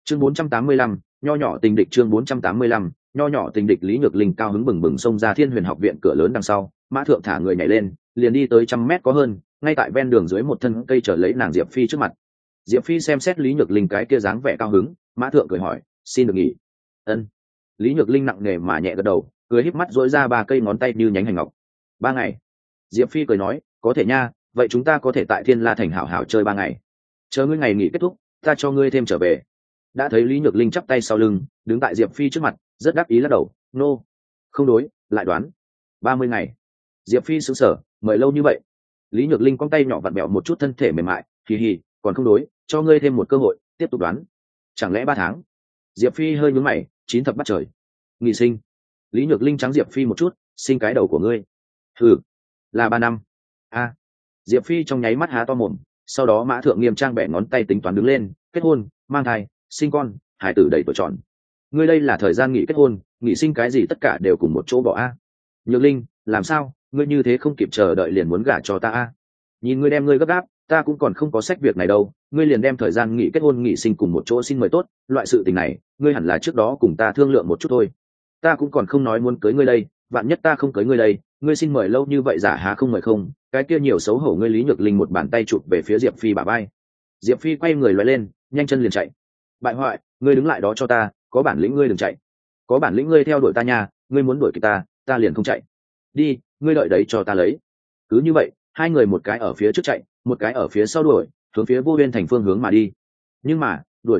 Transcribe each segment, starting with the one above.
Chương 485, nho nhỏ tình địch. Chương 485, nho nhỏ tình địch. Lý Nhược Linh cao hứng bừng bừng xông ra Thiên Huyền học viện cửa lớn đằng sau, mã thượng thả người nhảy lên, liền đi tới 100 mét có hơn, ngay tại ven đường dưới một thân cây trở lấy nàng Diệp Phi trước mặt. Diệp Phi xem xét Lý Nhược Linh cái kia dáng vẻ cao hứng, mã thượng cười hỏi, xin được nghỉ. Ân. Lý Nhược Linh nặng nề mà nhẹ gật đầu, cười híp mắt dỗi ra 3 cây ngón tay như nhánh hành ngọc. 3 ngày. Diệp Phi cười nói, có thể nha, vậy chúng ta có thể tại Thiên La thành hảo hảo chơi 3 ngày. Chờ ngươi ngày nghỉ kết thúc, ta cho ngươi thêm trở về. Đã thấy Lý Nhược Linh chắp tay sau lưng, đứng tại Diệp Phi trước mặt, rất đắc ý lắc đầu, nô, không đối, lại đoán. 30 ngày. Diệp Phi sững sờ, mời lâu như vậy. Lý Nhược Linh cong tay nhỏ vặn bẹo một chút thân thể mềm mại, hì hì, còn không đối, cho ngươi thêm một cơ hội, tiếp tục đoán. Chẳng lẽ 3 tháng? Diệp Phi hơi nhướng mày, 9 thập bắt trời. Nghị sinh. Lý Nhược Linh trắng Diệp Phi một chút, sinh cái đầu của ngươi. Thử. Là 3 năm. A. Diệp Phi trong nháy mắt há to mồm, sau đó mã thượng nghiêm trang bẻ ngón tay tính toán đứng lên, kết hôn, mang thai, sinh con, hải tử đầy tuổi tròn. Ngươi đây là thời gian nghỉ kết hôn, nghỉ sinh cái gì tất cả đều cùng một chỗ bỏ a. Nhược Linh, làm sao, ngươi như thế không kịp chờ đợi liền muốn gả cho ta a? Nhìn ngươi đem ngươi gấp gáp, ta cũng còn không có sách việc này đâu, ngươi liền đem thời gian nghỉ kết hôn nghỉ sinh cùng một chỗ xin mời tốt, loại sự tình này, ngươi hẳn là trước đó cùng ta thương lượng một chút thôi. Ta cũng còn không nói muốn cưới ngươi đây, vạn nhất ta không cưới ngươi đây, ngươi xin mời lâu như vậy giả há không mời không, cái kia nhiều xấu hổ. Ngươi Lý Nhược Linh một bàn tay chụp về phía Diệp Phi bả vai. Diệp Phi quay người loay lên, nhanh chân liền chạy. Bại hoại, ngươi đứng lại đó cho ta, có bản lĩnh ngươi đừng chạy. Có bản lĩnh ngươi theo đuổi ta nha, ngươi muốn đuổi kịp ta liền không chạy. Đi, ngươi đợi đấy cho ta lấy. Cứ như vậy, hai người một cái ở phía trước chạy, một cái ở phía sau đuổi, hướng phía Vô Uyên thành phương hướng mà đi. Nhưng mà,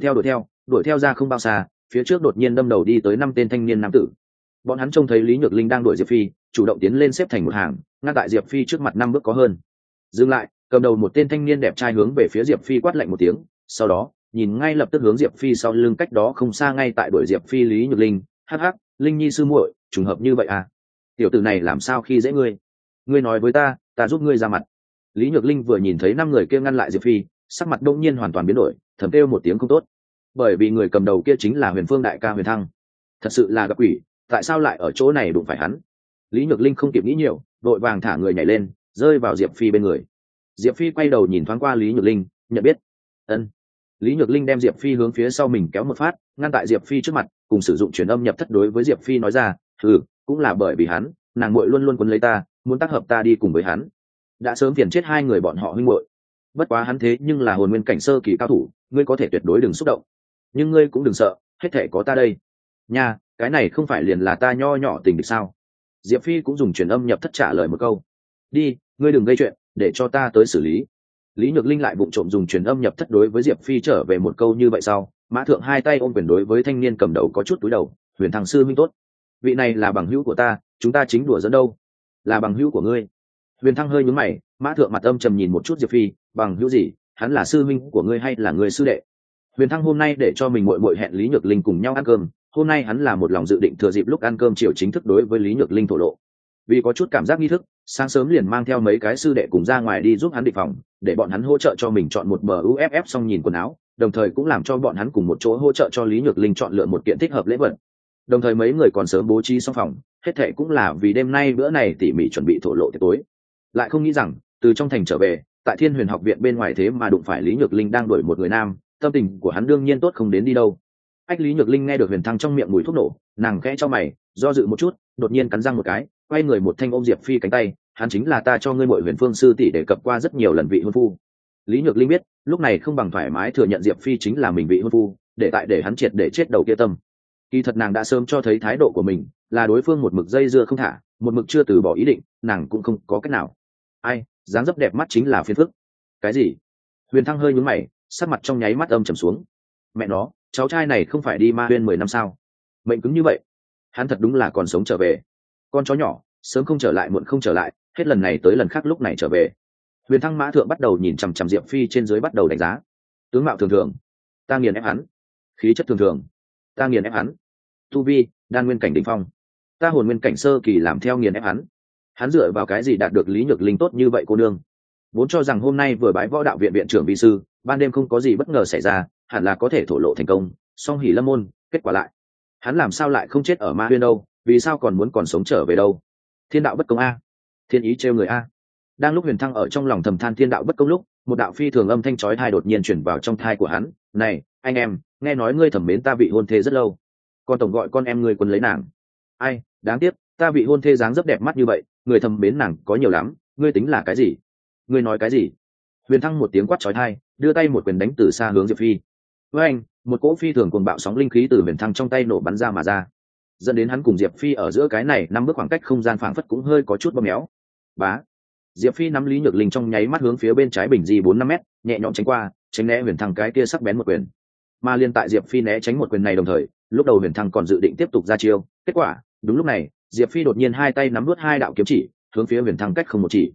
đuổi theo ra không bao xa, phía trước đột nhiên đâm đầu đi tới 5 tên thanh niên nam tử. Bọn hắn trông thấy Lý Nhược Linh đang đuổi Diệp Phi, chủ động tiến lên xếp thành một hàng, ngăn tại Diệp Phi trước mặt 5 bước có hơn. Dừng lại, cầm đầu một tên thanh niên đẹp trai hướng về phía Diệp Phi quát lạnh một tiếng, sau đó, nhìn ngay lập tức hướng Diệp Phi sau lưng cách đó không xa ngay tại đuổi Diệp Phi Lý Nhược Linh, hắc hắc, Linh Nhi sư muội, trùng hợp như vậy à? Tiểu tử này làm sao khi dễ ngươi? Ngươi nói với ta giúp ngươi ra mặt. Lý Nhược Linh vừa nhìn thấy 5 người kia ngăn lại Diệp Phi, sắc mặt đông nhiên hoàn toàn biến đổi, thầm kêu một tiếng không tốt. Bởi vì người cầm đầu kia chính là Huyền Phương đại ca Huyền Thăng. Thật sự là gặp quỷ, tại sao lại ở chỗ này đụng phải hắn? Lý Nhược Linh không kịp nghĩ nhiều, đội vàng thả người nhảy lên, rơi vào Diệp Phi bên người. Diệp Phi quay đầu nhìn thoáng qua Lý Nhược Linh, nhận biết. Ân. Lý Nhược Linh đem Diệp Phi hướng phía sau mình kéo một phát, ngăn tại Diệp Phi trước mặt, cùng sử dụng truyền âm nhập thất đối với Diệp Phi nói ra, cũng là bởi vì hắn, nàng muội luôn luôn quấn lấy ta, muốn tác hợp ta đi cùng với hắn. Đã sớm phiền chết hai người bọn họ huynh muội. Bất quá hắn thế nhưng là hồn nguyên cảnh sơ kỳ cao thủ, ngươi có thể tuyệt đối đừng xúc động. Nhưng ngươi cũng đừng sợ, hết thể có ta đây. Nha, cái này không phải liền là ta nho nhỏ tình địch sao? Diệp Phi cũng dùng truyền âm nhập thất trả lời một câu. Đi, ngươi đừng gây chuyện, để cho ta tới xử lý. Lý Nhược Linh lại vụng trộm dùng truyền âm nhập thất đối với Diệp Phi trở về một câu như vậy sau, mã thượng hai tay ôm quyền đối với thanh niên cầm đầu có chút túi đầu, Huyền Thăng sư minh tốt. Vị này là bằng hữu của ta, chúng ta chính đùa giỡn đâu. Là bằng hữu của ngươi. Huyền Thăng hơi nhướng mày, mã thượng mặt âm trầm nhìn một chút Diệp Phi, bằng hữu gì, hắn là sư minh của ngươi hay là người sư đệ? Huyền Thăng hôm nay để cho mình muội muội hẹn Lý Nhược Linh cùng nhau ăn cơm, hôm nay hắn là một lòng dự định thừa dịp lúc ăn cơm chiều chính thức đối với Lý Nhược Linh thổ lộ. Vì có chút cảm giác nghi thức, sáng sớm liền mang theo mấy cái sư đệ cùng ra ngoài đi giúp hắn định phòng, để bọn hắn hỗ trợ cho mình chọn một MUFF xong nhìn quần áo, đồng thời cũng làm cho bọn hắn cùng một chỗ hỗ trợ cho Lý Nhược Linh chọn lựa một kiện thích hợp lễ vật. Đồng thời mấy người còn sớm bố trí xong phòng, hết thệ cũng là vì đêm nay bữa này tỉ mỉ chuẩn bị thổ lộ tiệc tối. Lại không nghĩ rằng, từ trong thành trở về, tại Thiên Huyền học viện bên ngoài thế mà đụng phải Lý Nhược Linh đang đuổi một người nam, tâm tình của hắn đương nhiên tốt không đến đi đâu. Ách. Lý Nhược Linh nghe được Huyền Thăng trong miệng mùi thuốc nổ, nàng khẽ cho mày, do dự một chút, đột nhiên cắn răng một cái, quay người một thanh ôm Diệp Phi cánh tay, hắn chính là ta cho ngươi muội Huyền Phương sư tỷ đề cập qua rất nhiều lần vị hôn phu. Lý Nhược Linh biết, lúc này không bằng thoải mái thừa nhận Diệp Phi chính là mình vị hôn phu, để hắn triệt để chết đầu kia tâm. Kỳ thật nàng đã sớm cho thấy thái độ của mình, là đối phương một mực dây dưa không thả, một mực chưa từ bỏ ý định, nàng cũng không có cách nào. Ai, dáng dấp đẹp mắt chính là phiền phức. Cái gì? Huyền Thăng hơi nhướng mày, sắc mặt trong nháy mắt âm trầm xuống. Mẹ nó, cháu trai này không phải đi Ma Huyên 10 năm sao? Mệnh cứng như vậy, hắn thật đúng là còn sống trở về. Con chó nhỏ, sớm không trở lại muộn không trở lại, hết lần này tới lần khác lúc này trở về. Huyền Thăng mã thượng bắt đầu nhìn chằm chằm Diệp Phi trên dưới bắt đầu đánh giá. Tướng mạo thường thường, ta nghiền ép hắn. Khí chất thường thường, ta nghiền ép hắn. Tu vi, đan nguyên cảnh đỉnh phong, ta hồn nguyên cảnh sơ kỳ làm theo nghiền ép hắn. Hắn dựa vào cái gì đạt được Lý Nhược Linh tốt như vậy cô nương? Vốn cho rằng hôm nay vừa bái võ đạo viện viện trưởng vi sư, ban đêm không có gì bất ngờ xảy ra, hẳn là có thể thổ lộ thành công, song hỉ lâm môn, kết quả lại, hắn làm sao lại không chết ở Ma Huyên đâu, vì sao còn sống trở về đâu? Thiên đạo bất công a, thiên ý trêu người a. Đang lúc Huyền Thăng ở trong lòng thầm than thiên đạo bất công lúc, một đạo phi thường âm thanh chói tai đột nhiên truyền vào trong tai của hắn, Này anh em, nghe nói ngươi thẩm mến ta vị hôn thê rất lâu, còn tổng gọi con em ngươi quân lấy nàng. Ai đáng tiếc, ta vị hôn thê dáng dấp đẹp mắt như vậy, người thẩm mến nàng có nhiều lắm, ngươi tính là cái gì? Ngươi nói cái gì? Huyền Thăng một tiếng quát chói tai, đưa tay một quyền đánh từ xa hướng Diệp Phi. Với anh, một cỗ phi thường cuồng bạo sóng linh khí từ Huyền Thăng trong tay nổ bắn ra mà ra, dẫn đến hắn cùng Diệp Phi ở giữa cái này 5 bước khoảng cách không gian phảng phất cũng hơi có chút bóp méo. Bá. Diệp Phi nắm Lý Nhược Linh trong nháy mắt hướng phía bên trái bình di 4-5 mét, nhẹ nhõm tránh qua, tránh né Huyền Thăng cái kia sắc bén một quyền. Mà liên tại Diệp Phi né tránh một quyền này đồng thời, lúc đầu Huyền Thăng còn dự định tiếp tục ra chiêu, kết quả, đúng lúc này, Diệp Phi đột nhiên hai tay nắm nuốt hai đạo kiếm chỉ, hướng phía Huyền Thăng cách không một chỉ.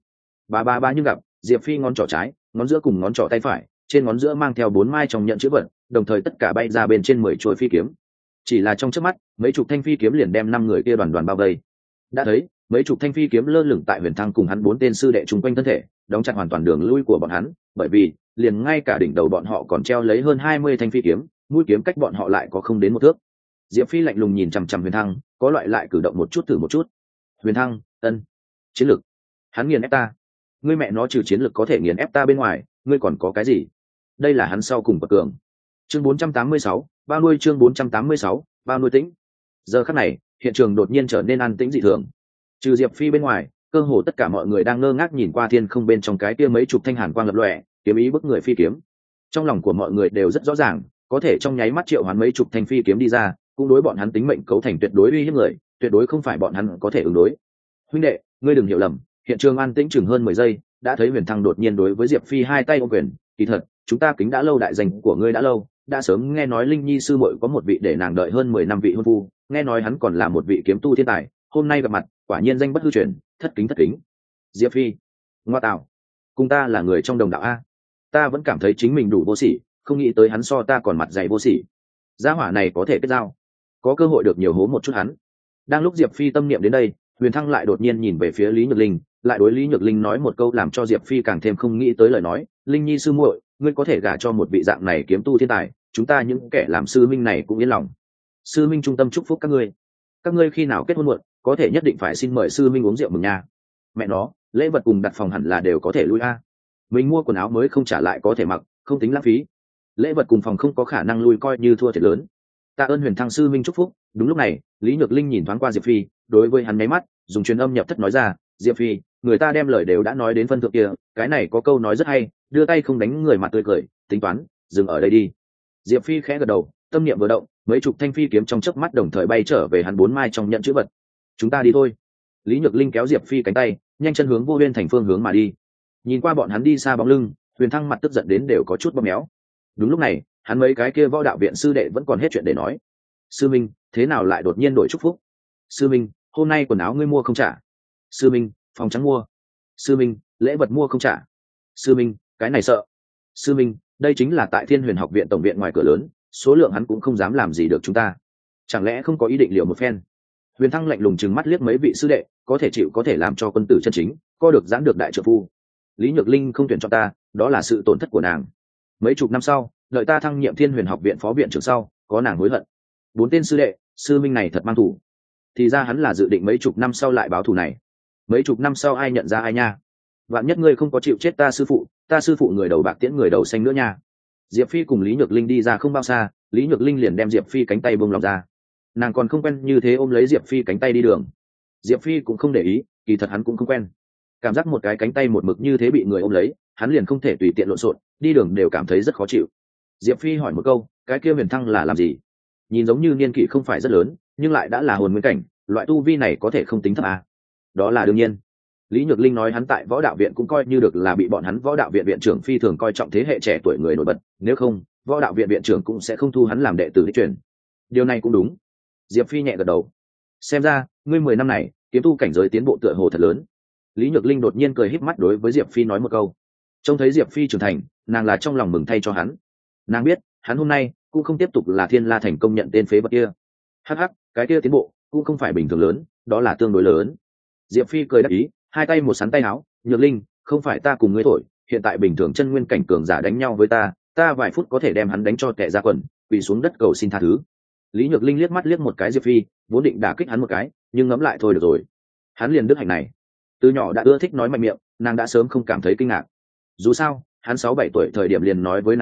Ba nhưng gặp, Diệp Phi ngón trỏ trái, ngón giữa cùng ngón trỏ tay phải, trên ngón giữa mang theo 4 mai trong nhận chữ vật, đồng thời tất cả bay ra bên trên 10 chuôi phi kiếm. Chỉ là trong chớp mắt, mấy chục thanh phi kiếm liền đem 5 người kia đoàn đoàn bao vây. Đã thấy, mấy chục thanh phi kiếm lơ lửng tại Huyền Thăng cùng hắn 4 tên sư đệ chung quanh thân thể, đóng chặt hoàn toàn đường lui của bọn hắn, bởi vì liền ngay cả đỉnh đầu bọn họ còn treo lấy hơn 20 thanh phi kiếm, mũi kiếm cách bọn họ lại có không đến một thước. Diệp Phi lạnh lùng nhìn chằm chằm Huyền Thăng, có loại lại cử động một chút thử một chút. Huyền Thăng, ân, chiến lực, hắn nghiền ép ta. Ngươi mẹ nó trừ chiến lực có thể nghiền ép ta bên ngoài, ngươi còn có cái gì? Đây là hắn sau cùng bậc cường. Chương 486, bao nuôi chương 486, bao nuôi tĩnh. Giờ khắc này, hiện trường đột nhiên trở nên an tĩnh dị thường. Trừ Diệp Phi bên ngoài, cơ hồ tất cả mọi người đang ngơ ngác nhìn qua thiên không bên trong cái kia mấy chục thanh hàn quang lập lòe, kiếm ý bức người phi kiếm. Trong lòng của mọi người đều rất rõ ràng, có thể trong nháy mắt triệu hoán mấy chục thanh phi kiếm đi ra, cũng đối bọn hắn tính mệnh cấu thành tuyệt đối uy hiếp người, tuyệt đối không phải bọn hắn có thể ứng đối. Huynh đệ, ngươi đừng hiểu lầm, hiện trường an tĩnh chừng hơn 10 giây, đã thấy Huyền Thăng đột nhiên đối với Diệp Phi hai tay ôm quyền, kỳ thật, chúng ta kính đã lâu đại danh của ngươi đã lâu, đã sớm nghe nói Linh Nhi sư muội có một vị để nàng đợi hơn 10 năm vị hôn phu, nghe nói hắn còn là một vị kiếm tu thiên tài, hôm nay gặp mặt, quả nhiên danh bất hư truyền, thất kính. Diệp Phi, ngoa tạo, cùng ta là người trong đồng đạo a, ta vẫn cảm thấy chính mình đủ vô sỉ, không nghĩ tới hắn so ta còn mặt dày vô sỉ. Gia hỏa này có thể kết giao, có cơ hội được nhiều hố một chút hắn. Đang lúc Diệp Phi tâm niệm đến đây, Huyền Thăng lại đột nhiên nhìn về phía Lý Nhược Linh, lại đối Lý Nhược Linh nói một câu làm cho Diệp Phi càng thêm không nghĩ tới lời nói, Linh Nhi sư muội, ngươi có thể gả cho một vị dạng này kiếm tu thiên tài, chúng ta những kẻ làm sư minh này cũng yên lòng. Sư minh trung tâm chúc phúc các ngươi khi nào kết hôn muộn, có thể nhất định phải xin mời sư minh uống rượu mừng nha. Mẹ nó, lễ vật cùng đặt phòng hẳn là đều có thể lui a. Mình mua quần áo mới không trả lại có thể mặc, không tính lãng phí. Lễ vật cùng phòng không có khả năng lui coi như thua thiệt lớn. Tạ ơn Huyền Thăng sư minh chúc phúc. Đúng lúc này, Lý Nhược Linh nhìn thoáng qua Diệp Phi, đối với hắn nháy mắt, dùng truyền âm nhập thất nói ra, Diệp Phi, người ta đem lời đều đã nói đến phân thượng kia, cái này có câu nói rất hay, đưa tay không đánh người mặt tươi cười, tính toán, dừng ở đây đi. Diệp Phi khẽ gật đầu, tâm niệm vừa động, mấy chục thanh phi kiếm trong chớp mắt đồng thời bay trở về hắn 4 mai trong nhận chữ vật. Chúng ta đi thôi. Lý Nhược Linh kéo Diệp Phi cánh tay, nhanh chân hướng Vô Huyên thành phương hướng mà đi. Nhìn qua bọn hắn đi xa bóng lưng, Huyền Thăng mặt tức giận đến đều có chút bóp méo. Đúng lúc này, hắn mấy cái kia võ đạo viện sư đệ vẫn còn hết chuyện để nói. Sư minh, thế nào lại đột nhiên đổi chúc phúc? Sư minh, hôm nay quần áo ngươi mua không trả? Sư minh, phòng trắng mua. Sư minh, lễ vật mua không trả. Sư minh, cái này sợ. Sư minh, đây chính là tại Thiên Huyền học viện tổng viện ngoài cửa lớn, số lượng hắn cũng không dám làm gì được chúng ta, chẳng lẽ không có ý định liều một phen? Huyền Thăng lạnh lùng trừng mắt liếc mấy vị sư đệ, có thể chịu có thể làm cho quân tử chân chính, co được giãn được đại trợ phu. Lý Nhược Linh không tuyển cho ta, đó là sự tổn thất của nàng. Mấy chục năm sau, đợi ta thăng nhiệm Thiên Huyền học viện phó viện trưởng sau, có nàng hối hận. 4 tên sư đệ, sư minh này thật mang thủ. Thì ra hắn là dự định mấy chục năm sau lại báo thù này. Mấy chục năm sau ai nhận ra ai nha? Vạn nhất ngươi không có chịu chết ta sư phụ người đầu bạc tiễn người đầu xanh nữa nha. Diệp Phi cùng Lý Nhược Linh đi ra không bao xa, Lý Nhược Linh liền đem Diệp Phi cánh tay buông lòng ra. Nàng còn không quen như thế ôm lấy Diệp Phi cánh tay đi đường. Diệp Phi cũng không để ý, kỳ thật hắn cũng không quen. Cảm giác một cái cánh tay một mực như thế bị người ôm lấy, hắn liền không thể tùy tiện lộn xộn, đi đường đều cảm thấy rất khó chịu. Diệp Phi hỏi một câu, cái kia Huyền Thăng là làm gì? Nhìn giống như niên kỷ không phải rất lớn, nhưng lại đã là hồn nguyên cảnh, loại tu vi này có thể không tính thấp à? Đó là đương nhiên. Lý Nhược Linh nói hắn tại võ đạo viện cũng coi như được là bị bọn hắn võ đạo viện viện trưởng phi thường coi trọng thế hệ trẻ tuổi người nổi bật, nếu không, võ đạo viện viện trưởng cũng sẽ không thu hắn làm đệ tử đích truyền. Điều này cũng đúng. Diệp Phi nhẹ gật đầu. Xem ra, ngươi 10 năm này, kiếm tu cảnh giới tiến bộ tựa hồ thật lớn. Lý Nhược Linh đột nhiên cười híp mắt đối với Diệp Phi nói một câu. Trông thấy Diệp Phi trưởng thành, nàng là trong lòng mừng thay cho hắn. Nàng biết, hắn hôm nay cũng không tiếp tục là Thiên La thành công nhận tên phế vật kia. Hắc hắc, cái kia tiến bộ cũng không phải bình thường lớn, đó là tương đối lớn. Diệp Phi cười đáp ý, hai tay một sắn tay áo, Nhược Linh, không phải ta cùng ngươi thổi, hiện tại bình thường chân nguyên cảnh cường giả đánh nhau với ta vài phút có thể đem hắn đánh cho tè ra quần, quỳ xuống đất cầu xin tha thứ. Lý Nhược Linh liếc mắt liếc một cái Diệp Phi, vốn định đả kích hắn một cái, nhưng ngẫm lại thôi được rồi. Hắn liền đức hạnh này, từ nhỏ đã ưa thích nói mạnh miệng, nàng đã sớm không cảm thấy kinh ngạc. Dù sao, hắn 6-7 tuổi thời điểm liền nói với nàng qua,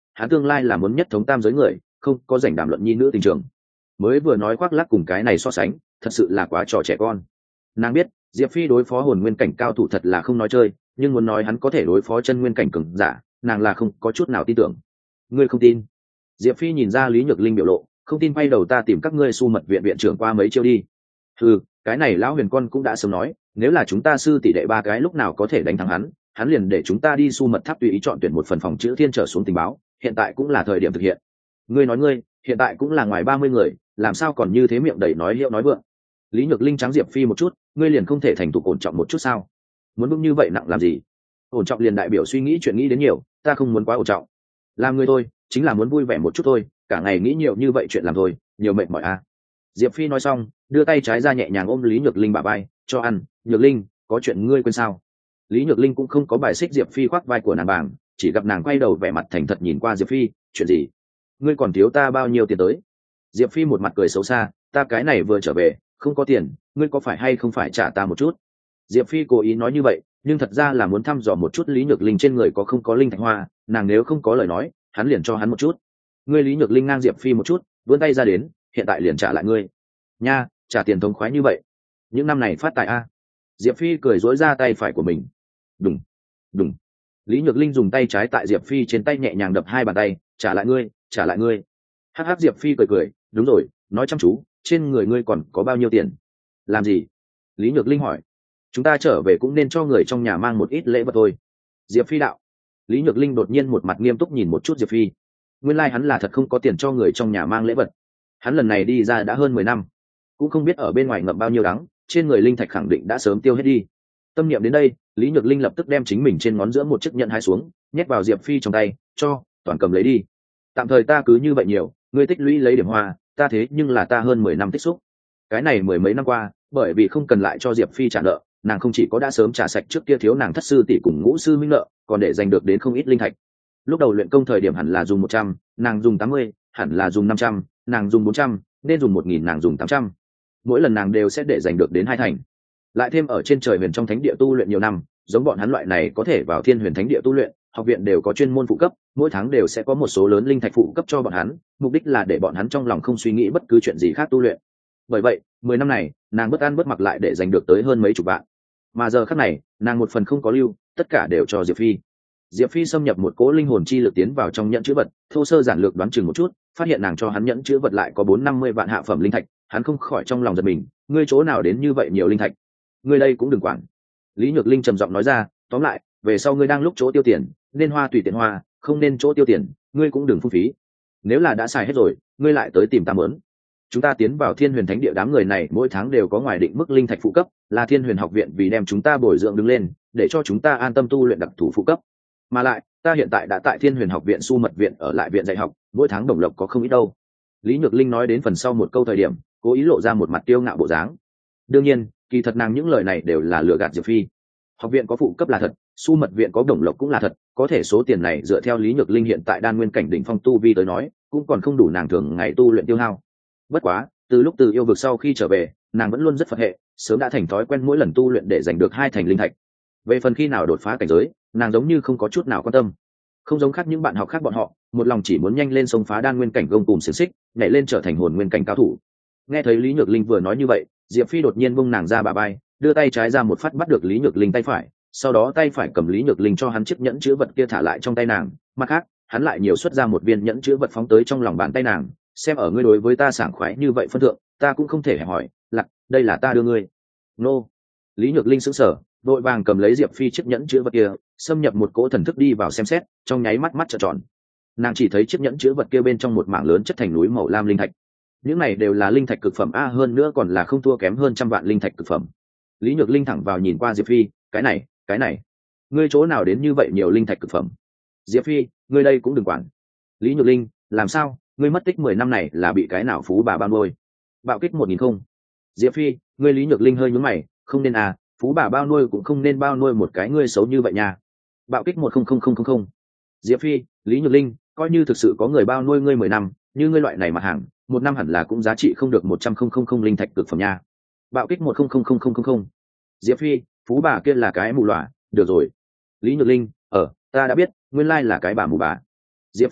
hắn tương lai là muốn nhất thống tam giới người, không có rảnh đàm luận nhi nữ tình trường. Mới vừa nói khoác lác cùng cái này so sánh, thật sự là quá trò trẻ con. Nàng biết Diệp Phi đối phó hồn nguyên cảnh cao thủ thật là không nói chơi, nhưng muốn nói hắn có thể đối phó chân nguyên cảnh cường giả, nàng là không có chút nào tin tưởng. Ngươi không tin? Diệp Phi nhìn ra Lý Nhược Linh biểu lộ, không tin quay đầu ta tìm các ngươi Su Mật viện viện trưởng qua mấy chiêu đi. Ừ, cái này lão huyền con cũng đã sớm nói, nếu là chúng ta sư tỷ đệ ba cái lúc nào có thể đánh thắng hắn liền để chúng ta đi Su Mật tháp tùy ý chọn tuyển một phần phòng chữ thiên trở xuống tình báo, hiện tại cũng là thời điểm thực hiện. Ngươi nói ngươi, hiện tại cũng là ngoài 30 người, làm sao còn như thế miệng đầy nói hiệu nói vượng. Lý Nhược Linh trắng Diệp Phi một chút, ngươi liền không thể thành thục ổn trọng một chút sao? Muốn vững như vậy nặng làm gì? Ổn trọng liền đại biểu suy nghĩ chuyện nghĩ đến nhiều, ta không muốn quá ổn trọng. Làm người thôi, chính là muốn vui vẻ một chút thôi, cả ngày nghĩ nhiều như vậy chuyện làm thôi, nhiều mệt mỏi à. Diệp Phi nói xong, đưa tay trái ra nhẹ nhàng ôm Lý Nhược Linh bả vai, cho ăn. Nhược Linh, có chuyện ngươi quên sao? Lý Nhược Linh cũng không có bài xích Diệp Phi khoác vai của nàng bảng, chỉ gặp nàng quay đầu vẻ mặt thành thật nhìn qua Diệp Phi, chuyện gì? Ngươi còn thiếu ta bao nhiêu tiền tới? Diệp Phi một mặt cười xấu xa, ta cái này vừa trở về, không có tiền, ngươi có phải hay không phải trả ta một chút? Diệp Phi cố ý nói như vậy, nhưng thật ra là muốn thăm dò một chút Lý Nhược Linh trên người có không có linh thạch hoa, nàng nếu không có lời nói, hắn liền cho hắn một chút. Ngươi Lý Nhược Linh ngang Diệp Phi một chút, vươn tay ra đến, hiện tại liền trả lại ngươi. Nha, trả tiền thống khoái như vậy. Những năm này phát tài a. Diệp Phi cười rối ra tay phải của mình. Đùng, đùng. Lý Nhược Linh dùng tay trái tại Diệp Phi trên tay nhẹ nhàng đập hai bàn tay, trả lại ngươi, trả lại ngươi. Hắc hắc Diệp Phi cười cười, đúng rồi, nói chăm chú, trên người ngươi còn có bao nhiêu tiền? Làm gì? Lý Nhược Linh hỏi. Chúng ta trở về cũng nên cho người trong nhà mang một ít lễ vật thôi. Diệp Phi đạo. Lý Nhược Linh đột nhiên một mặt nghiêm túc nhìn một chút Diệp Phi. Nguyên lai hắn là thật không có tiền cho người trong nhà mang lễ vật. Hắn lần này đi ra đã hơn 10 năm, cũng không biết ở bên ngoài ngậm bao nhiêu đắng, trên người linh thạch khẳng định đã sớm tiêu hết đi. Tâm niệm đến đây, Lý Nhược Linh lập tức đem chính mình trên ngón giữa một chiếc nhẫn hai xuống, nhét vào Diệp Phi trong tay, cho, toàn cầm lấy đi. Tạm thời ta cứ như vậy nhiều, ngươi tích lũy lấy điểm hoa, ta thế nhưng là ta hơn 10 năm tích xúc. Cái này mười mấy năm qua, bởi vì không cần lại cho Diệp Phi trả nợ, nàng không chỉ có đã sớm trả sạch trước kia thiếu nàng thất sư tỷ cùng ngũ sư minh nợ, còn để giành được đến không ít linh thạch. Lúc đầu luyện công thời điểm hẳn là dùng 100, nàng dùng 80, hẳn là dùng 500, nàng dùng 400, nên dùng 1000 nàng dùng 800. Mỗi lần nàng đều sẽ để giành được đến 2 thành. Lại thêm ở trên trời huyền trong thánh địa tu luyện nhiều năm, giống bọn hắn loại này có thể vào thiên huyền thánh địa tu luyện, học viện đều có chuyên môn phụ cấp, mỗi tháng đều sẽ có một số lớn linh thạch phụ cấp cho bọn hắn, mục đích là để bọn hắn trong lòng không suy nghĩ bất cứ chuyện gì khác tu luyện. Bởi vậy 10 năm này nàng bất ăn bất mặc lại để giành được tới hơn mấy chục vạn, mà giờ khắc này nàng một phần không có lưu, tất cả đều cho Diệp Phi. Diệp Phi xâm nhập một cỗ linh hồn chi lực tiến vào trong nhẫn chữ vật, thô sơ giản lược đoán chừng một chút, phát hiện nàng cho hắn nhẫn chữ vật lại có 450 vạn hạ phẩm linh thạch, hắn không khỏi trong lòng giật mình, ngươi chỗ nào đến như vậy nhiều linh thạch? Ngươi đây cũng đừng quản. Lý Nhược Linh trầm giọng nói ra, tóm lại, về sau ngươi đang lúc chỗ tiêu tiền, nên hoa tùy tiện hoa, không nên chỗ tiêu tiền, ngươi cũng đừng phung phí. Nếu là đã xài hết rồi, ngươi lại tới tìm ta mớn. Chúng ta tiến vào thiên huyền thánh địa, đám người này mỗi tháng đều có ngoài định mức linh thạch phụ cấp, là thiên huyền học viện vì đem chúng ta bồi dưỡng đứng lên, để cho chúng ta an tâm tu luyện đặc thù phụ cấp. Mà lại ta hiện tại đã tại thiên huyền học viện Su Mật viện ở lại viện dạy học, mỗi tháng đồng lộc có không ít đâu. Lý Nhược Linh nói đến phần sau một câu thời điểm, cố ý lộ ra một mặt tiêu ngạo bộ dáng. Đương nhiên kỳ thật nàng những lời này đều là lừa gạt Diệp Phi. Học viện có phụ cấp là thật, Su Mật viện có đồng lộc cũng là thật, có thể số tiền này dựa theo Lý Nhược Linh hiện tại đan nguyên cảnh đỉnh phong tu vi tới nói, cũng còn không đủ nàng thường ngày tu luyện tiêu hao. Bất quá từ lúc từ yêu vực sau khi trở về, nàng vẫn luôn rất phật hệ, sớm đã thành thói quen mỗi lần tu luyện để giành được 2 thành linh thạch. Về phần khi nào đột phá cảnh giới, nàng giống như không có chút nào quan tâm. Không giống khác những bạn học khác bọn họ, một lòng chỉ muốn nhanh lên xông phá đan nguyên cảnh gông cùm xiềng xích, nhảy lên trở thành hồn nguyên cảnh cao thủ. Nghe thấy Lý Nhược Linh vừa nói như vậy, Diệp Phi đột nhiên buông nàng ra bả vai, đưa tay trái ra một phát bắt được Lý Nhược Linh tay phải, sau đó tay phải cầm Lý Nhược Linh cho hắn chiếc nhẫn chứa vật kia thả lại trong tay nàng, mặt khác hắn lại nhiều xuất ra một viên nhẫn chứa vật phóng tới trong lòng bàn tay nàng, xem ở ngươi đối với ta sảng khoái như vậy phân thượng, ta cũng không thể hẹp hỏi, lặc, đây là ta đưa ngươi. Nô. Lý Nhược Linh sững sờ, vội vàng cầm lấy Diệp Phi chiếc nhẫn chứa vật kia, xâm nhập một cỗ thần thức đi vào xem xét, trong nháy mắt mắt trợn tròn. Nàng chỉ thấy chiếc nhẫn chứa vật kia bên trong một mảng lớn chất thành núi màu lam linh thạch. Những này đều là linh thạch cực phẩm a, hơn nữa còn là không thua kém hơn trăm vạn linh thạch cực phẩm. Lý Nhược Linh thẳng vào nhìn qua Diệp Phi, cái này, ngươi chỗ nào đến như vậy nhiều linh thạch cực phẩm? Diệp Phi, ngươi đây cũng đừng quản. Lý Nhược Linh, làm sao, ngươi mất tích 10 năm này là bị cái nào phú bà bao nuôi? Bạo kích 1000 không? Diệp Phi, ngươi Lý Nhược Linh hơi nhướng mày, không nên à, phú bà bao nuôi cũng không nên bao nuôi một cái ngươi xấu như vậy nha. Bạo kích 100000. Diệp Phi, Lý Nhược Linh, coi như thực sự có người bao nuôi ngươi 10 năm, như ngươi loại này mặt hàng, 1 năm hẳn là cũng giá trị không được 100,000 linh thạch cực phẩm nha. Bạo kích 100000. Diệp Phi, phú bà kia là cái mù lòa, được rồi. Lý Nhược Linh, ta đã biết, nguyên lai là cái bà mù bà. Diệp Phi,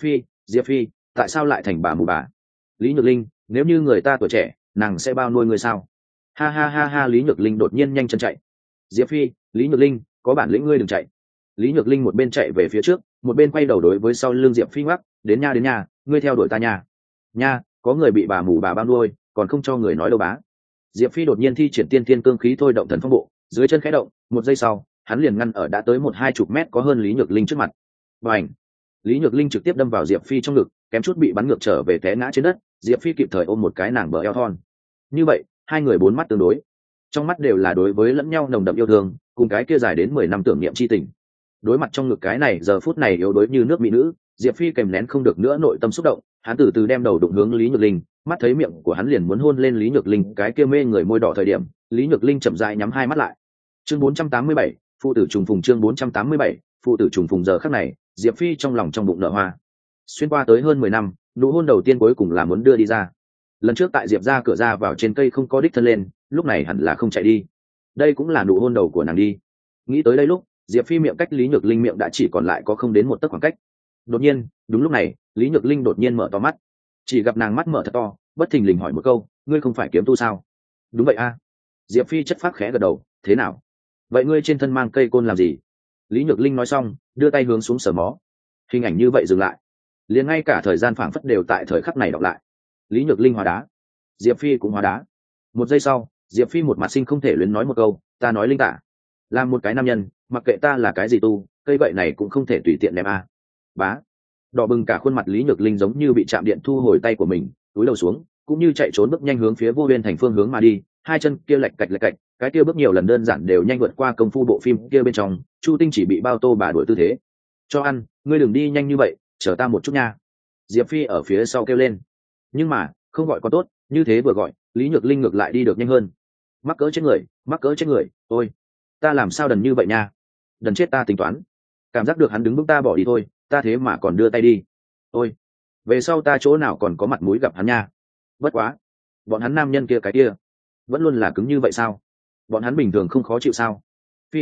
Diệp Phi, tại sao lại thành bà mù bà? Lý Nhược Linh, nếu như người ta tuổi trẻ, nàng sẽ bao nuôi người sao? Ha ha ha ha, Lý Nhược Linh đột nhiên nhanh chân chạy. Diệp Phi, Lý Nhược Linh, có bản lĩnh ngươi đừng chạy. Lý Nhược Linh một bên chạy về phía trước, một bên quay đầu đối với sau lưng Diệp Phi ngoắc, đến nha, ngươi theo đuổi ta nha. Nha, có người bị bà mù bà bao nuôi, còn không cho người nói đâu bá. Diệp Phi đột nhiên thi triển tiên thiên cương khí thôi động thần phong bộ, dưới chân khẽ động, một giây sau, hắn liền ngăn ở đã tới 1-20 mét có hơn Lý Nhược Linh trước mặt. Bành! Lý Nhược Linh trực tiếp đâm vào Diệp Phi trong ngực, kém chút bị bắn ngược trở về té ngã trên đất. Diệp Phi kịp thời ôm một cái nàng bờ eo thon. Như vậy, hai người bốn mắt tương đối, trong mắt đều là đối với lẫn nhau nồng đậm yêu thương, cùng cái kia dài đến 10 năm tưởng niệm chi tình. Đối mặt trong ngực cái này giờ phút này yếu đuối như nước mỹ nữ, Diệp Phi kèm nén không được nữa nội tâm xúc động, hắn từ từ đem đầu đụng hướng Lý Nhược Linh, mắt thấy miệng của hắn liền muốn hôn lên Lý Nhược Linh cái kia mê người môi đỏ thời điểm, Lý Nhược Linh chậm rãi nhắm hai mắt lại. Chương 487, phụ tử trùng phùng. Chương 487, phụ tử trùng phùng. Giờ khắc này, Diệp Phi trong lòng trong bụng nở hoa. Xuyên qua tới hơn 10 năm, nụ hôn đầu tiên cuối cùng là muốn đưa đi ra. Lần trước tại Diệp ra cửa ra vào trên cây không có đích thân lên, lúc này hẳn là không chạy đi. Đây cũng là nụ hôn đầu của nàng đi. Nghĩ tới đây lúc, Diệp Phi miệng cách Lý Nhược Linh miệng đã chỉ còn lại có không đến một tấc khoảng cách. Đột nhiên, đúng lúc này, Lý Nhược Linh đột nhiên mở to mắt. Chỉ gặp nàng mắt mở thật to, bất thình lình hỏi một câu, ngươi không phải kiếm tu sao? Đúng vậy a. Diệp Phi chất phác khẽ gật đầu, thế nào? Vậy ngươi trên thân mang cây côn làm gì? Lý Nhược Linh nói xong, đưa tay hướng xuống sờ mó. Hình ảnh như vậy dừng lại, liền ngay cả thời gian phảng phất đều tại thời khắc này đọc lại. Lý Nhược Linh hóa đá, Diệp Phi cũng hóa đá. Một giây sau, Diệp Phi một mặt sinh không thể luyến nói một câu, ta nói linh tả, làm một cái nam nhân, mặc kệ ta là cái gì tu, cây gậy này cũng không thể tùy tiện đem a. Bá. Đỏ bừng cả khuôn mặt Lý Nhược Linh giống như bị chạm điện thu hồi tay của mình, túi đầu xuống, cũng như chạy trốn bước nhanh hướng phía Vô Uyên Thành phương hướng mà đi, hai chân kia lạch cạch, cái kia bước nhiều lần đơn giản đều nhanh vượt qua công phu bộ phim kia bên trong, Chu Tinh chỉ bị bao tô bà đuổi tư thế. Cho ăn, ngươi đừng đi nhanh như vậy, chờ ta một chút nha. Diệp Phi ở phía sau kêu lên. Nhưng mà, không gọi có tốt, như thế vừa gọi, Lý Nhược Linh ngược lại đi được nhanh hơn. Mắc cỡ chết người, ôi, ta làm sao đần như vậy nha? Đần chết ta tính toán. Cảm giác được hắn đứng bước ta bỏ đi thôi, ta thế mà còn đưa tay đi. Ôi, về sau ta chỗ nào còn có mặt mũi gặp hắn nha. Bất quá, bọn hắn nam nhân kia cái kia vẫn luôn là cứng như vậy sao? Bọn hắn bình thường không khó chịu sao? Phi.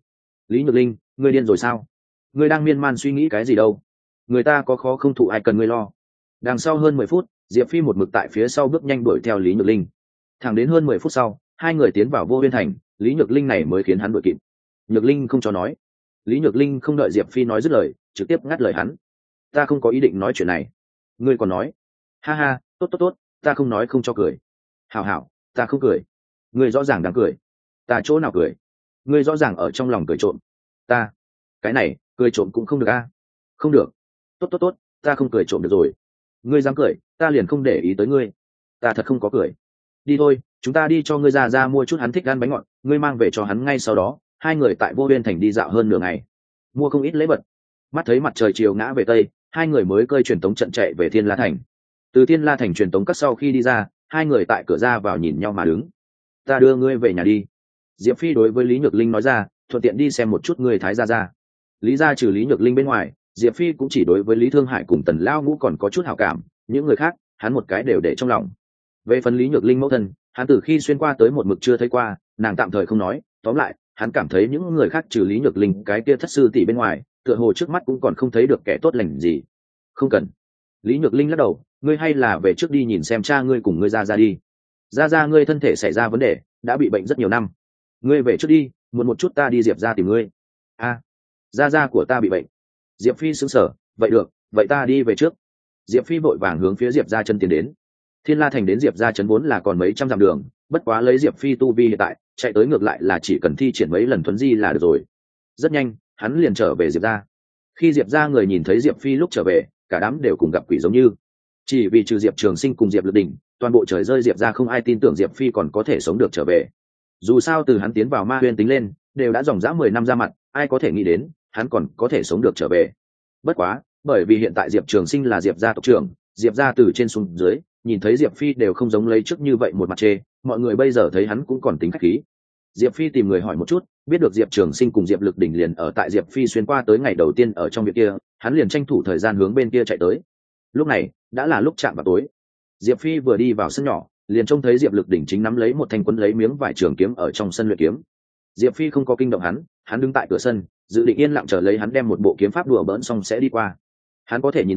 Lý Nhược Linh, ngươi điên rồi sao? Ngươi đang miên man suy nghĩ cái gì đâu? Người ta có khó không thụ ai cần ngươi lo. Đằng sau hơn 10 phút, Diệp Phi một mực tại phía sau bước nhanh đuổi theo Lý Nhược Linh. Thẳng đến hơn 10 phút sau, hai người tiến vào Vô Uyên Thành, Lý Nhược Linh này mới khiến hắn đuổi kịp. Nhược Linh không cho nói. Lý Nhược Linh không đợi Diệp Phi nói dứt lời, trực tiếp ngắt lời hắn. Ta không có ý định nói chuyện này. Ngươi còn nói? Ha ha, tốt, ta không nói không cho cười. Hảo, ta không cười. Ngươi rõ ràng đang cười. Ta chỗ nào cười? Ngươi rõ ràng ở trong lòng cười trộm. Ta, cái này, cười trộm cũng không được a. Không được. Tốt, ta không cười trộm được rồi. Ngươi dám cười, ta liền không để ý tới ngươi. Ta thật không có cười. Đi thôi, chúng ta đi cho ngươi ra mua chút hắn thích ăn bánh ngọt, ngươi mang về cho hắn ngay sau đó. Hai người tại Vô Uyên Thành đi dạo hơn nửa ngày, mua không ít lễ vật. Mắt thấy mặt trời chiều ngã về tây, hai người mới cơi truyền tống trận chạy về Thiên La Thành. Từ Thiên La Thành truyền tống cắt sau khi đi ra, hai người tại cửa ra vào nhìn nhau mà đứng. Ta đưa ngươi về nhà đi. Diệp Phi đối với Lý Nhược Linh nói ra, thuận tiện đi xem một chút người Thái gia ra. Lý gia trừ Lý Nhược Linh bên ngoài, Diệp Phi cũng chỉ đối với Lý Thương Hải cùng Tần Lao Ngũ còn có chút hảo cảm, những người khác, hắn một cái đều để trong lòng. Về phần Lý Nhược Linh mẫu thân, hắn từ khi xuyên qua tới một mực chưa thấy qua, nàng tạm thời không nói, tóm lại, hắn cảm thấy những người khác trừ Lý Nhược Linh cái kia thất sư tỷ bên ngoài, tựa hồ trước mắt cũng còn không thấy được kẻ tốt lành gì. Không cần. Lý Nhược Linh lắc đầu, ngươi hay là về trước đi nhìn xem cha ngươi cùng ngươi ra đi. Ra ngươi thân thể xảy ra vấn đề, đã bị bệnh rất nhiều năm. Ngươi về trước đi, muộn một chút ta đi Diệp ra tìm ngươi. A, ra của ta bị bệnh. Diệp Phi sững sờ, vậy được, vậy ta đi về trước. Diệp Phi vội vàng hướng phía Diệp ra chân tiến đến. Thiên La Thành đến Diệp ra chân vốn là còn mấy trăm dặm đường, bất quá lấy Diệp Phi tu vi hiện tại, chạy tới ngược lại là chỉ cần thi triển mấy lần thuấn di là được rồi. Rất nhanh, hắn liền trở về Diệp ra. Khi Diệp ra người nhìn thấy Diệp Phi lúc trở về, cả đám đều cùng gặp quỷ giống như. Chỉ vì trừ Diệp Trường Sinh cùng Diệp Lực Đỉnh, toàn bộ trời rơi Diệp ra không ai tin tưởng Diệp Phi còn có thể sống được trở về. Dù sao từ hắn tiến vào Ma Huyên tính lên, đều đã dòng dã 10 năm ra mặt, ai có thể nghĩ đến hắn còn có thể sống được trở về. Bất quá, bởi vì hiện tại Diệp Trường Sinh là Diệp gia tộc trưởng, Diệp gia từ trên xuống dưới, nhìn thấy Diệp Phi đều không giống lấy trước như vậy một mặt chê, mọi người bây giờ thấy hắn cũng còn tính khách khí. Diệp Phi tìm người hỏi một chút, biết được Diệp Trường Sinh cùng Diệp Lực Đỉnh liền ở tại Diệp Phi xuyên qua tới ngày đầu tiên ở trong việc kia, hắn liền tranh thủ thời gian hướng bên kia chạy tới. Lúc này, đã là lúc chạm vào tối. Diệp Phi vừa đi vào sân nhỏ, liền trông thấy Diệp Lực Đỉnh chính nắm lấy một thanh quấn lấy miếng vải trường kiếm ở trong sân luyện kiếm. Diệp Phi không có kinh động hắn đứng tại cửa sân, dự định yên lặng chờ lấy hắn đem một bộ kiếm pháp đùa bỡn xong sẽ đi qua. Hắn có thể nhìn ra,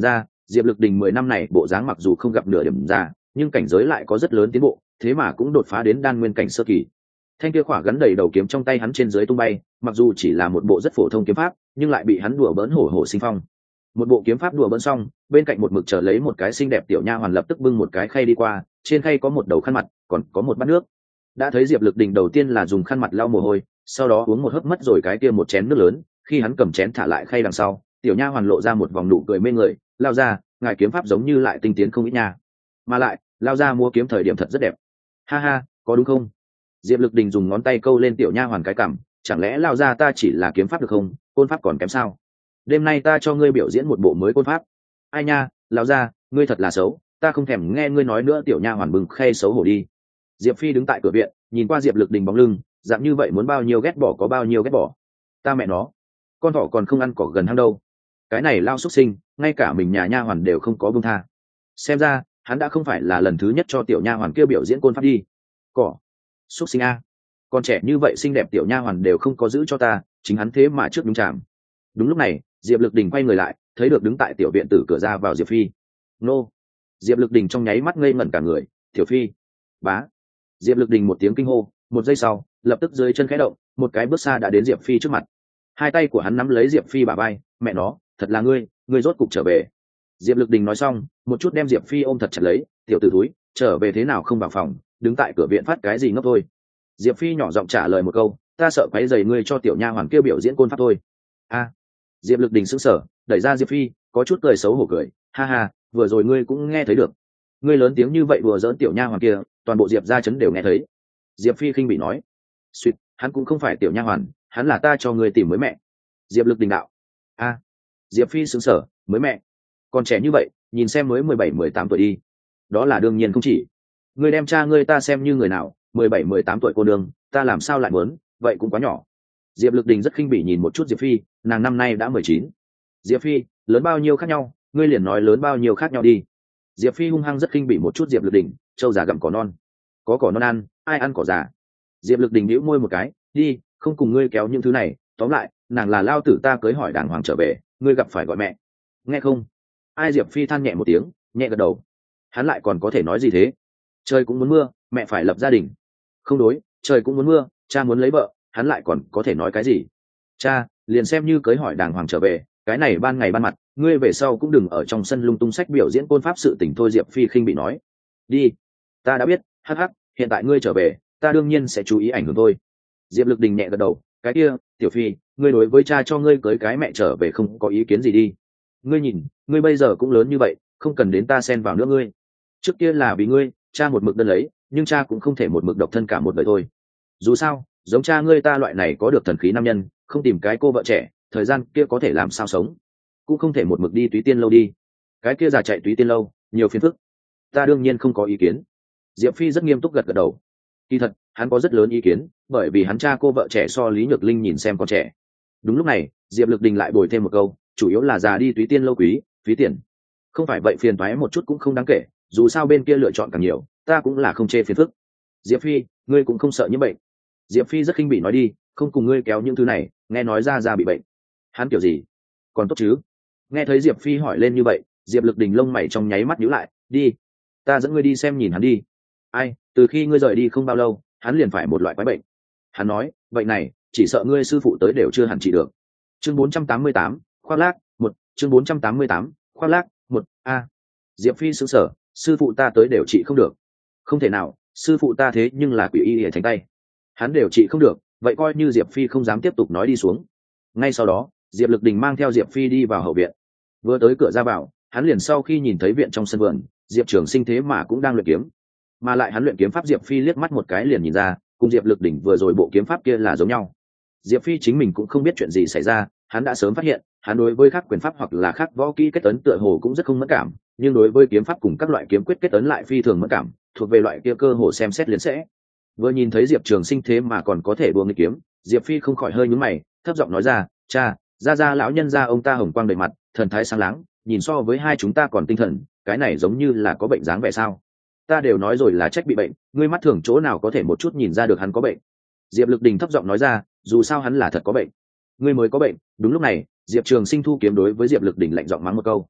Diệp Lực Đình 10 năm này bộ dáng mặc dù không gặp nửa điểm ra, nhưng cảnh giới lại có rất lớn tiến bộ, thế mà cũng đột phá đến đan nguyên cảnh sơ kỳ. Thanh kia khỏa gắn đầy đầu kiếm trong tay hắn trên dưới tung bay, mặc dù chỉ là một bộ rất phổ thông kiếm pháp, nhưng lại bị hắn đùa bỡn hổ hổ sinh phong. Một bộ kiếm pháp đùa bỡn xong, bên cạnh một mực chờ lấy một cái xinh đẹp tiểu nha hoàn lập tức bưng một cái khay đi qua, trên khay có một đầu khăn mặt, còn có một bát nước. Đã thấy Diệp Lực Đình đầu tiên là dùng khăn mặt lau mồ hôi, sau đó uống một hớp mất rồi cái kia một chén nước lớn, khi hắn cầm chén thả lại khay đằng sau, tiểu nha hoàn lộ ra một vòng nụ cười mê người, lao ra, ngài kiếm pháp giống như lại tinh tiến không ít nha, mà lại lao ra mua kiếm thời điểm thật rất đẹp, ha ha, có đúng không? Diệp Lực Đình dùng ngón tay câu lên tiểu nha hoàn cái cằm, chẳng lẽ lao ra ta chỉ là kiếm pháp được không, côn pháp còn kém sao? Đêm nay ta cho ngươi biểu diễn một bộ mới côn pháp. Ai nha, lao ra, ngươi thật là xấu, ta không thèm nghe ngươi nói nữa. Tiểu nha hoàn bừng khay xấu hổ đi. Diệp Phi đứng tại cửa viện, nhìn qua Diệp Lực Đình bóng lưng, dạng như vậy muốn bao nhiêu ghét bỏ có bao nhiêu ghét bỏ. Ta mẹ nó, con thỏ còn không ăn cỏ gần hang đâu, cái này lao xuất sinh, ngay cả mình nhà nha hoàn đều không có buông tha. Xem ra hắn đã không phải là lần thứ nhất cho tiểu nha hoàn kia biểu diễn côn pháp đi. Cỏ, xuất sinh a, con trẻ như vậy xinh đẹp tiểu nha hoàn đều không có giữ cho ta, chính hắn thế mà trước đúng chạm. Đúng lúc này Diệp Lực Đình quay người lại, thấy được đứng tại tiểu viện tử cửa ra vào Diệp Phi. Nô. Diệp Lực Đình trong nháy mắt ngây ngẩn cả người. Tiểu Phi. Bá. Diệp Lực Đình một tiếng kinh hô, một giây sau lập tức dưới chân khẽ động, một cái bước xa đã đến Diệp Phi trước mặt. Hai tay của hắn nắm lấy Diệp Phi bả vai. Mẹ nó, thật là ngươi rốt cục trở về. Diệp Lực Đình nói xong, một chút đem Diệp Phi ôm thật chặt lấy. Tiểu tử thúi, trở về thế nào không vào phòng, đứng tại cửa viện phát cái gì ngốc thôi. Diệp Phi nhỏ giọng trả lời một câu, ta sợ quấy rầy ngươi cho tiểu nha hoàn kia biểu diễn côn pháp thôi. A. Diệp Lực Đình sững sờ, đẩy ra Diệp Phi, có chút cười xấu hổ cười, ha ha, vừa rồi ngươi cũng nghe thấy được, ngươi lớn tiếng như vậy đùa giỡn tiểu nha hoàn kia, toàn bộ Diệp gia trấn đều nghe thấy. Diệp Phi khinh bị nói, suýt, hắn cũng không phải tiểu nha hoàn, hắn là ta cho ngươi tìm mới mẹ. Diệp Lực Đình đạo. A. Diệp Phi sững sờ, mới mẹ, còn trẻ như vậy, nhìn xem mới 17-18 tuổi đi. Đó là đương nhiên không chỉ, ngươi đem cha ngươi ta xem như người nào, 17-18 tuổi cô nương, ta làm sao lại muốn, vậy cũng quá nhỏ. Diệp Lực Đình rất khinh bỉ nhìn một chút Diệp Phi, nàng năm nay đã 19. Diệp Phi, lớn bao nhiêu khác nhau, ngươi liền nói lớn bao nhiêu khác nhau đi. Diệp Phi hung hăng rất khinh bỉ một chút Diệp Lực Đình, trâu già gặm cỏ non, có cỏ non ăn, ai ăn cỏ già. Diệp Lực Đình nhíu môi một cái, đi, không cùng ngươi kéo những thứ này, tóm lại, nàng là lao tử ta cưới hỏi đàng hoàng trở về, ngươi gặp phải gọi mẹ, nghe không? Ai? Diệp Phi than nhẹ một tiếng, nhẹ gật đầu. Hắn lại còn có thể nói gì thế? Trời cũng muốn mưa, mẹ phải lập gia đình. Không đối, trời cũng muốn mưa, cha muốn lấy vợ, hắn lại còn có thể nói cái gì? Cha, liền xem như cưới hỏi đàng hoàng trở về, cái này ban ngày ban mặt, ngươi về sau cũng đừng ở trong sân lung tung sách biểu diễn côn pháp sự tình thôi. Diệp Phi khinh bị nói. Đi, ta đã biết, hắc hắc, hiện tại ngươi trở về, ta đương nhiên sẽ chú ý ảnh hưởng thôi. Diệp Lực Đình nhẹ gật đầu, cái kia, Tiểu Phi, ngươi đối với cha cho ngươi cưới cái mẹ trở về không có ý kiến gì đi. Ngươi nhìn, ngươi bây giờ cũng lớn như vậy, không cần đến ta xen vào nữa ngươi. Trước kia là vì ngươi, cha một mực đơn lấy, nhưng cha cũng không thể một mực độc thân cả một đời thôi. Dù sao, giống cha ngươi ta loại này có được thần khí nam nhân, không tìm cái cô vợ trẻ, thời gian kia có thể làm sao sống, cũng không thể một mực đi túy tiên lâu đi. Cái kia già chạy túy tiên lâu, nhiều phiền phức. Ta đương nhiên không có ý kiến. Diệp Phi rất nghiêm túc gật gật đầu. Kỳ thật, hắn có rất lớn ý kiến, bởi vì hắn cha cô vợ trẻ so Lý Nhược Linh nhìn xem còn trẻ. Đúng lúc này, Diệp Lực Đình lại bồi thêm một câu, chủ yếu là già đi túy tiên lâu quý, phí tiền. Không phải vậy phiền toái một chút cũng không đáng kể, dù sao bên kia lựa chọn càng nhiều, ta cũng là không chê phiền phức. Diệp Phi, ngươi cũng không sợ nhiễm bệnh. Diệp Phi rất khinh bỉ nói, đi, không cùng ngươi kéo những thứ này, nghe nói ra bị bệnh. Hắn kiểu gì? Còn tốt chứ? Nghe thấy Diệp Phi hỏi lên như vậy, Diệp Lực Đình lông mày trong nháy mắt nhíu lại, đi, ta dẫn ngươi đi xem nhìn hắn đi. Ai, từ khi ngươi rời đi không bao lâu, hắn liền phải một loại quái bệnh. Hắn nói, bệnh này, chỉ sợ ngươi sư phụ tới đều chưa hẳn trị được. Chương 488, khoác lác, 1, chương 488, khoác lác, 1, a. Diệp Phi sững sờ, sư phụ ta tới đều trị không được. Không thể nào, sư phụ ta thế nhưng là quỷ y ở thành tay, hắn đều trị không được, vậy coi như Diệp Phi không dám tiếp tục nói đi xuống. Ngay sau đó, Diệp Lực Đình mang theo Diệp Phi đi vào hậu viện. Vừa tới cửa ra vào, hắn liền sau khi nhìn thấy viện trong sân vườn, Diệp Trường Sinh thế mà cũng đang luyện kiếm, mà lại hắn luyện kiếm pháp Diệp Phi liếc mắt một cái liền nhìn ra, cùng Diệp Lực Đình vừa rồi bộ kiếm pháp kia là giống nhau. Diệp Phi chính mình cũng không biết chuyện gì xảy ra, hắn đã sớm phát hiện, hắn đối với các quyền pháp hoặc là các võ kỹ kết ấn tựa hồ cũng rất không mẫn cảm, nhưng đối với kiếm pháp cùng các loại kiếm quyết kết ấn lại phi thường mẫn cảm, thuộc về loại kia cơ hồ xem xét liền sẽ. Vừa nhìn thấy Diệp Trường Sinh thế mà còn có thể đua nghịch kiếm, Diệp Phi không khỏi hơi nhướng mày, thấp giọng nói ra, cha, gia lão nhân gia ông ta hồng quang đầy mặt, thần thái sáng láng, nhìn so với hai chúng ta còn tinh thần, cái này giống như là có bệnh dáng vẻ sao? Ta đều nói rồi là trách bị bệnh, ngươi mắt thường chỗ nào có thể một chút nhìn ra được hắn có bệnh? Diệp Lực Đình thấp giọng nói ra, dù sao hắn là thật có bệnh, ngươi mới có bệnh. Đúng lúc này, Diệp Trường Sinh thu kiếm đối với Diệp Lực Đình lạnh giọng mắng một câu.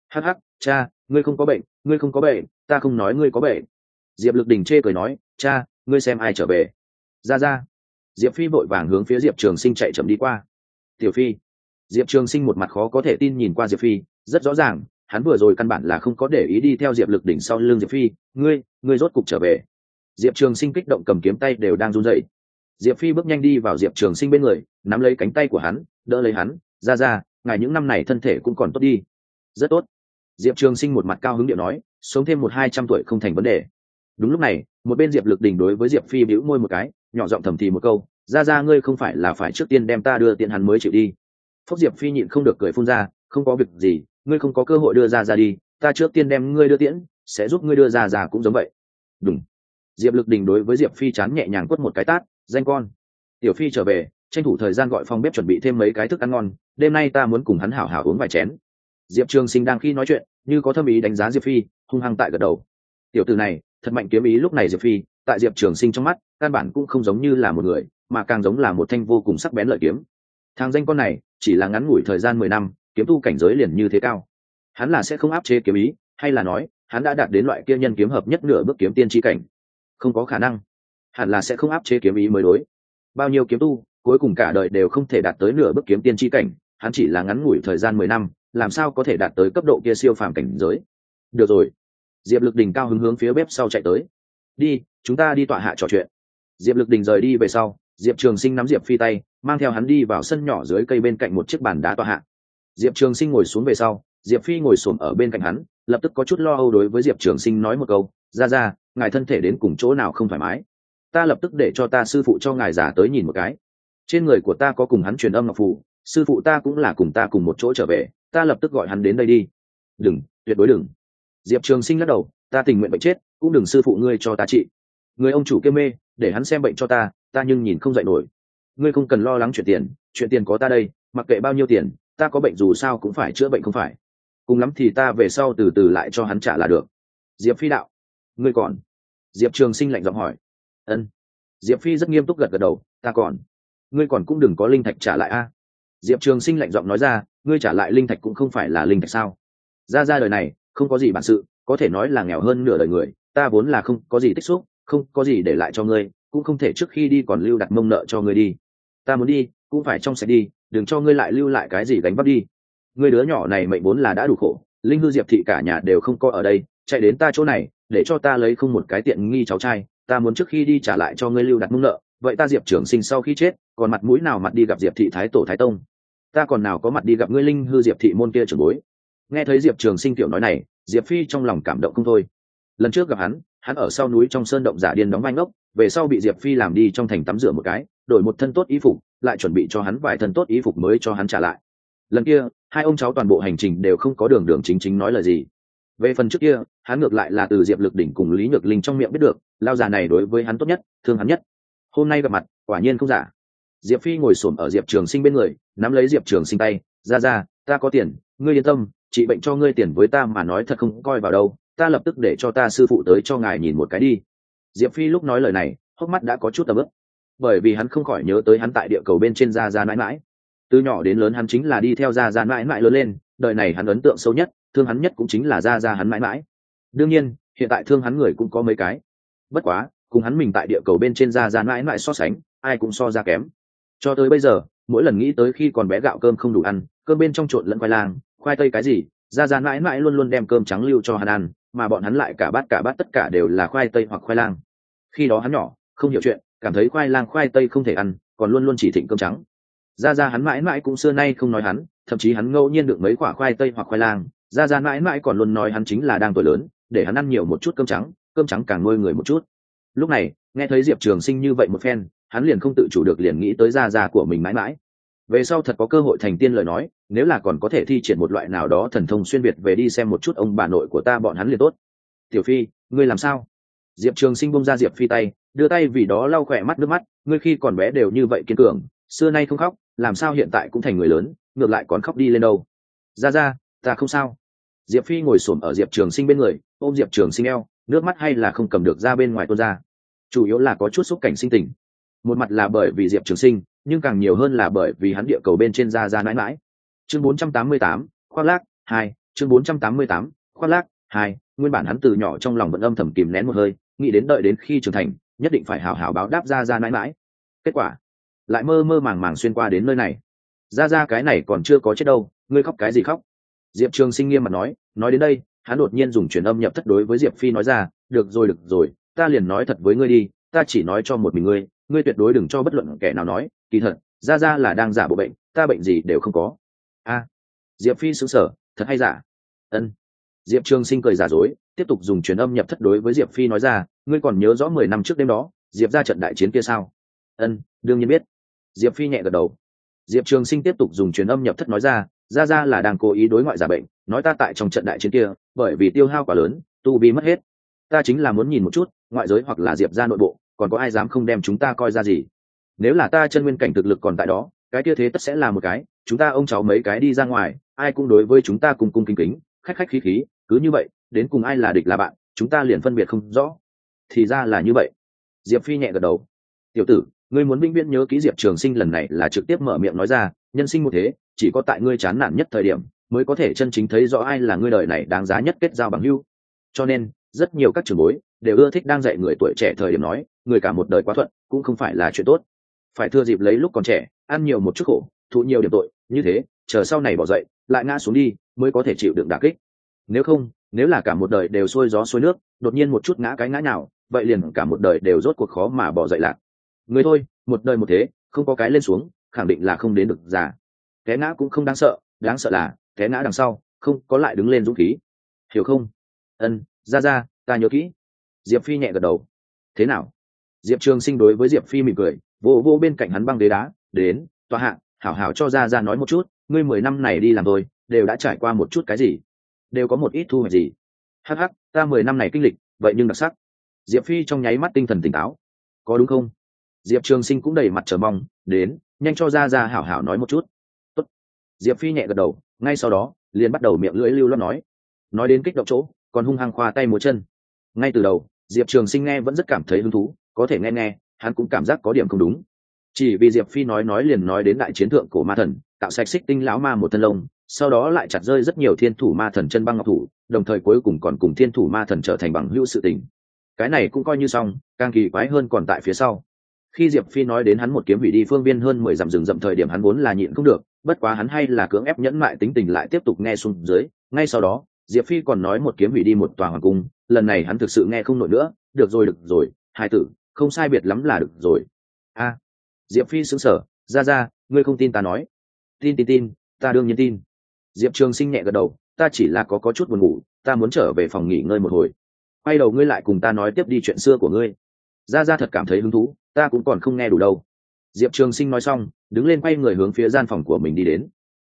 hắc hắc, cha, ngươi không có bệnh, ngươi không có bệnh, ta không nói ngươi có bệnh. Diệp Lực Đình chê cười nói, cha, ngươi xem ai trở về. Ra. Diệp Phi vội vàng hướng phía Diệp Trường Sinh chạy chậm đi qua. Tiểu Phi. Diệp Trường Sinh một mặt khó có thể tin nhìn qua Diệp Phi, rất rõ ràng hắn vừa rồi căn bản là không có để ý đi theo Diệp Lực Đỉnh sau lưng Diệp Phi. Ngươi rốt cục trở về. Diệp Trường Sinh kích động cầm kiếm tay đều đang run rẩy. Diệp Phi bước nhanh đi vào Diệp Trường Sinh bên người, nắm lấy cánh tay của hắn, đỡ lấy hắn. Ra, ngài những năm này thân thể cũng còn tốt đi. Rất tốt. Diệp Trường Sinh một mặt cao hứng điệu nói, sống thêm 100-200 tuổi không thành vấn đề. Đúng lúc này, một bên Diệp Lực Đình đối với Diệp Phi bĩu môi một cái, nhỏ giọng thầm thì một câu, ra ngươi không phải là phải trước tiên đem ta đưa tiện hắn mới chịu đi. Phúc Diệp Phi nhịn không được cười phun ra, không có việc gì, ngươi không có cơ hội đưa ra đi, ta trước tiên đem ngươi đưa tiễn, sẽ giúp ngươi đưa ra cũng giống vậy. Đúng. Diệp Lực Đình đối với Diệp Phi chán nhẹ nhàng quất một cái tát, danh con. Tiểu Phi trở về, tranh thủ thời gian gọi phòng bếp chuẩn bị thêm mấy cái thức ăn ngon, đêm nay ta muốn cùng hắn hảo hảo uống vài chén. Diệp Trường Sinh đang khi nói chuyện, như có thâm ý đánh giá Diệp Phi, hung hăng tại gật đầu. Tiểu tử này, thật mạnh kiếm ý. Lúc này Diệp Phi, tại Diệp Trường Sinh trong mắt, căn bản cũng không giống như là một người, mà càng giống là một thanh vô cùng sắc bén lợi kiếm. Thằng danh con này, chỉ là ngắn ngủi thời gian 10 năm, kiếm tu cảnh giới liền như thế cao. Hắn là sẽ không áp chế kiếm ý, hay là nói, hắn đã đạt đến loại kia nhân kiếm hợp nhất nửa bước kiếm tiên chi cảnh? Không có khả năng. Hẳn là sẽ không áp chế kiếm ý mới đối. Bao nhiêu kiếm tu, cuối cùng cả đời đều không thể đạt tới nửa bước kiếm tiên chi cảnh, hắn chỉ là ngắn ngủi thời gian 10 năm, làm sao có thể đạt tới cấp độ kia siêu phàm cảnh giới? Được rồi. Diệp Lực Đình cao hứng hướng phía bếp sau chạy tới. Đi, chúng ta đi tọa hạ trò chuyện. Diệp Lực Đình rời đi về sau, Diệp Trường Sinh nắm Diệp Phi tay, mang theo hắn đi vào sân nhỏ dưới cây bên cạnh một chiếc bàn đá tọa hạ. Diệp Trường Sinh ngồi xuống về sau, Diệp Phi ngồi xổm ở bên cạnh hắn, lập tức có chút lo âu đối với Diệp Trường Sinh nói một câu, ra, ngài thân thể đến cùng chỗ nào không thoải mái? Ta lập tức để cho ta sư phụ cho ngài giả tới nhìn một cái. Trên người của ta có cùng hắn truyền âm ngọc phù, sư phụ ta cũng là cùng ta cùng một chỗ trở về, ta lập tức gọi hắn đến đây đi. Đừng, tuyệt đối đừng. Diệp Trường Sinh lắc đầu, ta tình nguyện bệnh chết, cũng đừng sư phụ ngươi cho ta trị. Người ông chủ kia mê, để hắn xem bệnh cho ta nhưng nhìn không dậy nổi. Ngươi không cần lo lắng chuyện tiền có ta đây, mặc kệ bao nhiêu tiền, ta có bệnh dù sao cũng phải chữa bệnh không phải. Cùng lắm thì ta về sau từ từ lại cho hắn trả là được. Diệp Phi đạo, ngươi còn? Diệp Trường Sinh lạnh giọng hỏi. Ân. Diệp Phi rất nghiêm túc gật đầu, ta còn. Ngươi còn cũng đừng có linh thạch trả lại a. Diệp Trường Sinh lạnh giọng nói ra, ngươi trả lại linh thạch cũng không phải là linh thạch sao? Ra đời này không có gì bản sự, có thể nói là nghèo hơn nửa đời người, ta vốn là không có gì tích xúc, không có gì để lại cho ngươi, cũng không thể trước khi đi còn lưu đặt mông nợ cho ngươi đi. Ta muốn đi cũng phải trong sạch đi, đừng cho ngươi lại lưu lại cái gì gánh vác đi. Ngươi đứa nhỏ này mệnh vốn là đã đủ khổ, Linh Hư Diệp thị cả nhà đều không có ở đây, chạy đến ta chỗ này để cho ta lấy không một cái tiện nghi cháu trai, ta muốn trước khi đi trả lại cho ngươi lưu đặt mông nợ. Vậy ta Diệp Trường Sinh sau khi chết còn mặt mũi nào mặt đi gặp Diệp thị thái tổ thái tông? Ta còn nào có mặt đi gặp ngươi Linh Hư Diệp thị môn kia trưởng bối? Nghe thấy Diệp Trường Sinh tiểu nói này, Diệp Phi trong lòng cảm động không thôi. Lần trước gặp hắn ở sau núi trong sơn động giả điên đóng vai ngốc, về sau bị Diệp Phi làm đi trong thành tắm rửa một cái, đổi một thân tốt y phục, lại chuẩn bị cho hắn vài thân tốt y phục mới cho hắn trả lại. Lần kia, hai ông cháu toàn bộ hành trình đều không có đường chính nói lời gì. Về phần trước kia, hắn ngược lại là từ Diệp Lực Đỉnh cùng Lý Nhược Linh trong miệng biết được, lao già này đối với hắn tốt nhất, thương hắn nhất. Hôm nay gặp mặt, quả nhiên không giả. Diệp Phi ngồi xổm ở Diệp Trường Sinh bên người, nắm lấy Diệp Trường Sinh tay, ra, ta có tiền, ngươi yên tâm, trị bệnh cho ngươi tiền với ta mà nói thật không coi vào đâu, ta lập tức để cho ta sư phụ tới cho ngài nhìn một cái đi. Diệp Phi lúc nói lời này, hốc mắt đã có chút tầm ướp, bởi vì hắn không khỏi nhớ tới hắn tại địa cầu bên trên Gia mãi mãi. Từ nhỏ đến lớn hắn chính là đi theo Gia mãi mãi lớn lên, đời này hắn ấn tượng sâu nhất, thương hắn nhất cũng chính là Gia hắn mãi mãi. Đương nhiên, hiện tại thương hắn người cũng có mấy cái, bất quá cùng hắn mình tại địa cầu bên trên Gia mãi mãi so sánh, ai cũng so ra kém. Cho tới bây giờ, mỗi lần nghĩ tới khi còn bé gạo cơm không đủ ăn, cơm bên trong trộn lẫn khoai lang, khoai tây cái gì, Gia mãi mãi luôn luôn đem cơm trắng lưu cho hắn ăn, mà bọn hắn lại cả bát tất cả đều là khoai tây hoặc khoai lang. Khi đó hắn nhỏ, không hiểu chuyện, cảm thấy khoai lang khoai tây không thể ăn, còn luôn luôn chỉ thịnh cơm trắng. Gia hắn mãi mãi cũng xưa nay không nói hắn, thậm chí hắn ngẫu nhiên được mấy quả khoai tây hoặc khoai lang, Gia mãi mãi còn luôn nói hắn chính là đang tuổi lớn, để hắn ăn nhiều một chút cơm trắng càng nuôi người một chút. Lúc này, nghe thấy Diệp Trường Sinh như vậy một phen, hắn liền không tự chủ được liền nghĩ tới Gia của mình mãi mãi. Về sau thật có cơ hội thành tiên lời nói, nếu là còn có thể thi triển một loại nào đó thần thông xuyên việt về đi xem một chút ông bà nội của ta bọn hắn liền tốt. Tiểu Phi, ngươi làm sao? Diệp Trường Sinh bông ra Diệp Phi tay, đưa tay vì đó lau khỏe mắt nước mắt, ngươi khi còn bé đều như vậy kiên cường, xưa nay không khóc, làm sao hiện tại cũng thành người lớn, ngược lại còn khóc đi lên đâu? Ra, ta không sao. Diệp Phi ngồi xổm ở Diệp Trường Sinh bên người, ôm Diệp Trường Sinh eo, nước mắt hay là không cầm được ra bên ngoài tuôn ra. Chủ yếu là có chút xúc cảnh sinh tình. Một mặt là bởi vì Diệp Trường Sinh, nhưng càng nhiều hơn là bởi vì hắn địa cầu bên trên Gia mãi mãi. Chương 488, khoác lác 2, Chương 488, khoác lác 2. Nguyên bản hắn từ nhỏ trong lòng vẫn âm thầm kìm nén một hơi, nghĩ đến đợi đến khi trưởng thành nhất định phải hào hào báo đáp ra ra mãi mãi. Kết quả lại mơ mơ màng màng xuyên qua đến nơi này. Ra cái này còn chưa có chết đâu, ngươi khóc cái gì khóc? Diệp Trường Sinh nghiêm mặt nói đến đây hắn đột nhiên dùng truyền âm nhập thất đối với Diệp Phi nói ra, được rồi, ta liền nói thật với ngươi đi, ta chỉ nói cho một mình ngươi tuyệt đối đừng cho bất luận kẻ nào nói, kỳ thật ra là đang giả bộ bệnh, ta bệnh gì đều không có. A. Diệp Phi sững sờ, thật hay giả? Ân. Diệp Trường Sinh cười giả dối, tiếp tục dùng truyền âm nhập thất đối với Diệp Phi nói ra, ngươi còn nhớ rõ 10 năm trước đêm đó Diệp ra trận đại chiến kia sao? Ân, đương nhiên biết. Diệp Phi nhẹ gật đầu. Diệp Trường Sinh tiếp tục dùng truyền âm nhập thất nói ra là đang cố ý đối ngoại giả bệnh, nói ta tại trong trận đại chiến kia bởi vì tiêu hao quá lớn tu vi mất hết, ta chính là muốn nhìn một chút ngoại giới hoặc là Diệp ra nội bộ còn có ai dám không đem chúng ta coi ra gì. Nếu là ta chân nguyên cảnh thực lực còn tại đó, cái kia thế tất sẽ là một cái chúng ta ông cháu mấy cái đi ra ngoài ai cũng đối với chúng ta cung cung kính kính, khách khí, cứ như vậy đến cùng ai là địch là bạn chúng ta liền phân biệt không rõ. Thì ra là như vậy. Diệp Phi nhẹ gật đầu. Tiểu tử, ngươi muốn vĩnh viễn nhớ kỹ Diệp Trường Sinh lần này là trực tiếp mở miệng nói ra, nhân sinh một thế chỉ có tại ngươi chán nản nhất thời điểm mới có thể chân chính thấy rõ ai là ngươi đời này đáng giá nhất kết giao bằng hữu. Cho nên rất nhiều các trưởng bối đều ưa thích đang dạy người tuổi trẻ thời điểm nói, người cả một đời quá thuận cũng không phải là chuyện tốt, phải thừa dịp lấy lúc còn trẻ ăn nhiều một chút khổ, thụ nhiều điểm tội, như thế chờ sau này bỏ dậy lại ngã xuống đi mới có thể chịu đựng đả kích. Nếu không, nếu là cả một đời đều xuôi gió xuôi nước, đột nhiên một chút ngã cái ngã nào, vậy liền cả một đời đều rốt cuộc khó mà bỏ dậy lạc. Người thôi, một đời một thế, không có cái lên xuống khẳng định là không đến được già. Té ngã cũng không đáng sợ là té ngã đằng sau không có lại đứng lên dũng khí, hiểu không? Ân, ra ta nhớ kỹ. Diệp Phi nhẹ gật đầu. Thế nào? Diệp Trường Sinh đối với Diệp Phi mỉm cười, vô bên cạnh hắn băng ghế đá, đến tòa hạ, hảo hảo cho ra nói một chút, ngươi 10 năm này đi làm thôi đều đã trải qua một chút cái gì, đều có một ít thu hoạch gì? Hắc, ta 10 năm này kinh lịch vậy nhưng đặc sắc. Diệp Phi trong nháy mắt tinh thần tỉnh táo. Có đúng không? Diệp Trường Sinh cũng đầy mặt chờ mong, đến nhanh cho ra hảo hảo nói một chút. Tốt. Diệp Phi nhẹ gật đầu, ngay sau đó liền bắt đầu miệng lưỡi lưu loát nói đến kích động chỗ còn hung hăng khoa tay múa chân. Ngay từ đầu Diệp Trường Sinh nghe vẫn rất cảm thấy hứng thú, có thể nghe hắn cũng cảm giác có điểm không đúng. Chỉ vì Diệp Phi nói liền nói đến đại chiến thượng cổ ma thần tạo sạch xích tinh lão ma một thân lông, sau đó lại chặt rơi rất nhiều thiên thủ ma thần chân băng ngọc thủ, đồng thời cuối cùng còn cùng thiên thủ ma thần trở thành bằng hữu sự tình. Cái này cũng coi như xong, càng kỳ quái hơn còn tại phía sau. Khi Diệp Phi nói đến hắn một kiếm hủy đi phương viên hơn 10 dặm rừng rậm thời điểm, hắn vốn là nhịn không được, bất quá hắn hay là cưỡng ép nhẫn mại tính tình lại tiếp tục nghe xuống dưới. Ngay sau đó Diệp Phi còn nói một kiếm hủy đi một tòa hoàng cung, lần này hắn thực sự nghe không nổi nữa. Được rồi, hai tử không sai biệt lắm là được rồi. A. Diệp Phi sững sờ, ra ngươi không tin ta nói? Tin, ta đương nhiên tin. Diệp Trường Sinh nhẹ gật đầu, ta chỉ là có chút buồn ngủ, ta muốn trở về phòng nghỉ ngơi một hồi. Quay đầu ngươi lại cùng ta nói tiếp đi chuyện xưa của ngươi. Ra thật cảm thấy hứng thú, ta cũng còn không nghe đủ đâu. Diệp Trường Sinh nói xong đứng lên quay người hướng phía gian phòng của mình đi đến.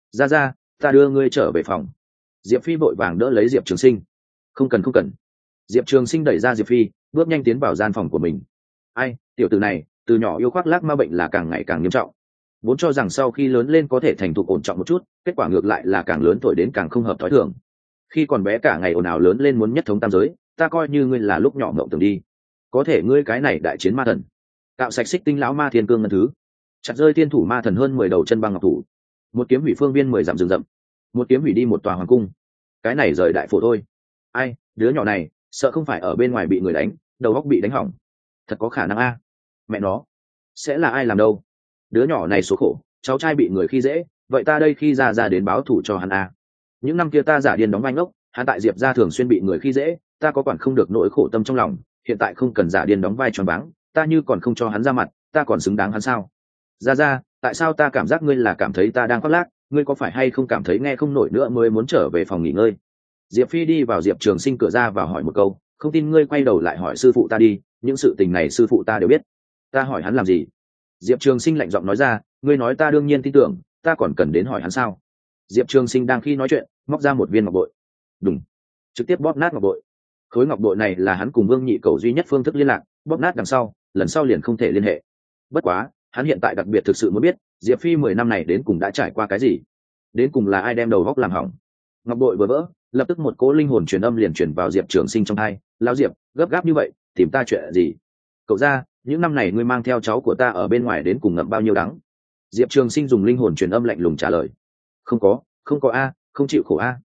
Ra ta đưa ngươi trở về phòng. Diệp Phi vội vàng đỡ lấy Diệp Trường Sinh. Không cần. Diệp Trường Sinh đẩy ra Diệp Phi, bước nhanh tiến vào gian phòng của mình. Ai, tiểu tử này từ nhỏ yêu khoác lác ma bệnh là càng ngày càng nghiêm trọng, vốn cho rằng sau khi lớn lên có thể thành thục ổn trọng một chút, kết quả ngược lại là càng lớn tuổi đến càng không hợp thói thường. Khi còn bé cả ngày ồn ào lớn lên muốn nhất thống tam giới, ta coi như ngươi là lúc nhỏ mộng tưởng đi. Có thể ngươi cái này đại chiến ma thần, cạo sạch xích tinh lão ma thiên cương ngân thứ, chặt rơi thiên thủ ma thần hơn 10 đầu chân băng ngọc thủ, một kiếm hủy phương viên 10 dặm rừng rậm, một kiếm hủy đi một tòa hoàng cung. Cái này rời đại phổ thôi. Ai, đứa nhỏ này sợ không phải ở bên ngoài bị người đánh, đầu óc bị đánh hỏng. Thật có khả năng a. Mẹ nó, sẽ là ai làm đâu? Đứa nhỏ này số khổ, cháu trai bị người khi dễ, vậy ta đây khi ra đến báo thù cho hắn a. Những năm kia ta giả điên đóng vai ngốc, hắn tại Diệp gia thường xuyên bị người khi dễ, ta có quản không được nỗi khổ tâm trong lòng, hiện tại không cần giả điên đóng vai tròn váng, ta như còn không cho hắn ra mặt, ta còn xứng đáng hắn sao? Ra, tại sao ta cảm giác ngươi là cảm thấy ta đang khoác lác, ngươi có phải hay không cảm thấy nghe không nổi nữa mới muốn trở về phòng nghỉ ngơi? Diệp Phi đi vào Diệp Trường Sinh cửa ra và hỏi một câu, không tin ngươi quay đầu lại hỏi sư phụ ta đi, những sự tình này sư phụ ta đều biết. Ta hỏi hắn làm gì? Diệp Trường Sinh lạnh giọng nói ra, ngươi nói ta đương nhiên tin tưởng, ta còn cần đến hỏi hắn sao? Diệp Trường Sinh đang khi nói chuyện móc ra một viên ngọc bội, đùng, trực tiếp bóp nát ngọc bội. Khối ngọc bội này là hắn cùng Vương Nhị Cầu duy nhất phương thức liên lạc, bóp nát đằng sau lần sau liền không thể liên hệ. Bất quá hắn hiện tại đặc biệt thực sự muốn biết Diệp Phi 10 năm này đến cùng đã trải qua cái gì, đến cùng là ai đem đầu góc làm hỏng. Ngọc bội vừa vỡ, lập tức một cỗ linh hồn truyền âm liền truyền vào Diệp Trường Sinh trong tai. Lão Diệp, gấp gáp như vậy tìm ta chuyện gì? Cậu ra, những năm này ngươi mang theo cháu của ta ở bên ngoài đến cùng ngậm bao nhiêu đắng? Diệp Trường Sinh dùng linh hồn truyền âm lạnh lùng trả lời. Không có a, không chịu khổ a.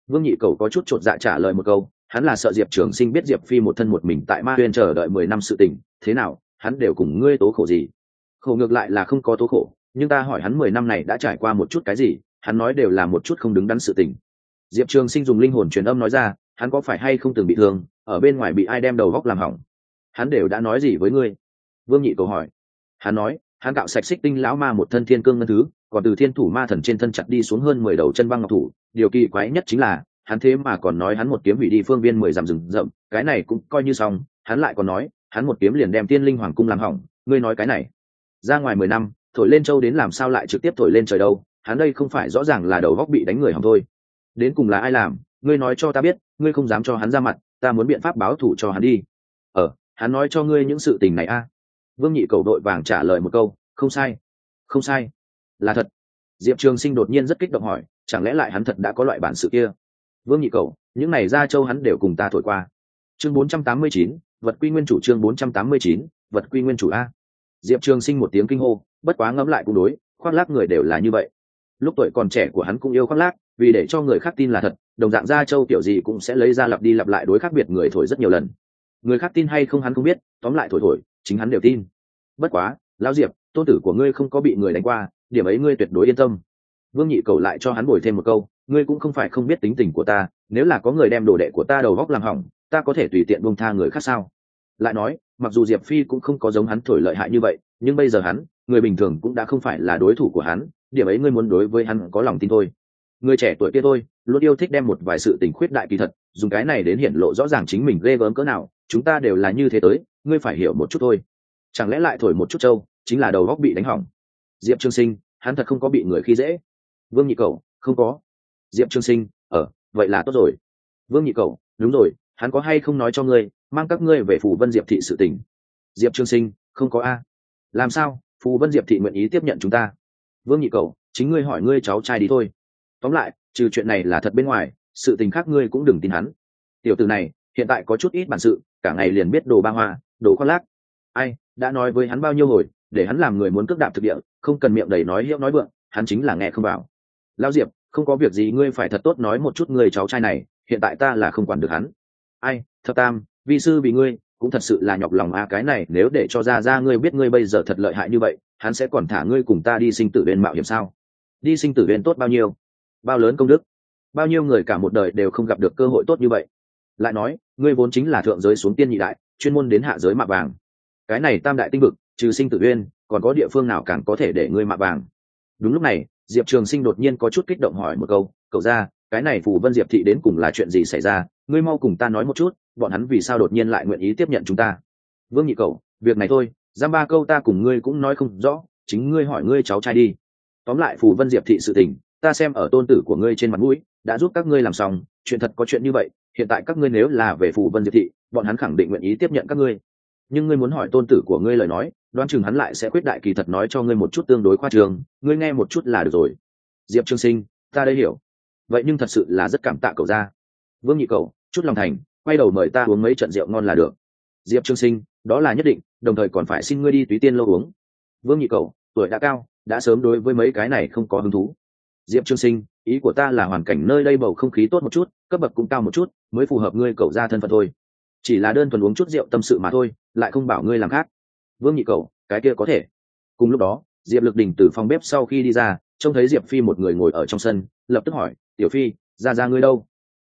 Vương Nhị Cầu có chút chột dạ trả lời một câu, hắn là sợ Diệp Trường Sinh biết Diệp Phi một thân một mình tại Ma Uyên chờ đợi 10 năm sự tình, thế nào, hắn đều cùng ngươi tố khổ gì? Khổ ngược lại là không có tố khổ, nhưng ta hỏi hắn 10 năm này đã trải qua một chút cái gì, hắn nói đều là một chút không đứng đắn sự tình. Diệp Trường Sinh dùng linh hồn truyền âm nói ra, hắn có phải hay không từng bị thương, ở bên ngoài bị ai đem đầu góc làm hỏng? Hắn đều đã nói gì với ngươi? Vương Nhị Cầu hỏi. Hắn nói, hắn cạo sạch Xích Tinh lão ma một thân thiên cương ngân thứ, còn từ thiên thủ ma thần trên thân chặt đi xuống hơn 10 đầu chân băng ngọc thủ, điều kỳ quái nhất chính là hắn thế mà còn nói hắn một kiếm hủy đi phương viên 10 dặm rừng rậm, cái này cũng coi như xong, hắn lại còn nói hắn một kiếm liền đem Tiên Linh Hoàng cung làm hỏng, ngươi nói cái này ra ngoài 10 năm thổi lên châu đến làm sao lại trực tiếp thổi lên trời đâu, hắn đây không phải rõ ràng là đầu góc bị đánh người hỏng thôi. Đến cùng là ai làm, ngươi nói cho ta biết, ngươi không dám cho hắn ra mặt, ta muốn biện pháp báo thù cho hắn đi. Hắn nói cho ngươi những sự tình này a. Vương Nhị Cầu đội vàng trả lời một câu, không sai, không sai, là thật. Diệp Trường Sinh đột nhiên rất kích động hỏi, chẳng lẽ lại hắn thật đã có loại bản sự kia? Vương Nhị Cầu, những này ra châu hắn đều cùng ta thổi qua. Chương 489, vật quy nguyên chủ. Chương 489, vật quy nguyên chủ a. Diệp Trường Sinh một tiếng kinh hô, bất quá ngẫm lại cũng đối, khoác lác người đều là như vậy. Lúc tuổi còn trẻ của hắn cũng yêu khoác lác, vì để cho người khác tin là thật, đồng dạng ra châu kiểu gì cũng sẽ lấy ra lặp đi lặp lại đối khác biệt người thổi rất nhiều lần. Người khác tin hay không hắn không biết, tóm lại thổi, chính hắn đều tin. Bất quá, lão Diệp, tôn tử của ngươi không có bị người đánh qua, điểm ấy ngươi tuyệt đối yên tâm. Vương Nhị Cầu lại cho hắn bồi thêm một câu, ngươi cũng không phải không biết tính tình của ta, nếu là có người đem đồ đệ của ta đầu góc làm hỏng, ta có thể tùy tiện buông tha người khác sao? Lại nói, mặc dù Diệp Phi cũng không có giống hắn thổi lợi hại như vậy, nhưng bây giờ hắn, người bình thường cũng đã không phải là đối thủ của hắn, điểm ấy ngươi muốn đối với hắn có lòng tin thôi. Người trẻ tuổi kia thôi, luôn yêu thích đem một vài sự tình khuyết đại kỳ thật, dùng cái này đến hiển lộ rõ ràng chính mình ghê gớm cỡ nào, chúng ta đều là như thế tới, ngươi phải hiểu một chút thôi. Chẳng lẽ lại thổi một chút trâu, chính là đầu góc bị đánh hỏng? Diệp Trường Sinh, hắn thật không có bị người khi dễ. Vương Nhị Cầu, không có. Diệp Trường Sinh, vậy là tốt rồi. Vương Nhị Cầu, đúng rồi, hắn có hay không nói cho ngươi mang các ngươi về Phù Vân Diệp thị sự tình? Diệp Trường Sinh, không có a. Làm sao Phù Vân Diệp thị nguyện ý tiếp nhận chúng ta? Vương Nhị Cầu, chính ngươi hỏi ngươi cháu trai đi thôi. Tóm lại, trừ chuyện này là thật bên ngoài, sự tình khác ngươi cũng đừng tin hắn. Tiểu tử này hiện tại có chút ít bản sự, cả ngày liền biết đồ ba hoa, đồ khoác lác. Ai đã nói với hắn bao nhiêu hồi, để hắn làm người muốn cước đạp thực địa, không cần miệng đầy nói hiệu nói vượng, hắn chính là nghe không vào. Lão Diệp, không có việc gì, ngươi phải thật tốt nói một chút người cháu trai này, hiện tại ta là không quản được hắn. Ai, Thập Tam, vi sư vì ngươi cũng thật sự là nhọc lòng a, cái này nếu để cho ra ngươi biết ngươi bây giờ thật lợi hại như vậy, hắn sẽ còn thả ngươi cùng ta đi sinh tử bên mạo hiểm sao? Đi sinh tử bên tốt bao nhiêu, bao lớn công đức, bao nhiêu người cả một đời đều không gặp được cơ hội tốt như vậy. Lại nói, ngươi vốn chính là thượng giới xuống tiên nhị đại, chuyên môn đến hạ giới mạ vàng. Cái này tam đại tinh vực, trừ sinh tử uyên, còn có địa phương nào càng có thể để ngươi mạ vàng? Đúng lúc này, Diệp Trường Sinh đột nhiên có chút kích động hỏi một câu, cậu ra, cái này Phù Vân Diệp thị đến cùng là chuyện gì xảy ra, ngươi mau cùng ta nói một chút, bọn hắn vì sao đột nhiên lại nguyện ý tiếp nhận chúng ta? Vương Nhị Cầu, việc này thôi, giam ba câu ta cùng ngươi cũng nói không rõ, chính ngươi hỏi ngươi cháu trai đi. Tóm lại Phù Vân Diệp thị sự tình, ta xem ở tôn tử của ngươi trên mặt mũi, đã giúp các ngươi làm xong, chuyện thật có chuyện như vậy, hiện tại các ngươi nếu là về Phù Vân Diệp thị, bọn hắn khẳng định nguyện ý tiếp nhận các ngươi. Nhưng ngươi muốn hỏi tôn tử của ngươi lời nói, đoán chừng hắn lại sẽ quyết đại kỳ thật nói cho ngươi một chút tương đối khoa trương, ngươi nghe một chút là được rồi. Diệp Trường Sinh, ta đây hiểu. Vậy nhưng thật sự là rất cảm tạ cậu ra. Vương Nhị Cầu, chút lòng thành, quay đầu mời ta uống mấy trận rượu ngon là được. Diệp Trường Sinh, đó là nhất định, đồng thời còn phải xin ngươi đi Túy Tiên lâu uống. Vương Nhị Cầu, tuổi đã cao, đã sớm đối với mấy cái này không có hứng thú. Diệp Trường Sinh, ý của ta là hoàn cảnh nơi đây bầu không khí tốt một chút, cấp bậc cũng cao một chút, mới phù hợp ngươi cậu ra thân phận thôi. Chỉ là đơn thuần uống chút rượu tâm sự mà thôi, lại không bảo ngươi làm khác. Vương Nhị Cầu, cái kia có thể. Cùng lúc đó, Diệp Lực Đình từ phòng bếp sau khi đi ra, trông thấy Diệp Phi một người ngồi ở trong sân, lập tức hỏi, Tiểu Phi, ra ngươi đâu?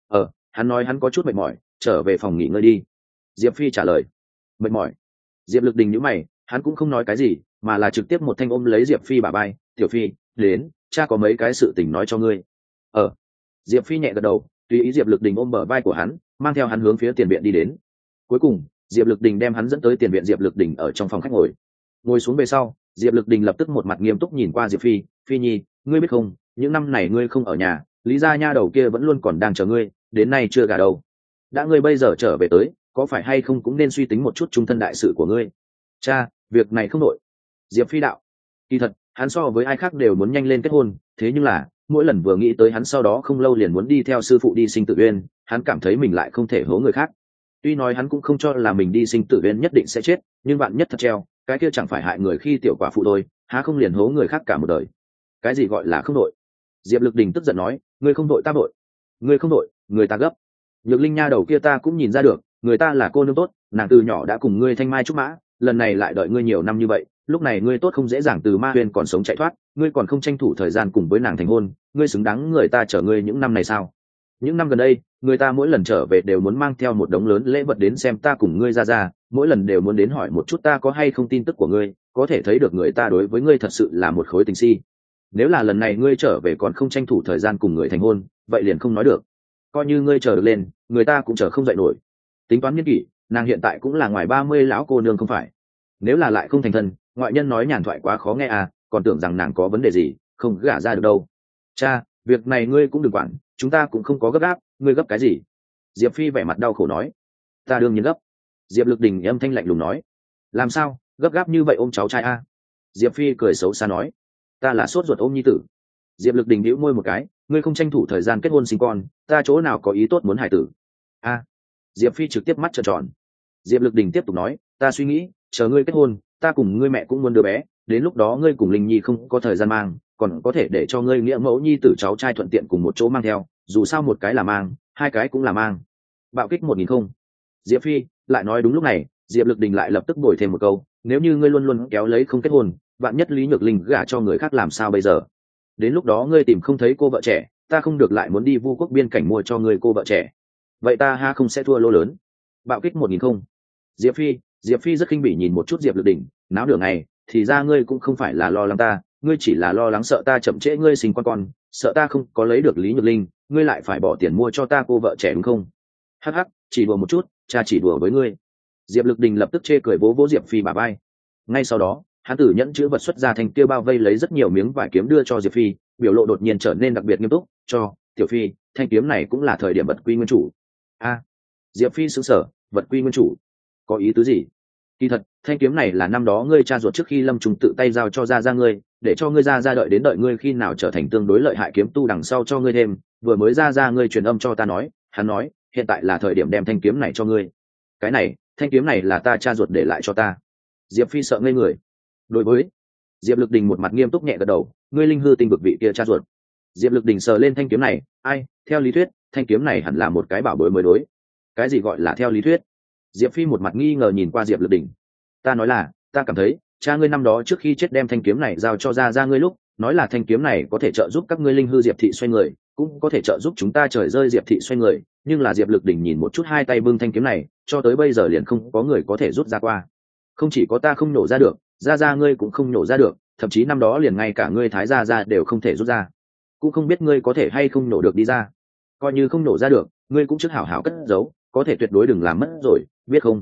Hắn nói hắn có chút mệt mỏi, trở về phòng nghỉ ngơi đi. Diệp Phi trả lời. Mệt mỏi? Diệp Lực Đình nhíu mày, hắn cũng không nói cái gì, mà là trực tiếp một thanh ôm lấy Diệp Phi bả vai, Tiểu Phi, đến, cha có mấy cái sự tình nói cho ngươi. Diệp Phi nhẹ gật đầu, tùy ý Diệp Lực Đình ôm bờ vai của hắn, mang theo hắn hướng phía tiền viện đi đến. Cuối cùng, Diệp Lực Đình đem hắn dẫn tới tiền viện. Diệp Lực Đình ở trong phòng khách ngồi xuống về sau, Diệp Lực Đình lập tức một mặt nghiêm túc nhìn qua Diệp Phi, Phi nhi, ngươi biết không, những năm này ngươi không ở nhà, Lý gia nha đầu kia vẫn luôn còn đang chờ ngươi, đến nay chưa gả đâu. Đã ngươi bây giờ trở về tới, có phải hay không cũng nên suy tính một chút trung thân đại sự của ngươi. Cha, việc này không đổi. Diệp Phi đạo. Kỳ thật, hắn so với ai khác đều muốn nhanh lên kết hôn, thế nhưng là mỗi lần vừa nghĩ tới hắn sau đó không lâu liền muốn đi theo sư phụ đi sinh tử uyên, hắn cảm thấy mình lại không thể hố người khác. Tuy nói hắn cũng không cho là mình đi sinh tử uyên nhất định sẽ chết, nhưng bạn nhất thật treo, cái kia chẳng phải hại người khi tiểu quả phụ thôi, há không liền hố người khác cả một đời. Cái gì gọi là không đội? Diệp Lực Đình tức giận nói, ngươi không đội ta đội, ngươi không đội, người ta gấp. Nhược Linh nha đầu kia ta cũng nhìn ra được, người ta là cô nương tốt, nàng từ nhỏ đã cùng ngươi thanh mai trúc mã, lần này lại đợi ngươi nhiều năm như vậy, lúc này ngươi tốt không dễ dàng từ ma huyền còn sống chạy thoát, ngươi còn không tranh thủ thời gian cùng với nàng thành hôn, ngươi xứng đáng người ta chở ngươi những năm này sao? Những năm gần đây, người ta mỗi lần trở về đều muốn mang theo một đống lớn lễ vật đến xem ta cùng ngươi ra, mỗi lần đều muốn đến hỏi một chút ta có hay không tin tức của ngươi, có thể thấy được người ta đối với ngươi thật sự là một khối tình si. Nếu là lần này ngươi trở về còn không tranh thủ thời gian cùng người thành hôn, vậy liền không nói được. Coi như ngươi chờ được lên, người ta cũng chờ không dậy nổi. Tính toán niên kỷ, nàng hiện tại cũng là ngoài 30 lão cô nương không phải. Nếu là lại không thành thân, ngoại nhân nói nhàn thoại quá khó nghe à, còn tưởng rằng nàng có vấn đề gì, không gả ra được đâu. Cha, việc này ngươi cũng đừng quản, chúng ta cũng không có gấp gáp, ngươi gấp cái gì? Diệp Phi vẻ mặt đau khổ nói. Ta đương nhiên gấp. Diệp Lực Đình âm thanh lạnh lùng nói. Làm sao, gấp gáp như vậy ôm cháu trai a? Diệp Phi cười xấu xa nói. Ta là sốt ruột ôm nhi tử. Diệp Lực Đình nhíu môi một cái, ngươi không tranh thủ thời gian kết hôn sinh con, ta chỗ nào có ý tốt muốn hải tử. A. Diệp Phi trực tiếp mắt trợn tròn. Diệp Lực Đình tiếp tục nói, ta suy nghĩ, chờ ngươi kết hôn, ta cùng ngươi mẹ cũng muốn đứa bé, đến lúc đó ngươi cùng Linh Nhi không có thời gian mang, còn có thể để cho ngươi nghĩa mẫu nhi tử cháu trai thuận tiện cùng một chỗ mang theo, dù sao một cái là mang, hai cái cũng là mang. Bạo kích 1000 không. Diệp Phi lại nói. Đúng lúc này, Diệp Lực Đình lại lập tức bồi thêm một câu, nếu như ngươi luôn luôn kéo lấy không kết hôn, vạn nhất Lý Nhược Linh gả cho người khác làm sao bây giờ? Đến lúc đó ngươi tìm không thấy cô vợ trẻ, ta không được lại muốn đi Vu Quốc biên cảnh mua cho ngươi cô vợ trẻ, vậy ta ha không sẽ thua lỗ lớn. Bạo kích 1000 không. Diệp Phi rất khinh bỉ nhìn một chút Diệp Lực Đình, náo nửa ngày, thì ra ngươi cũng không phải là lo lắng ta, ngươi chỉ là lo lắng sợ ta chậm trễ ngươi sinh con, sợ ta không có lấy được Lý Nhược Linh, ngươi lại phải bỏ tiền mua cho ta cô vợ trẻ đúng không? Hắc hắc, chỉ đùa một chút, cha chỉ đùa với ngươi. Diệp Lực Đình lập tức chê cười vỗ vỗ Diệp Phi bả vai. Ngay sau đó, hắn tử nhẫn chữ vật xuất ra thành kia bao vây lấy rất nhiều miếng vải kiếm đưa cho Diệp Phi, biểu lộ đột nhiên trở nên đặc biệt nghiêm túc, cho Tiểu Phi, thanh kiếm này cũng là thời điểm vật quy nguyên chủ. A. Diệp Phi sững sờ, vật quy nguyên chủ, có ý tứ gì? Kỳ thật, thanh kiếm này là năm đó ngươi cha ruột trước khi lâm trùng tự tay giao cho ra ngươi, để cho ngươi ra đợi đến đợi ngươi khi nào trở thành tương đối lợi hại kiếm tu đằng sau cho ngươi thêm, vừa mới ra ngươi truyền âm cho ta nói, hắn nói, hiện tại là thời điểm đem thanh kiếm này cho ngươi. Cái này, thanh kiếm này là ta cha ruột để lại cho ta. Diệp Phi sợ ngây người. Đối với Diệp Lực Đình một mặt nghiêm túc nhẹ gật đầu, ngươi linh hư tinh vực vị kia cha ruột. Diệp Lực Đình sờ lên thanh kiếm này, ai, theo lý thuyết, thanh kiếm này hẳn là một cái bảo bối mới đối. Cái gì gọi là theo lý thuyết? Diệp Phi một mặt nghi ngờ nhìn qua Diệp Lực Đình. Ta nói là, ta cảm thấy, cha ngươi năm đó trước khi chết đem thanh kiếm này giao cho ra ngươi lúc, nói là thanh kiếm này có thể trợ giúp các ngươi linh hư Diệp thị xoay người, cũng có thể trợ giúp chúng ta trời rơi Diệp thị xoay người, nhưng là Diệp Lực Đình nhìn một chút hai tay bưng thanh kiếm này, cho tới bây giờ liền không có người có thể rút ra qua. Không chỉ có ta không nổ ra được, ra ngươi cũng không nổ ra được, thậm chí năm đó liền ngay cả ngươi thái ra đều không thể rút ra. Cũng không biết ngươi có thể hay không nổ được đi ra. Coi như không nổ ra được, ngươi cũng trước hảo hảo cất giấu, có thể tuyệt đối đừng làm mất rồi, biết không?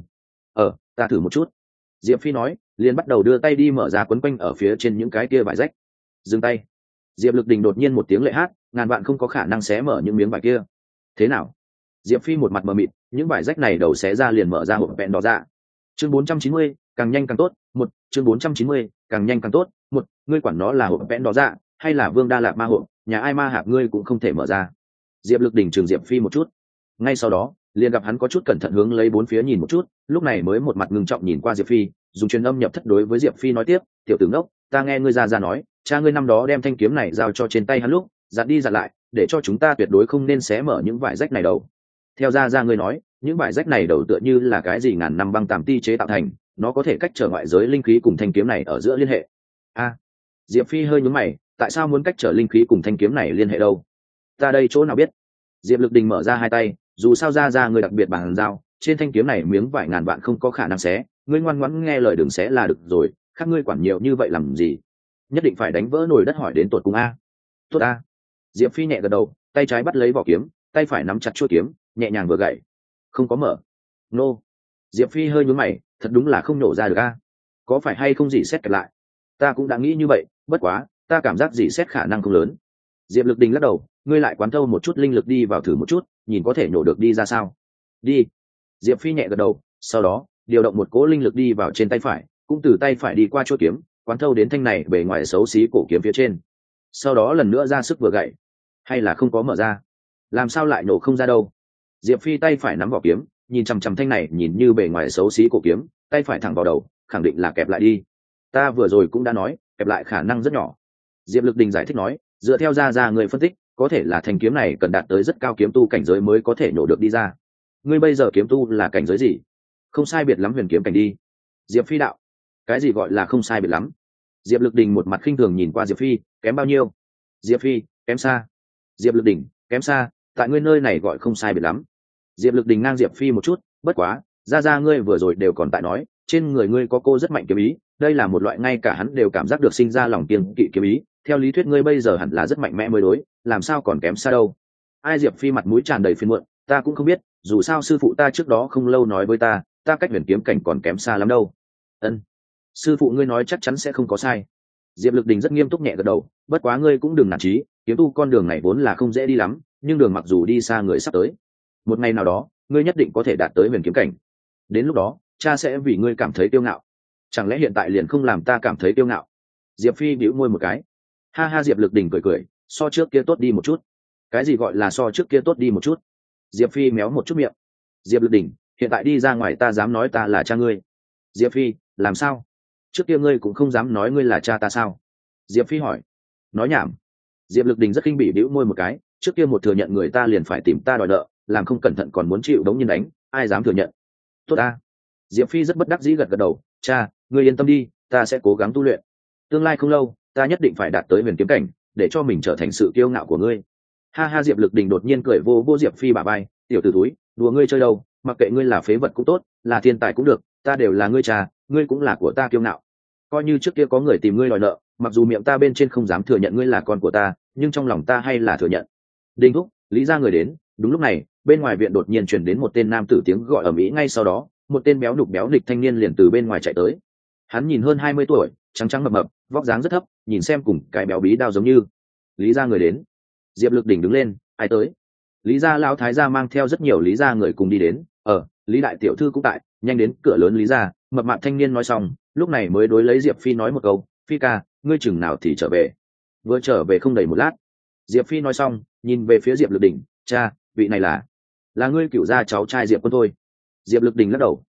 Ta thử một chút. Diệp Phi nói, liền bắt đầu đưa tay đi mở ra quấn quanh ở phía trên những cái kia vải rách. Dừng tay. Diệp Lực Đình đột nhiên một tiếng lệ hát, ngàn vạn không có khả năng xé mở những miếng vải kia. Thế nào? Diệp Phi một mặt mờ mịt, những vải rách này đầu xé ra liền mở ra hộp vẹn đỏ ra. Chương 490, càng nhanh càng tốt. Chương 490, càng nhanh càng tốt. Ngươi quản nó là hộp vẹn đỏ ra, hay là Vương Đa Lạp ma hộp, nhà ai ma hạp ngươi cũng không thể mở ra. Diệp Lực Đình trừng Diệp Phi một chút. Ngay sau đó, liền gặp hắn có chút cẩn thận hướng lấy bốn phía nhìn một chút, lúc này mới một mặt ngưng trọng nhìn qua Diệp Phi, dùng truyền âm nhập thất đối với Diệp Phi nói tiếp, tiểu tử ngốc, ta nghe ngươi ra nói, cha ngươi năm đó đem thanh kiếm này giao cho trên tay hắn lúc, dặn đi dặn lại, để cho chúng ta tuyệt đối không nên xé mở những vải rách này đầu. Theo ra ngươi nói, những vải rách này đầu tựa như là cái gì ngàn năm băng tàm ti chế tạo thành, nó có thể cách trở ngoại giới linh khí cùng thanh kiếm này ở giữa liên hệ. Diệp Phi hơi nhướng mày, tại sao muốn cách trở linh khí cùng thanh kiếm này liên hệ đâu? Ta đây chỗ nào biết? Diệp Lực Đình mở ra hai tay, dù sao ra người đặc biệt bàn giao, trên thanh kiếm này miếng vải ngàn vạn không có khả năng xé, ngươi ngoan ngoãn nghe lời đừng xé là được rồi, khác ngươi quản nhiều như vậy làm gì? Nhất định phải đánh vỡ nồi đất hỏi đến tột cùng a. Tốt a. Diệp Phi nhẹ gật đầu, tay trái bắt lấy vỏ kiếm, tay phải nắm chặt chuôi kiếm, nhẹ nhàng vừa gậy. Không có mở. Nô. Diệp Phi hơi nhướng mày, thật đúng là không nổ ra được a. Có phải hay không gì xét kẹp lại? Ta cũng đã nghĩ như vậy, bất quá, ta cảm giác gì xét khả năng không lớn. Diệp Lực Đình lắc đầu, ngươi lại quán thâu một chút linh lực đi vào thử một chút, nhìn có thể nhổ được đi ra sao. Đi. Diệp Phi nhẹ gật đầu, sau đó điều động một cỗ linh lực đi vào trên tay phải, cũng từ tay phải đi qua chuôi kiếm, quán thâu đến thanh này bề ngoài xấu xí cổ kiếm phía trên. Sau đó lần nữa ra sức vừa gậy, hay là không có mở ra, làm sao lại nổ không ra đâu. Diệp Phi tay phải nắm vỏ kiếm, nhìn chằm chằm thanh này nhìn như bề ngoài xấu xí cổ kiếm, tay phải thẳng vào đầu, khẳng định là kẹp lại đi. Ta vừa rồi cũng đã nói, kẹp lại khả năng rất nhỏ. Diệp Lực Đình giải thích nói, dựa theo ra người phân tích, có thể là thanh kiếm này cần đạt tới rất cao kiếm tu cảnh giới mới có thể nhổ được đi ra. Ngươi bây giờ kiếm tu là cảnh giới gì? Không sai biệt lắm huyền kiếm cảnh đi. Diệp Phi đạo. Cái gì gọi là không sai biệt lắm? Diệp Lực Đình một mặt khinh thường nhìn qua Diệp Phi, kém bao nhiêu? Diệp Phi, kém xa. Diệp Lực Đình, kém xa, tại ngươi nơi này gọi không sai biệt lắm. Diệp Lực Đình ngang Diệp Phi một chút, bất quá, ra ngươi vừa rồi đều còn tại nói, trên người ngươi có cô rất mạnh kiếm ý, đây là một loại ngay cả hắn đều cảm giác được sinh ra lòng kiêng kỵ kiếm ý, theo lý thuyết ngươi bây giờ hẳn là rất mạnh mẽ mới đối, làm sao còn kém xa đâu. Ai? Diệp Phi mặt mũi tràn đầy phiền muộn, ta cũng không biết, dù sao sư phụ ta trước đó không lâu nói với ta cách huyền kiếm cảnh còn kém xa lắm đâu. Ân, sư phụ ngươi nói chắc chắn sẽ không có sai. Diệp Lực Đình rất nghiêm túc nhẹ gật đầu, bất quá ngươi cũng đừng nản chí, kiếm tu con đường này vốn là không dễ đi lắm, nhưng đường mặc dù đi xa người sắp tới, một ngày nào đó ngươi nhất định có thể đạt tới huyền kiếm cảnh, đến lúc đó cha sẽ vì ngươi cảm thấy kiêu ngạo. Chẳng lẽ hiện tại liền không làm ta cảm thấy kiêu ngạo? Diệp Phi bĩu môi một cái. Ha ha. Diệp Lực Đình cười cười, so trước kia tốt đi một chút. Cái gì gọi là so trước kia tốt đi một chút? Diệp Phi méo một chút miệng. Diệp Lực Đình, hiện tại đi ra ngoài ta dám nói ta là cha ngươi. Diệp Phi, làm sao? Trước kia ngươi cũng không dám nói ngươi là cha ta sao? Diệp Phi hỏi. Nói nhảm. Diệp Lực Đình rất kinh bỉ bĩu môi một cái, trước kia một thừa nhận người ta liền phải tìm ta đòi nợ, làm không cẩn thận còn muốn chịu đống nhiên đánh, ai dám thừa nhận. Tốt ta. Diệp Phi rất bất đắc dĩ gật gật đầu, cha, ngươi yên tâm đi, ta sẽ cố gắng tu luyện, tương lai không lâu ta nhất định phải đạt tới huyền kiếm cảnh, để cho mình trở thành sự kiêu ngạo của ngươi. Ha ha. Diệp Lực Đình đột nhiên cười vô Diệp Phi bả vai, tiểu tử túi, đùa ngươi chơi đâu, mặc kệ ngươi là phế vật cũng tốt, là thiên tài cũng được, ta đều là ngươi cha, ngươi cũng là của ta kiêu ngạo. Coi như trước kia có người tìm ngươi đòi nợ, mặc dù miệng ta bên trên không dám thừa nhận ngươi là con của ta, nhưng trong lòng ta hay là thừa nhận. Đinh thúc, Lý ra người đến. Đúng lúc này bên ngoài viện đột nhiên truyền đến một tên nam tử tiếng gọi ầm ĩ, ngay sau đó một tên béo đục béo nịch thanh niên liền từ bên ngoài chạy tới. Hắn nhìn hơn 20 tuổi, trắng trắng mập mập, vóc dáng rất thấp, nhìn xem cùng cái béo bí đao giống như. Lý ra người đến. Diệp Lực Đỉnh đứng lên, ai tới? Lý gia lão thái gia mang theo rất nhiều Lý gia người cùng đi đến. Lý đại tiểu thư cũng tại, nhanh đến cửa lớn Lý gia. Mập mạp thanh niên nói xong, lúc này mới đối lấy Diệp Phi nói một câu, Phi ca, ngươi chừng nào thì trở về? Vừa trở về không đầy một lát. Diệp Phi nói xong, nhìn về phía Diệp Lực Đỉnh, cha, vị này là ngươi cựu gia cháu trai Diệp Quân thôi. Diệp Lực Đỉnh lắc đầu.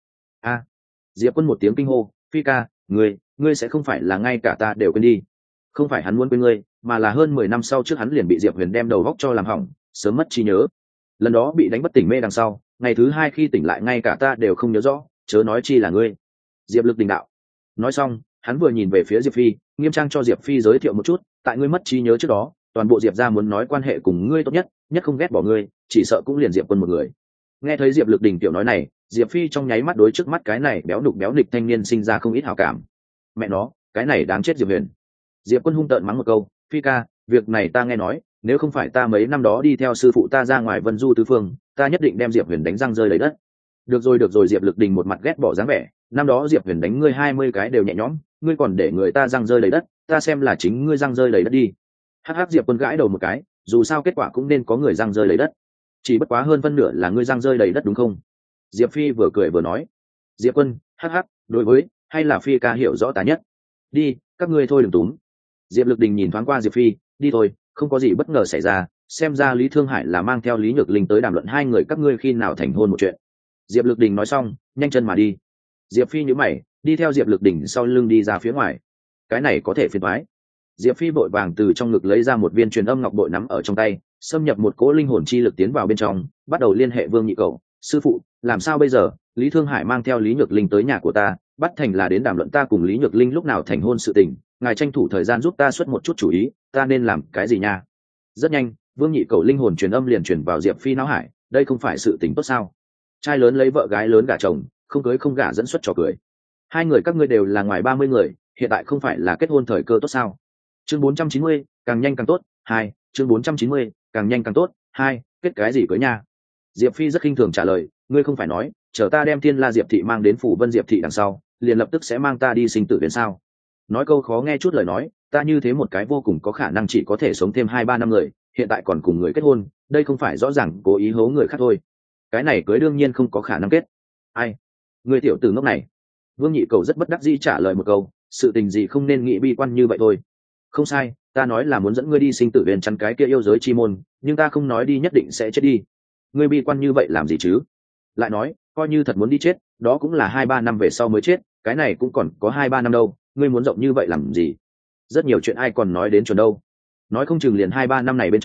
Diệp Quân một tiếng kinh hô, Phi ca, ngươi sẽ không phải là ngay cả ta đều quên đi? Không phải hắn muốn quên ngươi, mà là hơn 10 năm sau trước hắn liền bị Diệp Huyền đem đầu góc cho làm hỏng, sớm mất trí nhớ. Lần đó bị đánh bất tỉnh mê đằng sau, ngày thứ 2 khi tỉnh lại ngay cả ta đều không nhớ rõ, chớ nói chi là ngươi. Diệp Lực Đỉnh đạo. Nói xong, hắn vừa nhìn về phía Diệp Phi, nghiêm trang cho Diệp Phi giới thiệu một chút, tại ngươi mất trí nhớ trước đó, toàn bộ Diệp gia muốn nói quan hệ cùng ngươi tốt nhất không ghét bỏ ngươi, chỉ sợ cũng liền Diệp Quân một người. Nghe thấy Diệp Lực Đỉnh tiểu nói này, Diệp Phi trong nháy mắt đối trước mắt cái này béo đục béo nịch thanh niên sinh ra không ít hảo cảm. Mẹ nó, cái này đáng chết Diệp Huyền. Diệp Quân hung tợn mắng một câu, Phi ca, việc này ta nghe nói, nếu không phải ta mấy năm đó đi theo sư phụ ta ra ngoài Vân Du tứ phương, ta nhất định đem Diệp Huyền đánh răng rơi đầy đất. Được rồi, Diệp Lực Đình một mặt ghét bỏ dáng vẻ, năm đó Diệp Huyền đánh ngươi 20 cái đều nhẹ nhõm, ngươi còn để người ta răng rơi đầy đất, ta xem là chính ngươi răng rơi đầy đất đi. Hắc Diệp Quân gãi đầu một cái, dù sao kết quả cũng nên có người răng rơi đầy đất, chỉ bất quá hơn phân nửa là ngươi răng rơi đầy đất đúng không? Diệp Phi vừa cười vừa nói. Diệp Quân, hắc, đối với, hay là Phi ca hiểu rõ ta nhất. Đi, các ngươi thôi đừng túm. Diệp Lực Đình nhìn thoáng qua Diệp Phi, đi thôi, không có gì bất ngờ xảy ra, xem ra Lý Thương Hải là mang theo Lý Nhược Linh tới đàm luận hai người các ngươi khi nào thành hôn một chuyện. Diệp Lực Đình nói xong, nhanh chân mà đi. Diệp Phi nhíu mày, đi theo Diệp Lực Đình sau lưng đi ra phía ngoài. Cái này có thể phiền toái. Diệp Phi vội vàng từ trong ngực lấy ra một viên truyền âm ngọc bội nắm ở trong tay, xâm nhập một cỗ linh hồn chi lực tiến vào bên trong, bắt đầu liên hệ Vương Nhị Cầu. Sư phụ, làm sao bây giờ? Lý Thương Hải mang theo Lý Nhược Linh tới nhà của ta, bắt thành là đến đàm luận ta cùng Lý Nhược Linh lúc nào thành hôn sự tình, ngài tranh thủ thời gian giúp ta xuất một chút chủ ý, ta nên làm cái gì nha? Rất nhanh, Vương Nhị Cầu linh hồn truyền âm liền truyền vào Diệp Phi não hải, đây không phải sự tình tốt sao? Trai lớn lấy vợ gái lớn gả chồng, không cưới không gả dẫn xuất trò cười. Hai người các ngươi đều là ngoài 30 người, hiện tại không phải là kết hôn thời cơ tốt sao? Chương 490, càng nhanh càng tốt, 2, chương 490, càng nhanh càng tốt, 2, kết cái gì cưới nha? Diệp Phi rất khinh thường trả lời, ngươi không phải nói, chờ ta đem Thiên La Diệp thị mang đến phủ Vân Diệp thị đằng sau, liền lập tức sẽ mang ta đi sinh tử viện sao? Nói câu khó nghe chút lời nói, ta như thế một cái vô cùng có khả năng chỉ có thể sống thêm 2-3 năm người, hiện tại còn cùng người kết hôn, đây không phải rõ ràng cố ý hố người khác thôi. Cái này cưới đương nhiên không có khả năng kết. Ai? Người tiểu tử ngốc này. Vương Nhị Cầu rất bất đắc dĩ trả lời một câu, sự tình gì không nên nghĩ bi quan như vậy thôi. Không sai, ta nói là muốn dẫn ngươi đi sinh tử viện chắn cái kia yêu giới chi môn, nhưng ta không nói đi nhất định sẽ chết đi. Ngươi bi quan như vậy làm gì chứ? Lại nói, coi như thật muốn đi chết, đó cũng là 2-3 năm về sau mới chết, cái này cũng còn có 2-3 năm đâu, ngươi muốn rộng như vậy làm gì? Rất nhiều chuyện ai còn nói đến chuẩn đâu. Nói không chừng liền 2-3 năm này bên trong,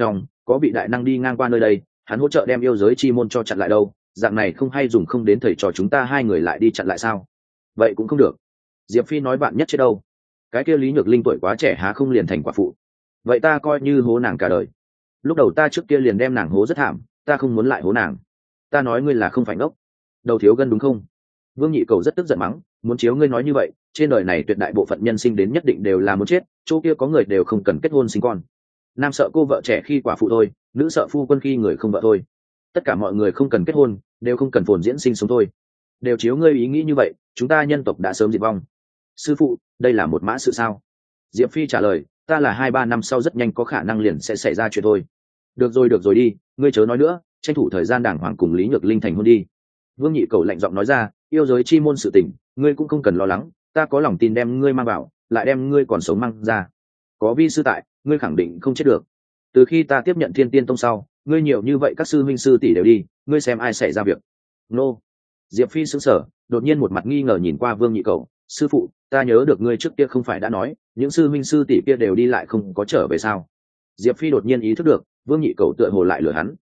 có vị đại năng đi ngang qua nơi đây, hắn hỗ trợ đem yêu giới chi môn cho chặn lại đâu, dạng này không hay dùng không đến thầy trò chúng ta hai người lại đi chặn lại sao? Vậy cũng không được. Diệp Phi nói bạn nhất chết đâu, cái kia Lý Nhược Linh tuổi quá trẻ há không liền thành quả phụ. Vậy ta coi như hố nàng cả đời. Lúc đầu ta trước kia liền đem nàng hố rất thảm, ta không muốn lại hố nàng. Ta nói ngươi là không phải ngốc, đầu thiếu gân đúng không? Vương Nhị Cầu rất tức giận mắng, muốn chiếu ngươi nói như vậy, trên đời này tuyệt đại bộ phận nhân sinh đến nhất định đều là muốn chết, chỗ kia có người đều không cần kết hôn sinh con. Nam sợ cô vợ trẻ khi quả phụ thôi, nữ sợ phu quân khi người không vợ thôi. Tất cả mọi người không cần kết hôn, đều không cần phồn diễn sinh sống thôi. Đều chiếu ngươi ý nghĩ như vậy, chúng ta nhân tộc đã sớm diệt vong. Sư phụ, đây là một mã sự sao? Diệp Phi trả lời, ta là 2-3 năm sau rất nhanh có khả năng liền sẽ xảy ra chuyện thôi. Được rồi đi, ngươi chớ nói nữa, tranh thủ thời gian đàng hoàng cùng Lý Nhược Linh thành hôn đi. Vương Nhị Cầu lạnh giọng nói ra, yêu giới chi môn sự tình, ngươi cũng không cần lo lắng, ta có lòng tin đem ngươi mang vào, lại đem ngươi còn sống mang ra. Có vi sư tại, ngươi khẳng định không chết được. Từ khi ta tiếp nhận Thiên Tiên Tông sau, ngươi nhiều như vậy các sư huynh sư tỷ đều đi, ngươi xem ai xảy ra việc. Nô. Diệp Phi sững sờ, đột nhiên một mặt nghi ngờ nhìn qua Vương Nhị Cầu, sư phụ, ta nhớ được ngươi trước kia không phải đã nói, những sư huynh sư tỷ kia đều đi lại không có trở về sao? Diệp Phi đột nhiên ý thức được, Vương Nhị Cầu tựa hồ lại lừa hắn.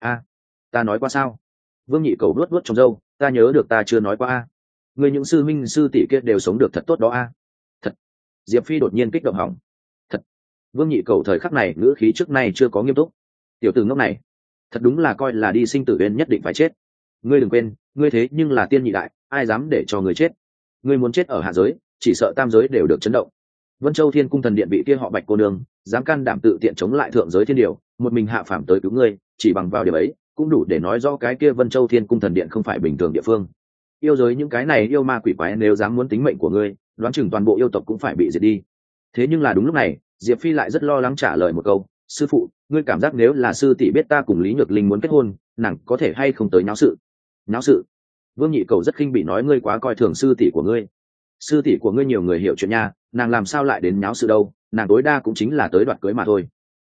Ta nói qua sao? Vương Nhị Cầu vuốt trong râu, ta nhớ được ta chưa nói qua ngươi những sư huynh sư tỷ kia đều sống được thật tốt đó Thật. Diệp Phi đột nhiên kích động hỏng. Thật. Vương Nhị Cầu thời khắc này ngữ khí trước nay chưa có nghiêm túc. Tiểu tử ngốc này, thật đúng là coi là đi sinh tử bên nhất định phải chết. Ngươi đừng quên, ngươi thế nhưng là tiên nhị đại, ai dám để cho ngươi chết? Ngươi muốn chết ở hạ giới, chỉ sợ tam giới đều được chấn động. Vân Châu Thiên Cung thần điện bị kia họ Bạch cô nương dám can đảm tự tiện chống lại thượng giới thiên điều, một mình hạ phàm tới cứu ngươi, chỉ bằng vào điểm ấy cũng đủ để nói rõ cái kia Vân Châu Thiên Cung thần điện không phải bình thường địa phương. Yêu giới những cái này yêu ma quỷ quái nếu dám muốn tính mệnh của ngươi, đoán chừng toàn bộ yêu tộc cũng phải bị diệt đi. Thế nhưng là đúng lúc này, Diệp Phi lại rất lo lắng trả lời một câu, sư phụ, ngươi cảm giác nếu là sư tỷ biết ta cùng Lý Nhược Linh muốn kết hôn, nàng có thể hay không tới nháo sự? Nháo sự? Vương Nhị Cầu rất khinh bị nói ngươi quá coi thường sư tỷ của ngươi. Sư tỷ của ngươi nhiều người hiểu chuyện nha, nàng làm sao lại đến nháo sự đâu, nàng tối đa cũng chính là tới đoạt cưới mà thôi.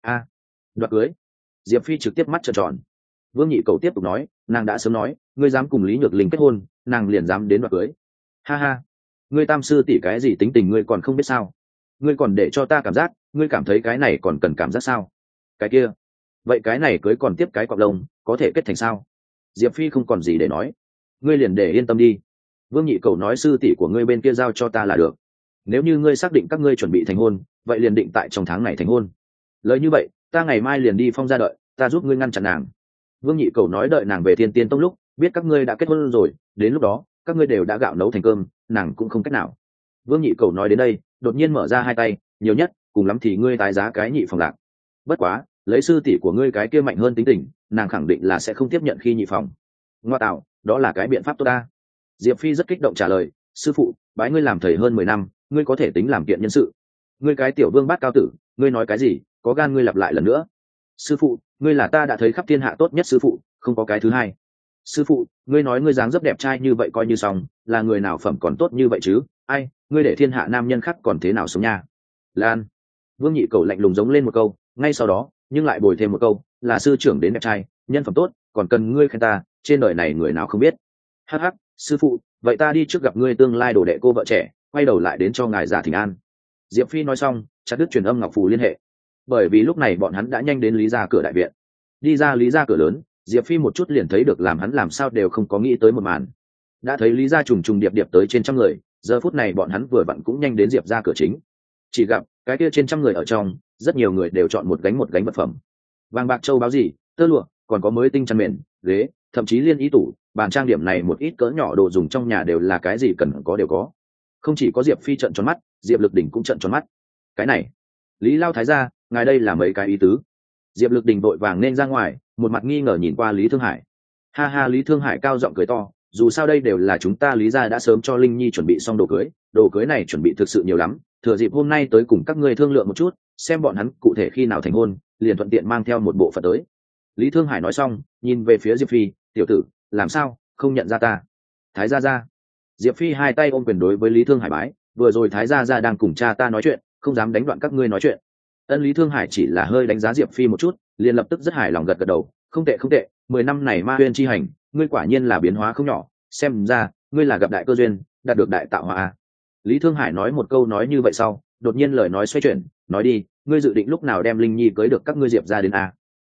Đoạt cưới? Diệp Phi trực tiếp mắt trợn tròn. Vương Nhị Cầu tiếp tục nói, nàng đã sớm nói, ngươi dám cùng Lý Nhược Linh kết hôn, nàng liền dám đến đoạt cưới. Ha, ngươi tam sư tỷ cái gì tính tình ngươi còn không biết sao? Ngươi còn để cho ta cảm giác, ngươi cảm thấy cái này còn cần cảm giác sao? Cái kia, vậy cái này cưới còn tiếp cái cọp lông, có thể kết thành sao? Diệp Phi không còn gì để nói, ngươi liền để yên tâm đi. Vương Nhị Cầu nói sư tỷ của ngươi bên kia giao cho ta là được. Nếu như ngươi xác định các ngươi chuẩn bị thành hôn, vậy liền định tại trong tháng này thành hôn. Lời như vậy, ta ngày mai liền đi Phong gia đợi, ta giúp ngươi ngăn chặn nàng. Vương Nhị Cầu nói đợi nàng về Thiên Tiên Tông lúc, biết các ngươi đã kết hôn rồi, đến lúc đó, các ngươi đều đã gạo nấu thành cơm, nàng cũng không cách nào. Vương Nhị Cầu nói đến đây, đột nhiên mở ra hai tay, nhiều nhất, cùng lắm thì ngươi tái giá cái nhị phòng lạc. Bất quá, lấy sư tỷ của ngươi cái kia mạnh hơn tính tình, nàng khẳng định là sẽ không tiếp nhận khi nhị phòng. Ngoa tạo, đó là cái biện pháp tốt ta. Diệp Phi rất kích động trả lời, sư phụ, bái ngươi làm thầy hơn 10 năm, ngươi có thể tính làm kiện nhân sự. Ngươi cái tiểu vương bát cao tử, ngươi nói cái gì, có gan ngươi lặp lại lần nữa. Sư phụ, ngươi là ta đã thấy khắp thiên hạ tốt nhất sư phụ, không có cái thứ hai. Sư phụ, ngươi nói ngươi dáng dấp đẹp trai như vậy coi như xong, là người nào phẩm còn tốt như vậy chứ? Ai, ngươi để thiên hạ nam nhân khác còn thế nào sống nha? Lan. Vương Nhị Cầu lạnh lùng giống lên một câu, ngay sau đó, nhưng lại bồi thêm một câu, là sư trưởng đến đẹp trai, nhân phẩm tốt, còn cần ngươi khen ta, trên đời này người nào không biết. Hắc hắc, sư phụ, vậy ta đi trước gặp ngươi tương lai đồ đệ cô vợ trẻ, quay đầu lại đến cho ngài giả thỉnh an. Diệp Phi nói xong, chặt đứt truyền âm ngọc phù liên hệ. Bởi vì lúc này bọn hắn đã nhanh đến Lý gia cửa đại viện. Đi ra Lý gia cửa lớn, Diệp Phi một chút liền thấy được làm hắn làm sao đều không có nghĩ tới một màn. Đã thấy Lý gia trùng trùng điệp điệp tới trên trăm người, giờ phút này bọn hắn vừa vặn cũng nhanh đến Diệp gia cửa chính. Chỉ gặp cái kia trên trăm người ở trong, rất nhiều người đều chọn một gánh vật phẩm. Vàng bạc châu báu gì, tơ lụa, còn có mới tinh chăn mền, ghế, thậm chí liên ý tủ, bàn trang điểm này một ít cỡ nhỏ đồ dùng trong nhà đều là cái gì cần có đều có. Không chỉ có Diệp Phi trợn tròn mắt, Diệp Lực Đỉnh cũng trợn tròn mắt. Cái này, Lý Lao thái gia, ngài đây là mấy cái ý tứ? Diệp Lực Đỉnh vội vàng nên ra ngoài, một mặt nghi ngờ nhìn qua Lý Thương Hải. Ha, Lý Thương Hải cao giọng cười to, dù sao đây đều là chúng ta Lý gia đã sớm cho Linh Nhi chuẩn bị xong đồ cưới này chuẩn bị thực sự nhiều lắm, thừa dịp hôm nay tới cùng các ngươi thương lượng một chút, xem bọn hắn cụ thể khi nào thành hôn, liền thuận tiện mang theo một bộ phận tới. Lý Thương Hải nói xong, nhìn về phía Diệp Phi, tiểu tử, làm sao, không nhận ra ta? Thái gia gia. Diệp Phi hai tay ôm quyền đối với Lý Thương Hải bái, vừa rồi Thái gia gia đang cùng cha ta nói chuyện, không dám đánh đoạn các ngươi nói chuyện. Ân Lý Thương Hải chỉ là hơi đánh giá Diệp Phi một chút, liền lập tức rất hài lòng gật gật đầu, không tệ, 10 năm này ma huyên chi hành, ngươi quả nhiên là biến hóa không nhỏ, xem ra, ngươi là gặp đại cơ duyên, đạt được đại tạo hóa. Lý Thương Hải nói một câu nói như vậy sau, đột nhiên lời nói xoay chuyển, nói đi, ngươi dự định lúc nào đem Linh Nhi cưới được các ngươi Diệp gia đến a?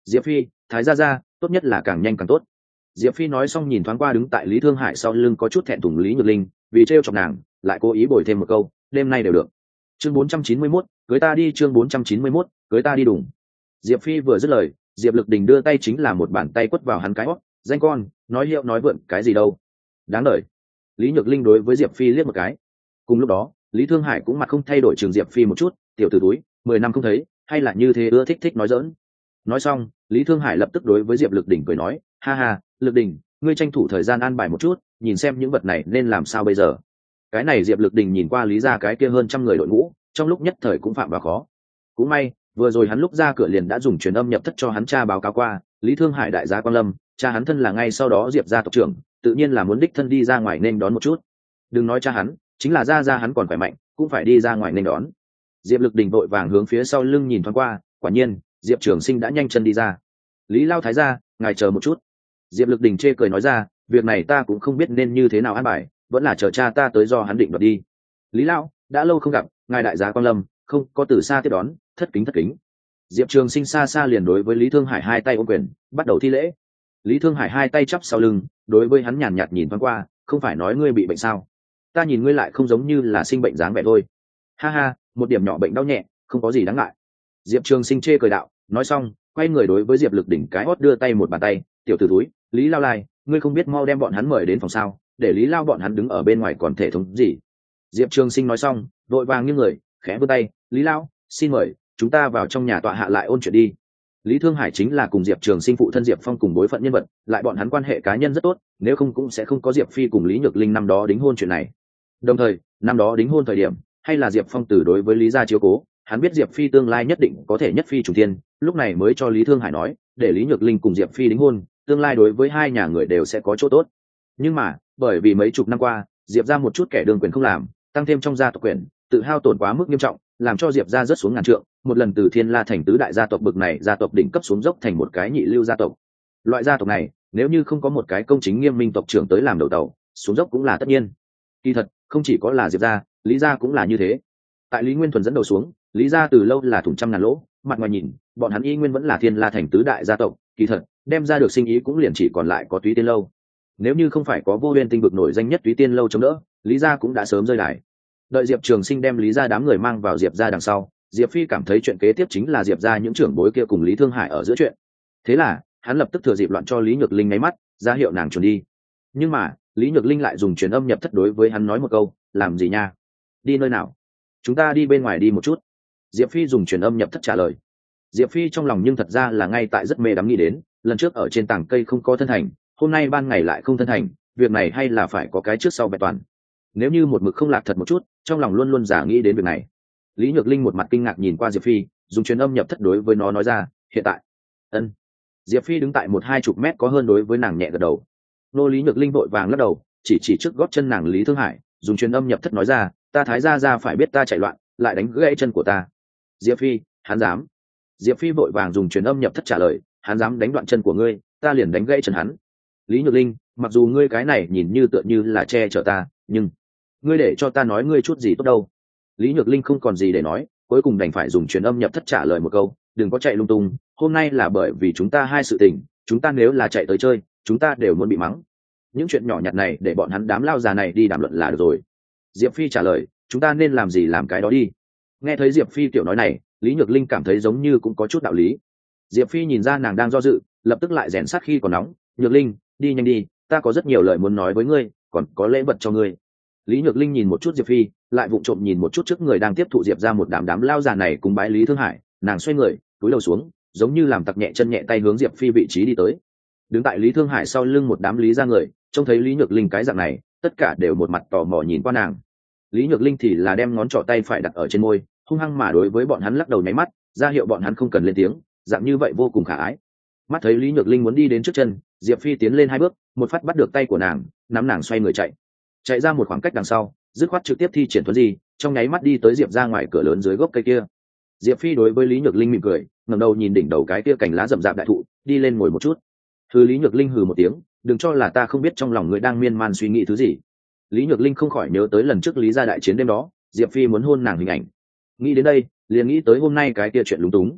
Diệp Phi, thái gia gia, tốt nhất là càng nhanh càng tốt. Diệp Phi nói xong nhìn thoáng qua đứng tại Lý Thương Hải sau lưng có chút thẹn thùng Lý Nhược Linh, vì trêu chọc nàng lại cố ý bồi thêm một câu, đêm nay đều được. Chương 491, cưới ta đi. Chương 491, cưới ta đi đùng. Diệp Phi vừa dứt lời, Diệp Lực Đình đưa tay chính là một bàn tay quất vào hắn cái hót, danh con, nói hiệu nói vượn cái gì đâu. Đáng đời. Lý Nhược Linh đối với Diệp Phi liếc một cái. Cùng lúc đó, Lý Thương Hải cũng mặt không thay đổi trường Diệp Phi một chút, tiểu tử túi, 10 năm không thấy, hay là như thế ưa thích nói giỡn. Nói xong, Lý Thương Hải lập tức đối với Diệp Lực Đình cười nói, ha ha, Lực Đình, ngươi tranh thủ thời gian an bài một chút, nhìn xem những vật này nên làm sao bây giờ. Cái này Diệp Lực Đình nhìn qua Lý gia cái kia hơn trăm người đội ngũ, trong lúc nhất thời cũng phạm vào khó. Cũng may, vừa rồi hắn lúc ra cửa liền đã dùng truyền âm nhập thất cho hắn cha báo cáo qua, Lý Thương Hải đại gia Quang Lâm, cha hắn thân là ngay sau đó Diệp gia tộc trưởng, tự nhiên là muốn đích thân đi ra ngoài nên đón một chút. Đừng nói cha hắn, chính là gia hắn còn khỏe mạnh, cũng phải đi ra ngoài nên đón. Diệp Lực Đình vội vàng hướng phía sau lưng nhìn thoáng qua, quả nhiên, Diệp Trường Sinh đã nhanh chân đi ra. Lý Lao thái gia, ngài chờ một chút. Diệp Lực Đình chê cười nói ra, việc này ta cũng không biết nên như thế nào an bài, vẫn là chờ cha ta tới do hắn định đoạt đi. Lý Lao, đã lâu không gặp, ngài đại gia Quang Lâm, không có từ xa tiếp đón, thất kính thất kính. Diệp Trường Sinh xa xa liền đối với Lý Thương Hải hai tay ôm quyền, bắt đầu thi lễ. Lý Thương Hải hai tay chắp sau lưng, đối với hắn nhàn nhạt nhìn thoáng qua, không phải nói ngươi bị bệnh sao? Ta nhìn ngươi lại không giống như là sinh bệnh dáng vẻ thôi. Ha ha, một điểm nhỏ bệnh đau nhẹ, không có gì đáng ngại. Diệp Trường Sinh chê cười đạo, nói xong, quay người đối với Diệp Lực Đỉnh cái hót đưa tay một bàn tay, tiểu tử túi, Lý Lao lai, ngươi không biết mau đem bọn hắn mời đến phòng sao? Để Lý Lao bọn hắn đứng ở bên ngoài còn thể thống gì? Diệp Trường Sinh nói xong, vội vàng như người, khẽ vươn tay, Lý Lao, xin mời, chúng ta vào trong nhà tọa hạ lại ôn chuyện đi. Lý Thương Hải chính là cùng Diệp Trường Sinh phụ thân Diệp Phong cùng bối phận nhân vật, lại bọn hắn quan hệ cá nhân rất tốt, nếu không cũng sẽ không có Diệp Phi cùng Lý Nhược Linh năm đó đính hôn chuyện này. Đồng thời, năm đó đính hôn thời điểm, hay là Diệp Phong từ đối với Lý gia chiếu cố, hắn biết Diệp Phi tương lai nhất định có thể nhất phi trùng thiên, lúc này mới cho Lý Thương Hải nói, để Lý Nhược Linh cùng Diệp Phi đính hôn, tương lai đối với hai nhà người đều sẽ có chỗ tốt. Nhưng mà, bởi vì mấy chục năm qua, Diệp gia một chút kẻ đương quyền không làm, tăng thêm trong gia tộc quyền, tự hao tổn quá mức nghiêm trọng, làm cho Diệp gia rớt xuống ngàn trượng, một lần từ Thiên La thành tứ đại gia tộc bực này, gia tộc đỉnh cấp xuống dốc thành một cái nhị lưu gia tộc. Loại gia tộc này, nếu như không có một cái công chính nghiêm minh tộc trưởng tới làm đầu tàu, xuống dốc cũng là tất nhiên. Kỳ thật, không chỉ có là Diệp gia, Lý gia cũng là như thế. Tại Lý Nguyên Thuần dẫn đầu xuống, Lý gia từ lâu là thủng trăm ngàn lỗ, mặt ngoài nhìn, bọn hắn y nguyên vẫn là Thiên La thành tứ đại gia tộc, kỳ thật, đem ra được sinh ý cũng liền chỉ còn lại có Túy Tiên lâu. Nếu như không phải có Vô Uyên tinh vực nổi danh nhất Túy Tiên lâu chống đỡ, Lý gia cũng đã sớm rơi đài. Đợi Diệp Trường Sinh đem Lý gia đám người mang vào Diệp gia đằng sau, Diệp Phi cảm thấy chuyện kế tiếp chính là Diệp gia những trưởng bối kia cùng Lý Thương Hải ở giữa chuyện. Thế là, hắn lập tức thừa dịp loạn cho Lý Nhược Linh nháy mắt, ra hiệu nàng chuẩn đi. Nhưng mà, Lý Nhược Linh lại dùng truyền âm nhập thất đối với hắn nói một câu, làm gì nha? Đi nơi nào? Chúng ta đi bên ngoài đi một chút. Diệp Phi dùng truyền âm nhập thất trả lời. Diệp Phi trong lòng nhưng thật ra là ngay tại rất mê đắm nghĩ đến, lần trước ở trên tảng cây không có thân thành, hôm nay ban ngày lại không thân thành, việc này hay là phải có cái trước sau bẹt toàn. Nếu như một mực không lạc thật một chút, trong lòng luôn luôn giả nghĩ đến việc này. Lý Nhược Linh một mặt kinh ngạc nhìn qua Diệp Phi, dùng truyền âm nhập thất đối với nó nói ra, hiện tại. Ân. Diệp Phi đứng tại 1-20 mét có hơn đối với nàng nhẹ gật đầu. Nô Lý Nhược Linh vội vàng lắc đầu, chỉ trước gót chân nàng Lý Thương Hải, dùng truyền âm nhập thất nói ra, ta thái gia phải biết ta chạy loạn, lại đánh gãy chân của ta. Diệp Phi, hắn dám. Diệp Phi vội vàng dùng truyền âm nhập thất trả lời, hắn dám đánh đoạn chân của ngươi, ta liền đánh gãy chân hắn. Lý Nhược Linh, mặc dù ngươi cái này nhìn như tựa như là che chở ta, nhưng ngươi để cho ta nói ngươi chút gì tốt đâu. Lý Nhược Linh không còn gì để nói, cuối cùng đành phải dùng truyền âm nhập thất trả lời một câu, đừng có chạy lung tung, hôm nay là bởi vì chúng ta hai sự tình, chúng ta nếu là chạy tới chơi, chúng ta đều muốn bị mắng. Những chuyện nhỏ nhặt này để bọn hắn đám lao già này đi đàm luận là được rồi. Diệp Phi trả lời, chúng ta nên làm gì làm cái đó đi. Nghe thấy Diệp Phi tiểu nói này, Lý Nhược Linh cảm thấy giống như cũng có chút đạo lý. Diệp Phi nhìn ra nàng đang do dự, lập tức lại rèn sát khi còn nóng, Nhược Linh, đi nhanh đi, ta có rất nhiều lời muốn nói với ngươi, còn có lễ vật cho ngươi. Lý Nhược Linh nhìn một chút Diệp Phi, lại vụng trộm nhìn một chút trước người đang tiếp thụ Diệp ra một đám lao già này cùng bái Lý Thương Hải, nàng xoay người, cúi đầu xuống, giống như làm tặc nhẹ chân nhẹ tay hướng Diệp Phi vị trí đi tới. Đứng tại Lý Thương Hải sau lưng một đám Lý ra người, trông thấy Lý Nhược Linh cái dạng này, tất cả đều một mặt tò mò nhìn qua nàng. Lý Nhược Linh thì là đem ngón trỏ tay phải đặt ở trên môi, hung hăng mà đối với bọn hắn lắc đầu nháy mắt, ra hiệu bọn hắn không cần lên tiếng, dạng như vậy vô cùng khả ái. Mắt thấy Lý Nhược Linh muốn đi đến trước chân, Diệp Phi tiến lên 2 bước, một phát bắt được tay của nàng, nắm nàng xoay người chạy ra một khoảng cách đằng sau, dứt khoát trực tiếp thi triển thuấn di, trong nháy mắt đi tới Diệp ra ngoài cửa lớn dưới gốc cây kia. Diệp Phi đối với Lý Nhược Linh mỉm cười, ngẩng đầu nhìn đỉnh đầu cái kia cành lá rậm rạp đại thụ, đi lên ngồi một chút. Hừ. Lý Nhược Linh hừ một tiếng, đừng cho là ta không biết trong lòng người đang miên man suy nghĩ thứ gì. Lý Nhược Linh không khỏi nhớ tới lần trước Lý gia đại chiến đêm đó, Diệp Phi muốn hôn nàng hình ảnh. Nghĩ đến đây, liền nghĩ tới hôm nay cái kia chuyện lúng túng.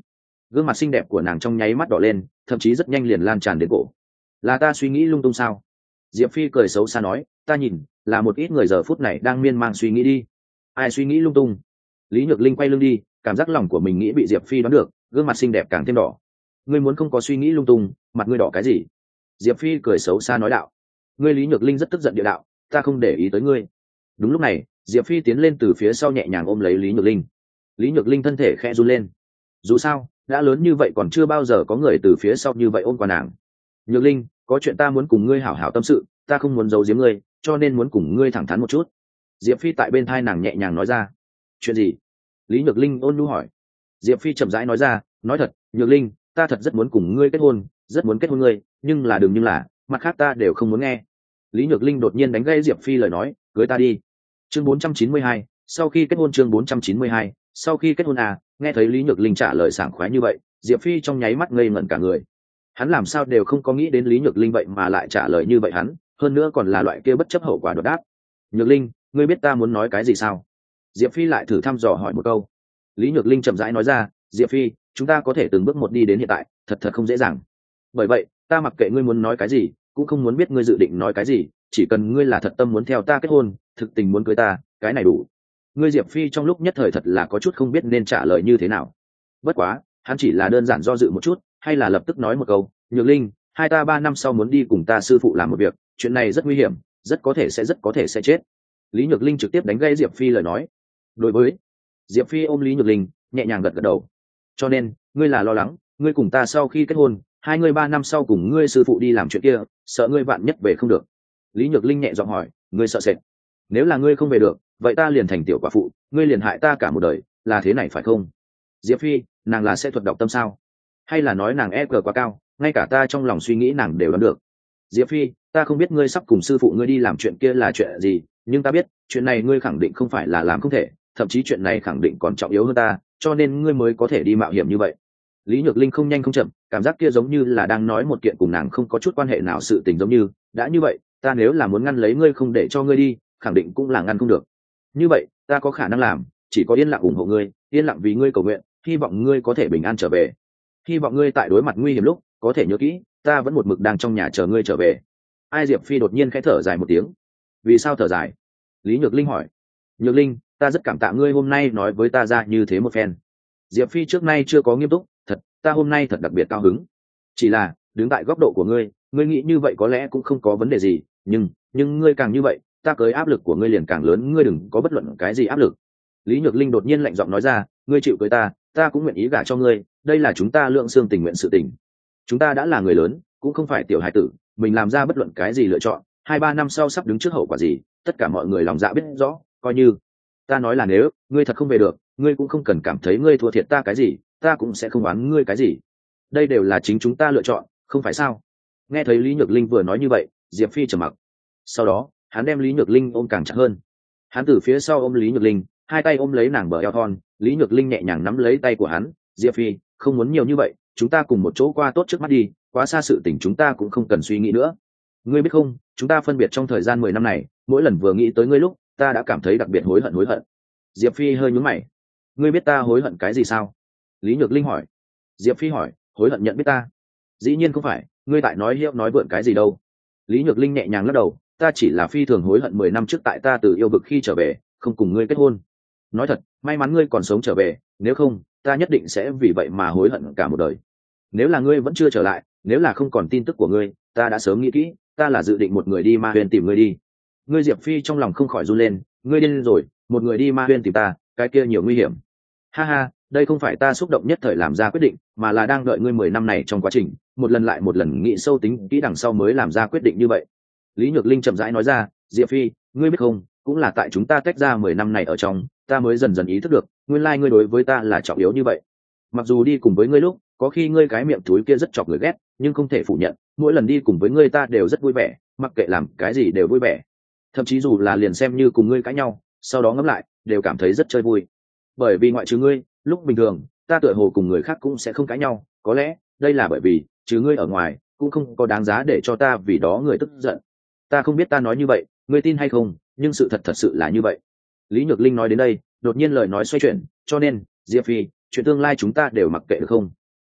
gương mặt xinh đẹp của nàng trong nháy mắt đỏ lên, thậm chí rất nhanh liền lan tràn đến cổ. Là ta suy nghĩ lung tung sao? Diệp Phi cười xấu xa nói, ta nhìn là một ít người giờ phút này đang miên man suy nghĩ đi. Ai suy nghĩ lung tung? Lý Nhược Linh quay lưng đi, cảm giác lòng của mình nghĩ bị Diệp Phi đoán được, gương mặt xinh đẹp càng thêm đỏ. Ngươi muốn không có suy nghĩ lung tung, mặt ngươi đỏ cái gì? Diệp Phi cười xấu xa nói đạo. Ngươi Lý Nhược Linh rất tức giận địa đạo, ta không để ý tới ngươi. Đúng lúc này, Diệp Phi tiến lên từ phía sau nhẹ nhàng ôm lấy Lý Nhược Linh. Lý Nhược Linh thân thể khẽ run lên. Dù sao, đã lớn như vậy còn chưa bao giờ có người từ phía sau như vậy ôm qua nàng. Nhược Linh, có chuyện ta muốn cùng ngươi hảo hảo tâm sự, ta không muốn giấu giếm ngươi, cho nên muốn cùng ngươi thẳng thắn một chút. Diệp Phi tại bên thai nàng nhẹ nhàng nói ra. Chuyện gì? Lý Nhược Linh ôn nhu hỏi. Diệp Phi chậm rãi nói ra, nói thật, Nhược Linh, ta thật rất muốn cùng ngươi kết hôn, rất muốn kết hôn ngươi, nhưng là đừng, nhưng là mặt khác ta đều không muốn nghe. Lý Nhược Linh đột nhiên đánh gãy Diệp Phi lời nói, cưới ta đi. Chương 492, sau khi kết hôn. Chương 492, sau khi kết hôn à? Nghe thấy Lý Nhược Linh trả lời sảng khoái như vậy, Diệp Phi trong nháy mắt ngây ngẩn cả người. Hắn làm sao đều không có nghĩ đến Lý Nhược Linh vậy mà lại trả lời như vậy hắn, hơn nữa còn là loại kia bất chấp hậu quả đột đáp. Nhược Linh, ngươi biết ta muốn nói cái gì sao? Diệp Phi lại thử thăm dò hỏi một câu. Lý Nhược Linh chậm rãi nói ra, Diệp Phi, chúng ta có thể từng bước một đi đến hiện tại, thật không dễ dàng. Bởi vậy, ta mặc kệ ngươi muốn nói cái gì, cũng không muốn biết ngươi dự định nói cái gì, chỉ cần ngươi là thật tâm muốn theo ta kết hôn, thực tình muốn cưới ta, cái này đủ. Ngươi Diệp Phi trong lúc nhất thời thật là có chút không biết nên trả lời như thế nào. Bất quá, hắn chỉ là đơn giản do dự một chút, hay là lập tức nói một câu, Nhược Linh, hai ta 3 năm sau muốn đi cùng ta sư phụ làm một việc, chuyện này rất nguy hiểm, rất có thể sẽ chết. Lý Nhược Linh trực tiếp đánh gãy Diệp Phi lời nói. Đối với Diệp Phi ôm Lý Nhược Linh, nhẹ nhàng gật đầu. Cho nên, ngươi là lo lắng, ngươi cùng ta sau khi kết hôn, hai ngươi 3 năm sau cùng ngươi sư phụ đi làm chuyện kia, sợ ngươi vạn nhất về không được. Lý Nhược Linh nhẹ giọng hỏi, ngươi sợ sệt? Nếu là ngươi không về được, vậy ta liền thành tiểu quả phụ, ngươi liền hại ta cả một đời, là thế này phải không? Diệp Phi, nàng là sẽ thuật đọc tâm sao? Hay là nói nàng EQ quá cao, ngay cả ta trong lòng suy nghĩ nàng đều đoán được? Diệp Phi, ta không biết ngươi sắp cùng sư phụ ngươi đi làm chuyện kia là chuyện gì, nhưng ta biết, chuyện này ngươi khẳng định không phải là làm không thể, thậm chí chuyện này khẳng định còn trọng yếu hơn ta, cho nên ngươi mới có thể đi mạo hiểm như vậy. Lý Nhược Linh không nhanh không chậm, cảm giác kia giống như là đang nói một kiện cùng nàng không có chút quan hệ nào sự tình, giống như, đã như vậy, ta nếu là muốn ngăn lấy ngươi không để cho ngươi đi, khẳng định cũng là ngăn không được. Như vậy, ta có khả năng làm, chỉ có yên lặng ủng hộ ngươi, yên lặng vì ngươi cầu nguyện, hy vọng ngươi có thể bình an trở về. Hy vọng ngươi tại đối mặt nguy hiểm lúc, có thể nhớ kỹ, ta vẫn một mực đang trong nhà chờ ngươi trở về. Ai? Diệp Phi đột nhiên khẽ thở dài một tiếng. Vì sao thở dài? Lý Nhược Linh hỏi. Nhược Linh, ta rất cảm tạ ngươi hôm nay nói với ta ra như thế một phen. Diệp Phi trước nay chưa có nghiêm túc, thật, ta hôm nay thật đặc biệt cao hứng. Chỉ là, đứng tại góc độ của ngươi, ngươi nghĩ như vậy có lẽ cũng không có vấn đề gì, nhưng ngươi càng như vậy, ta cưới áp lực của ngươi liền càng lớn, ngươi đừng có bất luận cái gì áp lực. Lý Nhược Linh đột nhiên lạnh giọng nói ra, ngươi chịu cưới ta cũng nguyện ý gả cho ngươi, đây là chúng ta lượng xương tình nguyện sự tình. Chúng ta đã là người lớn, cũng không phải tiểu hải tử, mình làm ra bất luận cái gì lựa chọn, 2-3 năm sau sắp đứng trước hậu quả gì, tất cả mọi người lòng dạ biết rõ, coi như ta nói là nếu ngươi thật không về được, ngươi cũng không cần cảm thấy ngươi thua thiệt ta cái gì, ta cũng sẽ không oán ngươi cái gì, đây đều là chính chúng ta lựa chọn, không phải sao? Nghe thấy Lý Nhược Linh vừa nói như vậy, Diệp Phi trầm mặc. Sau đó, hắn đem Lý Nhược Linh ôm càng chặt hơn. Hắn từ phía sau ôm Lý Nhược Linh, hai tay ôm lấy nàng bờ eo thon. Lý Nhược Linh nhẹ nhàng nắm lấy tay của hắn. Diệp Phi, không muốn nhiều như vậy, chúng ta cùng một chỗ qua tốt trước mắt đi, quá xa sự tình chúng ta cũng không cần suy nghĩ nữa. Ngươi biết không, chúng ta phân biệt trong thời gian 10 năm này, mỗi lần vừa nghĩ tới ngươi lúc, ta đã cảm thấy đặc biệt hối hận. Diệp Phi hơi nhướng mày. Ngươi biết ta hối hận cái gì sao? Lý Nhược Linh hỏi. Diệp Phi hỏi, hối hận nhận biết ta? Dĩ nhiên không phải, ngươi tại nói hiệu nói vượn cái gì đâu. Lý Nhược Linh nhẹ nhàng lắc đầu, ta chỉ là phi thường hối hận 10 năm trước tại ta từ yêu vực khi trở về, không cùng ngươi kết hôn. Nói thật, may mắn ngươi còn sống trở về, nếu không, ta nhất định sẽ vì vậy mà hối hận cả một đời. Nếu là ngươi vẫn chưa trở lại, nếu là không còn tin tức của ngươi, ta đã sớm nghĩ kỹ, ta là dự định một người đi Ma Huyên tìm ngươi đi. Ngươi Diệp Phi trong lòng không khỏi run lên, ngươi điên rồi, một người đi Ma Huyên tìm ta, cái kia nhiều nguy hiểm. Ha ha, đây không phải ta xúc động nhất thời làm ra quyết định, mà là đang đợi ngươi 10 năm này trong quá trình, một lần lại một lần nghĩ sâu tính kỹ đằng sau mới làm ra quyết định như vậy. Lý Nhược Linh chậm rãi nói ra, Diệp Phi, ngươi biết không, cũng là tại chúng ta tách ra 10 năm này ở trong, ta mới dần dần ý thức được, nguyên lai ngươi đối với ta là trọng yếu như vậy. Mặc dù đi cùng với ngươi lúc, có khi ngươi cái miệng thúi kia rất chọc người ghét, nhưng không thể phủ nhận, mỗi lần đi cùng với ngươi ta đều rất vui vẻ, mặc kệ làm cái gì đều vui vẻ. Thậm chí dù là liền xem như cùng ngươi cãi nhau, sau đó ngẫm lại, đều cảm thấy rất chơi vui. Bởi vì ngoại trừ ngươi, lúc bình thường, ta tựa hồ cùng người khác cũng sẽ không cãi nhau, có lẽ, đây là bởi vì, trừ ngươi ở ngoài, cũng không có đáng giá để cho ta vì đó người tức giận. Ta không biết ta nói như vậy, ngươi tin hay không, nhưng sự thật thật sự là như vậy. Lý Nhược Linh nói đến đây, đột nhiên lời nói xoay chuyển, cho nên, Diệp Phi, chuyện tương lai chúng ta đều mặc kệ được không?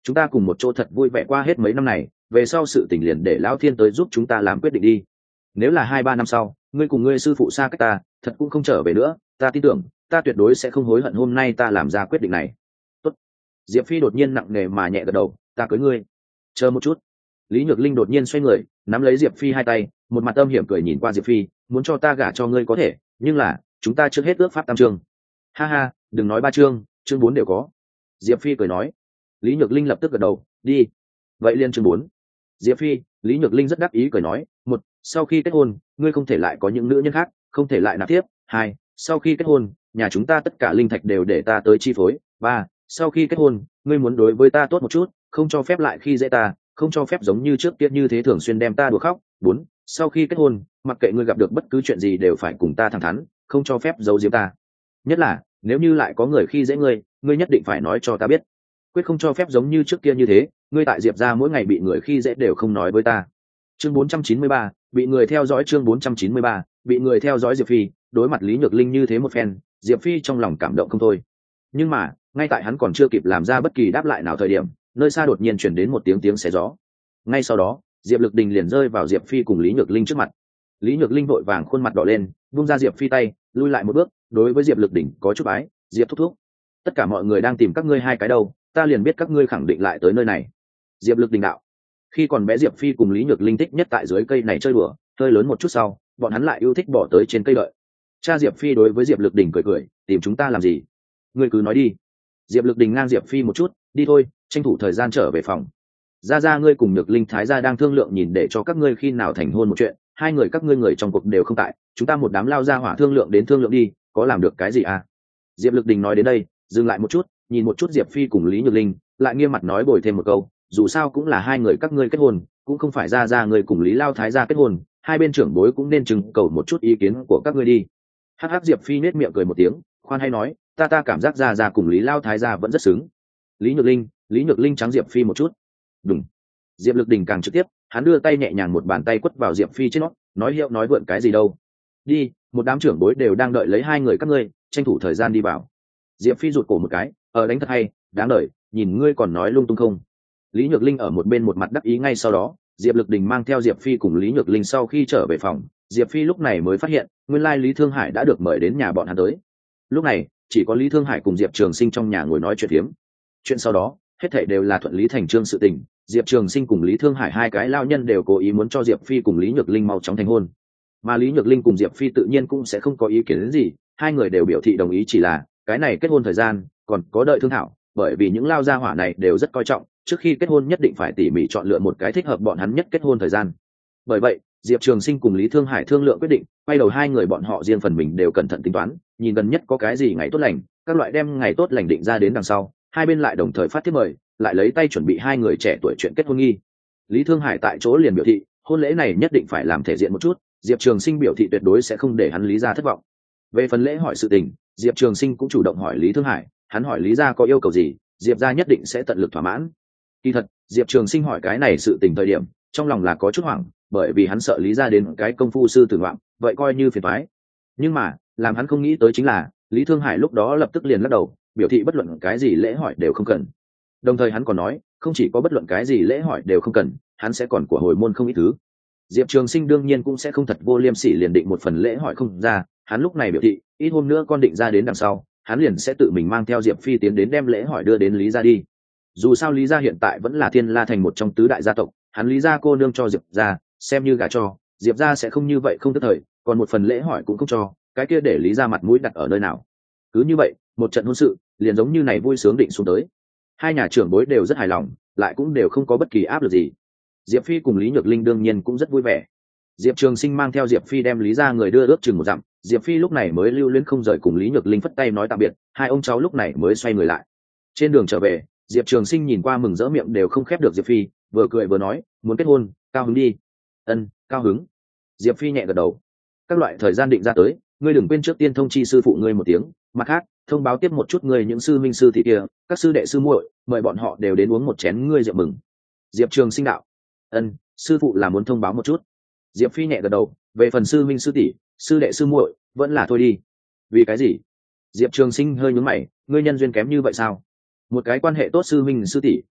chúng ta cùng một chỗ thật vui vẻ qua hết mấy năm này, về sau sự tình liền để lão thiên tới giúp chúng ta làm quyết định đi. Nếu là 2-3 năm sau ngươi cùng ngươi sư phụ xa cách ta, thật cũng không trở về nữa, ta tin tưởng ta tuyệt đối sẽ không hối hận hôm nay ta làm ra quyết định này. Tốt. Diệp Phi đột nhiên nặng nề mà nhẹ gật đầu, ta cưới ngươi. Chờ một chút. Lý Nhược Linh đột nhiên xoay người, nắm lấy Diệp Phi hai tay, một mặt âm hiểm cười nhìn qua Diệp Phi, muốn cho ta gả cho ngươi có thể, nhưng là chúng ta trước hết ước pháp tam chương. Ha ha, đừng nói 3 chương, chương 4 đều có. Diệp Phi cười nói. Lý Nhược Linh lập tức gật đầu, đi. Vậy liên chương 4. Diệp Phi, Lý Nhược Linh rất đắc ý cười nói, 1. Sau khi kết hôn, ngươi không thể lại có những nữ nhân khác, không thể lại nạp tiếp. 2. Sau khi kết hôn, nhà chúng ta tất cả linh thạch đều để ta tới chi phối. 3. Sau khi kết hôn, ngươi muốn đối với ta tốt một chút, không cho phép lại khi dễ ta, không cho phép giống như trước kia như thế thường xuyên đem ta đùa khóc. 4. Sau khi kết hôn, mặc kệ ngươi gặp được bất cứ chuyện gì đều phải cùng ta thẳng thắn, không cho phép giấu giếm ta. Nhất là, nếu như lại có người khi dễ ngươi, ngươi nhất định phải nói cho ta biết. Quyết không cho phép giống như trước kia như thế, ngươi tại Diệp gia mỗi ngày bị người khi dễ đều không nói với ta. Chương 493, bị người theo dõi. Chương 493, bị người theo dõi. Diệp Phi đối mặt Lý Nhược Linh như thế một phen, Diệp Phi trong lòng cảm động không thôi. Nhưng mà, ngay tại hắn còn chưa kịp làm ra bất kỳ đáp lại nào thời điểm, nơi xa đột nhiên truyền đến một tiếng xé gió. Ngay sau đó, Diệp Lực Đình liền rơi vào Diệp Phi cùng Lý Nhược Linh trước mặt. Lý Nhược Linh vội vàng khuôn mặt đỏ lên, vung ra Diệp Phi tay, lui lại một bước, đối với Diệp Lực Đình có chút bái, Diệp thúc thúc, tất cả mọi người đang tìm các ngươi hai cái đâu, ta liền biết các ngươi khẳng định lại tới nơi này. Diệp Lực Đình đạo. Khi còn bé Diệp Phi cùng Lý Nhược Linh thích nhất tại dưới cây này chơi đùa, hơi lớn một chút sau, bọn hắn lại yêu thích bỏ tới trên cây đợi. Cha Diệp Phi đối với Diệp Lực Đình cười cười, tìm chúng ta làm gì? Ngươi cứ nói đi. Diệp Lực Đình ngang Diệp Phi một chút, đi thôi, tranh thủ thời gian trở về phòng. Ra ngươi cùng Nhược Linh thái gia đang thương lượng nhìn để cho các ngươi khi nào thành hôn một chuyện, hai người các ngươi người trong cuộc đều không tại, chúng ta một đám lao ra hỏa thương lượng đến thương lượng đi, có làm được cái gì à? Diệp Lực Đình nói đến đây, dừng lại một chút, nhìn một chút Diệp Phi cùng Lý Nhược Linh, lại nghiêm mặt nói bồi thêm một câu, dù sao cũng là hai người các ngươi kết hôn, cũng không phải ra người cùng Lý lao thái gia kết hôn, hai bên trưởng bối cũng nên trưng cầu một chút ý kiến của các ngươi đi. Hắc Diệp Phi nết miệng cười một tiếng, khoan hay nói, ta cảm giác ra cùng Lý lao thái gia vẫn rất xứng. Lý Nhược Linh trắng Diệp Phi một chút. Đúng. Diệp Lực Đình càng trực tiếp, hắn đưa tay nhẹ nhàng một bàn tay quất vào Diệp Phi trên nót, nói hiệu nói vượn cái gì đâu. Đi, một đám trưởng bối đều đang đợi lấy hai người các ngươi, tranh thủ thời gian đi vào. Diệp Phi rụt cổ một cái, đánh thật hay, đáng đợi, nhìn ngươi còn nói lung tung không. Lý Nhược Linh ở một bên một mặt đắc ý. Ngay sau đó, Diệp Lực Đình mang theo Diệp Phi cùng Lý Nhược Linh sau khi trở về phòng, Diệp Phi lúc này mới phát hiện, nguyên lai Lý Thương Hải đã được mời đến nhà bọn hắn tới. Lúc này, chỉ có Lý Thương Hải cùng Diệp Trường Sinh trong nhà ngồi nói chuyện phiếm. Chuyện sau đó, hết thảy đều là thuận lý thành chương sự tình. Diệp Trường Sinh cùng Lý Thương Hải hai cái lao nhân đều cố ý muốn cho Diệp Phi cùng Lý Nhược Linh mau chóng thành hôn, mà Lý Nhược Linh cùng Diệp Phi tự nhiên cũng sẽ không có ý kiến đến gì, hai người đều biểu thị đồng ý, chỉ là cái này kết hôn thời gian còn có đợi thương thảo, bởi vì những lao gia hỏa này đều rất coi trọng, trước khi kết hôn nhất định phải tỉ mỉ chọn lựa một cái thích hợp bọn hắn nhất kết hôn thời gian. Bởi vậy, Diệp Trường Sinh cùng Lý Thương Hải thương lượng quyết định, quay đầu hai người bọn họ riêng phần mình đều cẩn thận tính toán, nhìn gần nhất có cái gì ngày tốt lành, các loại đem ngày tốt lành định ra đến đằng sau, hai bên lại đồng thời phát thiếp mời, lại lấy tay chuẩn bị hai người trẻ tuổi chuyện kết hôn nghi. Lý Thương Hải tại chỗ liền biểu thị, hôn lễ này nhất định phải làm thể diện một chút, Diệp Trường Sinh biểu thị tuyệt đối sẽ không để hắn Lý gia thất vọng. Về phần lễ hỏi sự tình, Diệp Trường Sinh cũng chủ động hỏi Lý Thương Hải, hắn hỏi Lý gia có yêu cầu gì, Diệp gia nhất định sẽ tận lực thỏa mãn. Kỳ thật, Diệp Trường Sinh hỏi cái này sự tình thời điểm, trong lòng là có chút hoảng, bởi vì hắn sợ Lý gia đến cái công phu sư tử ngoạm, vậy coi như phiền toái. Nhưng mà, làm hắn không nghĩ tới chính là, Lý Thương Hải lúc đó lập tức liền lắc đầu, biểu thị bất luận cái gì lễ hỏi đều không cần. Đồng thời hắn còn nói, không chỉ có bất luận cái gì lễ hỏi đều không cần, hắn sẽ còn của hồi môn không ít thứ. Diệp Trường Sinh đương nhiên cũng sẽ không thật vô liêm sỉ liền định một phần lễ hỏi không ra, hắn lúc này biểu thị, ít hôm nữa con định ra đến đằng sau, hắn liền sẽ tự mình mang theo Diệp Phi tiến đến đem lễ hỏi đưa đến Lý gia đi. Dù sao Lý gia hiện tại vẫn là Thiên La thành một trong tứ đại gia tộc, hắn Lý gia cô nương cho Diệp gia, xem như gả cho, Diệp gia sẽ không như vậy không tức thời, còn một phần lễ hỏi cũng không cho, cái kia để Lý gia mặt mũi đặt ở nơi nào. Cứ như vậy, một trận hôn sự liền giống như này vui sướng định xuống tới. Hai nhà trưởng bối đều rất hài lòng, lại cũng đều không có bất kỳ áp lực gì. Diệp Phi cùng Lý Nhược Linh đương nhiên cũng rất vui vẻ. Diệp Trường Sinh mang theo Diệp Phi đem Lý gia người đưa ước chừng một dặm, Diệp Phi lúc này mới lưu luyến không rời cùng Lý Nhược Linh phất tay nói tạm biệt, hai ông cháu lúc này mới xoay người lại. Trên đường trở về, Diệp Trường Sinh nhìn qua mừng rỡ miệng đều không khép được Diệp Phi, vừa cười vừa nói, muốn kết hôn, cao hứng đi. Ân, cao hứng. Diệp Phi nhẹ gật đầu. Các loại thời gian định ra tới, ngươi đừng quên trước tiên thông chi sư phụ ngươi một tiếng, mặt khác, thông báo tiếp một chút ngươi những sư minh sư thị kia, các sư đệ sư muội, mời bọn họ đều đến uống một chén ngươi rượu mừng. Diệp Trường Sinh đạo. Ân, sư phụ là muốn thông báo một chút. Diệp Phi nhẹ gật đầu, về phần sư minh sư tỷ, sư đệ sư muội, vẫn là thôi đi. Vì cái gì? Diệp Trường Sinh hơi nhướng mày, ngươi nhân duyên kém như vậy sao? Một cái quan hệ tốt sư minh sư tỷ,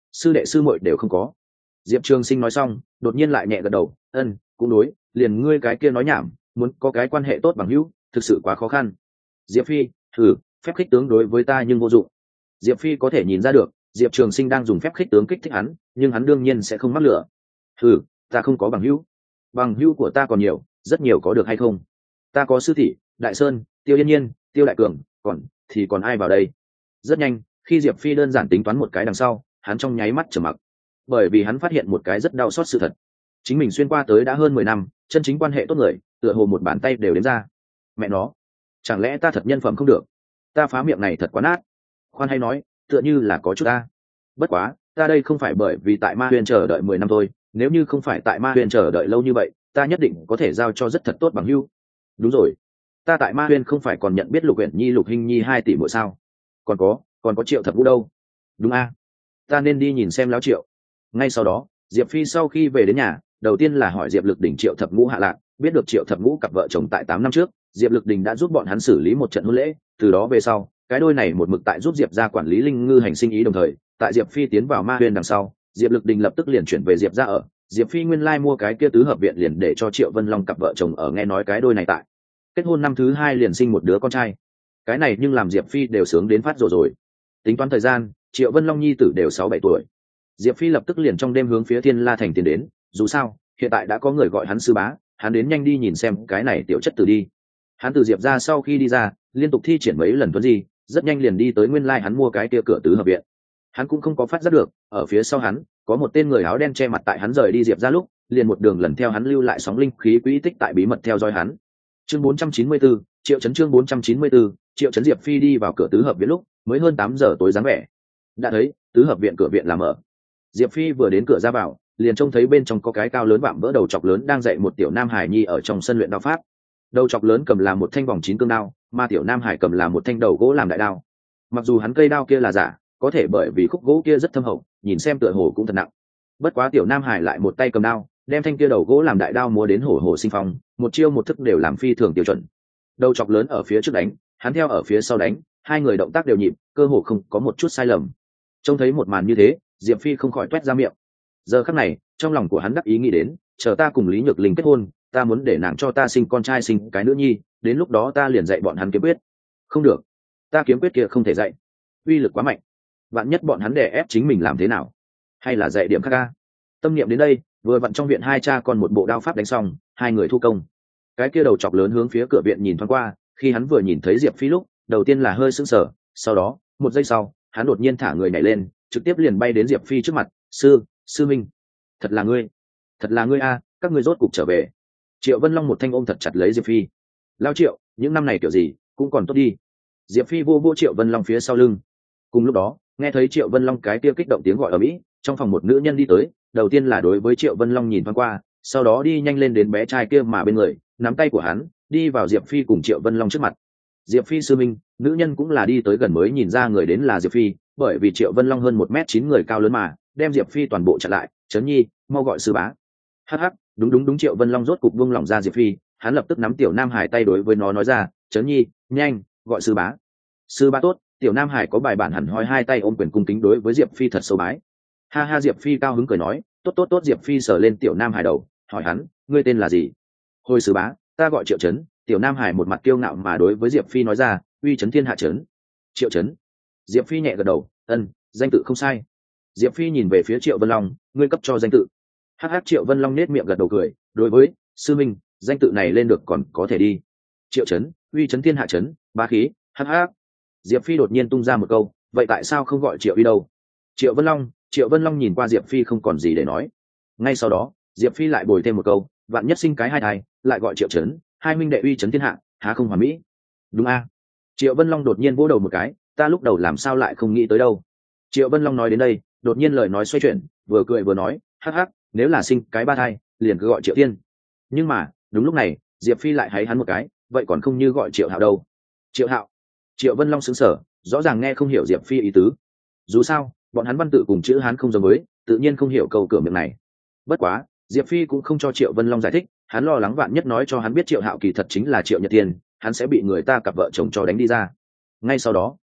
sư đệ sư muội đều không có. Diệp Trường Sinh nói xong đột nhiên lại nhẹ gật đầu, ân, cũng đối, liền ngươi cái kia nói nhảm, muốn có cái quan hệ tốt bằng hữu thực sự quá khó khăn. Diệp Phi, thử, phép khích tướng đối với ta nhưng vô dụng. Diệp Phi có thể nhìn ra được Diệp Trường Sinh đang dùng phép khích tướng kích thích hắn, nhưng hắn đương nhiên sẽ không mắc lửa. Thử, ta không có bằng hữu. Bằng hữu của ta còn nhiều, rất nhiều, có được hay không? Ta có sư thị, Đại Sơn, Tiêu Yên Nhiên, Tiêu Đại Cường, còn ai vào đây? Rất nhanh, khi Diệp Phi đơn giản tính toán một cái đằng sau, hắn trong nháy mắt trầm mặc, bởi vì hắn phát hiện một cái rất đau xót sự thật. Chính mình xuyên qua tới đã hơn 10 năm, chân chính quan hệ tốt người, tựa hồ một bàn tay đều đếm ra. Mẹ nó, chẳng lẽ ta thật nhân phẩm không được? Ta phá miệng này thật quá nát. Khoan hay nói, tựa như là có chút ta. Bất quá, ta đây không phải bởi vì tại Ma Huyền chờ đợi 10 năm thôi, nếu như không phải tại Ma Huyền chờ đợi lâu như vậy, ta nhất định có thể giao cho rất thật tốt bằng hữu. Đúng rồi, ta tại Ma Huyền không phải còn nhận biết Lục Uyển Nhi, Lục Hinh Nhi 2 tỷ mỗi sao? Còn có Triệu Thập Vũ đâu? Đúng a, ta nên đi nhìn xem lão Triệu. Ngay sau đó, Diệp Phi sau khi về đến nhà, đầu tiên là hỏi Diệp Lực Đình Triệu Thập Ngũ hạ lạc, biết được Triệu Thập Ngũ cặp vợ chồng tại 8 năm trước, Diệp Lực Đình đã giúp bọn hắn xử lý một trận hôn lễ, từ đó về sau, cái đôi này một mực tại giúp Diệp gia quản lý linh ngư hành sinh ý, đồng thời, tại Diệp Phi tiến vào Ma Huyền đằng sau, Diệp Lực Đình lập tức liền chuyển về Diệp gia ở. Diệp Phi nguyên lai mua cái kia tứ hợp viện liền để cho Triệu Vân Long cặp vợ chồng ở, nghe nói cái đôi này tại kết hôn năm thứ 2 liền sinh một đứa con trai. Cái này nhưng làm Diệp Phi đều sướng đến phát rồi. Tính toán thời gian, Triệu Vân Long nhi tử đều 6-7 tuổi. Diệp Phi lập tức liền trong đêm hướng phía Thiên La thành tiến đến, dù sao, hiện tại đã có người gọi hắn sư bá, hắn đến nhanh đi nhìn xem cái này tiểu chất tử đi. Hắn từ Diệp ra sau khi đi ra, liên tục thi triển mấy lần tuấn di, rất nhanh liền đi tới nguyên lai hắn mua cái kia cửa tứ hợp viện. Hắn cũng không có phát giác được, ở phía sau hắn có một tên người áo đen che mặt, tại hắn rời đi Diệp ra lúc, liền một đường lần theo hắn lưu lại sóng linh khí quỹ tích, tại bí mật theo dõi hắn. Chương 494, Triệu Chấn. Chương 494, Triệu Chấn. Diệp Phi đi vào cửa tứ hợp viện lúc mới hơn 8 giờ tối dáng vẻ. Đã thấy tứ hợp viện cửa viện là mở. Diệp Phi vừa đến cửa ra vào, liền trông thấy bên trong có cái cao lớn vạm vỡ đầu chọc lớn đang dạy một tiểu nam hải nhi ở trong sân luyện đao pháp. Đầu chọc lớn cầm là một thanh vòng 9 cương đao, mà tiểu nam hải cầm là một thanh đầu gỗ làm đại đao. Mặc dù hắn cây đao kia là giả, có thể bởi vì khúc gỗ kia rất thâm hậu, nhìn xem tựa hồ cũng thật nặng. Bất quá tiểu nam hải lại một tay cầm đao, đem thanh kia đầu gỗ làm đại đao múa đến hổ hổ sinh phong, một chiêu một thức đều làm phi thường tiêu chuẩn. Đầu chọc lớn ở phía trước đánh, hắn theo ở phía sau đánh, hai người động tác đều nhịp, cơ hồ không có một chút sai lầm. Trông thấy một màn như thế, Diệp Phi không khỏi toét ra miệng. Giờ khắc này, trong lòng của hắn đắc ý nghĩ đến, chờ ta cùng Lý Nhược Linh kết hôn, ta muốn để nàng cho ta sinh con trai sinh cái nữ nhi, đến lúc đó ta liền dạy bọn hắn kiếm quyết. Không được, ta kiếm quyết kia không thể dạy, uy lực quá mạnh, vạn nhất bọn hắn đè ép chính mình làm thế nào? Hay là dạy điểm khác ca? Tâm niệm đến đây, vừa vặn trong viện hai cha con một bộ đao pháp đánh xong, hai người thu công. Cái kia đầu chọc lớn hướng phía cửa viện nhìn thoáng qua, khi hắn vừa nhìn thấy Diệp Phi lúc, đầu tiên là hơi sững sờ, sau đó, một giây sau, hắn đột nhiên thả người nhảy lên, trực tiếp liền bay đến Diệp Phi trước mặt. Sư minh, thật là ngươi a, các ngươi rốt cục trở về. Triệu Vân Long một thanh ôm thật chặt lấy Diệp Phi. Lao Triệu, những năm này kiểu gì cũng còn tốt đi. Diệp Phi vô Triệu Vân Long phía sau lưng. Cùng lúc đó, nghe thấy Triệu Vân Long cái kia kích động tiếng gọi ở mỹ, trong phòng một nữ nhân đi tới, đầu tiên là đối với Triệu Vân Long nhìn thoáng qua, sau đó đi nhanh lên đến bé trai kia mà bên người, nắm tay của hắn, đi vào Diệp Phi cùng Triệu Vân Long trước mặt. Diệp Phi sư minh, nữ nhân cũng là đi tới gần mới nhìn ra người đến là Diệp Phi, bởi vì Triệu Vân Long hơn 1m9 người cao lớn mà, đem Diệp Phi toàn bộ chặn lại. Trấn Nhi, mau gọi sư bá. Hắc hắc, đúng, Triệu Vân Long rốt cục buông lỏng ra Diệp Phi, hắn lập tức nắm tiểu nam hải tay đối với nó nói ra, Trấn Nhi, nhanh, gọi sư bá. Sư bá tốt. Tiểu nam hải có bài bản hẳn hoi, hai tay ôm quyền cung kính đối với Diệp Phi thật sâu bái. Ha ha, Diệp Phi cao hứng cười nói, tốt. Diệp Phi sờ lên tiểu nam hải đầu, hỏi hắn, ngươi tên là gì? Hồi sư bá, ta gọi Triệu Chấn. Tiểu nam hải một mặt kiêu ngạo mà đối với Diệp Phi nói ra, uy chấn thiên hạ chấn. Triệu Chấn. Diệp Phi nhẹ gật đầu, ân, danh tự không sai. Diệp Phi nhìn về phía Triệu Vân Long, ngươi cấp cho danh tự. Hắc, Triệu Vân Long nết miệng gật đầu cười, đối với sư minh, danh tự này lên được còn có thể đi. Triệu Chấn, uy chấn thiên hạ chấn, bá khí. Hắc. Diệp Phi đột nhiên tung ra một câu, vậy tại sao không gọi Triệu uy đâu? Triệu Vân Long nhìn qua Diệp Phi không còn gì để nói. Ngay sau đó, Diệp Phi lại bồi thêm một câu, vạn nhất sinh cái hai thai, lại gọi Triệu Chấn, hai minh đệ uy chấn thiên hạ, há không hoàn mỹ? Đúng a. Triệu Vân Long đột nhiên vỗ đầu một cái, ta lúc đầu làm sao lại không nghĩ tới đâu. Triệu Vân Long nói đến đây, đột nhiên lời nói xoay chuyển, vừa cười vừa nói, hắc, nếu là sinh cái ba thai, liền cứ gọi Triệu Tiên. Nhưng mà, đúng lúc này, Diệp Phi lại háy hắn một cái, vậy còn không như gọi Triệu Hạo đâu. Triệu Hạo. Triệu Vân Long sững sờ, rõ ràng nghe không hiểu Diệp Phi ý tứ. Dù sao, bọn hắn văn tự cùng chữ Hán không giống với, tự nhiên không hiểu câu cửa miệng này. Bất quá, Diệp Phi cũng không cho Triệu Vân Long giải thích, hắn lo lắng vạn nhất nói cho hắn biết Triệu Hạo kỳ thật chính là Triệu Nhật Tiên, hắn sẽ bị người ta cặp vợ chồng cho đánh đi ra. Ngay sau đó,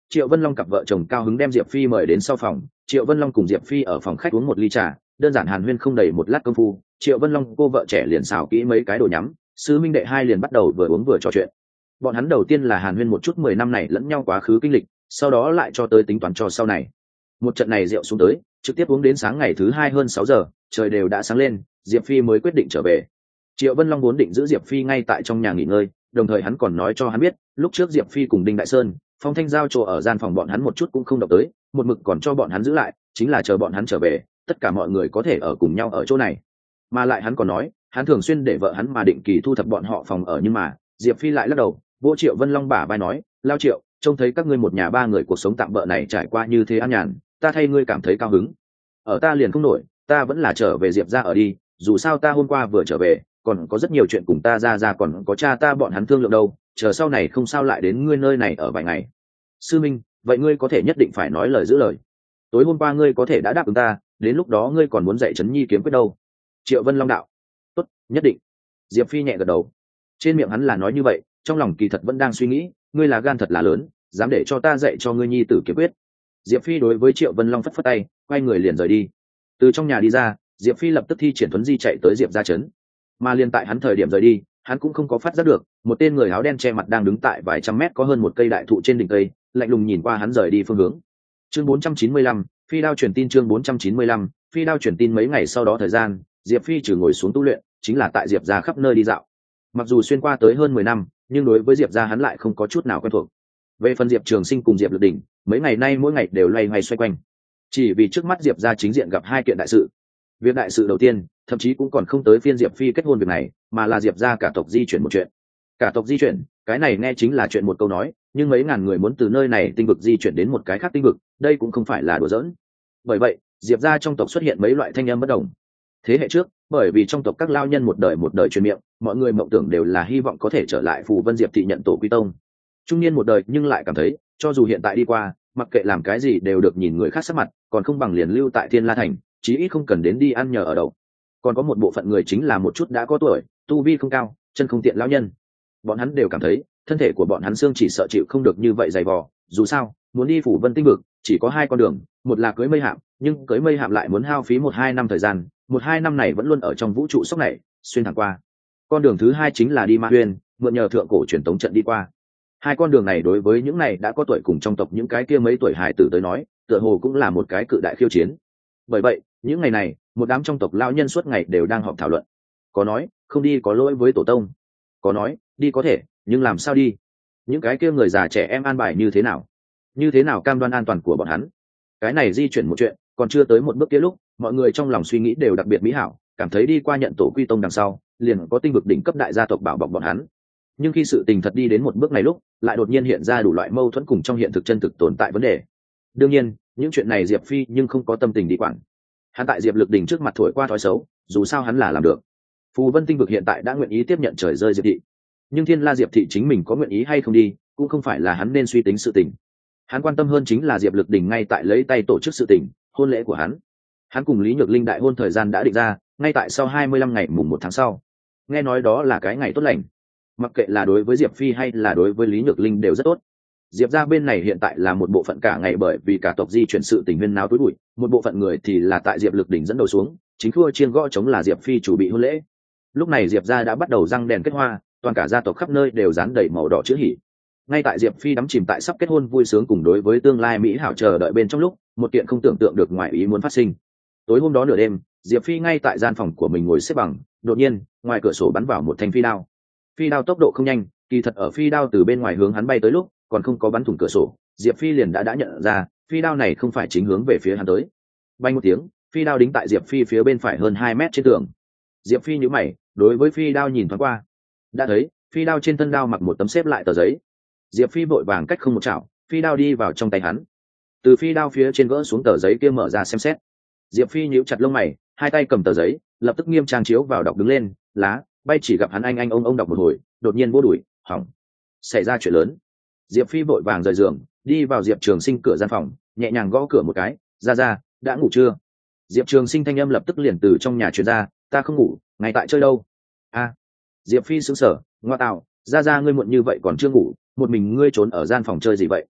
Triệu Vân Long cặp vợ chồng cao hứng đem Diệp Phi mời đến sau phòng. Triệu Vân Long cùng Diệp Phi ở phòng khách uống một ly trà, đơn giản hàn huyên không đầy một lát công phu, Triệu Vân Long cô vợ trẻ liền xào kỹ mấy cái đồ nhắm, sư minh đệ hai liền bắt đầu vừa uống vừa trò chuyện. Bọn hắn đầu tiên là hàn huyên một chút 10 năm này lẫn nhau quá khứ kinh lịch, sau đó lại cho tới tính toán cho sau này. Một trận này rượu xuống tới, trực tiếp uống đến sáng ngày thứ hai hơn 6 giờ, trời đều đã sáng lên, Diệp Phi mới quyết định trở về. Triệu Vân Long vốn định giữ Diệp Phi ngay tại trong nhà nghỉ ngơi, đồng thời hắn còn nói cho hắn biết, lúc trước Diệp Phi cùng Đinh Đại Sơn, Phong Thanh giao chỗ ở gian phòng bọn hắn một chút cũng không động tới, một mực còn cho bọn hắn giữ lại, chính là chờ bọn hắn trở về, tất cả mọi người có thể ở cùng nhau ở chỗ này. Mà lại hắn còn nói, hắn thường xuyên để vợ hắn mà định kỳ thu thập bọn họ phòng ở, nhưng mà Diệp Phi lại lắc đầu, vô Triệu Vân Long bả vai nói, lao Triệu, trông thấy các ngươi một nhà ba người cuộc sống tạm bợ này trải qua như thế an nhàn, ta thay ngươi cảm thấy cao hứng. Ở ta liền không nổi, ta vẫn là trở về Diệp ra ở đi, dù sao ta hôm qua vừa trở về, còn có rất nhiều chuyện cùng ta ra còn có cha ta bọn hắn thương lượng đâu, chờ sau này không sao lại đến ngươi nơi này ở vài ngày. Sư minh, vậy ngươi có thể nhất định phải nói lời giữ lời. Tối hôm qua ngươi có thể đã đáp ứng ta, đến lúc đó ngươi còn muốn dạy Trấn Nhi kiếm quyết đâu. Triệu Vân Long đạo, tốt, nhất định. Diệp Phi nhẹ gật đầu. Trên miệng hắn là nói như vậy, trong lòng kỳ thật vẫn đang suy nghĩ, ngươi là gan thật là lớn, dám để cho ta dạy cho ngươi nhi tử kiếm quyết. Diệp Phi đối với Triệu Vân Long phất phất tay, quay người liền rời đi. Từ trong nhà đi ra, Diệp Phi lập tức thi triển thuấn di chạy tới Diệp gia trấn. Mà liền tại hắn thời điểm rời đi, hắn cũng không có phát giác được, một tên người áo đen che mặt đang đứng tại vài trăm mét có hơn một cây đại thụ trên đỉnh cây, lạnh lùng nhìn qua hắn rời đi phương hướng. Chương 495, Phi đao truyền tin. Chương 495, Phi đao truyền tin. Mấy ngày sau đó thời gian, Diệp Phi trừ ngồi xuống tu luyện, chính là tại Diệp gia khắp nơi đi dạo. Mặc dù xuyên qua tới hơn 10 năm, nhưng đối với Diệp gia hắn lại không có chút nào quen thuộc. Về phần Diệp Trường Sinh cùng Diệp Lực Đỉnh, mấy ngày nay mỗi ngày đều loay hoay xoay quanh. Chỉ vì trước mắt Diệp gia chính diện gặp hai kiện đại sự. Việc đại sự đầu tiên, thậm chí cũng còn không tới phiên Diệp Phi kết hôn việc này, mà là Diệp gia cả tộc di chuyển một chuyện. Cả tộc di chuyển, cái này nghe chính là chuyện một câu nói, nhưng mấy ngàn người muốn từ nơi này tinh vực di chuyển đến một cái khác tinh vực, đây cũng không phải là đùa giỡn. Bởi vậy, Diệp gia trong tộc xuất hiện mấy loại thanh âm bất đồng. Thế hệ trước, bởi vì trong tộc các lao nhân một đời truyền miệng, mọi người mộng tưởng đều là hy vọng có thể trở lại Phù Vân Diệp thị nhận tổ quy tông. Trung niên một đời nhưng lại cảm thấy, cho dù hiện tại đi qua, mặc kệ làm cái gì đều được nhìn người khác sắc mặt, còn không bằng liền lưu tại Thiên La Thành, chí ít không cần đến đi ăn nhờ ở đậu. Còn có một bộ phận người chính là một chút đã có tuổi, tu vi không cao, chân không tiện lão nhân. Bọn hắn đều cảm thấy, thân thể của bọn hắn xương chỉ sợ chịu không được như vậy dày vò, dù sao, muốn đi Phủ Vân tinh vực, chỉ có hai con đường, một là cưới mây hạm, nhưng cưới mây hạm lại muốn hao phí 1-2 năm thời gian, 1-2 năm này vẫn luôn ở trong vũ trụ sốc này, xuyên thẳng qua. Con đường thứ hai chính là đi Ma Huyên, mượn nhờ thượng cổ truyền tống trận đi qua. Hai con đường này đối với những này đã có tuổi cùng trong tộc những cái kia mấy tuổi hài tử tới nói, tựa hồ cũng là một cái cự đại khiêu chiến. Bởi vậy, những ngày này, một đám trong tộc lão nhân suốt ngày đều đang họp thảo luận. Có nói, không đi có lỗi với tổ tông. Có nói, đi có thể, nhưng làm sao đi? Những cái kia người già trẻ em an bài như thế nào? Như thế nào cam đoan an toàn của bọn hắn? Cái này di chuyển một chuyện, còn chưa tới một bước kia lúc, mọi người trong lòng suy nghĩ đều đặc biệt mỹ hảo, cảm thấy đi qua nhận tổ quy tông đằng sau, liền có tinh vực đỉnh cấp đại gia tộc bảo bọc bọn hắn. Nhưng khi sự tình thật đi đến một bước này lúc, lại đột nhiên hiện ra đủ loại mâu thuẫn cùng trong hiện thực chân thực tồn tại vấn đề. Đương nhiên, những chuyện này Diệp Phi nhưng không có tâm tình đi quản. Hắn tại Diệp Lực Đỉnh trước mặt thổi qua thói xấu, dù sao hắn là làm được. Phù Vân tinh vực hiện tại đã nguyện ý tiếp nhận trời rơi Diệp thị, nhưng Thiên La Diệp thị chính mình có nguyện ý hay không đi, cũng không phải là hắn nên suy tính sự tình. Hắn quan tâm hơn chính là Diệp Lực Đỉnh ngay tại lấy tay tổ chức sự tình, hôn lễ của hắn. Hắn cùng Lý Nhược Linh đại hôn thời gian đã định ra, ngay tại sau 25 ngày mùng 1 tháng sau. Nghe nói đó là cái ngày tốt lành. Mặc kệ là đối với Diệp Phi hay là đối với Lý Nhược Linh đều rất tốt. Diệp gia bên này hiện tại là một bộ phận cả ngày bởi vì cả tộc di chuyển sự tình huyên náo tối bụi, một bộ phận người thì là tại Diệp Lực Đỉnh dẫn đầu xuống, chính khua chiên gõ chống là Diệp Phi chủ bị hôn lễ. Lúc này Diệp gia đã bắt đầu răng đèn kết hoa, toàn cả gia tộc khắp nơi đều dán đầy màu đỏ chữ hỉ. Ngay tại Diệp Phi đắm chìm tại sắp kết hôn vui sướng cùng đối với tương lai mỹ hảo chờ đợi bên trong lúc, một kiện không tưởng tượng được ngoài ý muốn phát sinh. Tối hôm đó nửa đêm, Diệp Phi ngay tại gian phòng của mình ngồi xếp bằng, đột nhiên, ngoài cửa sổ bắn vào một thanh phi đao. Phi đao tốc độ không nhanh, kỳ thật ở phi đao từ bên ngoài hướng hắn bay tới lúc, còn không có bắn thủng cửa sổ, Diệp Phi liền đã nhận ra, phi đao này không phải chính hướng về phía hắn tới. Bay một tiếng, phi đao đính tại Diệp Phi phía bên phải hơn 2 mét trên tường. Diệp Phi nhíu mày, đối với phi đao nhìn thoáng qua. Đã thấy, phi đao trên thân đao mặc một tấm xếp lại tờ giấy. Diệp Phi vội vàng cách không một chảo, phi đao đi vào trong tay hắn. Từ phi đao phía trên gỡ xuống tờ giấy kia mở ra xem xét. Diệp Phi nhíu chặt lông mày, hai tay cầm tờ giấy, lập tức nghiêm trang chiếu vào đọc đứng lên, lá, bay chỉ gặp hắn anh ông đọc một hồi, đột nhiên vỗ đùi, hỏng. Xảy ra chuyện lớn. Diệp Phi vội vàng rời giường, đi vào Diệp Trường Sinh cửa gian phòng, nhẹ nhàng gõ cửa một cái, ra, đã ngủ chưa? Diệp Trường Sinh thanh âm lập tức liền từ trong nhà truyền ra, ta không ngủ, ngay tại chơi đâu? A. Diệp Phi sững sờ, ngoa tạo, ra ngươi muộn như vậy còn chưa ngủ, một mình ngươi trốn ở gian phòng chơi gì vậy?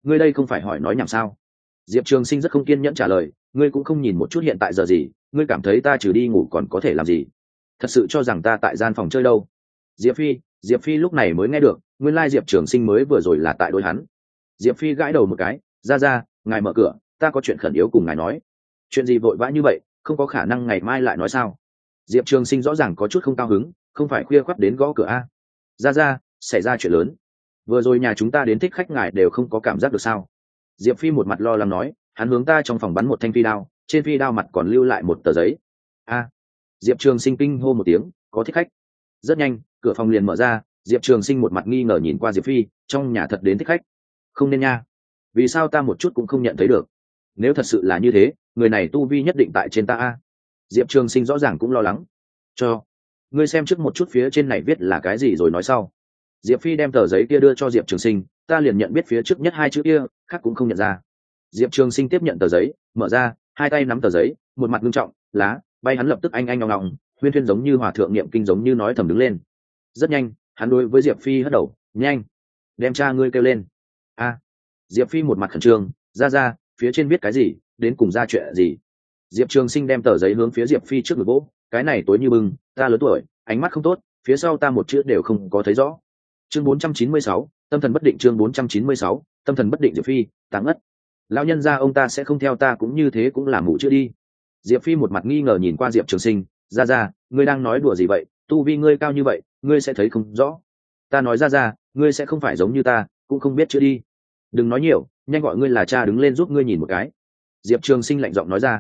ngươi đây không phải hỏi nói nhảm sao? Diệp Trường Sinh rất không kiên nhẫn trả lời, ngươi cũng không nhìn một chút hiện tại giờ gì, ngươi cảm thấy ta trừ đi ngủ còn có thể làm gì? Thật sự cho rằng ta tại gian phòng chơi đâu? Diệp Phi lúc này mới nghe được, nguyên lai Diệp Trường Sinh mới vừa rồi là tại đối hắn. Diệp Phi gãi đầu một cái, ra, ngài mở cửa, ta có chuyện khẩn yếu cùng ngài nói. Chuyện gì vội vã như vậy, không có khả năng ngày mai lại nói sao? Diệp Trường Sinh rõ ràng có chút không cao hứng, không phải khuya khoắt đến gõ cửa a? Ra, xảy ra chuyện lớn. Vừa rồi nhà chúng ta đến thích khách ngài đều không có cảm giác được sao? Diệp Phi một mặt lo lắng nói, hắn hướng ta trong phòng bắn một thanh phi đao, trên phi đao mặt còn lưu lại một tờ giấy. A! Diệp Trường Sinh kinh hô một tiếng, có thích khách. Rất nhanh, cửa phòng liền mở ra, Diệp Trường Sinh một mặt nghi ngờ nhìn qua Diệp Phi, trong nhà thật đến thích khách. Không nên nha. Vì sao ta một chút cũng không nhận thấy được? Nếu thật sự là như thế, người này tu vi nhất định tại trên ta a. Diệp Trường Sinh rõ ràng cũng lo lắng. Cho ngươi xem trước một chút phía trên này viết là cái gì rồi nói sau. Diệp Phi đem tờ giấy kia đưa cho Diệp Trường Sinh, ta liền nhận biết phía trước nhất hai chữ kia, khác cũng không nhận ra. Diệp Trường Sinh tiếp nhận tờ giấy, mở ra, hai tay nắm tờ giấy, một mặt nghiêm trọng, lá bay hắn lập tức anh ngọng, huyên thuyên giống như hòa thượng niệm kinh giống như nói thầm đứng lên. Rất nhanh, hắn đối với Diệp Phi hất đầu, nhanh, đem cha ngươi kêu lên. A! Diệp Phi một mặt khẩn trương, ra, phía trên viết cái gì, đến cùng ra chuyện gì? Diệp Trường Sinh đem tờ giấy hướng phía Diệp Phi trước ngực vỗ, cái này tối như bừng, ta lớn tuổi, ánh mắt không tốt, phía sau ta một chữ đều không có thấy rõ. Chương 496, tâm thần bất định. Chương 496, tâm thần bất định. Diệp Phi, táng ất. Lão nhân gia ông ta sẽ không theo ta cũng như thế cũng làm mù chữ đi. Diệp Phi một mặt nghi ngờ nhìn qua Diệp Trường Sinh, ra, ngươi đang nói đùa gì vậy? Tu vi ngươi cao như vậy, ngươi sẽ thấy không rõ. Ta nói ra, ngươi sẽ không phải giống như ta, cũng không biết chữ đi. Đừng nói nhiều, nhanh gọi ngươi là cha đứng lên giúp ngươi nhìn một cái. Diệp Trường Sinh lạnh giọng nói ra.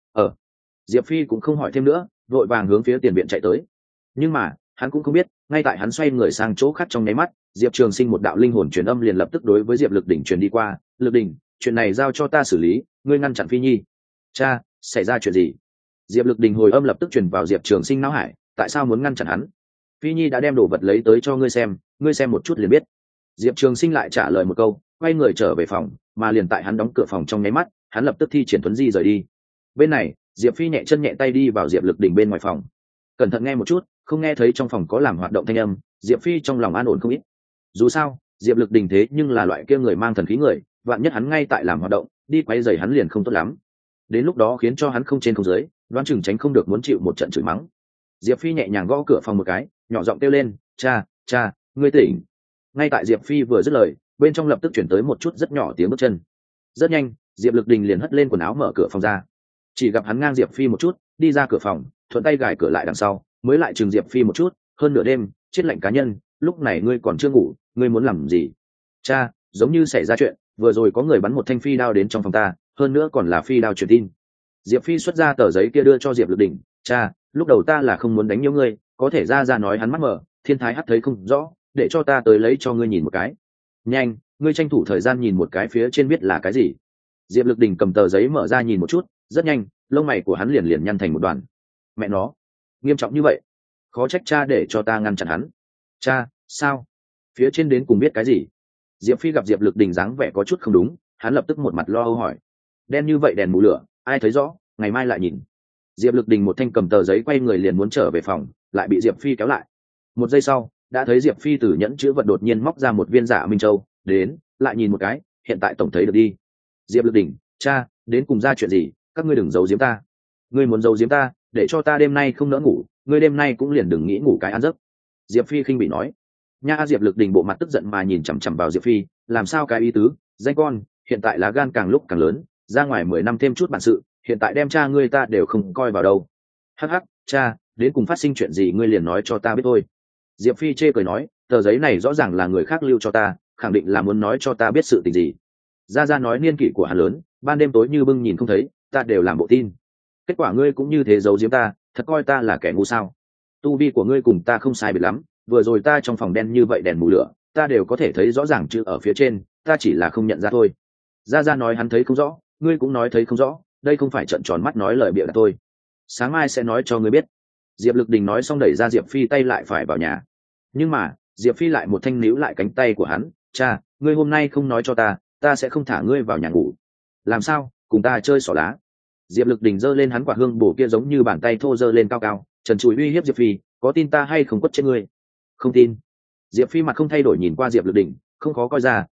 Diệp Phi cũng không hỏi thêm nữa, vội vàng hướng phía tiền viện chạy tới. Nhưng mà hắn cũng không biết, ngay tại hắn xoay người sang chỗ khác trong nháy mắt, Diệp Trường Sinh một đạo linh hồn truyền âm liền lập tức đối với Diệp Lực Đỉnh truyền đi qua. Lực Đỉnh, chuyện này giao cho ta xử lý, ngươi ngăn chặn Phi Nhi. Cha, xảy ra chuyện gì? Diệp Lực Đỉnh hồi âm lập tức truyền vào Diệp Trường Sinh não hải, tại sao muốn ngăn chặn hắn? Phi Nhi đã đem đồ vật lấy tới cho ngươi xem một chút liền biết. Diệp Trường Sinh lại trả lời một câu, quay người trở về phòng, mà liền tại hắn đóng cửa phòng trong nháy mắt, hắn lập tức thi triển tuấn di rời đi. Bên này, Diệp Phi nhẹ chân nhẹ tay đi vào Diệp Lực Đỉnh bên ngoài phòng, cẩn thận nghe một chút, không nghe thấy trong phòng có làm hoạt động thanh âm, Diệp Phi trong lòng an ổn không ít. Dù sao Diệp Lực Đỉnh thế nhưng là loại kia người mang thần khí người, vạn nhất hắn ngay tại làm hoạt động, đi quấy rầy hắn liền không tốt lắm, đến lúc đó khiến cho hắn không trên không dưới, đoán chừng tránh không được muốn chịu một trận chửi mắng. Diệp Phi nhẹ nhàng gõ cửa phòng một cái, nhỏ giọng kêu lên, cha, ngươi tỉnh. Ngay tại Diệp Phi vừa dứt lời, bên trong lập tức chuyển tới một chút rất nhỏ tiếng bước chân. Rất nhanh, Diệp Lực Đỉnh liền hất lên quần áo mở cửa phòng ra, chỉ gặp hắn ngang Diệp Phi một chút, đi ra cửa phòng, thuận tay gài cửa lại đằng sau, mới lại chừng Diệp Phi một chút, hơn nửa đêm, chết lạnh cá nhân, lúc này ngươi còn chưa ngủ, ngươi muốn làm gì? Cha, giống như xảy ra chuyện, vừa rồi có người bắn một thanh phi đao đến trong phòng ta, hơn nữa còn là phi đao truyền tin. Diệp Phi xuất ra tờ giấy kia đưa cho Diệp Lực Đỉnh, cha, lúc đầu ta là không muốn đánh nhiễu ngươi, có thể ra nói hắn mắt mở, thiên thái hắt thấy không rõ, để cho ta tới lấy cho ngươi nhìn một cái. Nhanh, ngươi tranh thủ thời gian nhìn một cái phía trên viết là cái gì. Diệp Lực Đỉnh cầm tờ giấy mở ra nhìn một chút, rất nhanh, lông mày của hắn liền nhăn thành một đoàn. Mẹ nó, nghiêm trọng như vậy, khó trách cha để cho ta ngăn chặn hắn. Cha, sao? Phía trên đến cùng biết cái gì? Diệp Phi gặp Diệp Lực Đỉnh dáng vẻ có chút không đúng, hắn lập tức một mặt lo âu hỏi. Đen như vậy đèn mù lửa, ai thấy rõ, ngày mai lại nhìn. Diệp Lực Đỉnh một thanh cầm tờ giấy quay người liền muốn trở về phòng, lại bị Diệp Phi kéo lại. Một giây sau, đã thấy Diệp Phi từ nhẫn chứa vật đột nhiên móc ra một viên giả minh châu, đến, lại nhìn một cái, hiện tại tổng thấy được đi. Diệp Lực Đỉnh, cha, đến cùng ra chuyện gì, các ngươi đừng giấu giếm ta. Ngươi muốn giấu giếm ta, để cho ta đêm nay không nỡ ngủ, ngươi đêm nay cũng liền đừng nghĩ ngủ cái ăn giấc. Diệp Phi khinh bị nói. Nha, Diệp Lực Đỉnh bộ mặt tức giận mà nhìn chằm chằm vào Diệp Phi, làm sao cái ý tứ, danh con, hiện tại lá gan càng lúc càng lớn, ra ngoài 10 năm thêm chút bản sự, hiện tại đem cha ngươi ta đều không coi vào đâu. Hắc hắc, cha, đến cùng phát sinh chuyện gì ngươi liền nói cho ta biết thôi. Diệp Phi chê cười nói, tờ giấy này rõ ràng là người khác lưu cho ta, khẳng định là muốn nói cho ta biết sự tình gì. Ra nói niên kỷ của hắn lớn, ban đêm tối như bưng nhìn không thấy, ta đều làm bộ tin. Kết quả ngươi cũng như thế giấu giếm ta, thật coi ta là kẻ ngu sao? Tu vi của ngươi cùng ta không sai biệt lắm, vừa rồi ta trong phòng đen như vậy đèn mù lửa, ta đều có thể thấy rõ ràng chữ ở phía trên, ta chỉ là không nhận ra thôi. Ra nói hắn thấy không rõ, ngươi cũng nói thấy không rõ, đây không phải trợn tròn mắt nói lời bịa đặt thôi. Sáng mai sẽ nói cho ngươi biết. Diệp Lực Đỉnh nói xong đẩy ra Diệp Phi tay lại phải vào nhà. Nhưng mà, Diệp Phi lại một thanh níu lại cánh tay của hắn, cha, ngươi hôm nay không nói cho ta sẽ không thả ngươi vào nhà ngủ. Làm sao, cùng ta chơi xỏ lá? Diệp Lực Đỉnh giơ lên hắn quả hương bổ kia giống như bàn tay thô giơ lên cao cao, trần trụi uy hiếp Diệp Phi, có tin ta hay không quất chết ngươi? Không tin. Diệp Phi mặt không thay đổi nhìn qua Diệp Lực Đỉnh, không khó coi ra,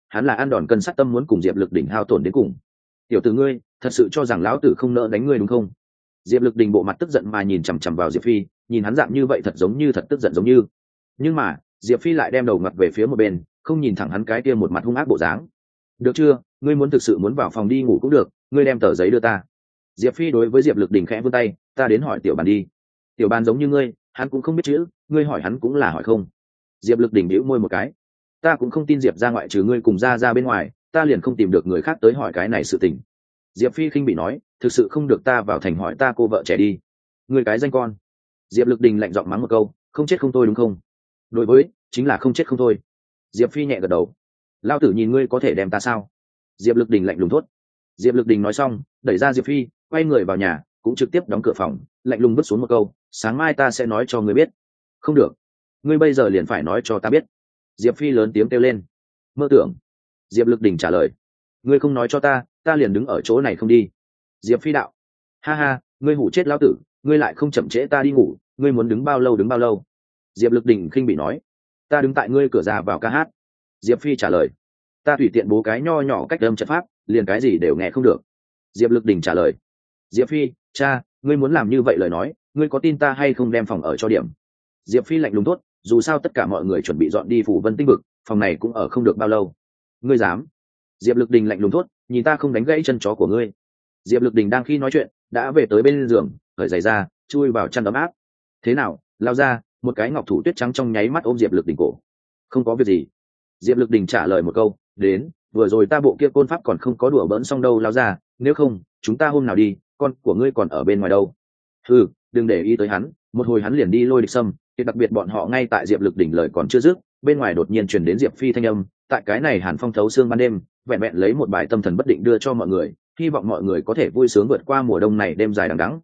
hắn là ăn đòn cân sắt tâm muốn cùng Diệp Lực Đỉnh hao tổn đến cùng. Tiểu tử ngươi thật sự cho rằng lão tử không nỡ đánh ngươi đúng không? Diệp Lực Đình bộ mặt tức giận mà nhìn chằm chằm vào Diệp Phi, nhìn hắn dạng như vậy thật giống như thật tức giận giống như. Nhưng mà Diệp Phi lại đem đầu ngặt về phía một bên, không nhìn thẳng hắn cái kia một mặt hung ác bộ dáng. Được chưa, ngươi muốn thực sự muốn vào phòng đi ngủ cũng được, ngươi đem tờ giấy đưa ta. Diệp Phi đối với Diệp Lực Đình khẽ vươn tay, ta đến hỏi tiểu bàn đi. Tiểu bàn giống như ngươi, hắn cũng không biết chữ, ngươi hỏi hắn cũng là hỏi không. Diệp Lực Đình bĩu môi một cái, ta cũng không tin Diệp ra ngoại trừ ngươi cùng ra bên ngoài, ta liền không tìm được người khác tới hỏi cái này sự tình. Diệp Phi khinh bị nói, thực sự không được ta vào thành hỏi ta cô vợ trẻ đi. Ngươi cái danh con. Diệp Lực Đình lạnh giọng mắng một câu, không chết không thôi đúng không? Đối với chính là không chết không thôi. Diệp Phi nhẹ gật đầu, lao tử nhìn ngươi có thể đem ta sao? Diệp Lực Đình lạnh lùng thốt. Diệp Lực Đình nói xong đẩy ra Diệp Phi, quay người vào nhà, cũng trực tiếp đóng cửa phòng, lạnh lùng vứt xuống một câu, sáng mai ta sẽ nói cho ngươi biết. Không được, ngươi bây giờ liền phải nói cho ta biết. Diệp Phi lớn tiếng kêu lên. Mơ tưởng. Diệp Lực Đình trả lời, ngươi không nói cho ta liền đứng ở chỗ này không đi. Diệp Phi đạo, ha ha, ngươi hủ chết lão tử, ngươi lại không chậm trễ ta đi ngủ, ngươi muốn đứng bao lâu đứng bao lâu. Diệp Lực Đình khinh bị nói, ta đứng tại ngươi cửa ra vào ca hát. Diệp Phi trả lời, ta tùy tiện bố cái nho nhỏ cách âm trận pháp, liền cái gì đều nghe không được. Diệp Lực Đình trả lời, Diệp Phi, cha, ngươi muốn làm như vậy lời nói, ngươi có tin ta hay không đem phòng ở cho điểm. Diệp Phi lạnh lùng tốt, dù sao tất cả mọi người chuẩn bị dọn đi phủ Vân Tinh vực, phòng này cũng ở không được bao lâu. Ngươi dám? Diệp Lực Đình lạnh lùng tốt, nhìn ta không đánh gãy chân chó của ngươi. Diệp Lực Đình đang khi nói chuyện đã về tới bên giường, cởi giày ra, chui vào chăn ấm áp. Thế nào, lao ra? Một cái ngọc thủ tuyết trắng trong nháy mắt ôm Diệp Lực Đình cổ. Không có việc gì. Diệp Lực Đình trả lời một câu, đến, vừa rồi ta bộ kia côn pháp còn không có đùa bỡn xong đâu lao ra, nếu không chúng ta hôm nào đi, con của ngươi còn ở bên ngoài đâu. Ừ, đừng để ý tới hắn, một hồi hắn liền đi lôi địch sâm. Đặc biệt bọn họ ngay tại Diệp Lực Đỉnh lời còn chưa dứt, bên ngoài đột nhiên truyền đến Diệp Phi thanh âm, tại cái này hàn phong thấu xương ban đêm, vẹn vẹn lấy một bài tâm thần bất định đưa cho mọi người, hy vọng mọi người có thể vui sướng vượt qua mùa đông này đêm dài đằng đẵng.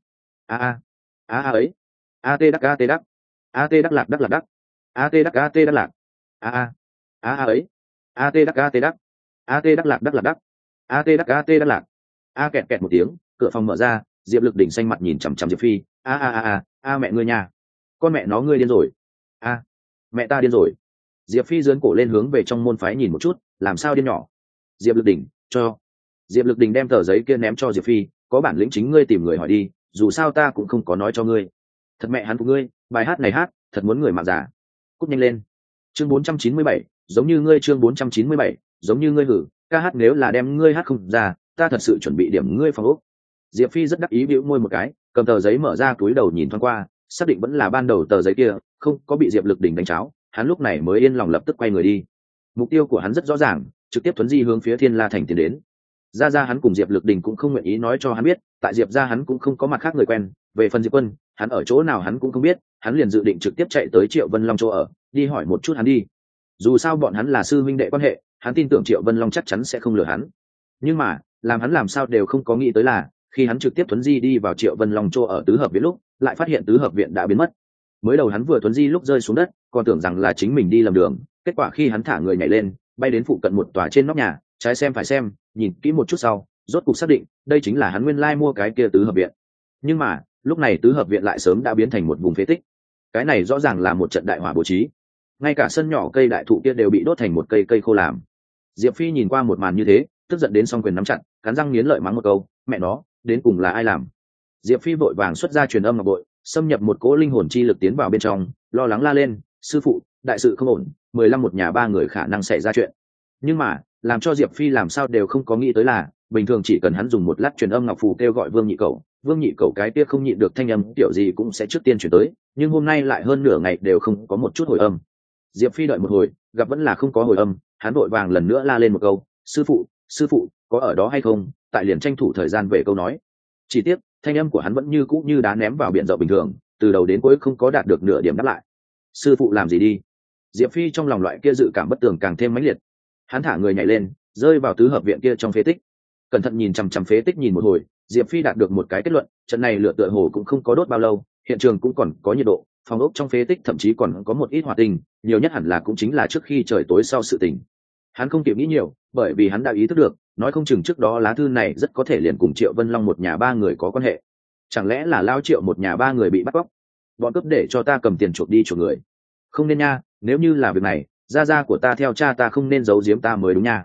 A ấy, a tê đắc a tê đắc, a tê đắc lạc đắc lạc đắc, a tê đắc lạc, a ấy, a tê đắc a tê đắc, a tê đắc lạc đắc lạc đắc, a tê đắc lạc, a kẹt kẹt một tiếng, cửa phòng mở ra, Diệp Lực Đỉnh xanh mặt nhìn chằm chằm Diệp Phi, a mẹ ngươi nhà, con mẹ nó ngươi điên rồi, mẹ ta điên rồi. Diệp Phi giương cổ lên hướng về trong môn phái nhìn một chút, làm sao điên nhỏ. Diệp Lực Đỉnh, cho. Diệp Lực Đỉnh đem tờ giấy kia ném cho Diệp Phi, có bản lĩnh chính ngươi tìm người hỏi đi, dù sao ta cũng không có nói cho ngươi. Thật mẹ hắn của ngươi, bài hát này hát, thật muốn người mạng giả. Cút nhanh lên. Chương 497, giống như ngươi chương 497, giống như ngươi hử, ca hát nếu là đem ngươi hát không ra, ta thật sự chuẩn bị điểm ngươi phòng ốc. Diệp Phi rất đắc ý bĩu môi một cái, cầm tờ giấy mở ra túi đầu nhìn thoáng qua, xác định vẫn là ban đầu tờ giấy kia, không có bị Diệp Lực Đỉnh đánh cháo, hắn lúc này mới yên lòng lập tức quay người đi. Mục tiêu của hắn rất rõ ràng, trực tiếp thuấn di hướng phía Thiên La thành tiến đến. Ra hắn cùng Diệp Lực Đỉnh cũng không nguyện ý nói cho hắn biết, tại Diệp ra hắn cũng không có mặt khác người quen, về phần Diệp Quân, hắn ở chỗ nào hắn cũng không biết, hắn liền dự định trực tiếp chạy tới Triệu Vân Long chỗ ở, đi hỏi một chút hắn đi. Dù sao bọn hắn là sư huynh đệ quan hệ, hắn tin tưởng Triệu Vân Long chắc chắn sẽ không lừa hắn. Nhưng mà, làm hắn làm sao đều không có nghĩ tới là, khi hắn trực tiếp thuấn di đi vào Triệu Vân Long chỗ ở tứ hợp viện lúc, lại phát hiện tứ hợp viện đã biến mất. Mới đầu hắn vừa thuấn di lúc rơi xuống đất, còn tưởng rằng là chính mình đi lầm đường, kết quả khi hắn thả người nhảy lên, bay đến phụ cận một tòa trên nóc nhà, trái xem phải xem, nhìn kỹ một chút sau, rốt cục xác định, đây chính là hắn nguyên lai mua cái kia tứ hợp viện. Nhưng mà, lúc này tứ hợp viện lại sớm đã biến thành một vùng phế tích. Cái này rõ ràng là một trận đại hỏa bố trí. Ngay cả sân nhỏ cây đại thụ kia đều bị đốt thành một cây khô làm. Diệp Phi nhìn qua một màn như thế, tức giận đến song quyền nắm chặt, cắn răng nghiến lợi mắng một câu, mẹ nó, đến cùng là ai làm? Diệp Phi vội vàng xuất ra truyền âm ngọc bội, xâm nhập một cỗ linh hồn chi lực tiến vào bên trong, lo lắng la lên, sư phụ, đại sự không ổn, 15 một nhà ba người khả năng xảy ra chuyện. Nhưng mà, làm cho Diệp Phi làm sao đều không có nghĩ tới là, bình thường chỉ cần hắn dùng một lát truyền âm ngọc phù kêu gọi Vương Nhị Cẩu cái kia không nhịn được thanh âm kiểu gì cũng sẽ trước tiên chuyển tới, nhưng hôm nay lại hơn nửa ngày đều không có một chút hồi âm. Diệp Phi đợi một hồi, gặp vẫn là không có hồi âm, hắn vội vàng lần nữa la lên một câu, sư phụ, có ở đó hay không? Tại liền tranh thủ thời gian về câu nói. Chỉ tiếc, thanh âm của hắn vẫn như cũ như đá ném vào biển rộng bình thường, từ đầu đến cuối không có đạt được nửa điểm đáp lại. Sư phụ làm gì đi? Diệp Phi trong lòng loại kia dự cảm bất tường càng thêm mãnh liệt. Hắn thả người nhảy lên, rơi vào tứ hợp viện kia trong phế tích. Cẩn thận nhìn chằm chằm phế tích nhìn một hồi, Diệp Phi đạt được một cái kết luận, trận này lửa tựa hồ cũng không có đốt bao lâu, hiện trường cũng còn có nhiệt độ, phòng ốc trong phế tích thậm chí còn có một ít hỏa tinh, nhiều nhất hẳn là cũng chính là trước khi trời tối sau sự tình. Hắn không kịp nghĩ nhiều, bởi vì hắn đã ý thức được, nói không chừng trước đó lá thư này rất có thể liền cùng Triệu Vân Long một nhà ba người có quan hệ. Chẳng lẽ là Lao Triệu một nhà ba người bị bắt cóc? Bọn cướp để cho ta cầm tiền chuộc đi chuộc người. Không nên nha, nếu như là việc này, gia của ta theo cha ta không nên giấu giếm ta mới đúng nha.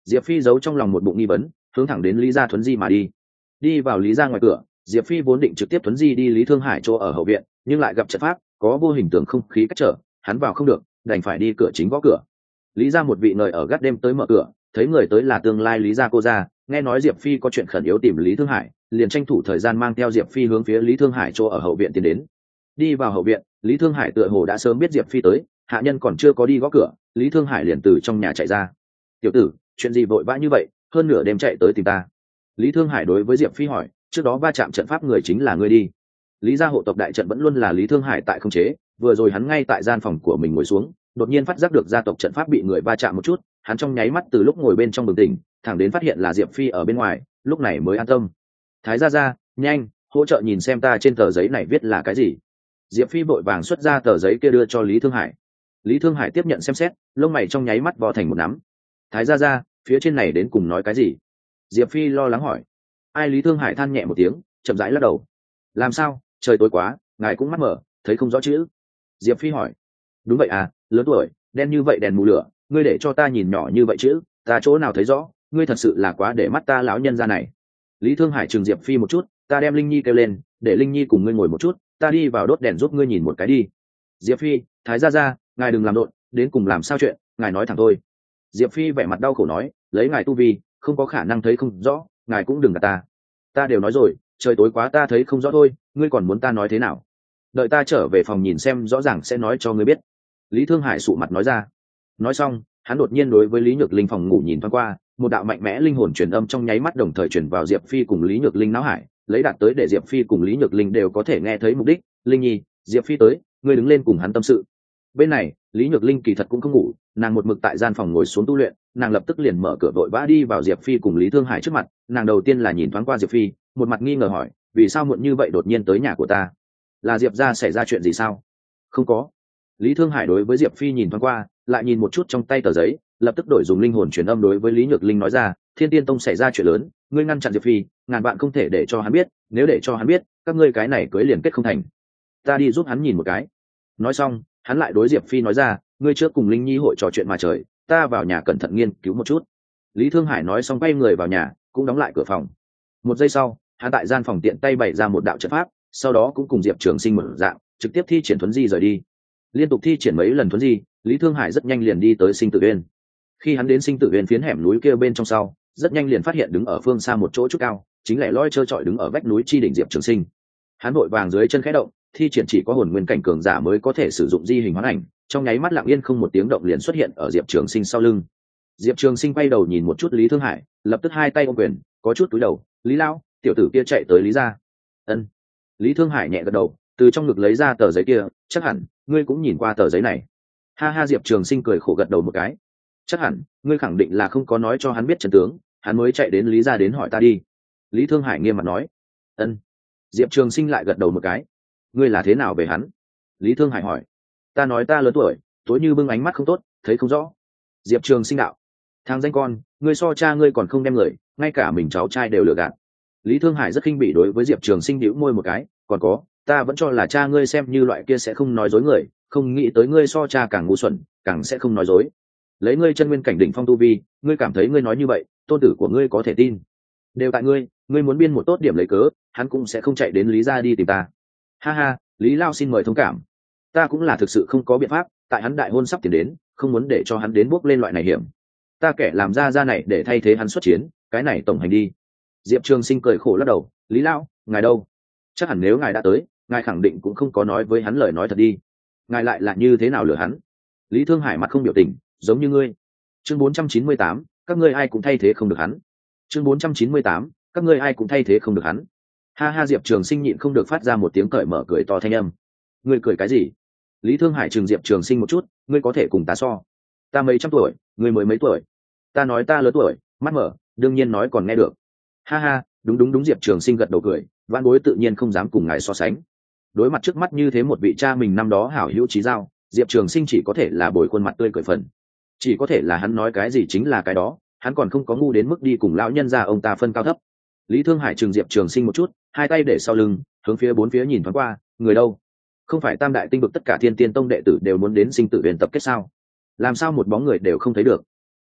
Diệp Phi giấu trong lòng một bụng nghi vấn, hướng thẳng đến Lý gia thuấn di mà đi. Đi vào Lý gia ngoài cửa, Diệp Phi vốn định trực tiếp thuấn di đi Lý Thương Hải chỗ ở hậu viện, nhưng lại gặp trận pháp, có vô hình tượng không khí cách trở, hắn vào không được, đành phải đi cửa chính gõ cửa. Lý gia một vị người ở gác đêm tới mở cửa, thấy người tới là tương lai Lý gia cô gia, nghe nói Diệp Phi có chuyện khẩn yếu tìm Lý Thương Hải, liền tranh thủ thời gian mang theo Diệp Phi hướng phía Lý Thương Hải chỗ ở hậu viện tiến đến. Đi vào hậu viện, Lý Thương Hải tựa hồ đã sớm biết Diệp Phi tới, hạ nhân còn chưa có đi gõ cửa, Lý Thương Hải liền từ trong nhà chạy ra. "Tiểu tử, chuyện gì vội vã như vậy, hơn nửa đêm chạy tới tìm ta?" Lý Thương Hải đối với Diệp Phi hỏi, "Trước đó va chạm trận pháp người chính là ngươi đi?" Lý gia hộ tộc đại trận vẫn luôn là Lý Thương Hải tại khống chế, vừa rồi hắn ngay tại gian phòng của mình ngồi xuống, đột nhiên phát giác được gia tộc trận pháp bị người va chạm một chút, hắn trong nháy mắt từ lúc ngồi bên trong bừng tỉnh, thẳng đến phát hiện là Diệp Phi ở bên ngoài, lúc này mới an tâm. "Thái gia, nhanh, hỗ trợ nhìn xem ta trên tờ giấy này viết là cái gì." Diệp Phi vội vàng xuất ra tờ giấy kia đưa cho Lý Thương Hải. Lý Thương Hải tiếp nhận xem xét, lông mày trong nháy mắt vò thành một nắm. "Thái gia, phía trên này đến cùng nói cái gì?" Diệp Phi lo lắng hỏi. Ai? Lý Thương Hải than nhẹ một tiếng, chậm rãi lắc đầu. "Làm sao, trời tối quá, ngài cũng mắt mở, thấy không rõ chữ?" Diệp Phi hỏi. "Đúng vậy à, lớn tuổi, đen như vậy đèn mù lửa, ngươi để cho ta nhìn nhỏ như vậy chữ, ta chỗ nào thấy rõ, ngươi thật sự là quá để mắt ta lão nhân gia này." Lý Thương Hải trừng Diệp Phi một chút, "Ta đem Linh Nhi kêu lên, để Linh Nhi cùng ngươi ngồi một chút, ta đi vào đốt đèn giúp ngươi nhìn một cái đi." Diệp Phi, "Thái gia, ngài đừng làm độn, đến cùng làm sao chuyện, ngài nói thẳng thôi." Diệp Phi vẻ mặt đau khổ nói, "Lấy ngài tu vi, không có khả năng thấy không rõ, ngài cũng đừng gạt ta. Ta đều nói rồi, trời tối quá ta thấy không rõ thôi, ngươi còn muốn ta nói thế nào? Đợi ta trở về phòng nhìn xem rõ ràng sẽ nói cho ngươi biết." Lý Thương Hải sụ mặt nói ra. Nói xong, hắn đột nhiên đối với Lý Nhược Linh phòng ngủ nhìn thoáng qua, một đạo mạnh mẽ linh hồn truyền âm trong nháy mắt đồng thời truyền vào Diệp Phi cùng Lý Nhược Linh não hải, lấy đạt tới để Diệp Phi cùng Lý Nhược Linh đều có thể nghe thấy mục đích. "Linh Nhi, Diệp Phi tới, ngươi đứng lên cùng hắn tâm sự." Bên này, Lý Nhược Linh kỳ thật cũng không ngủ, nàng một mực tại gian phòng ngồi xuống tu luyện, nàng lập tức liền mở cửa vội vã đi vào Diệp Phi cùng Lý Thương Hải trước mặt, nàng đầu tiên là nhìn thoáng qua Diệp Phi, một mặt nghi ngờ hỏi, "Vì sao muộn như vậy đột nhiên tới nhà của ta? Là Diệp gia xảy ra chuyện gì sao?" "Không có." Lý Thương Hải đối với Diệp Phi nhìn thoáng qua, lại nhìn một chút trong tay tờ giấy, lập tức đổi dùng linh hồn truyền âm đối với Lý Nhược Linh nói ra, "Thiên Tiên Tông xảy ra chuyện lớn, ngươi ngăn chặn Diệp Phi, ngàn vạn không thể để cho hắn biết, nếu để cho hắn biết, các ngươi cái này cưới liền kết không thành. Ta đi giúp hắn nhìn một cái." Nói xong, hắn lại đối Diệp Phi nói ra, "Ngươi trước cùng Linh Nhi hội trò chuyện mà trời, ta vào nhà cẩn thận nghiên cứu một chút." Lý Thương Hải nói xong quay người vào nhà, cũng đóng lại cửa phòng. Một giây sau, hắn tại gian phòng tiện tay bày ra một đạo trận pháp, sau đó cũng cùng Diệp Trường Sinh mở dạng, trực tiếp thi triển thuấn di rời đi. Liên tục thi triển mấy lần thuấn di, Lý Thương Hải rất nhanh liền đi tới Sinh Tử Uyên. Khi hắn đến Sinh Tử Uyên phiến hẻm núi kia bên trong sau, rất nhanh liền phát hiện đứng ở phương xa một chỗ chút cao, chính lẻ loi trơ trọi đứng ở vách núi chi đỉnh Diệp Trường Sinh. Hắn vội vàng dưới chân khẽ động, thi triển chỉ có hồn nguyên cảnh cường giả mới có thể sử dụng di hình hoán ảnh, trong nháy mắt lặng yên không một tiếng động liền xuất hiện ở Diệp Trường Sinh sau lưng. Diệp Trường Sinh quay đầu nhìn một chút Lý Thương Hải, lập tức hai tay ôm quyền, có chút cúi đầu, "Lý lão, tiểu tử kia chạy tới Lý gia." "Ân." Lý Thương Hải nhẹ gật đầu, từ trong ngực lấy ra tờ giấy kia, "Chắc hẳn ngươi cũng nhìn qua tờ giấy này." Ha ha, Diệp Trường Sinh cười khổ gật đầu một cái, "Chắc hẳn ngươi khẳng định là không có nói cho hắn biết chân tướng, hắn mới chạy đến Lý gia đến hỏi ta đi." Lý Thương Hải nghiêm mặt nói. "Ân." Diệp Trường Sinh lại gật đầu một cái, "Ngươi là thế nào về hắn?" Lý Thương Hải hỏi. "Ta nói ta lớn tuổi, tối như bưng ánh mắt không tốt, thấy không rõ." Diệp Trường Sinh đạo. "Thằng danh con, ngươi so cha ngươi còn không đem người, ngay cả mình cháu trai đều lừa gạt." Lý Thương Hải rất khinh bỉ đối với Diệp Trường Sinh nhíu môi một cái, "Còn có, ta vẫn cho là cha ngươi xem như loại kia sẽ không nói dối người, không nghĩ tới ngươi so cha càng ngu xuẩn, càng sẽ không nói dối. Lấy ngươi chân nguyên cảnh đỉnh phong tu vi, ngươi cảm thấy ngươi nói như vậy, tôn tử của ngươi có thể tin? Đều tại ngươi, ngươi muốn biên một tốt điểm lấy cớ, hắn cũng sẽ không chạy đến Lý gia đi tìm ta." "Ha ha, Lý lao xin mời thông cảm. Ta cũng là thực sự không có biện pháp, tại hắn đại hôn sắp tiến đến, không muốn để cho hắn đến bước lên loại này hiểm. Ta kẻ làm ra này để thay thế hắn xuất chiến, cái này tổng hành đi." Diệp Trường Sinh cười khổ lắc đầu, "Lý lão, ngài đâu? Chắc hẳn nếu ngài đã tới, ngài khẳng định cũng không có nói với hắn lời nói thật đi. Ngài lại là như thế nào lừa hắn?" Lý Thương Hải mặt không biểu tình, "Giống như ngươi." Chương 498, các ngươi ai cũng thay thế không được hắn. Chương 498, các ngươi ai cũng thay thế không được hắn. Ha ha, Diệp Trường Sinh nhịn không được phát ra một tiếng cởi mở cười to thanh âm. "Ngươi cười cái gì?" Lý Thương Hải trừng Diệp Trường Sinh một chút, "Ngươi có thể cùng ta so? Ta mấy trăm tuổi, ngươi mới mấy tuổi? Ta nói ta lớn tuổi, mắt mở, đương nhiên nói còn nghe được." Ha ha, đúng đúng đúng, Diệp Trường Sinh gật đầu cười, vãn bối tự nhiên không dám cùng ngài so sánh. Đối mặt trước mắt như thế một vị cha mình năm đó hảo hữu chí giao, Diệp Trường Sinh chỉ có thể là bồi khuôn mặt tươi cười phần, chỉ có thể là hắn nói cái gì chính là cái đó, hắn còn không có ngu đến mức đi cùng lão nhân gia ông ta phân cao thấp. Lý Thương Hải trừng Diệp Trường Sinh một chút, hai tay để sau lưng, hướng phía bốn phía nhìn thoáng qua, "Người đâu? Không phải tam đại tinh vực tất cả Thiên Tiên Tông đệ tử đều muốn đến Sinh Tử Huyền tập kết sao? Làm sao một bóng người đều không thấy được?"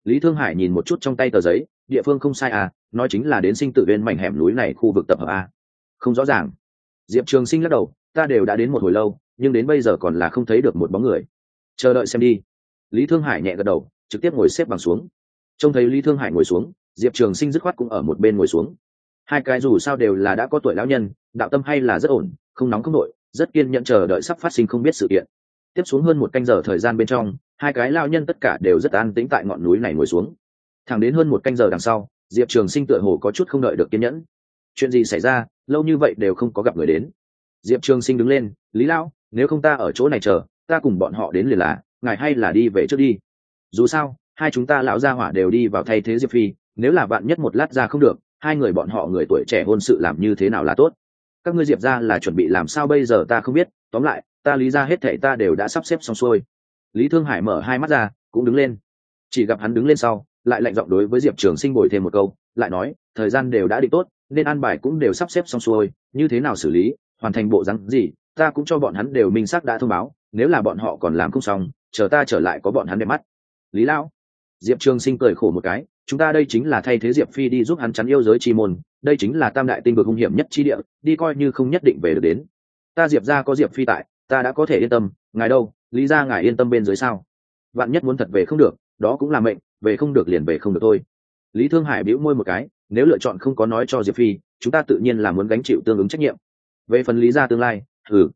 Lý Thương Hải nhìn một chút trong tay tờ giấy, địa phương không sai à, nói chính là đến sinh tử viên mảnh hẻm núi này khu vực tập hợp a. Không rõ ràng. Diệp Trường Sinh lắc đầu, ta đều đã đến một hồi lâu, nhưng đến bây giờ còn là không thấy được một bóng người. Chờ đợi xem đi. Lý Thương Hải nhẹ gật đầu, trực tiếp ngồi xếp bằng xuống. Trông thấy Lý Thương Hải ngồi xuống, Diệp Trường Sinh dứt khoát cũng ở một bên ngồi xuống. Hai cái dù sao đều là đã có tuổi lão nhân, đạo tâm hay là rất ổn, không nóng không nội, rất kiên nhẫn chờ đợi sắp phát sinh không biết sự kiện. Tiếp xuống hơn một canh giờ thời gian bên trong, hai cái lão nhân tất cả đều rất an tĩnh tại ngọn núi này ngồi xuống. Thẳng đến hơn một canh giờ đằng sau, Diệp Trường Sinh tựa hồ có chút không đợi được kiên nhẫn. Chuyện gì xảy ra, lâu như vậy đều không có gặp người đến. Diệp Trường Sinh đứng lên, Lý lão, nếu không ta ở chỗ này chờ, ta cùng bọn họ đến liền là, ngài hay là đi về trước đi. Dù sao, hai chúng ta lão gia hỏa đều đi vào thay thế Diệp Phi, nếu là bạn nhất một lát ra không được, hai người bọn họ người tuổi trẻ hôn sự làm như thế nào là tốt. Các ngươi Diệp gia là chuẩn bị làm sao bây giờ ta không biết, tóm lại, ta Lý gia hết thảy ta đều đã sắp xếp xong xuôi. Lý Thương Hải mở hai mắt ra, cũng đứng lên. Chỉ gặp hắn đứng lên sau, lại lạnh giọng đối với Diệp Trường Sinh bồi thêm một câu, lại nói, thời gian đều đã định tốt, nên an bài cũng đều sắp xếp xong xuôi, như thế nào xử lý, hoàn thành bộ dáng gì, ta cũng cho bọn hắn đều minh xác đã thông báo, nếu là bọn họ còn làm không xong, chờ ta trở lại có bọn hắn để mắt. Lý lão. Diệp Trường Sinh cười khổ một cái, chúng ta đây chính là thay thế Diệp Phi đi giúp hắn chắn yêu giới chi môn, đây chính là tam đại tinh vực hung hiểm nhất chi địa, đi coi như không nhất định về được đến. Ta Diệp gia có Diệp Phi tại, ta đã có thể yên tâm, ngài đâu, Lý gia ngài yên tâm bên dưới sao? Vạn nhất muốn thật về không được, đó cũng là mệnh, về không được liền về không được thôi. Lý Thương Hải bĩu môi một cái, nếu lựa chọn không có nói cho Diệp Phi, chúng ta tự nhiên là muốn gánh chịu tương ứng trách nhiệm. Về phần Lý gia tương lai,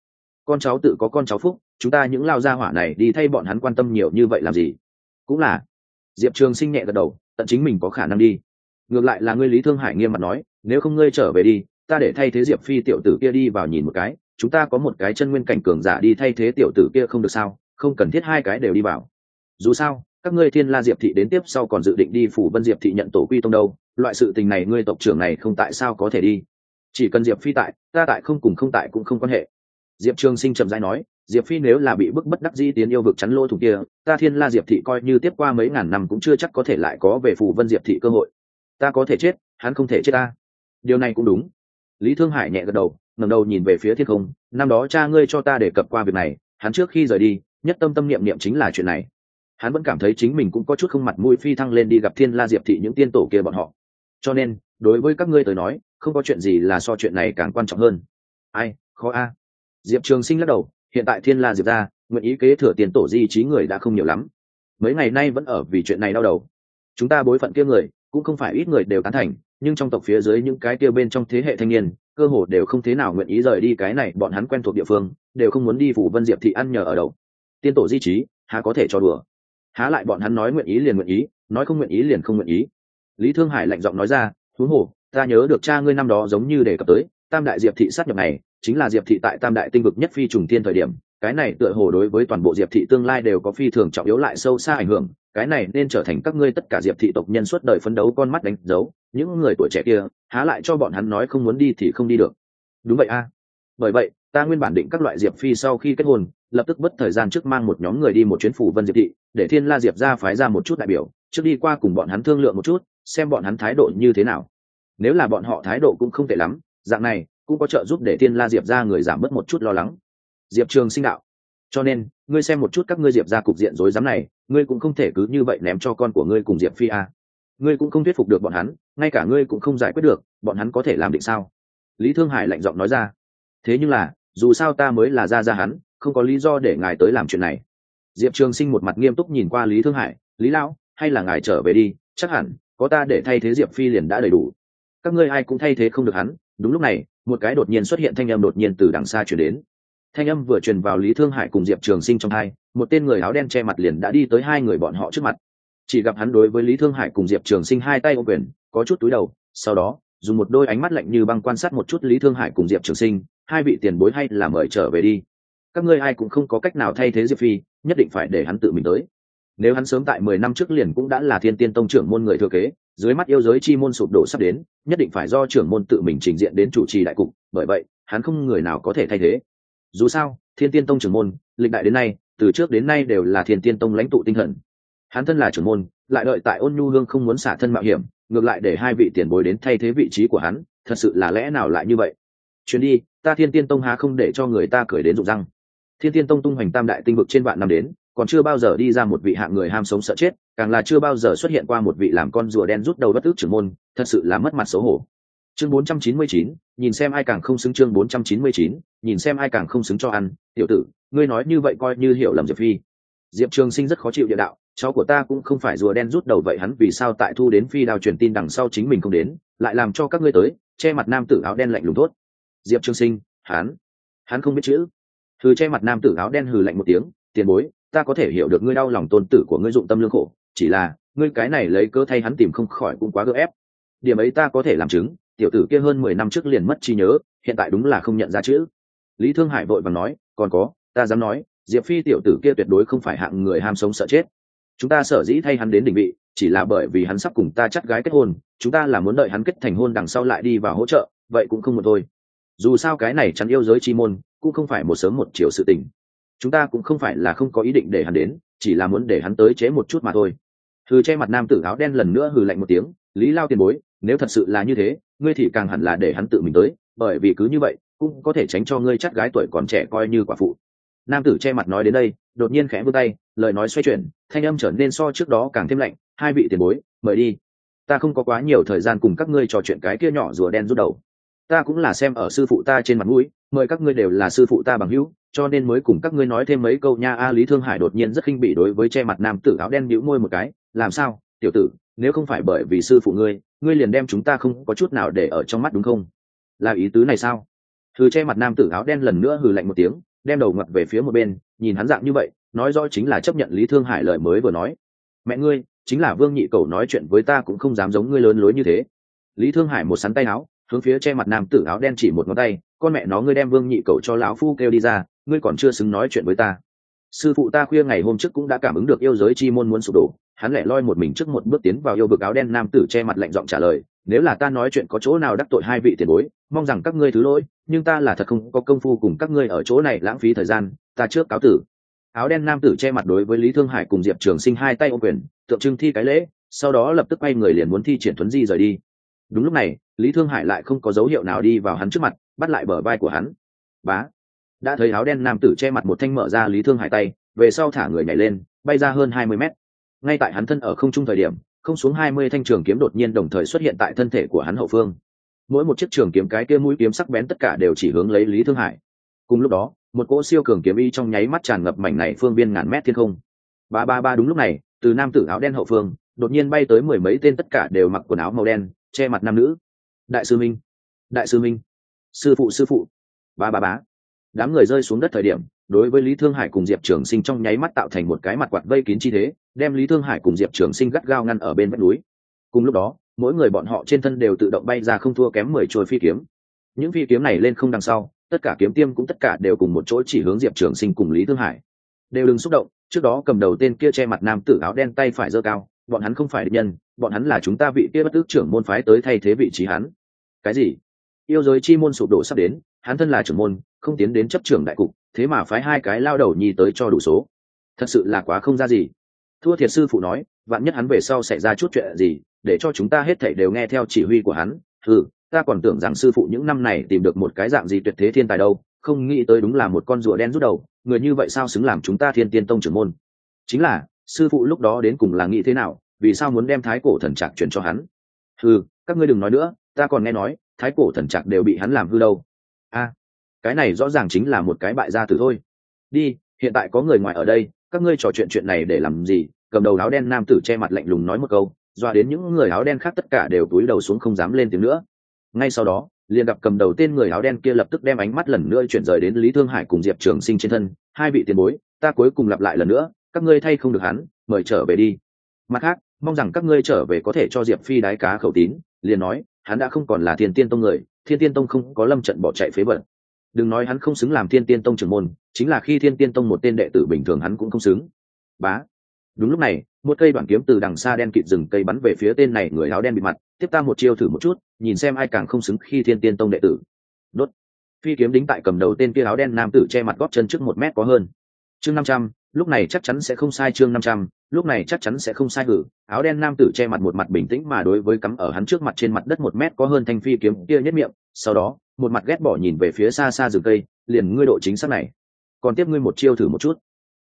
con cháu tự có con cháu phúc, chúng ta những lao gia hỏa này đi thay bọn hắn quan tâm nhiều như vậy làm gì? Cũng là. Diệp Trường Sinh nhẹ gật đầu, tận chính mình có khả năng đi. Ngược lại là ngươi Lý Thương Hải nghiêm mặt nói, nếu không ngươi trở về đi, ta để thay thế Diệp Phi tiểu tử kia đi vào nhìn một cái, chúng ta có một cái chân nguyên cảnh cường giả đi thay thế tiểu tử kia không được sao? Không cần thiết hai cái đều đi vào. Dù sao, các ngươi Thiên La Diệp thị đến tiếp sau còn dự định đi phủ Vân Diệp thị nhận tổ quy tông đâu, loại sự tình này ngươi tộc trưởng này không tại sao có thể đi? Chỉ cần Diệp Phi tại, ta tại không cùng không tại cũng không quan hệ. Diệp Trường Sinh chậm rãi nói, Diệp Phi nếu là bị bức bất đắc dĩ tiến yêu vực chắn lỗ thủ kia, ta Thiên La Diệp thị coi như tiếp qua mấy ngàn năm cũng chưa chắc có thể lại có về phủ Vân Diệp thị cơ hội. Ta có thể chết, hắn không thể chết ta. Điều này cũng đúng. Lý Thương Hải nhẹ gật đầu, ngẩng đầu nhìn về phía thiên không, năm đó cha ngươi cho ta đề cập qua việc này, hắn trước khi rời đi, nhất tâm tâm niệm niệm chính là chuyện này. Hắn vẫn cảm thấy chính mình cũng có chút không mặt mũi phi thăng lên đi gặp Thiên La Diệp thị những tiên tổ kia bọn họ. Cho nên, đối với các ngươi tới nói, không có chuyện gì là so chuyện này càng quan trọng hơn. Ai, khó a. Diệp Trường Sinh lắc đầu, hiện tại Thiên La Diệp gia, nguyện ý kế thừa tiền tổ di trí người đã không nhiều lắm. Mấy ngày nay vẫn ở vì chuyện này đau đầu. Chúng ta bối phận kia người, cũng không phải ít người đều tán thành, nhưng trong tộc phía dưới những cái kia bên trong thế hệ thanh niên, cơ hồ đều không thế nào nguyện ý rời đi cái này, bọn hắn quen thuộc địa phương, đều không muốn đi phủ Vân Diệp thị ăn nhờ ở đậu. Tiên tổ di trí, há có thể cho đùa. Há lại bọn hắn nói nguyện ý liền nguyện ý, nói không nguyện ý liền không nguyện ý. Lý Thương Hải lạnh giọng nói ra, huống hồ, ta nhớ được cha ngươi năm đó giống như đề cập tới, tam đại Diệp thị sát nhập này, chính là Diệp thị tại tam đại tinh vực nhất phi trùng thiên thời điểm, cái này tựa hồ đối với toàn bộ Diệp thị tương lai đều có phi thường trọng yếu lại sâu xa ảnh hưởng, cái này nên trở thành các ngươi tất cả Diệp thị tộc nhân suốt đời phấn đấu con mắt đánh dấu, những người tuổi trẻ kia, há lại cho bọn hắn nói không muốn đi thì không đi được. Đúng vậy a. Bởi vậy, ta nguyên bản định các loại Diệp phi sau khi kết hôn, lập tức bất thời gian trước mang một nhóm người đi một chuyến phủ Vân Diệp thị, để Thiên La Diệp gia phái ra một chút đại biểu, trước đi qua cùng bọn hắn thương lượng một chút, xem bọn hắn thái độ như thế nào. Nếu là bọn họ thái độ cũng không tệ lắm, dạng này cũng có trợ giúp để Thiên La Diệp gia người giảm bớt một chút lo lắng. Diệp Trường Sinh đạo, cho nên ngươi xem một chút các ngươi Diệp gia cục diện rối rắm này, ngươi cũng không thể cứ như vậy ném cho con của ngươi cùng Diệp Phi a. Ngươi cũng không thuyết phục được bọn hắn, ngay cả ngươi cũng không giải quyết được, bọn hắn có thể làm định sao? Lý Thương Hải lạnh giọng nói ra. Thế nhưng là, dù sao ta mới là gia hắn, không có lý do để ngài tới làm chuyện này. Diệp Trường Sinh một mặt nghiêm túc nhìn qua Lý Thương Hải, Lý lão, hay là ngài trở về đi, chắc hẳn có ta để thay thế Diệp Phi liền đã đầy đủ. Các ngươi ai cũng thay thế không được hắn. Đúng lúc này, một cái đột nhiên xuất hiện thanh âm đột nhiên từ đằng xa truyền đến. Thanh âm vừa truyền vào Lý Thương Hải cùng Diệp Trường Sinh trong tai, một tên người áo đen che mặt liền đã đi tới hai người bọn họ trước mặt. Chỉ gặp hắn đối với Lý Thương Hải cùng Diệp Trường Sinh hai tay ôm quyền, có chút cúi đầu, sau đó dùng một đôi ánh mắt lạnh như băng quan sát một chút Lý Thương Hải cùng Diệp Trường Sinh, hai vị tiền bối hay là mời trở về đi. Các ngươi ai cũng không có cách nào thay thế Diệp Phi, nhất định phải để hắn tự mình tới. Nếu hắn sớm tại 10 năm trước liền cũng đã là Thiên Tiên Tông trưởng môn người thừa kế, dưới mắt yêu giới chi môn sụp đổ sắp đến, nhất định phải do trưởng môn tự mình trình diện đến chủ trì đại cục, bởi vậy, hắn không người nào có thể thay thế. Dù sao, Thiên Tiên Tông trưởng môn, lịch đại đến nay, từ trước đến nay đều là Thiên Tiên Tông lãnh tụ tinh thần. Hắn thân là trưởng môn, lại đợi tại Ôn Nhu Hương không muốn xả thân mạo hiểm, ngược lại để hai vị tiền bối đến thay thế vị trí của hắn, thật sự là lẽ nào lại như vậy? Chuyến đi, ta Thiên Tiên Tông há không để cho người ta cười đến rụng răng. Thiên Tiên Tông tung hoành tam đại tinh vực trên vạn năm đến, còn chưa bao giờ đi ra một vị hạng người ham sống sợ chết, càng là chưa bao giờ xuất hiện qua một vị làm con rùa đen rút đầu bất ức trưởng môn, thật sự là mất mặt xấu hổ. Chương 499, nhìn xem ai càng không xứng. Chương 499, nhìn xem ai càng không xứng cho ăn. Tiểu tử, ngươi nói như vậy coi như hiểu lầm Diệp Phi. Diệp Trường Sinh rất khó chịu địa đạo, cháu của ta cũng không phải rùa đen rút đầu, vậy hắn vì sao tại thu đến Phi Đao truyền tin đằng sau chính mình không đến, lại làm cho các ngươi tới? Che mặt nam tử áo đen lạnh lùng thốt. Diệp Trường Sinh, hắn không biết chữ. Hừ, che mặt nam tử áo đen hừ lạnh một tiếng, tiền bối, ta có thể hiểu được ngươi đau lòng tôn tử của ngươi dụng tâm lương khổ, chỉ là ngươi cái này lấy cớ thay hắn tìm không khỏi cũng quá gượng ép. Điểm ấy ta có thể làm chứng, tiểu tử kia hơn 10 năm trước liền mất trí nhớ, hiện tại đúng là không nhận ra chữ. Lý Thương Hải vội vàng nói, còn có, ta dám nói, Diệp Phi tiểu tử kia tuyệt đối không phải hạng người ham sống sợ chết. Chúng ta sở dĩ thay hắn đến đỉnh vị, chỉ là bởi vì hắn sắp cùng ta chắt gái kết hôn, chúng ta là muốn đợi hắn kết thành hôn đằng sau lại đi vào hỗ trợ, vậy cũng không một thôi. Dù sao cái này chắn yêu giới chi môn, cũng không phải một sớm một chiều sự tình. Chúng ta cũng không phải là không có ý định để hắn đến, chỉ là muốn để hắn tới chế một chút mà thôi. Hừ, che mặt nam tử áo đen lần nữa hừ lạnh một tiếng, Lý Lao tiền bối, nếu thật sự là như thế, ngươi thì càng hẳn là để hắn tự mình tới, bởi vì cứ như vậy cũng có thể tránh cho ngươi chắt gái tuổi còn trẻ coi như quả phụ. Nam tử che mặt nói đến đây, đột nhiên khẽ vươn tay, lời nói xoay chuyển, thanh âm trở nên so trước đó càng thêm lạnh, hai vị tiền bối, mời đi. Ta không có quá nhiều thời gian cùng các ngươi trò chuyện cái kia nhỏ rùa đen rút đầu. Ta cũng là xem ở sư phụ ta trên mặt mũi, mời các ngươi đều là sư phụ ta bằng hữu, cho nên mới cùng các ngươi nói thêm mấy câu nha. Lý Thương Hải đột nhiên rất khinh bỉ đối với che mặt nam tử áo đen nhíu môi một cái, làm sao, tiểu tử, nếu không phải bởi vì sư phụ ngươi liền đem chúng ta không có chút nào để ở trong mắt đúng không? Là ý tứ này sao? Hừ, che mặt nam tử áo đen lần nữa hừ lạnh một tiếng, đem đầu ngặt về phía một bên, nhìn hắn dạng như vậy, nói rõ chính là chấp nhận Lý Thương Hải lời mới vừa nói. Mẹ ngươi, chính là Vương Nhị Cẩu nói chuyện với ta cũng không dám giống ngươi lớn lối như thế. Lý Thương Hải một sắn tay áo, hướng phía che mặt nam tử áo đen chỉ một ngón tay, con mẹ nó, ngươi đem Vương Nhị Cẩu cho lão phu kêu đi ra, ngươi còn chưa xứng nói chuyện với ta. Sư phụ ta khuya ngày hôm trước cũng đã cảm ứng được yêu giới chi môn muốn sụp đổ, hắn lẻ loi một mình trước một bước tiến vào yêu vực. Áo đen nam tử che mặt lạnh giọng trả lời, nếu là ta nói chuyện có chỗ nào đắc tội hai vị tiền bối, mong rằng các ngươi thứ lỗi, nhưng ta là thật không có công phu cùng các ngươi ở chỗ này lãng phí thời gian, ta trước cáo tử. Áo đen nam tử che mặt đối với Lý Thương Hải cùng Diệp Trường Sinh hai tay ôm quyền, tượng trưng thi cái lễ, sau đó lập tức quay người liền muốn thi triển thuấn di rời đi. Đúng lúc này, Lý Thương Hải lại không có dấu hiệu nào đi vào hắn trước mặt, bắt lại bờ vai của hắn. Bá, đã thấy áo đen nam tử che mặt một thanh mở ra Lý Thương Hải tay, về sau thả người nhảy lên, bay ra hơn 20 mét. Ngay tại hắn thân ở không trung thời điểm, không xuống 20 thanh trường kiếm đột nhiên đồng thời xuất hiện tại thân thể của hắn hậu phương. Mỗi một chiếc trường kiếm cái kia mũi kiếm sắc bén tất cả đều chỉ hướng lấy Lý Thương Hải. Cùng lúc đó, một cỗ siêu cường kiếm ý trong nháy mắt tràn ngập mảnh này phương viên ngàn mét thiên không. Ba đúng lúc này, từ nam tử áo đen hậu phương, đột nhiên bay tới mười mấy tên tất cả đều mặc quần áo màu đen, che mặt nam nữ. Đại sư Minh, đại sư Minh, sư phụ. Bá. Đám người rơi xuống đất thời điểm, đối với Lý Thương Hải cùng Diệp Trường Sinh trong nháy mắt tạo thành một cái mặt quạt vây kín chi thế, đem Lý Thương Hải cùng Diệp Trường Sinh gắt gao ngăn ở bên vách núi. Cùng lúc đó, mỗi người bọn họ trên thân đều tự động bay ra không thua kém 10 chuôi phi kiếm. Những phi kiếm này lên không đằng sau, tất cả kiếm tiêm cũng tất cả đều cùng một chỗ chỉ hướng Diệp Trường Sinh cùng Lý Thương Hải. Đều đừng xúc động, trước đó cầm đầu tên kia che mặt nam tử áo đen tay phải giơ cao, bọn hắn không phải địch nhân, bọn hắn là chúng ta vị kia bất tước trưởng môn phái tới thay thế vị trí hắn. Cái gì? Yêu giới chi môn sụp đổ sắp đến, hắn thân là trưởng môn, không tiến đến chấp trưởng đại cục, thế mà phái hai cái lao đầu nhi tới cho đủ số. Thật sự là quá không ra gì. Thua thiệt sư phụ nói, vạn nhất hắn về sau xảy ra chút chuyện gì, để cho chúng ta hết thảy đều nghe theo chỉ huy của hắn. Ta còn tưởng rằng sư phụ những năm này tìm được một cái dạng gì tuyệt thế thiên tài đâu, không nghĩ tới đúng là một con rùa đen rút đầu, người như vậy sao xứng làm chúng ta Thiên Tiên Tông trưởng môn. Chính là, sư phụ lúc đó đến cùng là nghĩ thế nào, vì sao muốn đem thái cổ thần trạc chuyển cho hắn? Các ngươi đừng nói nữa, ta còn nghe nói, thái cổ thần trạc đều bị hắn làm hư đâu. Cái này rõ ràng chính là một cái bại gia tử thôi. Đi, hiện tại có người ngoài ở đây, các ngươi trò chuyện này để làm gì? Cầm đầu áo đen nam tử che mặt lạnh lùng nói một câu, dọa đến những người áo đen khác tất cả đều cúi đầu xuống không dám lên tiếng nữa. Ngay sau đó, liền gặp cầm đầu tên người áo đen kia lập tức đem ánh mắt lần nữa chuyển rời đến Lý Thương Hải cùng Diệp Trường Sinh trên thân. Hai vị tiền bối, ta cuối cùng lặp lại lần nữa, các ngươi thay không được hắn, mời trở về đi. Mặt khác, mong rằng các ngươi trở về có thể cho Diệp Phi đái cá khẩu tín, liền nói, hắn đã không còn là Thiên Tiên Tông người, Thiên Tiên Tông không có lâm trận bỏ chạy phế vật. Đừng nói hắn không xứng làm Thiên Tiên Tông trưởng môn, chính là khi Thiên Tiên Tông một tên đệ tử bình thường hắn cũng không xứng. Bá. Đúng lúc này, một cây đoạn kiếm từ đằng xa đen kịt rừng cây bắn về phía tên này người áo đen bịt mặt, tiếp ta một chiêu thử một chút, nhìn xem ai càng không xứng khi Thiên Tiên Tông đệ tử. Đốt. Phi kiếm đính tại cầm đầu tên kia áo đen nam tử che mặt gót chân trước 1 mét có hơn. Chương 500, lúc này chắc chắn sẽ không sai. Chương 500, lúc này chắc chắn sẽ không sai. Áo đen nam tử che mặt một mặt bình tĩnh mà đối với cắm ở hắn trước mặt trên mặt đất 1 mét có hơn thanh phi kiếm kia nhất miệng, sau đó, một mặt ghét bỏ nhìn về phía xa xa rừng cây, liền ngươi độ chính xác này, còn tiếp ngươi một chiêu thử một chút.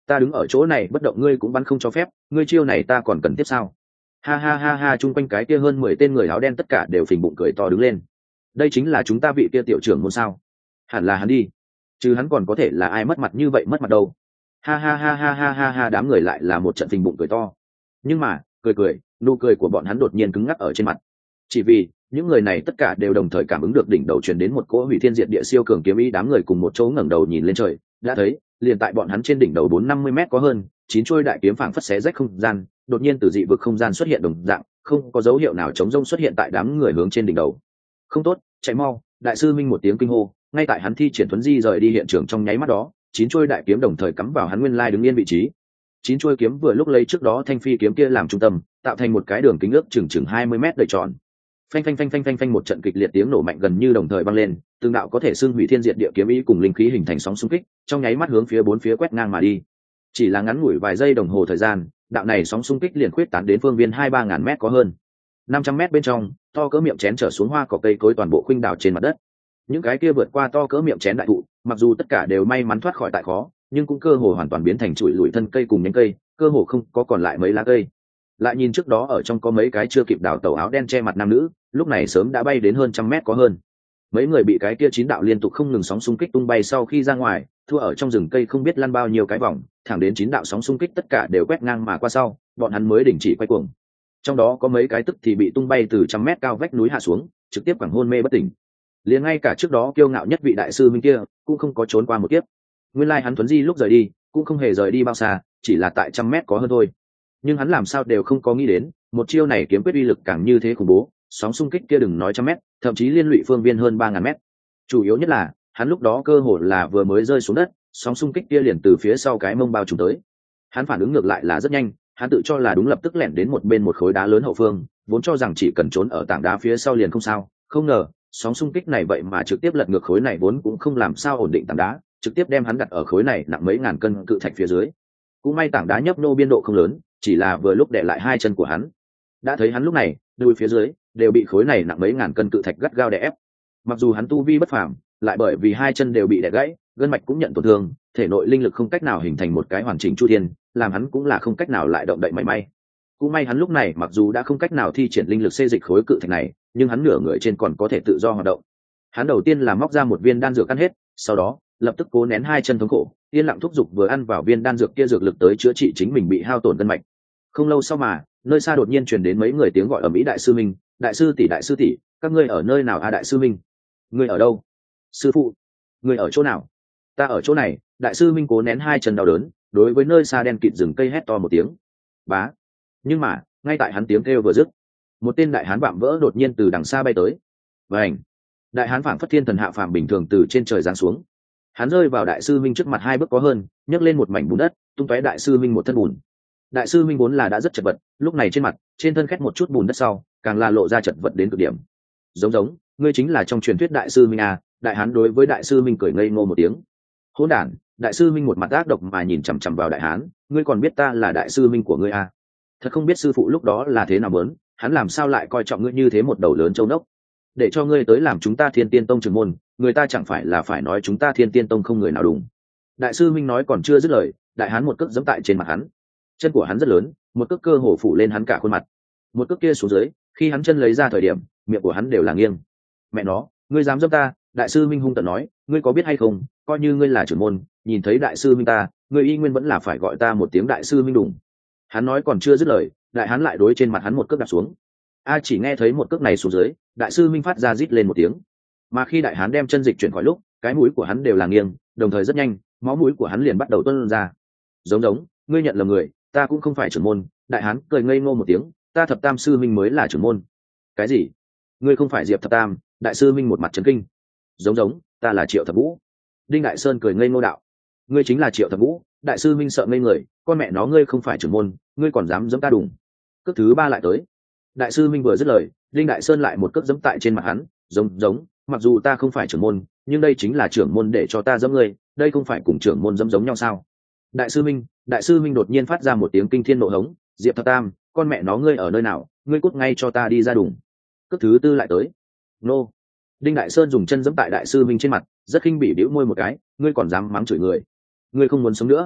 ta đứng ở chỗ này bất động ngươi cũng bắn không cho phép, ngươi chiêu này ta còn cần tiếp sao? Ha ha ha ha, chung quanh cái kia hơn 10 tên người áo đen tất cả đều phình bụng cười to đứng lên. Đây chính là chúng ta vị kia tiểu trưởng môn sao? Hẳn là hắn đi, chứ hắn còn có thể là ai mất mặt như vậy mất mặt đâu. Ha ha ha ha ha ha ha, đám người lại là một trận phình bụng cười to. Nhưng mà cười, nụ cười của bọn hắn đột nhiên cứng ngắc ở trên mặt, chỉ vì những người này tất cả đều đồng thời cảm ứng được đỉnh đầu truyền đến một cỗ hủy thiên diệt địa siêu cường kiếm ý. Đám người cùng một chỗ ngẩng đầu nhìn lên trời, đã thấy liền tại bọn hắn trên đỉnh đầu 450 mét có hơn 9 trôi đại kiếm phảng phất xé rách không gian, đột nhiên từ dị vực không gian xuất hiện đồng dạng, không có dấu hiệu nào chống rông xuất hiện tại đám người hướng trên đỉnh đầu. Không tốt, chạy mau! Đại sư Minh một tiếng kinh hô, ngay tại hắn thi triển thuấn di rời đi hiện trường trong nháy mắt đó, 9 trôi đại kiếm đồng thời cắm vào hắn nguyên lai đứng yên vị trí. 9 trôi kiếm vừa lúc lấy trước đó thanh phi kiếm kia làm trung tâm, tạo thành một cái đường kính ước chừng 20 mét đầy tròn. Phanh phanh phanh phanh phanh phanh, một trận kịch liệt tiếng nổ mạnh gần như đồng thời vang lên, từng đạo có thể xưng hủy thiên diệt địa kiếm ý cùng linh khí hình thành sóng xung kích, trong nháy mắt hướng phía bốn phía quét ngang mà đi. Chỉ là ngắn ngủi vài giây đồng hồ thời gian, đạo này sóng xung kích liền khuyết tán đến phương viên 2-3 ngàn mét có hơn. 500 mét bên trong, to cỡ miệng chén trở xuống hoa cỏ cây cối toàn bộ khuynh đảo trên mặt đất. Những cái kia vượt qua to cỡ miệng chén đại thụ, mặc dù tất cả đều may mắn thoát khỏi tại khó, nhưng cũng cơ hồ hoàn toàn biến thành trụi lùi thân cây cùng nhánh cây, cơ hồ không có còn lại mấy lá cây. Lại nhìn trước đó ở trong có mấy cái chưa kịp đào tẩu áo đen che mặt nam nữ, lúc này sớm đã bay đến hơn 100 mét có hơn. Mấy người bị cái kia 9 đạo liên tục không ngừng sóng xung kích tung bay sau khi ra ngoài, thua ở trong rừng cây không biết lăn bao nhiêu cái vòng, thẳng đến 9 đạo sóng xung kích tất cả đều quét ngang mà qua sau, bọn hắn mới đình chỉ quay cuồng. Trong đó có mấy cái tức thì bị tung bay từ 100 mét cao vách núi hạ xuống, trực tiếp quẳng hôn mê bất tỉnh. Liền ngay cả trước đó kiêu ngạo nhất vị đại sư Minh kia cũng không có trốn qua một kiếp. Nguyên lai hắn thuấn di lúc rời đi cũng không hề rời đi bao xa, chỉ là tại 100 mét có hơn thôi. Nhưng hắn làm sao đều không có nghĩ đến, một chiêu này kiếm quyết uy lực càng như thế khủng bố, sóng xung kích kia đừng nói 100 mét, thậm chí liên lụy phương viên hơn 3.000 mét. Chủ yếu nhất là hắn lúc đó cơ hồ là vừa mới rơi xuống đất, sóng xung kích kia liền từ phía sau cái mông bao trùm tới. Hắn phản ứng ngược lại là rất nhanh, hắn tự cho là đúng lập tức lẻn đến một bên một khối đá lớn hậu phương, vốn cho rằng chỉ cần trốn ở tảng đá phía sau liền không sao, không ngờ sóng xung kích này vậy mà trực tiếp lật ngược khối này vốn cũng không làm sao ổn định tảng đá, trực tiếp đem hắn đặt ở khối này nặng mấy ngàn cân cự thạch phía dưới. Cũng may tảng đá nhấp nô biên độ không lớn, chỉ là vừa lúc để lại hai chân của hắn. Đã thấy hắn lúc này đùi phía dưới đều bị khối này nặng mấy ngàn cân cự thạch gắt gao đè ép. Mặc dù hắn tu vi bất phàm, lại bởi vì hai chân đều bị đè gãy, gân mạch cũng nhận tổn thương, thể nội linh lực không cách nào hình thành một cái hoàn chỉnh chu thiên, làm hắn cũng là không cách nào lại động đậy mảy may. Cũng may hắn lúc này mặc dù đã không cách nào thi triển linh lực xê dịch khối cự thạch này, nhưng hắn nửa người trên còn có thể tự do hoạt động. Hắn đầu tiên là móc ra một viên đan dược ăn hết, sau đó lập tức cố nén hai chân thống khổ, yên lặng thúc giục vừa ăn vào viên đan dược kia dược lực tới chữa trị chính mình bị hao tổn gân mạch. Không lâu sau mà, nơi xa đột nhiên truyền đến mấy người tiếng gọi ở mỹ. Đại sư Minh, đại sư tỷ, các ngươi ở nơi nào? Đại sư Minh, ngươi ở đâu? Sư phụ, ngươi ở chỗ nào? Ta ở chỗ này. Đại sư Minh cố nén hai chân đau đớn, đối với nơi xa đen kịt rừng cây hét to một tiếng. Bá. Nhưng mà ngay tại hắn tiếng kêu vừa dứt, một tên đại hán vạm vỡ đột nhiên từ đằng xa bay tới. Vành. Đại hán phảng phất thiên thần hạ phàm bình thường từ trên trời giáng xuống. Hắn rơi vào đại sư Minh trước mặt hai bước có hơn, nhấc lên một mảnh bùn đất, tung tóe đại sư Minh một thân bùn. Đại sư Minh vốn là đã rất chật vật, lúc này trên mặt, trên thân khét một chút bùn đất sau, càng là lộ ra chật vật đến cực điểm. Giống, ngươi chính là trong truyền thuyết đại sư Minh à? Đại hán đối với đại sư Minh cười ngây ngô một tiếng. Hỗn đản! Đại sư Minh một mặt ác độc mà nhìn chằm chằm vào đại hán, ngươi còn biết ta là đại sư Minh của ngươi à? Thật không biết sư phụ lúc đó là thế nào bớn, hắn làm sao lại coi trọng ngươi như thế một đầu lớn châu nốc, để cho ngươi tới làm chúng ta Thiên Tiên Tông trưởng môn, người ta chẳng phải là phải nói chúng ta Thiên Tiên Tông không người nào đúng. Đại sư Minh nói còn chưa dứt lời, đại hán một cước giẫm tại trên mặt hắn. Chân của hắn rất lớn, một cước cơ hồ phủ lên hắn cả khuôn mặt. Một cước kia xuống dưới, khi hắn chân lấy ra thời điểm, miệng của hắn đều là nghiêng. Mẹ nó, ngươi dám giẫm ta? Đại sư Minh hung tợn nói, ngươi có biết hay không, coi như ngươi là trưởng môn, nhìn thấy đại sư Minh ta, ngươi y nguyên vẫn là phải gọi ta một tiếng đại sư Minh đủng. Hắn nói còn chưa dứt lời, đại hán lại đối trên mặt hắn một cước đạp xuống. Chỉ nghe thấy một cước này xuống dưới, đại sư Minh phát ra rít lên một tiếng. Mà khi đại hán đem chân dịch chuyển khỏi lúc, cái mũi của hắn đều là nghiêng, đồng thời rất nhanh, máu mũi của hắn liền bắt đầu tuôn ra. Giống, ngươi nhận lầm người, ta cũng không phải trưởng môn. Đại hán cười ngây ngô một tiếng, ta Thập Tam sư Minh mới là trưởng môn. Cái gì? Ngươi không phải Diệp Thập Tam? Đại sư Minh một mặt chấn kinh. Giống, ta là Triệu Thập Vũ. Đinh Đại Sơn cười ngây ngô đạo, ngươi chính là Triệu Thập Vũ? Đại sư Minh sợ ngây người, con mẹ nó, ngươi không phải trưởng môn, ngươi còn dám giẫm ta đùng? Cước thứ ba lại tới. Đại sư Minh vừa dứt lời, Đinh Đại Sơn lại một cước giẫm tại trên mặt hắn. Giống, mặc dù ta không phải trưởng môn, nhưng đây chính là trưởng môn để cho ta giẫm ngươi, đây không phải cùng trưởng môn giẫm giống nhau sao? Đại sư Minh đột nhiên phát ra một tiếng kinh thiên nộ hống, Diệp Thập Tam, con mẹ nó, ngươi ở nơi nào? Ngươi cút ngay cho ta đi ra đùng. Cước thứ tư lại tới. Nô. Đinh Đại Sơn dùng chân giẫm tại đại sư Minh trên mặt, rất khinh bỉ bĩu môi một cái, ngươi còn dám mắng chửi người? Ngươi không muốn sống nữa?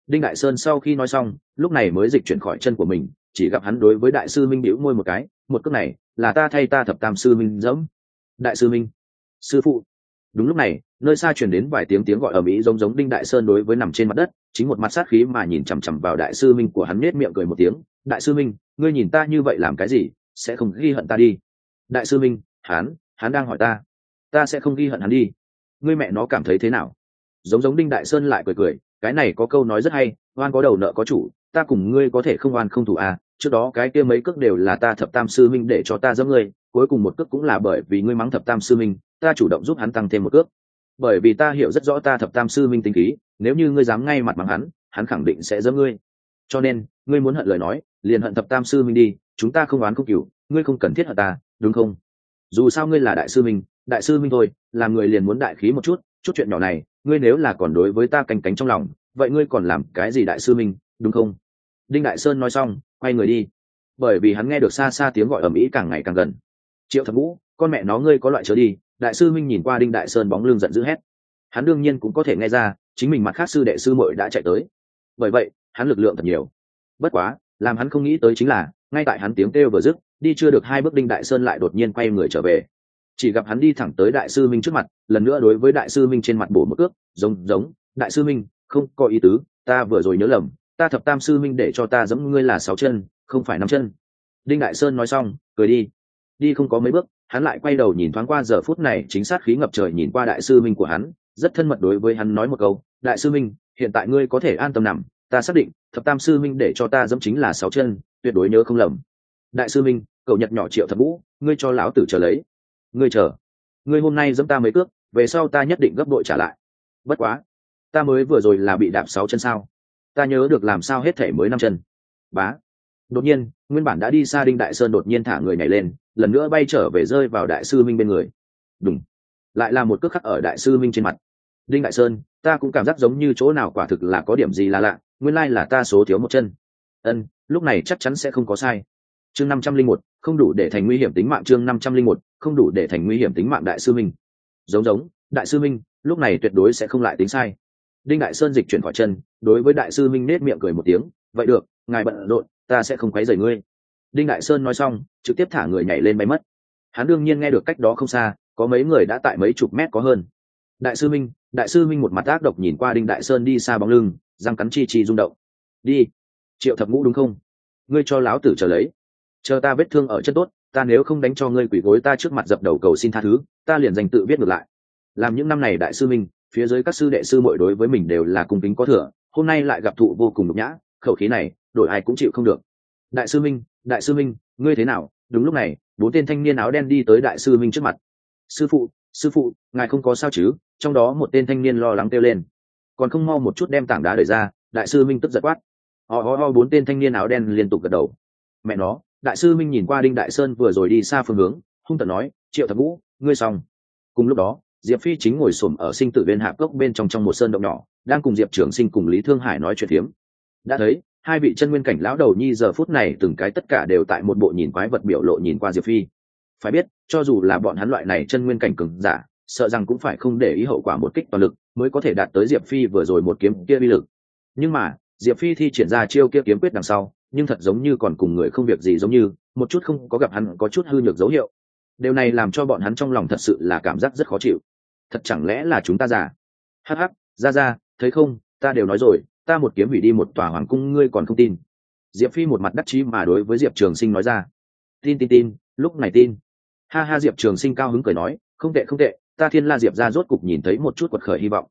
Đinh Đại Sơn sau khi nói xong lúc này mới dịch chuyển khỏi chân của mình, chỉ gặp hắn đối với đại sư minh bĩu môi một cái, một cước này là ta thay ta thập tam sư minh dẫm. Đại sư minh, sư phụ. Đúng lúc này nơi xa truyền đến vài tiếng gọi ầm ĩ, giống giống Đinh Đại Sơn đối với nằm trên mặt đất chính một mặt sát khí mà nhìn chằm chằm vào đại sư minh của hắn, nết miệng cười một tiếng. Đại sư minh, ngươi nhìn ta như vậy làm cái gì, sẽ không ghi hận ta đi? Đại sư minh, hắn đang hỏi ta sẽ không ghi hận hắn đi. Ngươi mẹ nó cảm thấy thế nào? Giống giống Đinh Đại Sơn lại cười cười, cái này có câu nói rất hay, oan có đầu nợ có chủ, ta cùng ngươi có thể không oan không thủ à, trước đó cái kia mấy cước đều là ta thập tam sư minh để cho ta giẫm ngươi, cuối cùng một cước cũng là bởi vì ngươi mắng thập tam sư minh, ta chủ động giúp hắn tăng thêm một cước. Bởi vì ta hiểu rất rõ ta thập tam sư minh tính khí, nếu như ngươi dám ngay mặt mắng hắn khẳng định sẽ giẫm ngươi. Cho nên, ngươi muốn hận lời nói, liền hận thập tam sư minh đi, chúng ta không oán không cừu, ngươi không cần thiết hận ta, đúng không? Dù sao ngươi là đại sư minh thôi, làm người liền muốn đại khí một chút chuyện nhỏ này, ngươi nếu là còn đối với ta canh cánh trong lòng, vậy ngươi còn làm cái gì đại sư minh, đúng không? Đinh Đại Sơn nói xong quay người đi, bởi vì hắn nghe được xa xa tiếng gọi ầm ĩ càng ngày càng gần. Triệu Thập Vũ, con mẹ nó ngươi có loại chớ đi! Đại sư minh nhìn qua Đinh Đại Sơn bóng lưng giận dữ hét. Hắn đương nhiên cũng có thể nghe ra chính mình mặt khác sư đệ sư muội đã chạy tới, bởi vậy hắn lực lượng thật nhiều. Bất quá làm hắn không nghĩ tới chính là ngay tại hắn tiếng kêu vừa dứt, đi chưa được 2 bước Đinh Đại Sơn lại đột nhiên quay người trở về. Chỉ gặp hắn đi thẳng tới đại sư minh trước mặt, lần nữa đối với đại sư minh trên mặt bổ một cước, giống đại sư minh, không có ý tứ, ta vừa rồi nhớ lầm, ta thập tam sư minh để cho ta giẫm ngươi là 6 chân không phải 5 chân. Đinh Đại Sơn nói xong cười đi không có mấy bước, hắn lại quay đầu nhìn thoáng qua giờ phút này chính xác khí ngập trời nhìn qua đại sư minh của hắn, rất thân mật đối với hắn nói một câu, đại sư minh, hiện tại ngươi có thể an tâm nằm, ta xác định thập tam sư minh để cho ta giẫm chính là 6 chân, tuyệt đối nhớ không lầm. Đại sư minh, cậu nhật nhỏ Triệu Thập Vũ, ngươi cho lão tử chờ lấy. Ngươi hôm nay giẫm ta mấy cước, về sau ta nhất định gấp bội trả lại. Bất quá, ta mới vừa rồi là bị đạp 6 chân sao? Ta nhớ được làm sao hết thể mới 5 chân. Bá. Đột nhiên, nguyên bản đã đi xa Đinh Đại Sơn đột nhiên thả người nhảy lên, lần nữa bay trở về rơi vào đại sư minh bên người. Đùng. Lại là một cước khắc ở đại sư minh trên mặt. Đinh Đại Sơn, ta cũng cảm giác giống như chỗ nào quả thực là có điểm gì là lạ, nguyên lai là ta số thiếu một chân. Lúc này chắc chắn sẽ không có sai. Chương 501, không đủ để thành nguy hiểm tính mạng. Chương 501, không đủ để thành nguy hiểm tính mạng đại sư minh. Giống đại sư minh, lúc này tuyệt đối sẽ không lại tính sai. Đinh Đại Sơn dịch chuyển khỏi chân, đối với đại sư minh nết miệng cười một tiếng, vậy được, ngài bận rộn, ta sẽ không quấy rầy ngươi. Đinh Đại Sơn nói xong trực tiếp thả người nhảy lên bay mất. Hắn đương nhiên nghe được cách đó không xa có mấy người đã tại mấy chục mét có hơn. Đại sư minh một mặt ác độc nhìn qua Đinh Đại Sơn đi xa bóng lưng, răng cắn chi rung động. Đi. Triệu Thập Ngũ đúng không? Ngươi cho láo tử chờ lấy, chờ ta vết thương ở chân tốt, ta nếu không đánh cho ngươi quỳ gối ta trước mặt dập đầu cầu xin tha thứ, ta liền danh tự viết ngược lại. Làm những năm này đại sư minh, phía dưới các sư đệ sư muội đối với mình đều là cung kính có thừa, hôm nay lại gặp thụ vô cùng nhục nhã, khẩu khí này đổi ai cũng chịu không được. Đại sư minh, ngươi thế nào? Đúng lúc này 4 tên thanh niên áo đen đi tới đại sư minh trước mặt. Sư phụ, ngài không có sao chứ? Trong đó một tên thanh niên lo lắng kêu lên. Còn không mau một chút đem tảng đá đẩy ra. Đại sư minh tức giận quát. 4 tên thanh niên áo đen liên tục gật đầu. Mẹ nó, đại sư minh nhìn qua Đinh Đại Sơn vừa rồi đi xa phương hướng, hung tợn nói, Triệu Thập Vũ, ngươi xong. Cùng lúc đó Diệp Phi chính ngồi xổm ở sinh tử viên hạp cốc bên trong một sơn động nhỏ, đang cùng Diệp Trường Sinh cùng Lý Thương Hải nói chuyện phiếm. Đã thấy 2 vị chân nguyên cảnh lão đầu nhi giờ phút này từng cái tất cả đều tại một bộ nhìn quái vật biểu lộ nhìn qua Diệp Phi. Phải biết, cho dù là bọn hắn loại này chân nguyên cảnh cường giả, sợ rằng cũng phải không để ý hậu quả một kích toàn lực mới có thể đạt tới Diệp Phi vừa rồi một kiếm kia uy lực. Nhưng mà Diệp Phi thi triển ra chiêu kia kiếm quyết đằng sau, nhưng thật giống như còn cùng người không việc gì, giống như một chút không có gặp hắn có chút hư nhược dấu hiệu. Điều này làm cho bọn hắn trong lòng thật sự là cảm giác rất khó chịu. Thật chẳng lẽ là chúng ta giả? Hắc, ra, thấy không, ta đều nói rồi, ta một kiếm hủy đi một tòa hoàng cung, ngươi còn không tin? Diệp Phi một mặt đắc chí mà đối với Diệp Trường Sinh nói ra. Tin, lúc này tin. Ha, Diệp Trường Sinh cao hứng cười nói, không tệ, ta Thiên La Diệp gia rốt cục nhìn thấy một chút quật khởi hy vọng.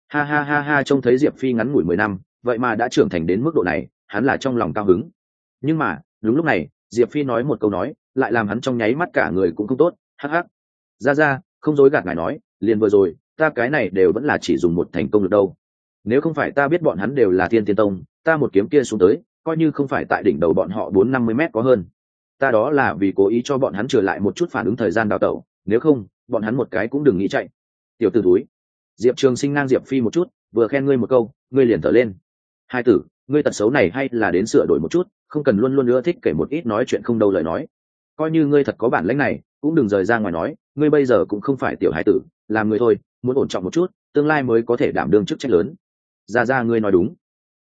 Ha, trông thấy Diệp Phi ngắn ngủi 10 năm, vậy mà đã trưởng thành đến mức độ này, hắn là trong lòng cao hứng. Nhưng mà đúng lúc này Diệp Phi nói một câu nói lại làm hắn trong nháy mắt cả người cũng không tốt. Hắc, ra, không dối gạt ngài nói, liền vừa rồi ta cái này đều vẫn là chỉ dùng một thành công được đâu. Nếu không phải ta biết bọn hắn đều là Thiên Tiên Tông, ta một kiếm kia xuống tới coi như không phải tại đỉnh đầu bọn họ 450 mét có hơn, ta đó là vì cố ý cho bọn hắn trở lại một chút phản ứng thời gian đào tẩu, nếu không bọn hắn một cái cũng đừng nghĩ chạy. Tiểu tử túi. Diệp Trường Sinh ngang Diệp Phi một chút, vừa khen ngươi một câu ngươi liền thở lên. Hai tử, ngươi tật xấu này hay là đến sửa đổi một chút, không cần luôn luôn ưa thích kể một ít nói chuyện không đâu lời nói. Coi như ngươi thật có bản lĩnh này cũng đừng rời ra ngoài nói, ngươi bây giờ cũng không phải tiểu hải tử, làm người thôi, muốn ổn trọng một chút, tương lai mới có thể đảm đương chức trách lớn. Ra ngươi nói đúng.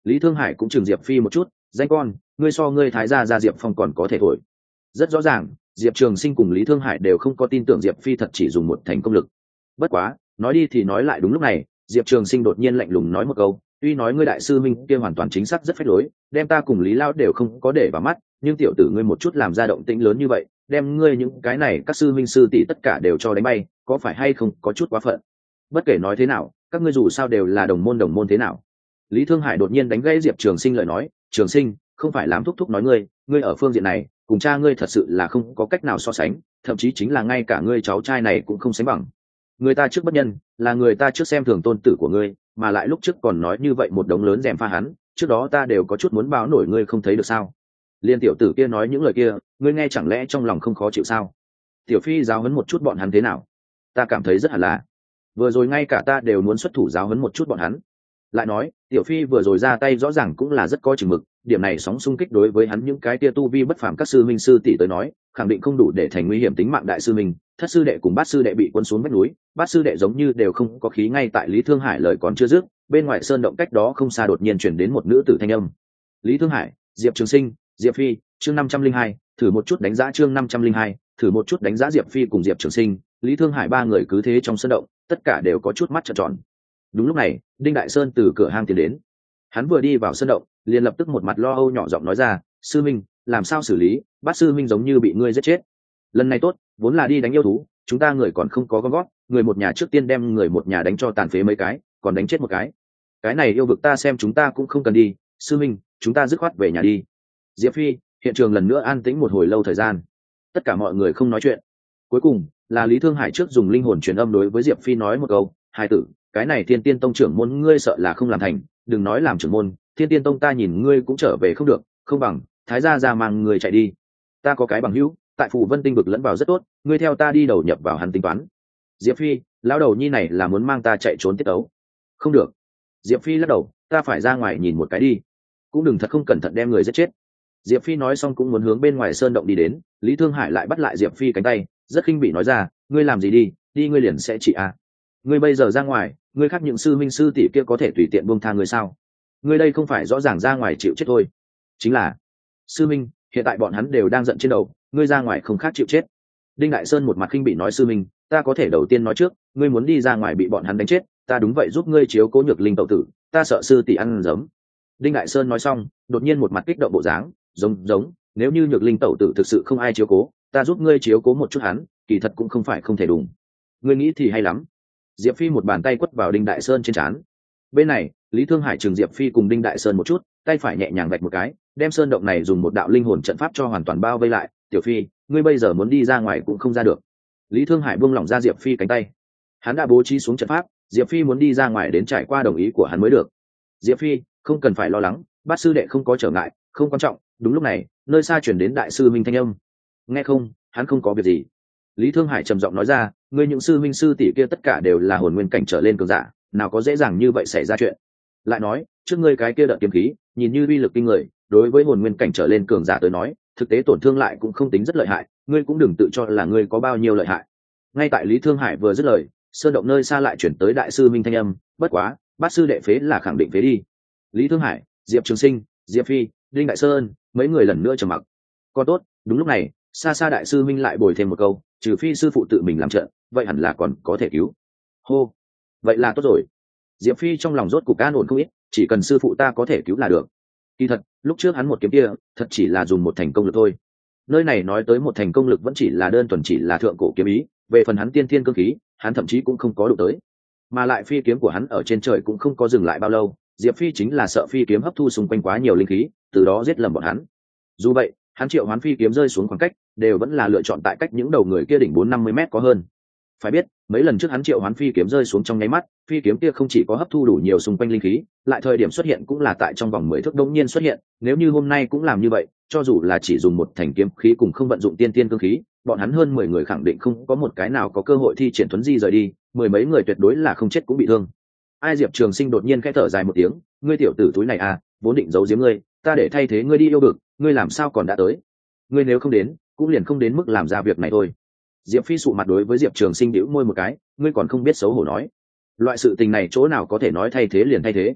Lý Thương Hải cũng chừng Diệp Phi một chút, danh con, ngươi so ngươi thái gia ra Diệp Phong còn có thể thổi. Rất rõ ràng, Diệp Trường Sinh cùng Lý Thương Hải đều không có tin tưởng Diệp Phi thật chỉ dùng một thành công lực. Bất quá, nói đi thì nói lại, đúng lúc này, Diệp Trường Sinh đột nhiên lạnh lùng nói một câu, tuy nói ngươi đại sư minh kia hoàn toàn chính xác rất phách lối, đem ta cùng Lý Lao đều không có để vào mắt, nhưng tiểu tử ngươi một chút làm ra động tĩnh lớn như vậy, đem ngươi những cái này các sư minh sư tỷ tất cả đều cho đánh bay, có phải hay không có chút quá phận? Bất kể nói thế nào, các ngươi dù sao đều là đồng môn thế nào? Lý Thương Hải đột nhiên đánh gãy Diệp Trường Sinh lời nói, Trường Sinh, không phải làm thúc thúc nói ngươi ở phương diện này cùng cha ngươi thật sự là không có cách nào so sánh, thậm chí chính là ngay cả ngươi cháu trai này cũng không sánh bằng. Người ta trước bất nhân, là người ta trước xem thường tôn tử của ngươi, mà lại lúc trước còn nói như vậy một đống lớn dèm pha hắn, trước đó ta đều có chút muốn báo nổi ngươi không thấy được sao? Liên tiểu tử kia nói những lời kia, ngươi nghe chẳng lẽ trong lòng không khó chịu sao? Tiểu Phi giáo huấn một chút bọn hắn thế nào? Ta cảm thấy rất hẳn là. Vừa rồi ngay cả ta đều muốn xuất thủ giáo huấn một chút bọn hắn. Lại nói, Tiểu Phi vừa rồi ra tay rõ ràng cũng là rất có chừng mực, điểm này sóng xung kích đối với hắn những cái tia tu vi bất phàm các sư minh sư tỷ tới nói, khẳng định không đủ để thành nguy hiểm tính mạng đại sư minh. Thất sư đệ cùng bát sư đệ bị quân xuống vách núi, bát sư đệ giống như đều không có khí. Ngay tại Lý Thương Hải lời còn chưa dứt, bên ngoài sơn động cách đó không xa đột nhiên chuyển đến một nữ tử thanh âm. Lý Thương Hải, Diệp Trường Sinh, Diệp Phi, chương 502, thử một chút đánh giá chương 502, thử một chút đánh giá Diệp Phi cùng Diệp Trường Sinh, Lý Thương Hải ba người cứ thế trong sơn động, tất cả đều có chút mắt trợn tròn. Đúng lúc này, Đinh Đại Sơn từ cửa hang tiến đến. Hắn vừa đi vào sơn động, liền lập tức một mặt lo âu nhỏ giọng nói ra, sư minh, làm sao xử lý, bát sư minh giống như bị ngươi giết chết. Lần này tốt, vốn là đi đánh yêu thú, chúng ta người còn không có gom gót, người một nhà trước tiên đem người một nhà đánh cho tàn phế mấy cái, còn đánh chết một cái này yêu vực ta xem chúng ta cũng không cần đi, sư minh, chúng ta dứt khoát về nhà đi. Diệp Phi, hiện trường lần nữa an tĩnh một hồi lâu thời gian, tất cả mọi người không nói chuyện. Cuối cùng là Lý Thương Hải trước dùng linh hồn truyền âm đối với Diệp Phi nói một câu, hai tử, cái này Thiên Tiên Tông trưởng môn ngươi sợ là không làm thành, đừng nói làm trưởng môn, Thiên Tiên Tông ta nhìn ngươi cũng trở về không được, không bằng thái gia ra mang người chạy đi. Ta có cái bằng hữu tại Phủ Vân Tinh vực lẫn vào rất tốt, ngươi theo ta đi đầu nhập vào hắn tính toán. Diệp Phi, lão đầu nhi này là muốn mang ta chạy trốn tiết ấu. Không được. Diệp Phi lắc đầu, ta phải ra ngoài nhìn một cái đi, cũng đừng thật không cẩn thận đem người giết chết. Diệp Phi nói xong cũng muốn hướng bên ngoài sơn động đi đến, Lý Thương Hải lại bắt lại Diệp Phi cánh tay, rất khinh bỉ nói ra, ngươi làm gì đi ngươi liền sẽ trị à. Ngươi bây giờ ra ngoài, ngươi khác những sư minh sư tỷ kia có thể tùy tiện buông tha ngươi sao? Ngươi đây không phải rõ ràng ra ngoài chịu chết thôi. Chính là, sư minh, hiện tại bọn hắn đều đang giận trên đầu, ngươi ra ngoài không khác chịu chết. Đinh Đại Sơn một mặt khinh bỉ nói, sư minh, ta có thể đầu tiên nói trước, ngươi muốn đi ra ngoài bị bọn hắn đánh chết, ta đúng vậy giúp ngươi chiếu cố Nhược Linh tẩu tử, ta sợ sư tỷ ăn giấm. Đinh Đại Sơn nói xong, đột nhiên một mặt kích động bộ dáng, giống, nếu như Nhược Linh tẩu tử thực sự không ai chiếu cố, ta giúp ngươi chiếu cố một chút hắn, kỳ thật cũng không phải không thể đúng. Ngươi nghĩ thì hay lắm. Diệp Phi một bàn tay quất vào Đinh Đại Sơn trên trán. Bên này, Lý Thương Hải trừng Diệp Phi cùng Đinh Đại Sơn một chút, tay phải nhẹ nhàng vạch một cái, đem sơn động này dùng một đạo linh hồn trận pháp cho hoàn toàn bao vây lại. Tiểu Phi, ngươi bây giờ muốn đi ra ngoài cũng không ra được. Lý Thương Hải buông lỏng ra Diệp Phi cánh tay. Hắn đã bố trí xuống trận pháp, Diệp Phi muốn đi ra ngoài đến trải qua đồng ý của hắn mới được. Diệp Phi, không cần phải lo lắng, bát sư đệ không có trở ngại, không quan trọng. Đúng lúc này, nơi xa chuyển đến đại sư minh thanh âm. Nghe không, hắn không có việc gì. Lý Thương Hải trầm giọng nói ra, ngươi những sư minh sư tỷ kia tất cả đều là hồn nguyên cảnh trở lên cường giả, nào có dễ dàng như vậy xảy ra chuyện. Lại nói, trước ngươi cái kia đợt kiếm khí, nhìn như uy lực kinh người, đối với hồn nguyên cảnh trở lên cường giả tới nói, thực tế tổn thương lại cũng không tính rất lợi hại, ngươi cũng đừng tự cho là ngươi có bao nhiêu lợi hại. Ngay tại Lý Thương Hải vừa dứt lời, sơn động nơi xa lại chuyển tới đại sư minh thanh âm, bất quá, bát sư đệ phế là khẳng định phế đi. Lý Thương Hải, Diệp Trường Sinh, Diệp Phi, Đinh Đại Sơn, mấy người lần nữa trầm mặc. Còn tốt, đúng lúc này, xa xa đại sư minh lại bồi thêm một câu, trừ phi sư phụ tự mình làm trận, vậy hẳn là còn có thể cứu. Hô, vậy là tốt rồi. Diệp Phi trong lòng rốt cục an ổn không ít, chỉ cần sư phụ ta có thể cứu là được. Kỳ thật, lúc trước hắn một kiếm kia, thật chỉ là dùng một thành công lực thôi. Nơi này nói tới một thành công lực vẫn chỉ là đơn thuần chỉ là thượng cổ kiếm ý, về phần hắn tiên thiên cương khí, hắn thậm chí cũng không có đụng tới. Mà lại phi kiếm của hắn ở trên trời cũng không có dừng lại bao lâu, Diệp Phi chính là sợ phi kiếm hấp thu xung quanh quá nhiều linh khí, từ đó giết lầm bọn hắn. Dù vậy, hắn triệu hoán phi kiếm rơi xuống khoảng cách, đều vẫn là lựa chọn tại cách những đầu người kia đỉnh 450 mét có hơn. Phải biết, mấy lần trước hắn triệu hoán phi kiếm rơi xuống trong nháy mắt, phi kiếm kia không chỉ có hấp thu đủ nhiều xung quanh linh khí, lại thời điểm xuất hiện cũng là tại trong vòng 10 thước đống nhiên xuất hiện, nếu như hôm nay cũng làm như vậy, cho dù là chỉ dùng một thành kiếm khí cùng không vận dụng tiên tiên cương khí, bọn hắn hơn 10 người khẳng định không có một cái nào có cơ hội thi triển thuấn di rời đi, mười mấy người tuyệt đối là không chết cũng bị thương. Ai Diệp Trường Sinh đột nhiên khẽ thở dài một tiếng, ngươi tiểu tử túi này à, vốn định giấu giếm ngươi, ta để thay thế ngươi đi yêu vực, ngươi làm sao còn đã tới? Ngươi nếu không đến, cũng liền không đến mức làm ra việc này thôi. Diệp Phi sụ mặt đối với Diệp Trường Sinh bĩu môi một cái, ngươi còn không biết xấu hổ nói, loại sự tình này chỗ nào có thể nói thay thế liền thay thế.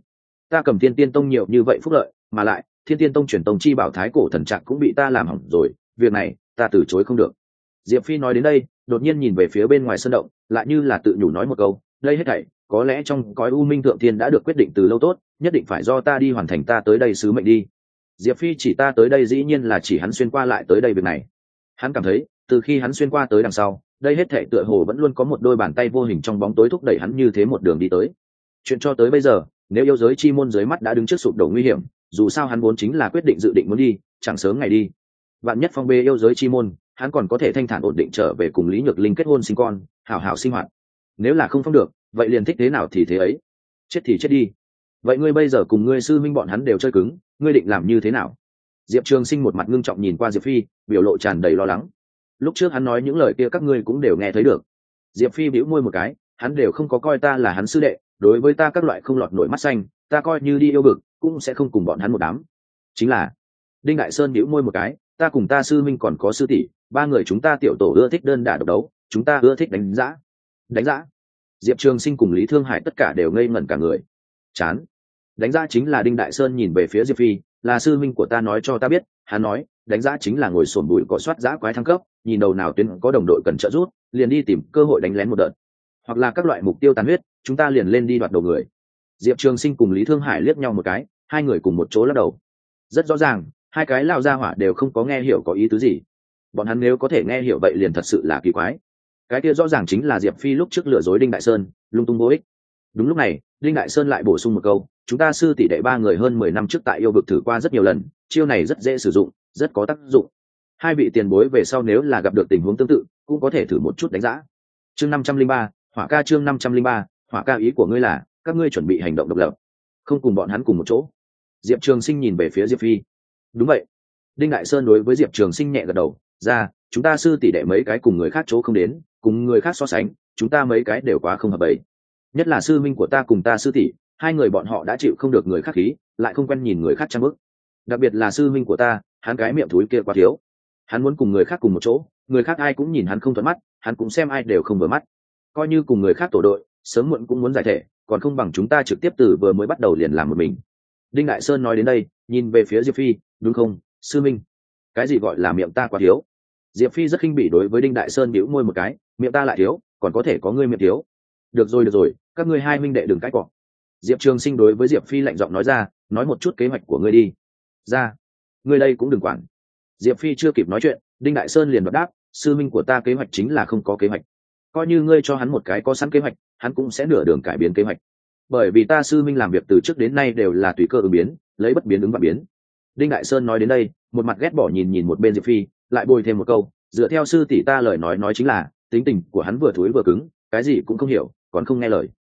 ta cầm thiên tiên tông nhiều như vậy phúc lợi, mà lại thiên tiên tông truyền tông chi bảo thái cổ thần trạng cũng bị ta làm hỏng rồi, việc này ta từ chối không được. Diệp Phi nói đến đây đột nhiên nhìn về phía bên ngoài sân động, lại như là tự nhủ nói một câu, đây hết thảy có lẽ trong cõi u minh thượng thiên đã được quyết định từ lâu tốt, nhất định phải do ta đi hoàn thành ta tới đây sứ mệnh đi. Diệp Phi chỉ ta tới đây dĩ nhiên là chỉ hắn xuyên qua lại tới đây việc này. Hắn cảm thấy từ khi hắn xuyên qua tới đằng sau, đây hết thảy tựa hồ vẫn luôn có một đôi bàn tay vô hình trong bóng tối thúc đẩy hắn như thế một đường đi tới. Chuyện cho tới bây giờ, nếu yêu giới chi môn dưới mắt đã đứng trước sụp đổ nguy hiểm, dù sao hắn vốn chính là quyết định dự định muốn đi, chẳng sớm ngày đi. Vạn nhất phong bê yêu giới chi môn, hắn còn có thể thanh thản ổn định trở về cùng Lý Nhược Linh kết hôn sinh con, hảo hảo sinh hoạt. Nếu là không phong được, vậy liền thích thế nào thì thế ấy, chết thì chết đi. Vậy ngươi bây giờ cùng ngươi sư minh bọn hắn đều chơi cứng, ngươi định làm như thế nào? Diệp Trường Sinh một mặt ngưng trọng nhìn qua Diệp Phi, biểu lộ tràn đầy lo lắng. Lúc trước hắn nói những lời kia các ngươi cũng đều nghe thấy được. Diệp Phi bĩu môi một cái, hắn đều không có coi ta là hắn sư đệ, đối với ta các loại không lọt nổi mắt xanh, ta coi như đi yêu vực cũng sẽ không cùng bọn hắn một đám. Chính là Đinh Đại Sơn bĩu môi một cái, ta cùng ta sư minh còn có sư tỷ, ba người chúng ta tiểu tổ ưa thích đơn đả độc đấu, chúng ta ưa thích đánh giã. Đánh giã? Diệp Trường Sinh cùng Lý Thương Hải tất cả đều ngây ngẩn cả người. Chán. Đánh giã chính là Đinh Đại Sơn nhìn về phía Diệp Phi, là sư minh của ta nói cho ta biết, hắn nói đánh giã chính là ngồi xổm bụi cỏ soát giã quái thăng cấp, nhìn đầu nào tuyến có đồng đội cần trợ giúp, liền đi tìm cơ hội đánh lén một đợt, hoặc là các loại mục tiêu tàn huyết, chúng ta liền lên đi đoạt đầu người. Diệp Trường Sinh cùng Lý Thương Hải liếc nhau một cái, hai người cùng một chỗ lắc đầu. Rất rõ ràng, hai cái lão gia hỏa đều không có nghe hiểu có ý tứ gì. Bọn hắn nếu có thể nghe hiểu vậy liền thật sự là kỳ quái. Cái kia rõ ràng chính là Diệp Phi lúc trước lừa dối Đinh Đại Sơn, lung tung vô ích. Đúng lúc này, Đinh Đại Sơn lại bổ sung một câu, chúng ta sư tỷ đệ ba người hơn 10 năm trước tại yêu vực thử qua rất nhiều lần, chiêu này rất dễ sử dụng, rất có tác dụng. Hai vị tiền bối về sau nếu là gặp được tình huống tương tự, cũng có thể thử một chút đánh giá. Chương 503, Hỏa ca chương 503, Hỏa ca ý của ngươi là, các ngươi chuẩn bị hành động độc lập, không cùng bọn hắn cùng một chỗ. Diệp Trường Sinh nhìn về phía Diệp Phi. Đúng vậy. Đinh Đại Sơn đối với Diệp Trường Sinh nhẹ gật đầu, ra, chúng ta sư tỷ đệ mấy cái cùng người khác chỗ không đến, cùng người khác so sánh, chúng ta mấy cái đều quá không hợp bầy. Nhất là sư minh của ta cùng ta sư tỷ, hai người bọn họ đã chịu không được người khác khí, lại không quen nhìn người khác trang bức. Đặc biệt là sư minh của ta, hắn cái miệng thúi kia quá thiếu. Hắn muốn cùng người khác cùng một chỗ, người khác ai cũng nhìn hắn không thuận mắt, hắn cũng xem ai đều không vừa mắt. Coi như cùng người khác tổ đội, sớm muộn cũng muốn giải thể, còn không bằng chúng ta trực tiếp từ vừa mới bắt đầu liền làm một mình. Đinh Đại Sơn nói đến đây, nhìn về phía Diệp Phi, đúng không, sư minh? Cái gì gọi là miệng ta quá thiếu? Diệp Phi rất khinh bỉ đối với Đinh Đại Sơn bĩu môi một cái, miệng ta lại thiếu, còn có thể có ngươi miệng thiếu. Được rồi, các ngươi hai minh đệ đừng cãi cọ. Diệp Trường Sinh đối với Diệp Phi lạnh giọng nói ra, nói một chút kế hoạch của ngươi đi. Ra, ngươi đây cũng đừng quản. Diệp Phi chưa kịp nói chuyện, Đinh Đại Sơn liền đáp, sư minh của ta kế hoạch chính là không có kế hoạch. Coi như ngươi cho hắn một cái có sẵn kế hoạch, hắn cũng sẽ nửa đường cải biến kế hoạch. Bởi vì ta sư minh làm việc từ trước đến nay đều là tùy cơ ứng biến, lấy bất biến ứng vạn biến. Đinh Đại Sơn nói đến đây, một mặt ghét bỏ nhìn một bên Diệp Phi, lại bồi thêm một câu, dựa theo sư tỷ ta lời nói chính là, tính tình của hắn vừa thối vừa cứng, cái gì cũng không hiểu, còn không nghe lời.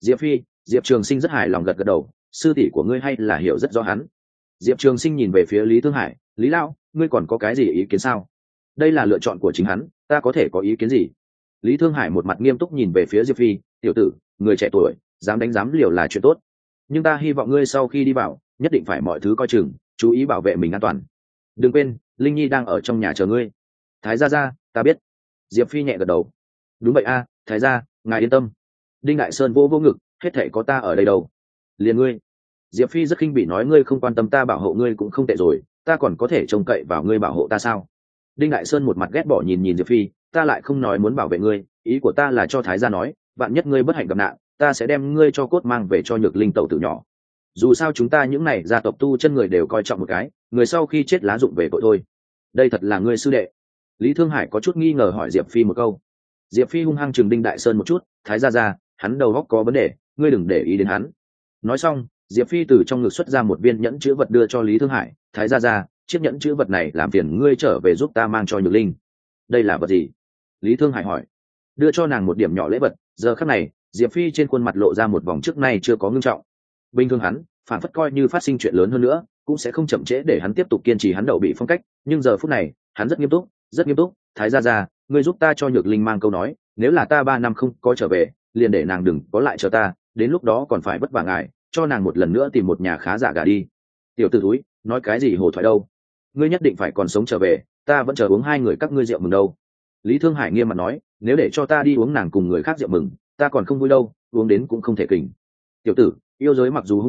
Diệp Trường Sinh rất hài lòng gật đầu, sư tỷ của ngươi hay là hiểu rất rõ hắn. Diệp Trường Sinh nhìn về phía Lý Thương Hải, Lý lão, ngươi còn có cái gì ý kiến sao? Đây là lựa chọn của chính hắn, ta có thể có ý kiến gì? Lý Thương Hải một mặt nghiêm túc nhìn về phía Diệp Phi, tiểu tử, người trẻ tuổi, dám đánh dám liều là chuyện tốt, nhưng ta hy vọng ngươi sau khi đi vào, nhất định phải mọi thứ coi chừng, chú ý bảo vệ mình an toàn. Đừng quên, Linh Nhi đang ở trong nhà chờ ngươi. Thái gia, ta biết. Diệp Phi nhẹ gật đầu. Đúng vậy a, Thái gia, ngài yên tâm. Đinh Đại Sơn vô ngực, hết thảy có ta ở đây đâu. Liền ngươi. Diệp Phi rất khinh bỉ nói, ngươi không quan tâm ta bảo hộ ngươi cũng không tệ rồi, ta còn có thể trông cậy vào ngươi bảo hộ ta sao? Đinh Đại Sơn một mặt ghét bỏ nhìn Diệp Phi, ta lại không nói muốn bảo vệ ngươi, ý của ta là cho Thái gia nói, vạn nhất ngươi bất hạnh gặp nạn, ta sẽ đem ngươi cho cốt mang về cho Nhược Linh tẩu tử nhỏ. Dù sao chúng ta những này gia tộc tu chân người đều coi trọng một cái, người sau khi chết lá dụng về tội thôi. Đây thật là ngươi sư đệ? Lý Thương Hải có chút nghi ngờ hỏi Diệp Phi một câu. Diệp Phi hung hăng chừng Đinh Đại Sơn một chút, Thái gia, hắn đầu óc có vấn đề, ngươi đừng để ý đến hắn. Nói xong, Diệp Phi từ trong ngực xuất ra một viên nhẫn chữ vật đưa cho Lý Thương Hải, Thái gia, chiếc nhẫn chữ vật này làm phiền ngươi trở về giúp ta mang cho Nhược Linh. Đây là vật gì? Lý Thương Hải hỏi. Đưa cho nàng một điểm nhỏ lễ vật. Giờ khắc này, Diệp Phi trên khuôn mặt lộ ra một vòng trước nay chưa có ngưng trọng. Bình thường hắn phản phất coi như phát sinh chuyện lớn hơn nữa cũng sẽ không chậm trễ để hắn tiếp tục kiên trì hắn đậu bị phong cách, nhưng giờ phút này hắn rất nghiêm túc. Thái gia, ngươi giúp ta cho Nhược Linh mang câu nói, nếu là ta 3 năm không có trở về, liền để nàng đừng có lại chờ ta, đến lúc đó còn phải vất vả ngài, cho nàng một lần nữa tìm một nhà khá giả gả đi. Tiểu tử thúi, nói cái gì hồ thoại đâu, ngươi nhất định phải còn sống trở về, ta vẫn chờ uống hai người các ngươi rượu mừng đâu. Lý Thương Hải nghiêm mặt nói, nếu để cho ta đi uống nàng cùng người khác rượu mừng, ta còn không vui đâu, uống đến cũng không thể kình. Tiểu tử, yêu giới mặc dù hung hiểm,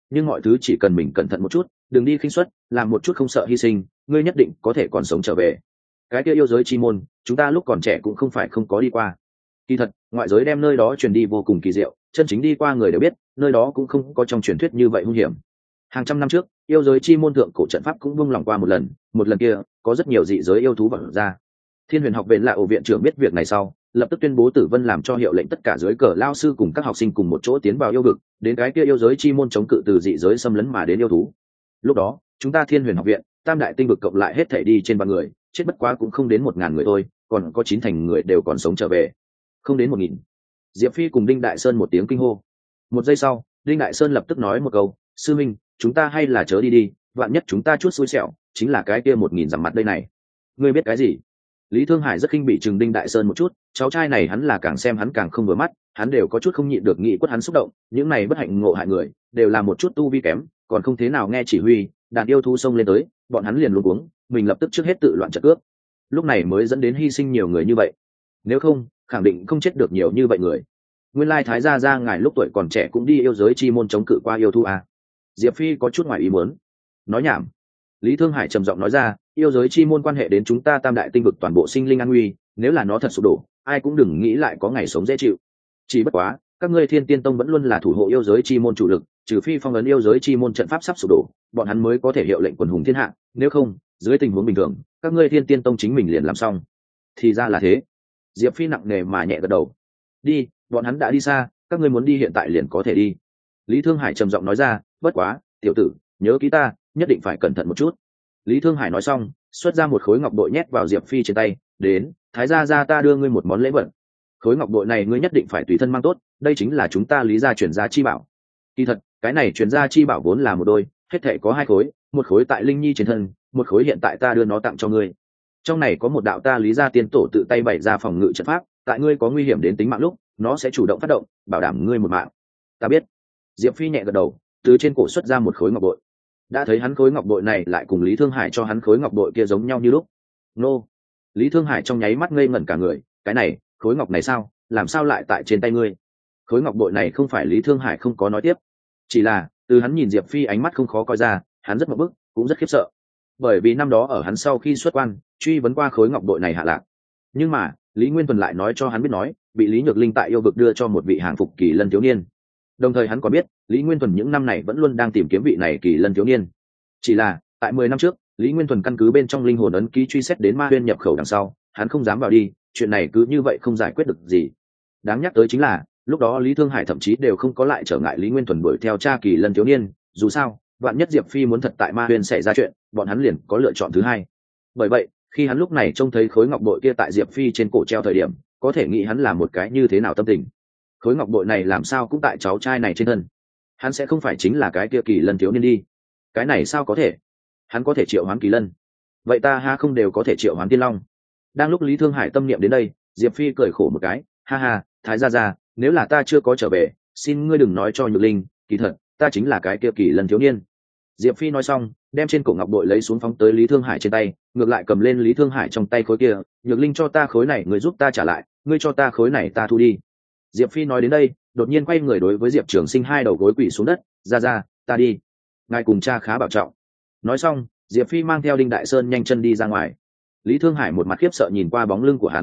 nhưng mọi thứ chỉ cần mình cẩn thận một chút, đừng đi khinh suất, làm một chút không sợ hy sinh, ngươi nhất định có thể còn sống trở về. Cái kia yêu giới chi môn, chúng ta lúc còn trẻ cũng không phải không có đi qua. Kỳ thật, ngoại giới đem nơi đó truyền đi vô cùng kỳ diệu, chân chính đi qua người đều biết, nơi đó cũng không có trong truyền thuyết như vậy hung hiểm. Hàng trăm năm trước, yêu giới chi môn thượng cổ trận pháp cũng vung lòng qua một lần kia, có rất nhiều dị giới yêu thú vận ra. Thiên Huyền học viện là ổ viện trưởng biết việc này sau, lập tức tuyên bố Tử Vân làm cho hiệu lệnh tất cả dưới cờ lao sư cùng các học sinh cùng một chỗ tiến vào yêu vực, đến cái kia yêu giới chi môn chống cự từ dị giới xâm lấn mà đến yêu thú. Lúc đó, chúng ta Thiên Huyền học viện, tam đại tinh vực cộng lại hết thảy đi trên 3 người, chết bất quá cũng không đến 1000 người thôi, còn có 9 thành người đều còn sống trở về. Không đến 1000. Diệp Phi cùng Đinh Đại Sơn một tiếng kinh hô. Một giây sau, Đinh Đại Sơn lập tức nói một câu, sư minh, chúng ta hay là chớ đi đi, vạn nhất chúng ta chút xui xẻo, chính là cái kia 1000 dặm mặt đây này. Ngươi biết cái gì? Lý Thương Hải rất khinh bị chừng Đinh Đại Sơn một chút, cháu trai này hắn là càng xem hắn càng không vừa mắt, hắn đều có chút không nhịn được nghĩ quất hắn xúc động, những này bất hạnh ngộ hại người, đều là một chút tu vi kém, còn không thế nào nghe chỉ huy, đàn yêu thú xông lên tới, bọn hắn liền luống cuống, mình lập tức trước hết tự loạn trận cướp. Lúc này mới dẫn đến hy sinh nhiều người như vậy. Nếu không, khẳng định không chết được nhiều như vậy người. Nguyên lai thái gia ngài lúc tuổi còn trẻ cũng đi yêu giới chi môn chống cự qua yêu thú à? Diệp Phi có chút ngoài ý muốn. Nói nhảm. Lý Thương Hải trầm giọng nói ra, yêu giới chi môn quan hệ đến chúng ta tam đại tinh vực toàn bộ sinh linh an nguy, nếu là nó thật sụp đổ, ai cũng đừng nghĩ lại có ngày sống dễ chịu. Chỉ bất quá, các ngươi Thiên Tiên Tông vẫn luôn là thủ hộ yêu giới chi môn chủ lực, trừ phi phong ấn yêu giới chi môn trận pháp sắp sụp đổ, bọn hắn mới có thể hiệu lệnh quần hùng thiên hạ, nếu không, dưới tình huống bình thường, các ngươi Thiên Tiên Tông chính mình liền làm xong. Thì ra là thế. Diệp Phi nặng nề mà nhẹ gật đầu. Đi, bọn hắn đã đi xa, các ngươi muốn đi hiện tại liền có thể đi. Lý Thương Hải trầm giọng nói ra, bất quá, tiểu tử, nhớ kỹ ta, nhất định phải cẩn thận một chút. Lý Thương Hải nói xong, xuất ra một khối ngọc bội nhét vào Diệp Phi trên tay, đến, thái gia ta đưa ngươi một món lễ vật. Khối ngọc bội này ngươi nhất định phải tùy thân mang tốt, đây chính là chúng ta Lý gia truyền gia chi bảo. Kỳ thật, cái này truyền gia chi bảo vốn là một đôi, hết thảy có 2 khối, một khối tại Linh Nhi trên thân, một khối hiện tại ta đưa nó tặng cho ngươi. Trong này có một đạo ta Lý gia tiên tổ tự tay bày ra phòng ngự trận pháp, tại ngươi có nguy hiểm đến tính mạng lúc, nó sẽ chủ động phát động, bảo đảm ngươi một mạng. Ta biết. Diệp Phi nhẹ gật đầu, từ trên cổ xuất ra một khối ngọc bội. Đã thấy hắn khối ngọc bội này lại cùng Lý Thương Hải cho hắn khối ngọc bội kia giống nhau như lúc. Nô. Lý Thương Hải trong nháy mắt ngây ngẩn cả người, cái này, khối ngọc này sao, làm sao lại tại trên tay ngươi? Khối ngọc bội này không phải Lý Thương Hải không có nói tiếp, chỉ là từ hắn nhìn Diệp Phi ánh mắt không khó coi ra, hắn rất ngộp bức, cũng rất khiếp sợ. Bởi vì năm đó ở hắn sau khi xuất quan, truy vấn qua khối ngọc bội này hạ lạc. Nhưng mà, Lý Nguyên Tuần lại nói cho hắn biết nói, bị Lý Nhược Linh tại yêu vực đưa cho một vị hàng phục kỳ lân thiếu niên. Đồng thời hắn còn biết, Lý Nguyên Tuần những năm này vẫn luôn đang tìm kiếm vị này kỳ lân thiếu niên. Chỉ là, tại 10 năm trước, Lý Nguyên Tuần căn cứ bên trong linh hồn ấn ký truy xét đến Ma Huyên nhập khẩu đằng sau, hắn không dám vào đi, chuyện này cứ như vậy không giải quyết được gì. Đáng nhắc tới chính là, lúc đó Lý Thương Hải thậm chí đều không có lại trở ngại Lý Nguyên Tuần đuổi theo cha kỳ lân thiếu niên, dù sao, vạn nhất Diệp Phi muốn thật tại Ma Huyên xảy ra chuyện, bọn hắn liền có lựa chọn thứ hai. Bởi vậy, khi hắn lúc này trông thấy khối ngọc bội kia tại Diệp Phi trên cổ treo thời điểm, có thể nghĩ hắn là một cái như thế nào tâm tình. Khối ngọc bội này làm sao cũng tại cháu trai này trên thân, hắn sẽ không phải chính là cái kia kỳ lân thiếu niên đi. Cái này sao có thể? Hắn có thể triệu hoán kỳ lân, vậy ta ha không đều có thể triệu hoán tiên long? Đang lúc Lý Thương Hải tâm niệm đến đây, Diệp Phi cười khổ một cái, ha ha, thái gia, nếu là ta chưa có trở về, xin ngươi đừng nói cho Nhược Linh, kỳ thật, ta chính là cái kia kỳ lân thiếu niên. Diệp Phi nói xong, đem trên cổ ngọc bội lấy xuống phóng tới Lý Thương Hải trên tay, ngược lại cầm lên Lý Thương Hải trong tay khối kia, Nhược Linh cho ta khối này, ngươi giúp ta trả lại, ngươi cho ta khối này ta thu đi. Diệp Phi nói đến đây, đột nhiên quay người đối với Diệp Trường Sinh 2 đầu gối quỳ xuống đất, ra, ta đi, ngài cùng cha khá bảo trọng. Nói xong, Diệp Phi mang theo Đinh Đại Sơn nhanh chân đi ra ngoài. Lý Thương Hải một mặt khiếp sợ nhìn qua bóng lưng của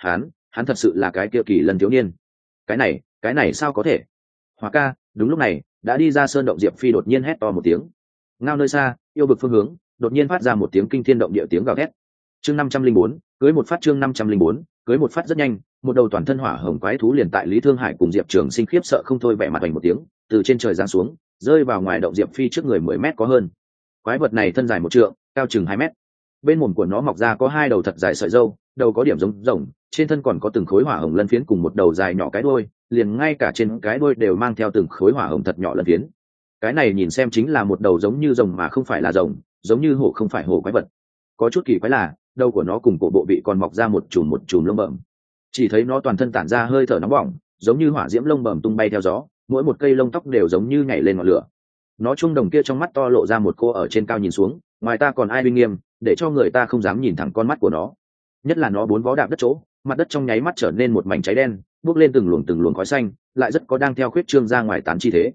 hắn thật sự là cái kia kỳ lân thiếu niên. Cái này sao có thể? Hóa ca, đúng lúc này, đã đi ra sơn động Diệp Phi đột nhiên hét to một tiếng. Ngao nơi xa, yêu vực phương hướng, đột nhiên phát ra một tiếng kinh thiên động địa tiếng gào thét. Chương 504, cưới một phát chương 504, cưới một phát rất nhanh, một đầu toàn thân hỏa hồng quái thú liền tại Lý Thương Hải cùng Diệp Trường Sinh khiếp sợ không thôi vẻ mặt hoành một tiếng, từ trên trời giáng xuống, rơi vào ngoài động Diệp Phi trước người 10 mét có hơn. Quái vật này thân dài 1 trượng, cao chừng 2 mét. Bên mồm của nó mọc ra có 2 đầu thật dài sợi râu, đầu có điểm giống rồng, trên thân còn có từng khối hỏa hồng lân phiến cùng một đầu dài nhỏ cái đuôi, liền ngay cả trên cái đuôi đều mang theo từng khối hỏa hồng thật nhỏ lân phiến. Cái này nhìn xem chính là một đầu giống như rồng mà không phải là rồng, giống như hổ không phải hổ quái vật. Có chút kỳ quái là, đầu của nó cùng cổ bộ vị còn mọc ra một chùm lông bẩm. Chỉ thấy nó toàn thân tản ra hơi thở nóng bỏng, giống như hỏa diễm lông bẩm tung bay theo gió, mỗi một cây lông tóc đều giống như nhảy lên ngọn lửa. Nó trung đồng kia trong mắt to lộ ra một cô ở trên cao nhìn xuống, ngoài ta còn ai uy nghiêm, để cho người ta không dám nhìn thẳng con mắt của nó. Nhất là nó 4 vó đạp đất chỗ, mặt đất trong nháy mắt trở nên một mảnh cháy đen, bốc lên từng luồng khói xanh, lại rất có đang theo khuyết trương ra ngoài tán chi thế.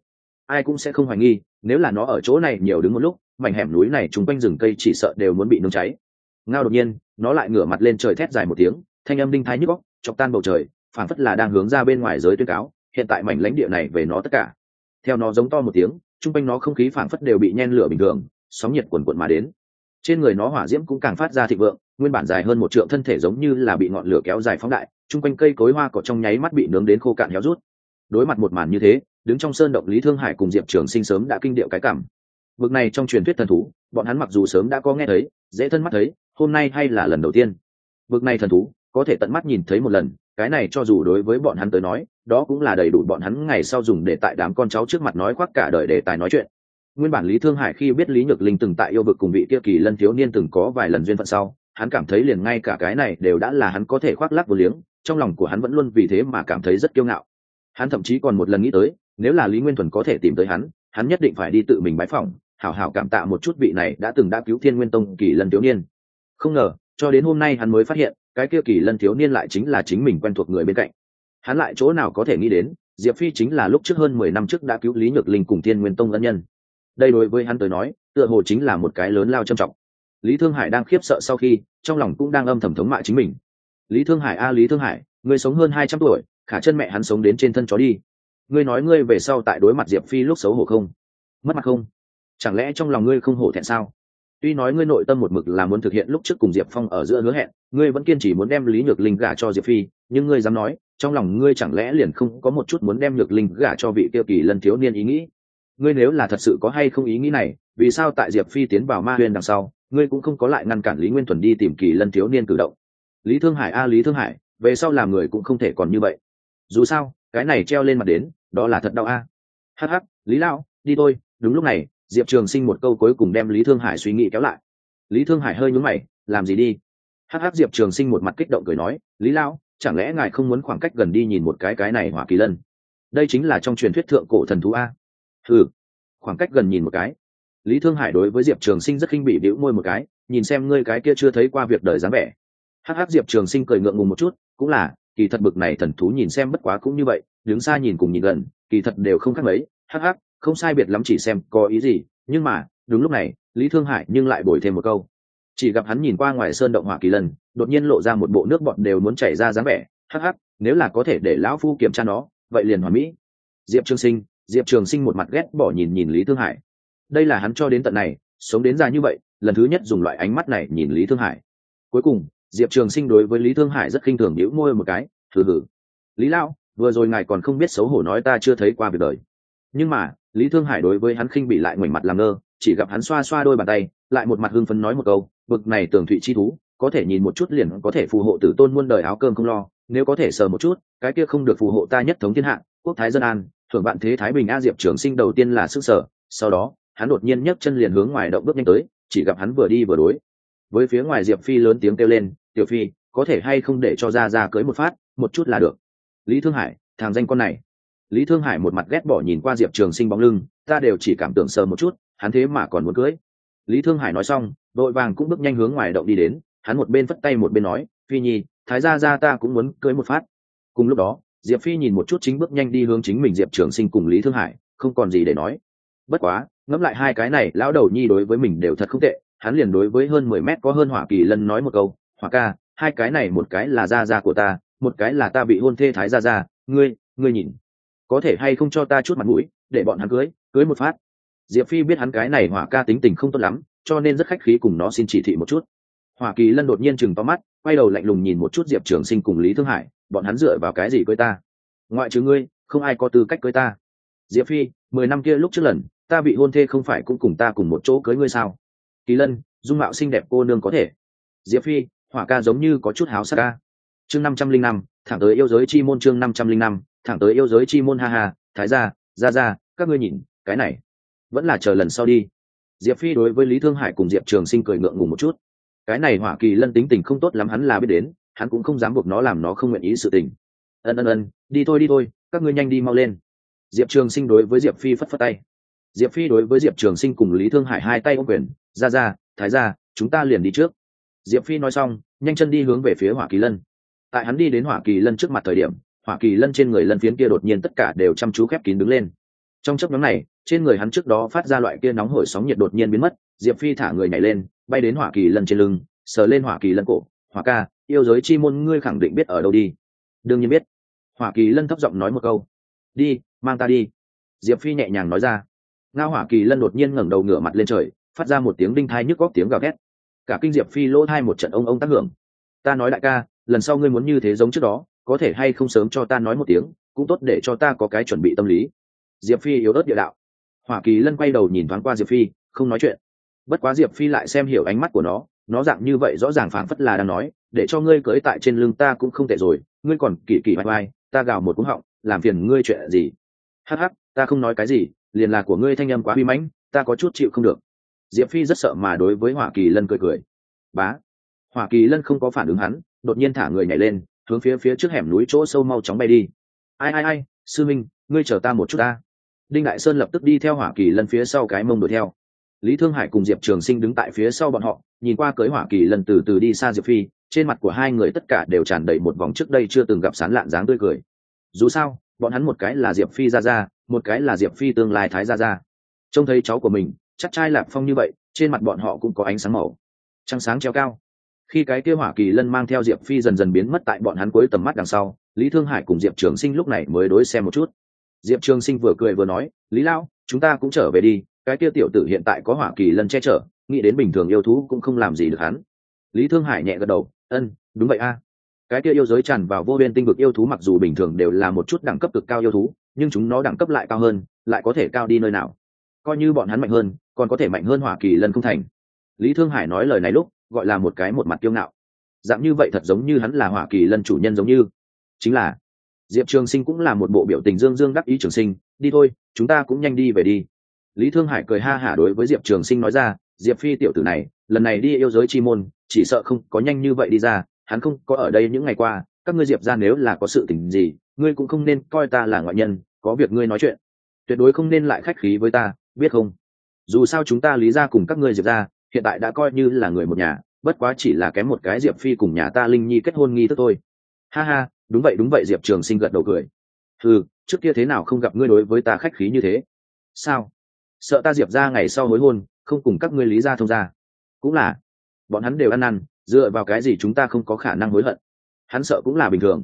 ai cũng sẽ không hoài nghi, nếu là nó ở chỗ này nhiều đứng một lúc, mảnh hẻm núi này chung quanh rừng cây chỉ sợ đều muốn bị nướng cháy. Ngao đột nhiên, nó lại ngửa mặt lên trời thét dài một tiếng, thanh âm đinh thái nhức óc, chọc tan bầu trời, phảng phất là đang hướng ra bên ngoài giới tuyên cáo, hiện tại mảnh lãnh địa này về nó tất cả. Theo nó giống to một tiếng, chung quanh nó không khí phảng phất đều bị nhen lửa bình thường, sóng nhiệt cuồn cuộn mà đến. Trên người nó hỏa diễm cũng càng phát ra thịnh vượng, nguyên bản dài hơn một trượng thân thể giống như là bị ngọn lửa kéo dài phóng đại, chung quanh cây cối hoa cỏ trong nháy mắt bị nướng đến khô cạn héo rút. Đối mặt một màn như thế, đứng trong sơn động Lý Thương Hải cùng Diệp Trường Sinh sớm đã kinh điệu cái cảm. Vực này trong truyền thuyết thần thú, bọn hắn mặc dù sớm đã có nghe thấy, dễ thân mắt thấy, hôm nay hay là lần đầu tiên. Vực này thần thú, có thể tận mắt nhìn thấy một lần, cái này cho dù đối với bọn hắn tới nói, đó cũng là đầy đủ bọn hắn ngày sau dùng để tại đám con cháu trước mặt nói khoác cả đời để tài nói chuyện. Nguyên bản Lý Thương Hải khi biết Lý Nhược Linh từng tại yêu vực cùng vị kia Kỳ Lân thiếu niên từng có vài lần duyên phận sau, hắn cảm thấy liền ngay cả cái này đều đã là hắn có thể khoác lác vô liếng, trong lòng của hắn vẫn luôn vì thế mà cảm thấy rất kiêu ngạo. Hắn thậm chí còn một lần nghĩ tới, nếu là Lý Nguyên Thuần có thể tìm tới hắn nhất định phải đi tự mình bái phỏng, hảo hảo cảm tạ một chút vị này đã từng đã cứu Thiên Nguyên Tông Kỳ Lân thiếu niên. Không ngờ, cho đến hôm nay hắn mới phát hiện, cái kia Kỳ Lân thiếu niên lại chính là chính mình quen thuộc người bên cạnh. Hắn lại chỗ nào có thể nghĩ đến, Diệp Phi chính là lúc trước hơn 10 năm trước đã cứu Lý Nhược Linh cùng Thiên Nguyên Tông ân nhân. Đây đối với hắn tới nói, tựa hồ chính là một cái lớn lao trầm trọng. Lý Thương Hải đang khiếp sợ sau khi, trong lòng cũng đang âm thầm thống mạ chính mình. Lý Thương Hải a Lý Thương Hải, ngươi sống hơn 200 tuổi, khả chân mẹ hắn sống đến trên thân chó đi. Ngươi nói ngươi về sau tại đối mặt Diệp Phi lúc xấu hổ không? Mất mặt không? Chẳng lẽ trong lòng ngươi không hổ thẹn sao? Tuy nói ngươi nội tâm một mực là muốn thực hiện lúc trước cùng Diệp Phong ở giữa hứa hẹn, ngươi vẫn kiên trì muốn đem Lý Nhược Linh gả cho Diệp Phi, nhưng ngươi dám nói, trong lòng ngươi chẳng lẽ liền không có một chút muốn đem Nhược Linh gả cho vị kia Kỳ Lân thiếu niên ý nghĩ? Ngươi nếu là thật sự có hay không ý nghĩ này, vì sao tại Diệp Phi tiến vào Ma Huyên đằng sau, ngươi cũng không có lại ngăn cản Lý Nguyên Thuần đi tìm Kỳ Lân thiếu niên cử động? Lý Thương Hải a Lý Thương Hải, về sau làm người cũng không thể còn như vậy. Dù sao, cái này treo lên mặt đến, đó là thật đau a. Hắc hắc, Lý lão, đi thôi. Đúng lúc này, Diệp Trường Sinh một câu cuối cùng đem Lý Thương Hải suy nghĩ kéo lại. Lý Thương Hải hơi nhướng mày, làm gì đi? Hắc hắc, Diệp Trường Sinh một mặt kích động cười nói, Lý lão, chẳng lẽ ngài không muốn khoảng cách gần đi nhìn một cái này Hỏa Kỳ Lân? Đây chính là trong truyền thuyết thượng cổ thần thú a. Ừ, khoảng cách gần nhìn một cái. Lý Thương Hải đối với Diệp Trường Sinh rất khinh bỉ, bĩu môi một cái, nhìn xem ngươi cái kia chưa thấy qua việc đời dáng vẻ. Hắc hắc, Diệp Trường Sinh cười ngượng ngùng một chút, cũng là, kỳ thật bực này thần thú nhìn xem bất quá cũng như vậy, đứng xa nhìn cùng nhìn gần, kỳ thật đều không khác mấy. Hắc hắc, không sai biệt lắm, chỉ xem có ý gì. Nhưng mà đúng lúc này, Lý Thương Hải nhưng lại bồi thêm một câu. Chỉ gặp hắn nhìn qua ngoài sơn động Hỏa Kỳ Lân, đột nhiên lộ ra một bộ nước bọt đều muốn chảy ra dáng vẻ. Hắc hắc, nếu là có thể để lão phu kiểm tra nó, vậy liền hoàn mỹ. Diệp Trường Sinh một mặt ghét bỏ nhìn nhìn Lý Thương Hải. Đây là hắn cho đến tận này, sống đến già như vậy, lần thứ nhất dùng loại ánh mắt này nhìn Lý Thương Hải. Cuối cùng, Diệp Trường Sinh đối với Lý Thương Hải rất khinh thường, nhíu môi một cái, hừ hừ. Lý lão, vừa rồi ngài còn không biết xấu hổ nói ta chưa thấy qua việc đời. Nhưng mà, Lý Thương Hải đối với hắn khinh bị lại ngoảnh mặt làm ngơ, chỉ gặp hắn xoa xoa đôi bàn tay, lại một mặt hưng phấn nói một câu, bực này tường thụy chi thú, có thể nhìn một chút liền có thể phù hộ tử tôn muôn đời áo cơm không lo, nếu có thể sờ một chút, cái kia không được phù hộ ta nhất thống thiên hạ, quốc thái dân an, thưởng vạn thế thái bình a. Diệp Trường Sinh đầu tiên là sức sở, sau đó, hắn đột nhiên nhấc chân liền hướng ngoài động bước nhanh tới, chỉ gặp hắn vừa đi vừa đối với phía ngoài Diệp Phi lớn tiếng kêu lên, tiểu Phi, có thể hay không để cho ra cưới một phát, một chút là được. Lý Thương Hải, thằng danh con này. Lý Thương Hải một mặt ghét bỏ nhìn qua Diệp Trường Sinh bóng lưng, ta đều chỉ cảm tưởng sờ một chút, hắn thế mà còn muốn cưới. Lý Thương Hải nói xong, vội vàng cũng bước nhanh hướng ngoài động đi đến, hắn một bên phất tay một bên nói, Phi nhi, thái gia ta cũng muốn cưới một phát. Cùng lúc đó, Diệp Phi nhìn một chút chính bước nhanh đi hướng chính mình Diệp Trường Sinh cùng Lý Thương Hải, không còn gì để nói. Bất quá, ngẫm lại hai cái này, lão đầu nhi đối với mình đều thật không tệ, hắn liền đối với hơn 10 mét có hơn Hỏa Kỳ Lân nói một câu, Hỏa ca, hai cái này một cái là gia của ta, một cái là ta bị hôn thê thái gia, ngươi nhìn, có thể hay không cho ta chút mặt mũi, để bọn hắn cưới một phát. Diệp Phi biết hắn cái này Hỏa ca tính tình không tốt lắm, cho nên rất khách khí cùng nó xin chỉ thị một chút. Hỏa Kỳ Lân đột nhiên chừng to mắt, quay đầu lạnh lùng nhìn một chút Diệp Trường Sinh cùng Lý Thương Hải, bọn hắn dựa vào cái gì cưới ta? Ngoại trừ ngươi, không ai có tư cách cưới ta. Diệp Phi, 10 năm kia lúc trước lần ta bị hôn thê không phải cũng cùng ta cùng một chỗ cưới ngươi sao? Kỳ Lân, dung mạo xinh đẹp cô nương có thể. Diệp Phi, Hỏa ca giống như có chút háo sắc ca. Chương 505, thẳng tới yêu giới chi môn. Chương 505, thẳng tới yêu giới chi môn. Ha ha, thái gia, gia, các ngươi nhìn, cái này vẫn là chờ lần sau đi. Diệp Phi đối với Lý Thương Hải cùng Diệp Trường Sinh cười ngượng ngùng một chút. Cái này Hỏa Kỳ Lân tính tình không tốt lắm, hắn là biết đến, hắn cũng không dám buộc nó làm nó không nguyện ý sự tình. Ân, đi thôi, các ngươi nhanh đi mau lên. Diệp Trường Sinh đối với Diệp Phi phất phất tay. Diệp Phi đối với Diệp Trường Sinh cùng Lý Thương Hải hai tay ôm quyền, gia, thái gia, chúng ta liền đi trước. Diệp Phi nói xong, nhanh chân đi hướng về phía Hỏa Kỳ Lân. Tại hắn đi đến Hỏa Kỳ Lân trước mặt thời điểm, Hỏa Kỳ Lân trên người lân phiến kia đột nhiên tất cả đều chăm chú khép kín đứng lên. Trong chớp nhoáng này, trên người hắn trước đó phát ra loại kia nóng hổi sóng nhiệt đột nhiên biến mất. Diệp Phi thả người nhảy lên, bay đến Hỏa Kỳ Lân trên lưng, sờ lên Hỏa Kỳ Lân cổ. Hỏa ca, yêu giới chi môn ngươi khẳng định biết ở đâu đi. Đương nhiên biết. Hỏa Kỳ Lân thấp giọng nói một câu. Đi, mang ta đi. Diệp Phi nhẹ nhàng nói ra. Ngao Hỏa Kỳ Lân đột nhiên ngẩng đầu ngửa mặt lên trời, phát ra một tiếng đinh thai nhức góc tiếng gào ghét. Cả kinh Diệp Phi lỗ thai một trận ông tác hưởng. Ta nói đại ca, lần sau ngươi muốn như thế giống trước đó, có thể hay không sớm cho ta nói một tiếng, cũng tốt để cho ta có cái chuẩn bị tâm lý. Diệp Phi yếu ớt địa đạo. Hỏa Kỳ Lân quay đầu nhìn thoáng qua Diệp Phi, không nói chuyện. Bất quá Diệp Phi lại xem hiểu ánh mắt của nó dạng như vậy rõ ràng phảng phất là đang nói, để cho ngươi cưỡi tại trên lưng ta cũng không tệ rồi, ngươi còn kỳ kỳ vai vai, ta gào một cú họng, làm phiền ngươi chuyện gì? Hắc hắc, ta không nói cái gì, liền là của ngươi thanh âm quá uy mãnh, ta có chút chịu không được. Diệp Phi rất sợ mà đối với Hỏa Kỳ Lân cười cười. Bá. Hỏa Kỳ Lân không có phản ứng hắn, đột nhiên thả người nhảy lên, hướng phía trước hẻm núi chỗ sâu mau chóng bay đi. Ai, sư minh, ngươi chờ ta một chút ta. Đinh Đại Sơn lập tức đi theo Hỏa Kỳ Lân phía sau cái mông đuổi theo. Lý Thương Hải cùng Diệp Trường Sinh đứng tại phía sau bọn họ, nhìn qua cưỡi Hỏa Kỳ Lân từ từ đi xa Diệp Phi, trên mặt của hai người tất cả đều tràn đầy một vòng trước đây chưa từng gặp sán lạn dáng tươi cười. Dù sao, bọn hắn một cái là Diệp Phi ra, một cái là Diệp Phi tương lai thái ra. Trông thấy cháu của mình, chắc trai Lạc Phong như vậy, trên mặt bọn họ cũng có ánh sáng màu. Trăng sáng treo cao. Khi cái kia Hỏa Kỳ Lân mang theo Diệp Phi dần dần biến mất tại bọn hắn cuối tầm mắt đằng sau, Lý Thương Hải cùng Diệp Trường Sinh lúc này mới đối xem một chút. Diệp Trường Sinh vừa cười vừa nói, Lý Lao, chúng ta cũng trở về đi, cái kia tiểu tử hiện tại có Hỏa Kỳ Lân che chở, nghĩ đến bình thường yêu thú cũng không làm gì được hắn. Lý Thương Hải nhẹ gật đầu, đúng vậy a. Cái kia yêu giới tràn vào vô biên tinh vực yêu thú mặc dù bình thường đều là một chút đẳng cấp cực cao yêu thú, nhưng chúng nó đẳng cấp lại cao hơn, lại có thể cao đi nơi nào? Coi như bọn hắn mạnh hơn, còn có thể mạnh hơn Hỏa Kỳ Lân không thành. Lý Thương Hải nói lời này lúc, gọi là một cái một mặt kiêu ngạo. Dạng như vậy thật giống như hắn là Hỏa Kỳ Lân chủ nhân giống như. Chính là Diệp Trường Sinh cũng là một bộ biểu tình dương dương đắc ý. Trường Sinh, đi thôi, chúng ta cũng nhanh đi về đi. Lý Thương Hải cười ha hả đối với Diệp Trường Sinh nói ra, Diệp Phi tiểu tử này, lần này đi yêu giới chi môn, chỉ sợ không có nhanh như vậy đi ra, hắn không có ở đây những ngày qua, các ngươi Diệp gia nếu là có sự tình gì, ngươi cũng không nên coi ta là ngoại nhân, có việc ngươi nói chuyện, tuyệt đối không nên lại khách khí với ta, biết không? Dù sao chúng ta Lý gia cùng các ngươi Diệp gia, hiện tại đã coi như là người một nhà, bất quá chỉ là kém một cái Diệp Phi cùng nhà ta Linh Nhi kết hôn nghi thức thôi. Ha ha, đúng vậy, Diệp Trường Sinh gật đầu cười. Trước kia thế nào không gặp ngươi đối với ta khách khí như thế? Sao? Sợ ta Diệp gia ngày sau hối hôn, không cùng các ngươi Lý gia thông gia? Cũng là, bọn hắn đều ăn năn, dựa vào cái gì chúng ta không có khả năng hối hận? Hắn sợ cũng là bình thường.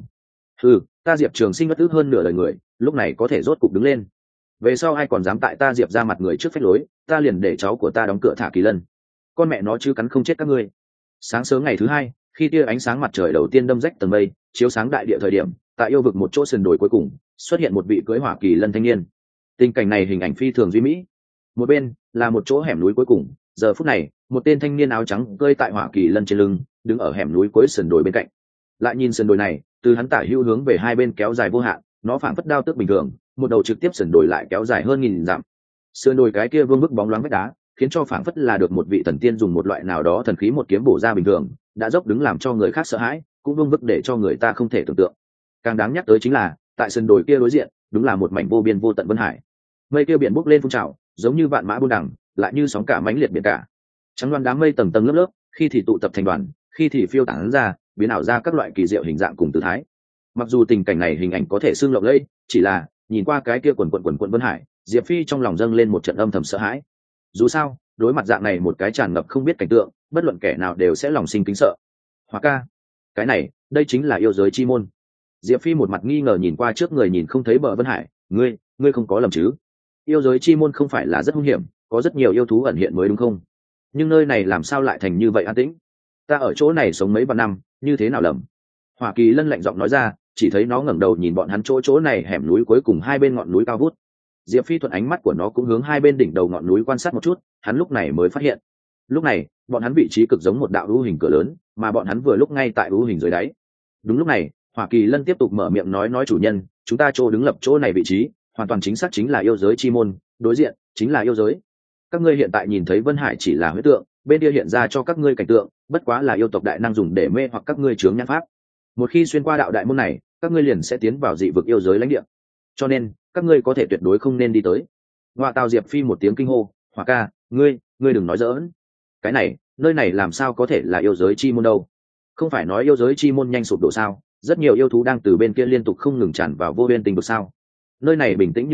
Ta Diệp Trường Sinh bất ức hơn nửa đời người, lúc này có thể rốt cục đứng lên. Về sau ai còn dám tại ta Diệp gia mặt người trước phách lối, ta liền để cháu của ta đóng cửa thả Kỳ Lân. Con mẹ nó chứ cắn không chết các ngươi. Sáng sớm ngày thứ hai, khi tia ánh sáng mặt trời đầu tiên đâm rách tầng mây, chiếu sáng đại địa thời điểm, tại yêu vực một chỗ sườn đồi cuối cùng, xuất hiện một vị cưỡi Hỏa Kỳ Lân thanh niên. Tình cảnh này hình ảnh phi thường duy mỹ. Một bên là một chỗ hẻm núi cuối cùng, giờ phút này, một tên thanh niên áo trắng cơi tại Hỏa Kỳ Lân trên lưng, đứng ở hẻm núi cuối sườn đồi bên cạnh. Lại nhìn sườn đồi này, từ hắn tả hữu hướng về hai bên kéo dài vô hạn, nó phảng phất đao tước bình thường, một đầu trực tiếp sườn đồi lại kéo dài hơn 1000 dặm. Sườn đồi cái kia vương vức bóng loáng vách đá, khiến cho phảng phất là được một vị thần tiên dùng một loại nào đó thần khí một kiếm bổ ra bình thường, đã dốc đứng làm cho người khác sợ hãi, cũng vương vức để cho người ta không thể tưởng tượng. Càng đáng nhắc tới chính là, tại sườn đồi kia đối diện, đúng là một mảnh vô biên vô tận vân hải. Mây kia biển bốc lên phun trào, giống như vạn mã buôn đằng, lại như sóng cả mãnh liệt biển cả. Trắng loan đám mây tầng tầng lớp lớp, khi thì tụ tập thành đoàn, khi thì phiêu tán ra, biến ảo ra các loại kỳ diệu hình dạng cùng tư thái. Mặc dù tình cảnh này hình ảnh có thể xương lộng lẫy, chỉ là nhìn qua cái kia quần quần vân hải, Diệp Phi trong lòng dâng lên một trận âm thầm sợ hãi. Dù sao, đối mặt dạng này một cái tràn ngập không biết cảnh tượng, bất luận kẻ nào đều sẽ lòng sinh kính sợ. Hỏa ca, cái này, đây chính là yêu giới chi môn. Diệp Phi một mặt nghi ngờ nhìn qua trước người nhìn không thấy bờ vân hải, ngươi không có lầm chứ? Yêu giới chi môn không phải là rất hung hiểm, có rất nhiều yêu thú ẩn hiện mới đúng không? Nhưng nơi này làm sao lại thành như vậy an tĩnh? Ta ở chỗ này sống mấy vạn năm, như thế nào lầm? Hỏa Kỳ Lân lạnh giọng nói ra, chỉ thấy nó ngẩng đầu nhìn bọn hắn chỗ này hẻm núi cuối cùng hai bên ngọn núi cao vút. Diệp Phi thuận ánh mắt của nó cũng hướng hai bên đỉnh đầu ngọn núi quan sát một chút, hắn lúc này mới phát hiện. Lúc này, bọn hắn vị trí cực giống một đạo u hình cửa lớn, mà bọn hắn vừa lúc ngay tại u hình dưới đáy. Đúng lúc này, Hỏa Kỳ Lân tiếp tục mở miệng nói chủ nhân, chúng ta chỗ đứng lập chỗ này vị trí, hoàn toàn chính xác chính là yêu giới chi môn, đối diện chính là yêu giới. Các ngươi hiện tại nhìn thấy Vân Hải chỉ là huyễn tượng, bên kia hiện ra cho các ngươi cảnh tượng, bất quá là yêu tộc đại năng dùng để mê hoặc các ngươi chướng nhãn pháp. Một khi xuyên qua đạo đại môn này, các ngươi liền sẽ tiến vào dị vực yêu giới lãnh địa. Cho nên, các ngươi có thể tuyệt đối không nên đi tới. Ngoại Tào Diệp Phi một tiếng kinh hô, Hỏa ca, ngươi đừng nói giỡn. Cái này, nơi này làm sao có thể là yêu giới chi môn đâu? Không phải nói yêu giới chi môn nhanh sụp đổ sao? Rất nhiều yêu thú đang từ bên kia liên tục không ngừng tràn vào vô biên tình vực sao? Nơi này bình tĩnh như vậy,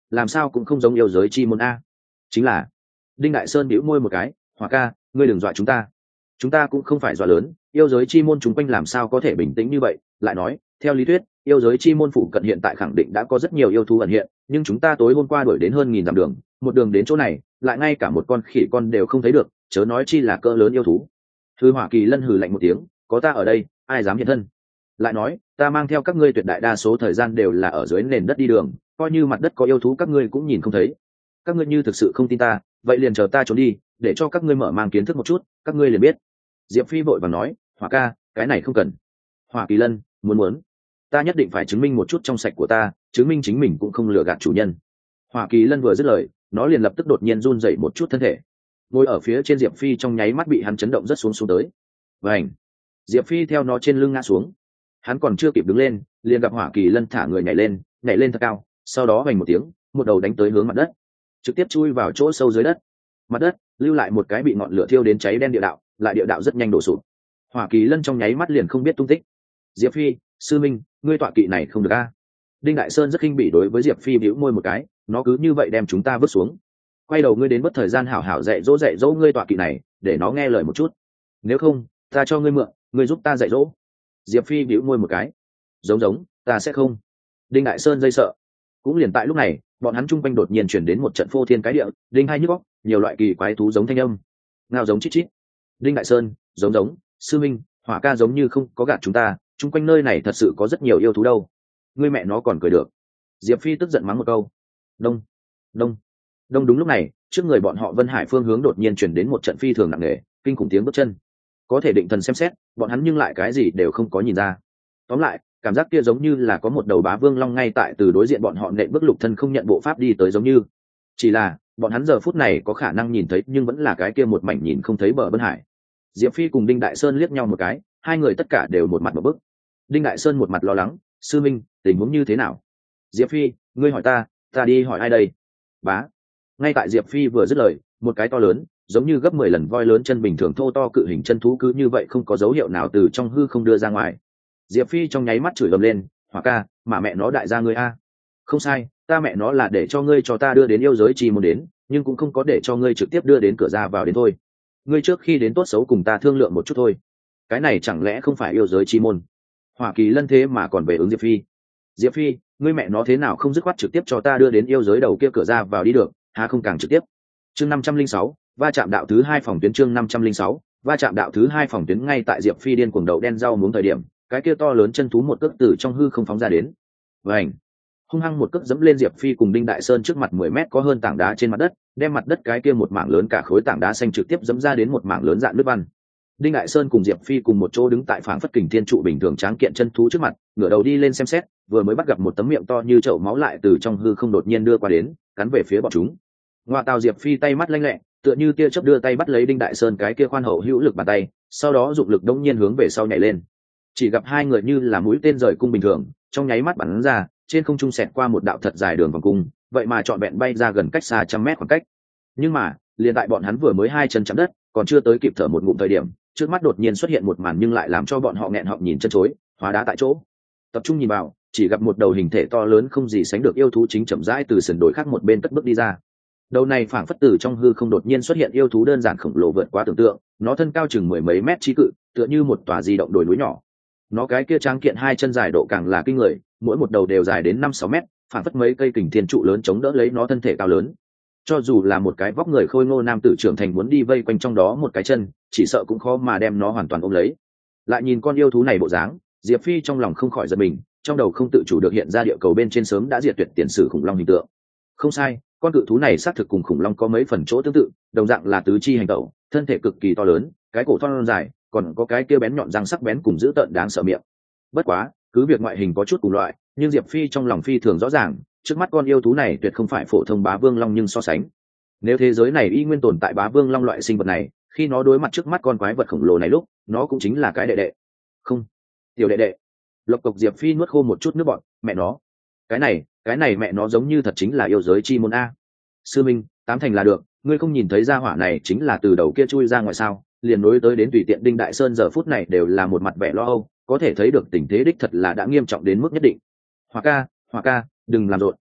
làm sao cũng không giống yêu giới chi môn a. Chính là. Đinh Đại Sơn bĩu môi một cái, Hỏa ca, ngươi đừng dọa chúng ta cũng không phải dọa lớn, yêu giới chi môn chúng quanh làm sao có thể bình tĩnh như vậy. Lại nói, theo lý thuyết, yêu giới chi môn phụ cận hiện tại khẳng định đã có rất nhiều yêu thú ẩn hiện, nhưng chúng ta tối hôm qua đuổi đến hơn 1000 dặm đường, một đường đến chỗ này lại ngay cả một con khỉ con đều không thấy được, chớ nói chi là cỡ lớn yêu thú. Hư Hỏa Kỳ Lân hừ lạnh một tiếng, có ta ở đây ai dám hiện thân. Lại nói, ta mang theo các ngươi tuyệt đại đa số thời gian đều là ở dưới nền đất đi đường, coi như mặt đất có yêu thú các ngươi cũng nhìn không thấy. Các ngươi như thực sự không tin ta, vậy liền chờ ta trốn đi, để cho các ngươi mở mang kiến thức một chút, các ngươi liền biết. Diệp Phi vội vàng nói, Hỏa ca, cái này không cần. Hỏa Kỳ Lân, muốn, ta nhất định phải chứng minh một chút trong sạch của ta, chứng minh chính mình cũng không lừa gạt chủ nhân. Hỏa Kỳ Lân vừa dứt lời, nó liền lập tức đột nhiên run dậy một chút thân thể. Ngồi ở phía trên Diệp Phi trong nháy mắt bị hắn chấn động rất xuống tới. Vành. Diệp Phi theo nó trên lưng ngã xuống. Hắn còn chưa kịp đứng lên, liền gặp Hỏa Kỳ Lân thả người nhảy lên thật cao, sau đó vành một tiếng, một đầu đánh tới hướng mặt đất, trực tiếp chui vào chỗ sâu dưới đất. Mặt đất lưu lại một cái bị ngọn lửa thiêu đến cháy đen địa đạo, lại địa đạo rất nhanh đổ sụp. Hỏa Kỳ Lân trong nháy mắt liền không biết tung tích. Diệp Phi, sư minh, ngươi tọa kỵ này không được a. Đinh Đại Sơn rất khinh bỉ đối với Diệp Phi bĩu môi một cái, nó cứ như vậy đem chúng ta vứt xuống. Quay đầu ngươi đến bất thời gian hảo hảo dạy dỗ ngươi tọa kỵ này, để nó nghe lời một chút. Nếu không, ta cho ngươi mượn, ngươi giúp ta dạy dỗ. Diệp Phi bĩu môi một cái, giống, ta sẽ không. Đinh Đại Sơn dây sợ. Cũng liền tại lúc này, bọn hắn chung quanh đột nhiên chuyển đến một trận phô thiên cái địa, đinh hai nhức óc, nhiều loại kỳ quái thú giống thanh âm, ngao giống chít chít. Đinh Đại Sơn, giống, sư minh, Hỏa ca giống như không có gạt chúng ta, chung quanh nơi này thật sự có rất nhiều yêu thú đâu. Ngươi mẹ nó còn cười được. Diệp Phi tức giận mắng một câu. Đông. Đúng lúc này, trước người bọn họ Vân Hải phương hướng đột nhiên chuyển đến một trận phi thường nặng nề, kinh khủng tiếng bước chân. Có thể định thần xem xét, bọn hắn nhưng lại cái gì đều không có nhìn ra. Tóm lại, cảm giác kia giống như là có một đầu bá vương long ngay tại từ đối diện bọn họ nện bước lục thân không nhận bộ pháp đi tới giống như. Chỉ là, bọn hắn giờ phút này có khả năng nhìn thấy nhưng vẫn là cái kia một mảnh nhìn không thấy bờ Vân Hải. Diệp Phi cùng Đinh Đại Sơn liếc nhau một cái, hai người tất cả đều một mặt một bức. Đinh Đại Sơn một mặt lo lắng, sư minh, tình huống như thế nào? Diệp Phi, ngươi hỏi ta đi hỏi ai đây? Bá. Ngay tại Diệp Phi vừa dứt lời, một cái to lớn, giống như gấp 10 lần voi lớn chân bình thường thô to cự hình chân thú cứ như vậy không có dấu hiệu nào từ trong hư không đưa ra ngoài. Diệp Phi trong nháy mắt chửi ầm lên, Hỏa ca, mà mẹ nó đại gia ngươi a. Không sai, ta mẹ nó là để cho ngươi cho ta đưa đến yêu giới chi môn đến, nhưng cũng không có để cho ngươi trực tiếp đưa đến cửa ra vào đến thôi. Ngươi trước khi đến tốt xấu cùng ta thương lượng một chút thôi. Cái này chẳng lẽ không phải yêu giới chi môn? Hỏa Kỳ Lân thế mà còn về ứng Diệp Phi. Diệp Phi, ngươi mẹ nó thế nào không dứt khoát trực tiếp cho ta đưa đến yêu giới đầu kia cửa ra vào đi được, há không càng trực tiếp. Chương 506, va chạm đạo thứ 2 phòng tuyến. Chương 506, va chạm đạo thứ 2 phòng tuyến. Ngay tại Diệp Phi điên cuồng đậu đen rau muống thời điểm, cái kia to lớn chân thú một cước từ trong hư không phóng ra đến. Vành. Hung hăng một cước dẫm lên Diệp Phi cùng Đinh Đại Sơn trước mặt 10 mét có hơn tảng đá trên mặt đất, đem mặt đất cái kia một mảng lớn cả khối tảng đá xanh trực tiếp dẫm ra đến một mảng lớn dạn nước văn. Đinh Đại Sơn cùng Diệp Phi cùng một chỗ đứng tại phảng phất kình thiên trụ bình thường tráng kiện chân thú trước mặt, ngửa đầu đi lên xem xét, vừa mới bắt gặp một tấm miệng to như chậu máu lại từ trong hư không đột nhiên đưa qua đến, cắn về phía bọn chúng. Ngoa tào, Diệp Phi tay mắt lanh lẹ, tựa như tia chớp đưa tay bắt lấy Đinh Đại Sơn cái kia khoan hậu hữu lực bàn tay, sau đó dụng lực đống nhiên hướng về sau nhảy lên. Chỉ gặp hai người như là mũi tên rời cung bình thường, trong nháy mắt bắn ra, trên không trung xẹt qua một đạo thật dài đường vòng cung, vậy mà trọn vẹn bay ra gần cách xa 100 mét khoảng cách. Nhưng mà, liền tại bọn hắn vừa mới hai chân chạm đất, còn chưa tới kịp thở một ngụm thời điểm, trước mắt đột nhiên xuất hiện một màn nhưng lại làm cho bọn họ nghẹn họng nhìn chân chối, hóa đá tại chỗ. Tập trung nhìn vào, chỉ gặp một đầu hình thể to lớn không gì sánh được yêu thú chính chậm rãi từ sườn đồi khác một bên cất bước đi ra. Đầu này phảng phất từ trong hư không đột nhiên xuất hiện yêu thú đơn giản khổng lồ vượt quá tưởng tượng, nó thân cao chừng 10 mấy mét chí cự, tựa như một tòa di động đồi núi nhỏ. Nó cái kia tráng kiện hai chân dài độ càng là kinh người, mỗi một đầu đều dài đến 5-6 mét, phảng phất mấy cây kình thiên trụ lớn chống đỡ lấy nó thân thể cao lớn. Cho dù là một cái vóc người khôi ngô nam tử trưởng thành muốn đi vây quanh trong đó một cái chân, chỉ sợ cũng khó mà đem nó hoàn toàn ôm lấy. Lại nhìn con yêu thú này bộ dáng, Diệp Phi trong lòng không khỏi giật mình, trong đầu không tự chủ được hiện ra địa cầu bên trên sớm đã diệt tuyệt tiền sử khủng long hình tượng. Không sai, con cự thú này xác thực cùng khủng long có mấy phần chỗ tương tự, đồng dạng là tứ chi hành tẩu, thân thể cực kỳ to lớn, cái cổ thon dài, còn có cái kia bén nhọn răng sắc bén cùng dữ tợn đáng sợ miệng. Bất quá, cứ việc ngoại hình có chút cùng loại, nhưng Diệp Phi trong lòng phi thường rõ ràng, trước mắt con yêu thú này tuyệt không phải phổ thông bá vương long nhưng so sánh. Nếu thế giới này y nguyên tồn tại bá vương long loại sinh vật này, khi nó đối mặt trước mắt con quái vật khổng lồ này lúc, nó cũng chính là cái đệ đệ. Không, tiểu đệ đệ. Lộc cộc Diệp Phi nuốt khô một chút nước bọt, mẹ nó. Cái này mẹ nó giống như thật chính là yêu giới chi môn a. Sư Minh, tám thành là được, ngươi không nhìn thấy ra hỏa này chính là từ đầu kia chui ra ngoài sao? Liền nối tới đến tùy tiện Đinh Đại Sơn giờ phút này đều là một mặt vẻ lo âu, có thể thấy được tình thế đích thật là đã nghiêm trọng đến mức nhất định. Hỏa ca, đừng làm rộn.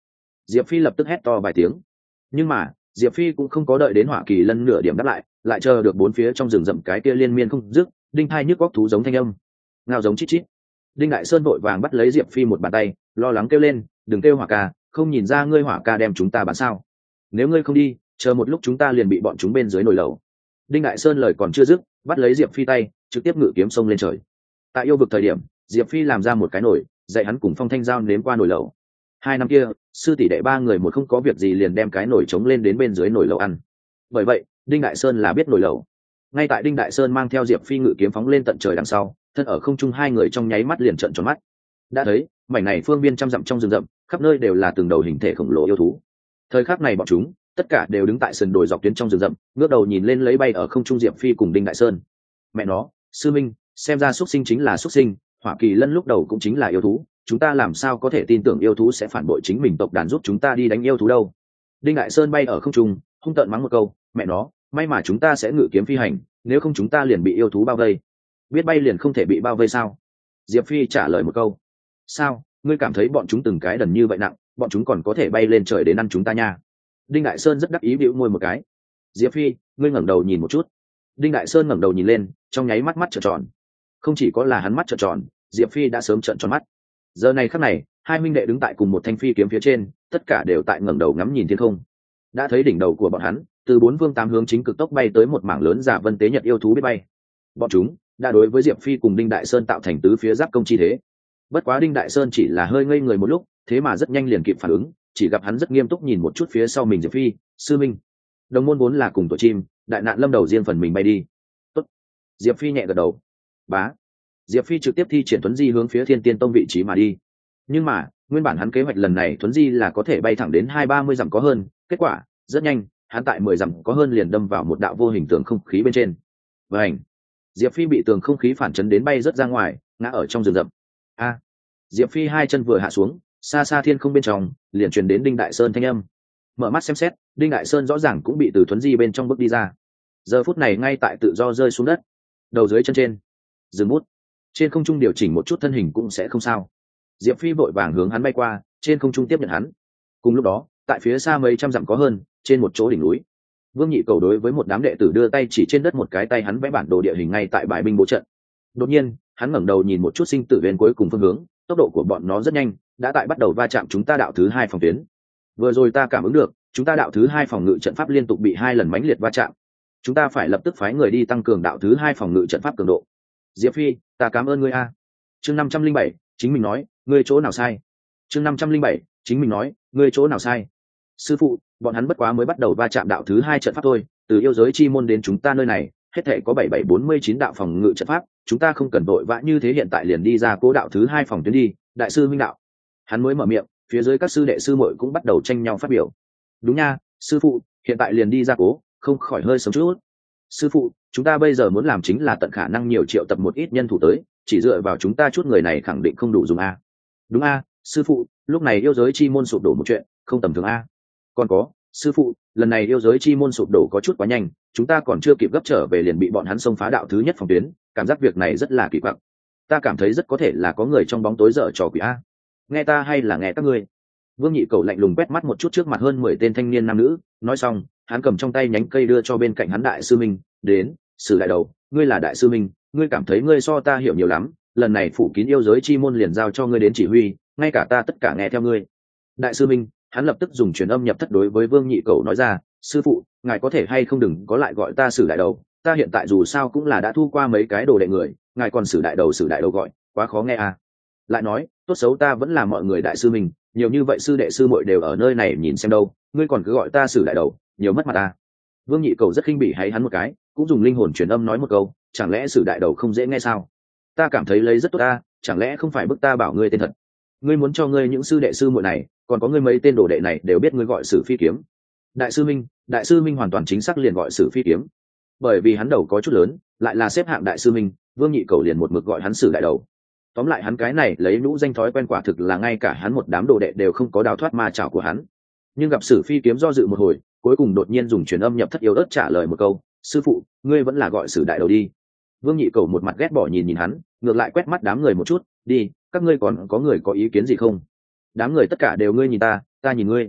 Diệp Phi lập tức hét to vài tiếng, nhưng mà Diệp Phi cũng không có đợi đến Hỏa Kỳ Lân nửa điểm đáp lại, lại chờ được bốn phía trong rừng rậm cái kia liên miên không dứt, đinh thai nhức góc thú giống thanh âm, ngao giống chít chít. Đinh Đại Sơn vội vàng bắt lấy Diệp Phi một bàn tay, lo lắng kêu lên, đừng kêu Hỏa ca, không nhìn ra ngươi Hỏa ca đem chúng ta bán sao? Nếu ngươi không đi, chờ một lúc chúng ta liền bị bọn chúng bên dưới nồi lẩu. Đinh Đại Sơn lời còn chưa dứt, bắt lấy Diệp Phi tay, trực tiếp ngự kiếm xông lên trời. Tại yêu vực thời điểm, Diệp Phi làm ra một cái nồi, dạy hắn cùng Phong Thanh Giao nếm qua nồi lẩu. 2 năm kia, sư tỷ đệ 3 người một không có việc gì liền đem cái nồi trống lên đến bên dưới nồi lẩu ăn. Bởi vậy, Đinh Đại Sơn là biết nồi lẩu. Ngay tại Đinh Đại Sơn mang theo Diệp Phi ngự kiếm phóng lên tận trời đằng sau, thân ở không trung 2 người trong nháy mắt liền trợn tròn mắt. Đã thấy, mảnh này phương biên trăm dặm trong rừng rậm, khắp nơi đều là từng đầu hình thể khổng lồ yêu thú. Thời khắc này bọn chúng, tất cả đều đứng tại sườn đồi dọc tuyến trong rừng rậm, ngước đầu nhìn lên lấy bay ở không trung Diệp Phi cùng Đinh Đại Sơn. Mẹ nó, sư minh, xem ra xuất sinh chính là xuất sinh, Hỏa Kỳ Lân lúc đầu cũng chính là yêu thú, chúng ta làm sao có thể tin tưởng yêu thú sẽ phản bội chính mình tộc đàn giúp chúng ta đi đánh yêu thú đâu. Đinh Đại Sơn bay ở không trung, hung tợn mắng một câu, mẹ nó, may mà chúng ta sẽ ngự kiếm phi hành, nếu không chúng ta liền bị yêu thú bao vây. Biết bay liền không thể bị bao vây sao? Diệp Phi trả lời một câu. Sao, ngươi cảm thấy bọn chúng từng cái đần như vậy nặng, bọn chúng còn có thể bay lên trời đến ăn chúng ta nha? Đinh Đại Sơn rất đắc ý bĩu môi một cái. Diệp Phi, ngươi ngẩng đầu nhìn một chút. Đinh Đại Sơn ngẩng đầu nhìn lên, trong nháy mắt mắt trợn tròn. Không chỉ có là hắn mắt trợn tròn, Diệp Phi đã sớm trợn tròn mắt. Giờ này khắc này, 2 huynh đệ đứng tại cùng một thanh phi kiếm phía trên, tất cả đều tại ngẩng đầu ngắm nhìn thiên không. Đã thấy đỉnh đầu của bọn hắn, từ 4 phương 8 hướng chính cực tốc bay tới một mảng lớn giả vân tế nhật yêu thú biết bay. Bọn chúng đã đối với Diệp Phi cùng Đinh Đại Sơn tạo thành tứ phía giáp công chi thế. Bất quá Đinh Đại Sơn chỉ là hơi ngây người một lúc, thế mà rất nhanh liền kịp phản ứng, chỉ gặp hắn rất nghiêm túc nhìn một chút phía sau mình Diệp Phi, sư minh, đồng môn vốn là cùng tổ chim, đại nạn lâm đầu riêng phần mình bay đi. Tốt. Diệp Phi nhẹ gật đầu. Bá. Diệp Phi trực tiếp thi triển Tuấn Di hướng phía Thiên Tiên Tông vị trí mà đi. Nhưng mà, nguyên bản hắn kế hoạch lần này Tuấn Di là có thể bay thẳng đến 20-30 dặm có hơn, kết quả, rất nhanh, hắn tại 10 dặm có hơn liền đâm vào một đạo vô hình tường không khí bên trên. Vành. Diệp Phi bị tường không khí phản chấn đến bay rất ra ngoài, ngã ở trong rừng rậm. A. Diệp Phi 2 chân vừa hạ xuống, xa xa thiên không bên trong liền truyền đến Đinh Đại Sơn thanh âm. Mở mắt xem xét, Đinh Đại Sơn rõ ràng cũng bị từ Tuấn Di bên trong bước đi ra. Giờ phút này ngay tại tự do rơi xuống đất, đầu dưới chân trên dừng bút, trên không trung điều chỉnh một chút thân hình cũng sẽ không sao. Diệp Phi vội vàng hướng hắn bay qua, trên không trung tiếp nhận hắn. Cùng lúc đó, tại phía xa mấy trăm dặm có hơn, trên một chỗ đỉnh núi, Vương Nhị Cầu đối với một đám đệ tử đưa tay chỉ trên đất một cái, tay hắn vẽ bản đồ địa hình ngay tại bài binh bố trận. Đột nhiên, hắn ngẩng đầu nhìn một chút sinh tử viên cuối cùng phương hướng, tốc độ của bọn nó rất nhanh, đã tại bắt đầu va chạm chúng ta đạo thứ 2 phòng tuyến. Vừa rồi ta cảm ứng được, chúng ta đạo thứ 2 phòng ngự trận pháp liên tục bị 2 lần mãnh liệt va chạm. Chúng ta phải lập tức phái người đi tăng cường đạo thứ 2 phòng ngự trận pháp cường độ. Diệp Phi, ta cảm ơn ngươi a. Chương 507, chính mình nói, ngươi chỗ nào sai? Chương 507, chính mình nói, ngươi chỗ nào sai? Sư phụ, bọn hắn bất quá mới bắt đầu va chạm đạo thứ 2 trận pháp thôi, từ yêu giới chi môn đến chúng ta nơi này, hết thảy có 7749 đạo phòng ngự trận pháp, chúng ta không cần vội vã như thế, hiện tại liền đi ra cố đạo thứ 2 phòng tuyến đi. Đại sư minh đạo. Hắn mới mở miệng, phía dưới các sư đệ sư muội cũng bắt đầu tranh nhau phát biểu. Đúng nha, sư phụ, hiện tại liền đi ra cố, không khỏi hơi sớm chút. Sư phụ, chúng ta bây giờ muốn làm chính là tận khả năng nhiều triệu tập một ít nhân thủ tới, chỉ dựa vào chúng ta chút người này khẳng định không đủ dùng a. Đúng a, sư phụ, lúc này yêu giới chi môn sụp đổ một chuyện, không tầm thường a. Còn có, sư phụ, lần này yêu giới chi môn sụp đổ có chút quá nhanh, chúng ta còn chưa kịp gấp trở về liền bị bọn hắn xông phá đạo thứ nhất phòng tuyến, cảm giác việc này rất là kỳ quặc. Ta cảm thấy rất có thể là có người trong bóng tối dở trò quỷ a. Nghe ta hay là nghe các ngươi? Vương Nhị Cầu lạnh lùng quét mắt một chút trước mặt hơn 10 tên thanh niên nam nữ, nói xong, hắn cầm trong tay nhánh cây đưa cho bên cạnh hắn đại sư minh, đến, Sử Đại Đầu, ngươi là đại sư minh, ngươi cảm thấy ngươi so ta hiểu nhiều lắm, lần này phủ kín yêu giới chi môn liền giao cho ngươi đến chỉ huy, ngay cả ta tất cả nghe theo ngươi. Đại sư minh, hắn lập tức dùng truyền âm nhập thất đối với Vương Nhị Cầu nói ra, sư phụ, ngài có thể hay không đừng có lại gọi ta Sử Đại Đầu, ta hiện tại dù sao cũng là đã thu qua mấy cái đồ đệ người, ngài còn Sử Đại Đầu gọi, quá khó nghe à. Lại nói, tốt xấu ta vẫn là mọi người đại sư mình, nhiều như vậy sư đệ sư muội đều ở nơi này nhìn xem đâu, ngươi còn cứ gọi ta Sử Đại Đầu, nhiều mất mặt ta. Vương Nhị Cầu rất khinh bỉ hay hắn một cái, cũng dùng linh hồn truyền âm nói một câu, chẳng lẽ Sử Đại Đầu không dễ nghe sao? Ta cảm thấy lấy rất tốt ta, chẳng lẽ không phải bức ta bảo ngươi tên thật? Ngươi muốn cho ngươi những sư đệ sư muội này, còn có ngươi mấy tên đồ đệ này đều biết ngươi gọi Sử Phi Kiếm. Đại sư minh hoàn toàn chính xác liền gọi Sử Phi Kiếm. Bởi vì hắn đầu có chút lớn, lại là xếp hạng đại sư minh, Vương Nhị Cầu liền một mực gọi hắn Sử Đại Đầu. Tóm lại hắn cái này lấy nhũ danh thói quen quả thực là ngay cả hắn một đám đồ đệ đều không có đào thoát ma chảo của hắn. Nhưng gặp Sử Phi Kiếm do dự một hồi, cuối cùng đột nhiên dùng truyền âm nhập thất yếu ớt trả lời một câu, sư phụ, ngươi vẫn là gọi Sử Đại Đầu đi. Vương Nhị Cầu một mặt ghét bỏ nhìn hắn, ngược lại quét mắt đám người một chút, đi, các ngươi còn có người có ý kiến gì không? Đám người tất cả đều ngươi nhìn ta nhìn ngươi.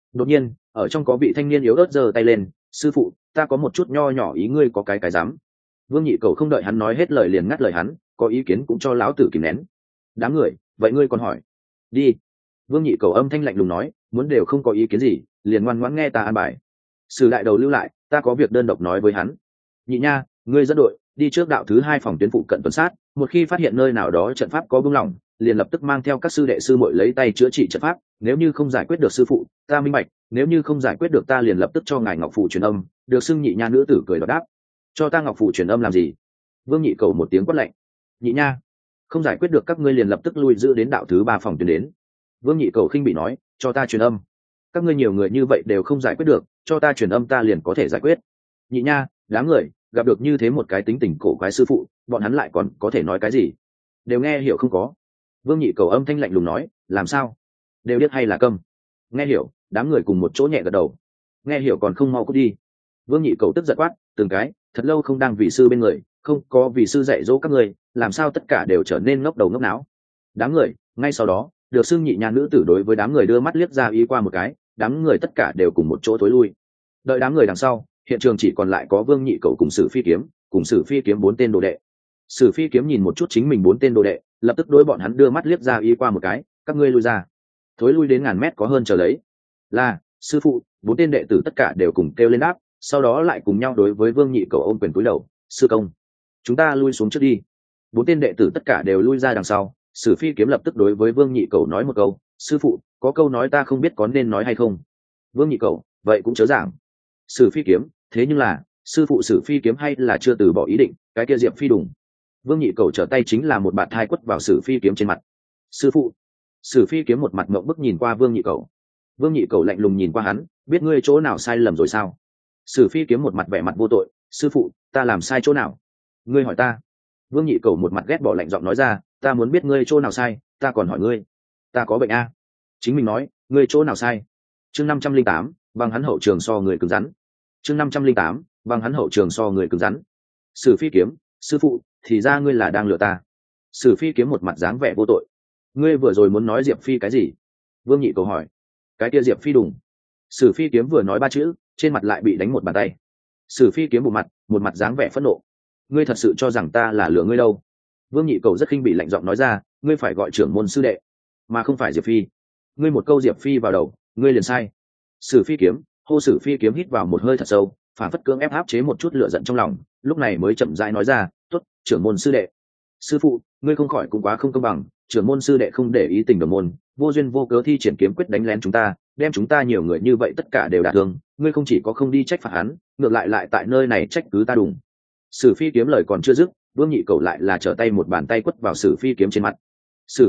Đột nhiên ở trong có vị thanh niên yếu ớt giơ tay lên, sư phụ, ta có một chút nho nhỏ ý, ngươi có cái dám. Vương Nhị Cầu không đợi hắn nói hết lời liền ngắt lời hắn, có ý kiến cũng cho lão tử kìm nén. Đám người, vậy ngươi còn hỏi? Đi. Vương Nhị Cầu âm thanh lạnh lùng nói, muốn đều không có ý kiến gì, liền ngoan ngoãn nghe ta an bài. Sử đại đầu lưu lại, ta có việc đơn độc nói với hắn. Nhị nha, ngươi dẫn đội đi trước đạo thứ 2 phòng tuyến phụ cận tuần sát, một khi phát hiện nơi nào đó trận pháp có bung lỏng, liền lập tức mang theo các sư đệ sư muội lấy tay chữa trị trận pháp, nếu như không giải quyết được sư phụ, ta minh bạch, nếu như không giải quyết được ta liền lập tức cho ngài ngọc phù truyền âm. Được xưng nhị nha nữ tử cười đáp đáp. Cho ta ngọc phù truyền âm làm gì? Vương Nhị Cầu một tiếng quát lạnh. Nhị nha, không giải quyết được các ngươi liền lập tức lui giữ đến đạo thứ 3 phòng tuyến đến. Vương Nhị Cầu khinh bị nói, cho ta truyền âm. Các ngươi nhiều người như vậy đều không giải quyết được, cho ta truyền âm ta liền có thể giải quyết. Nhị nha, đám người gặp được như thế một cái tính tình cổ quái sư phụ, bọn hắn lại còn có thể nói cái gì? Đều nghe hiểu không có? Vương Nhị Cầu âm thanh lạnh lùng nói, làm sao? Đều biết hay là câm? Nghe hiểu, đám người cùng một chỗ nhẹ gật đầu. Nghe hiểu còn không mau cút đi. Vương Nhị Cầu tức giận quát, từng cái, thật lâu không đang vị sư bên người, không có vị sư dạy dỗ các người, làm sao tất cả đều trở nên ngốc đầu ngốc não? Đám người, ngay sau đó, được xưng nhị nha nữ tử đối với đám người đưa mắt liếc ra ý qua một cái, đám người tất cả đều cùng một chỗ thối lui. Đợi đám người đằng sau, hiện trường chỉ còn lại có Vương Nhị Cầu cùng Sử Phi Kiếm, cùng Sử Phi Kiếm 4 tên đồ đệ. Sử Phi Kiếm nhìn một chút chính mình 4 tên đồ đệ, lập tức đối bọn hắn đưa mắt liếc ra ý qua một cái, các ngươi lui ra. Thối lui đến ngàn mét có hơn chờ lấy. Là, sư phụ. 4 tên đệ tử tất cả đều cùng kêu lên đáp, sau đó lại cùng nhau đối với Vương Nhị Cầu ôm quyền cúi đầu, sư công, chúng ta lui xuống trước đi. 4 tên đệ tử tất cả đều lui ra đằng sau. Sử Phi Kiếm lập tức đối với Vương Nhị Cầu nói một câu, sư phụ, có câu nói ta không biết có nên nói hay không. Vương Nhị Cầu, vậy cũng chớ giảng. Sử Phi Kiếm, thế nhưng là sư phụ Sử Phi Kiếm hay là chưa từ bỏ ý định, cái kia Diệp Phi đùng. Vương Nhị Cầu trở tay chính là một bạt thai quất vào Sử Phi Kiếm trên mặt. Sư phụ. Sử Phi Kiếm một mặt ngậm bức nhìn qua Vương Nhị Cầu. Vương Nhị Cầu lạnh lùng nhìn qua hắn, biết ngươi chỗ nào sai lầm rồi sao? Sử Phi Kiếm một mặt vẻ mặt vô tội, sư phụ, ta làm sai chỗ nào? Ngươi hỏi ta. Vương Nhị Cầu một mặt ghét bỏ lạnh giọng nói ra, ta muốn biết ngươi chỗ nào sai, ta còn hỏi ngươi, ta có bệnh a? Chính mình nói, ngươi chỗ nào sai? Chương 508, bằng hắn hậu trường so người cứng rắn. Chương 508, bằng hắn hậu trường so người cứng rắn. Sử Phi Kiếm, sư phụ, thì ra ngươi là đang lừa ta. Sử Phi Kiếm một mặt dáng vẻ vô tội. Ngươi vừa rồi muốn nói Diệp Phi cái gì? Vương Nhị Cầu hỏi. Cái kia Diệp Phi đùng. Sử Phi Kiếm vừa nói 3 chữ, trên mặt lại bị đánh một bàn tay. Sử Phi Kiếm một mặt dáng vẻ phẫn nộ. Ngươi thật sự cho rằng ta là lừa ngươi đâu? Vương Nhị Cầu rất khinh bị lạnh giọng nói ra, ngươi phải gọi trưởng môn sư đệ, mà không phải Diệp Phi. Ngươi một câu Diệp Phi vào đầu, ngươi liền sai. Sử Phi Kiếm, hô Sử Phi Kiếm hít vào một hơi thật sâu, phản phất cưỡng ép áp chế một chút lửa giận trong lòng, lúc này mới chậm rãi nói ra, tốt, trưởng môn sư đệ. Sư phụ, ngươi không khỏi cũng quá không công bằng, trưởng môn sư đệ không để ý tình đồng môn, vô duyên vô cớ thi triển kiếm quyết đánh lén chúng ta, đem chúng ta nhiều người như vậy tất cả đều đả thương, ngươi không chỉ có không đi trách phạt hắn, ngược lại tại nơi này trách cứ ta đùng. Sử Phi Kiếm lời còn chưa dứt, Vương Nhị Cầu lại là trở tay một bàn tay quất vào Sử Phi Kiếm trên mặt. Sử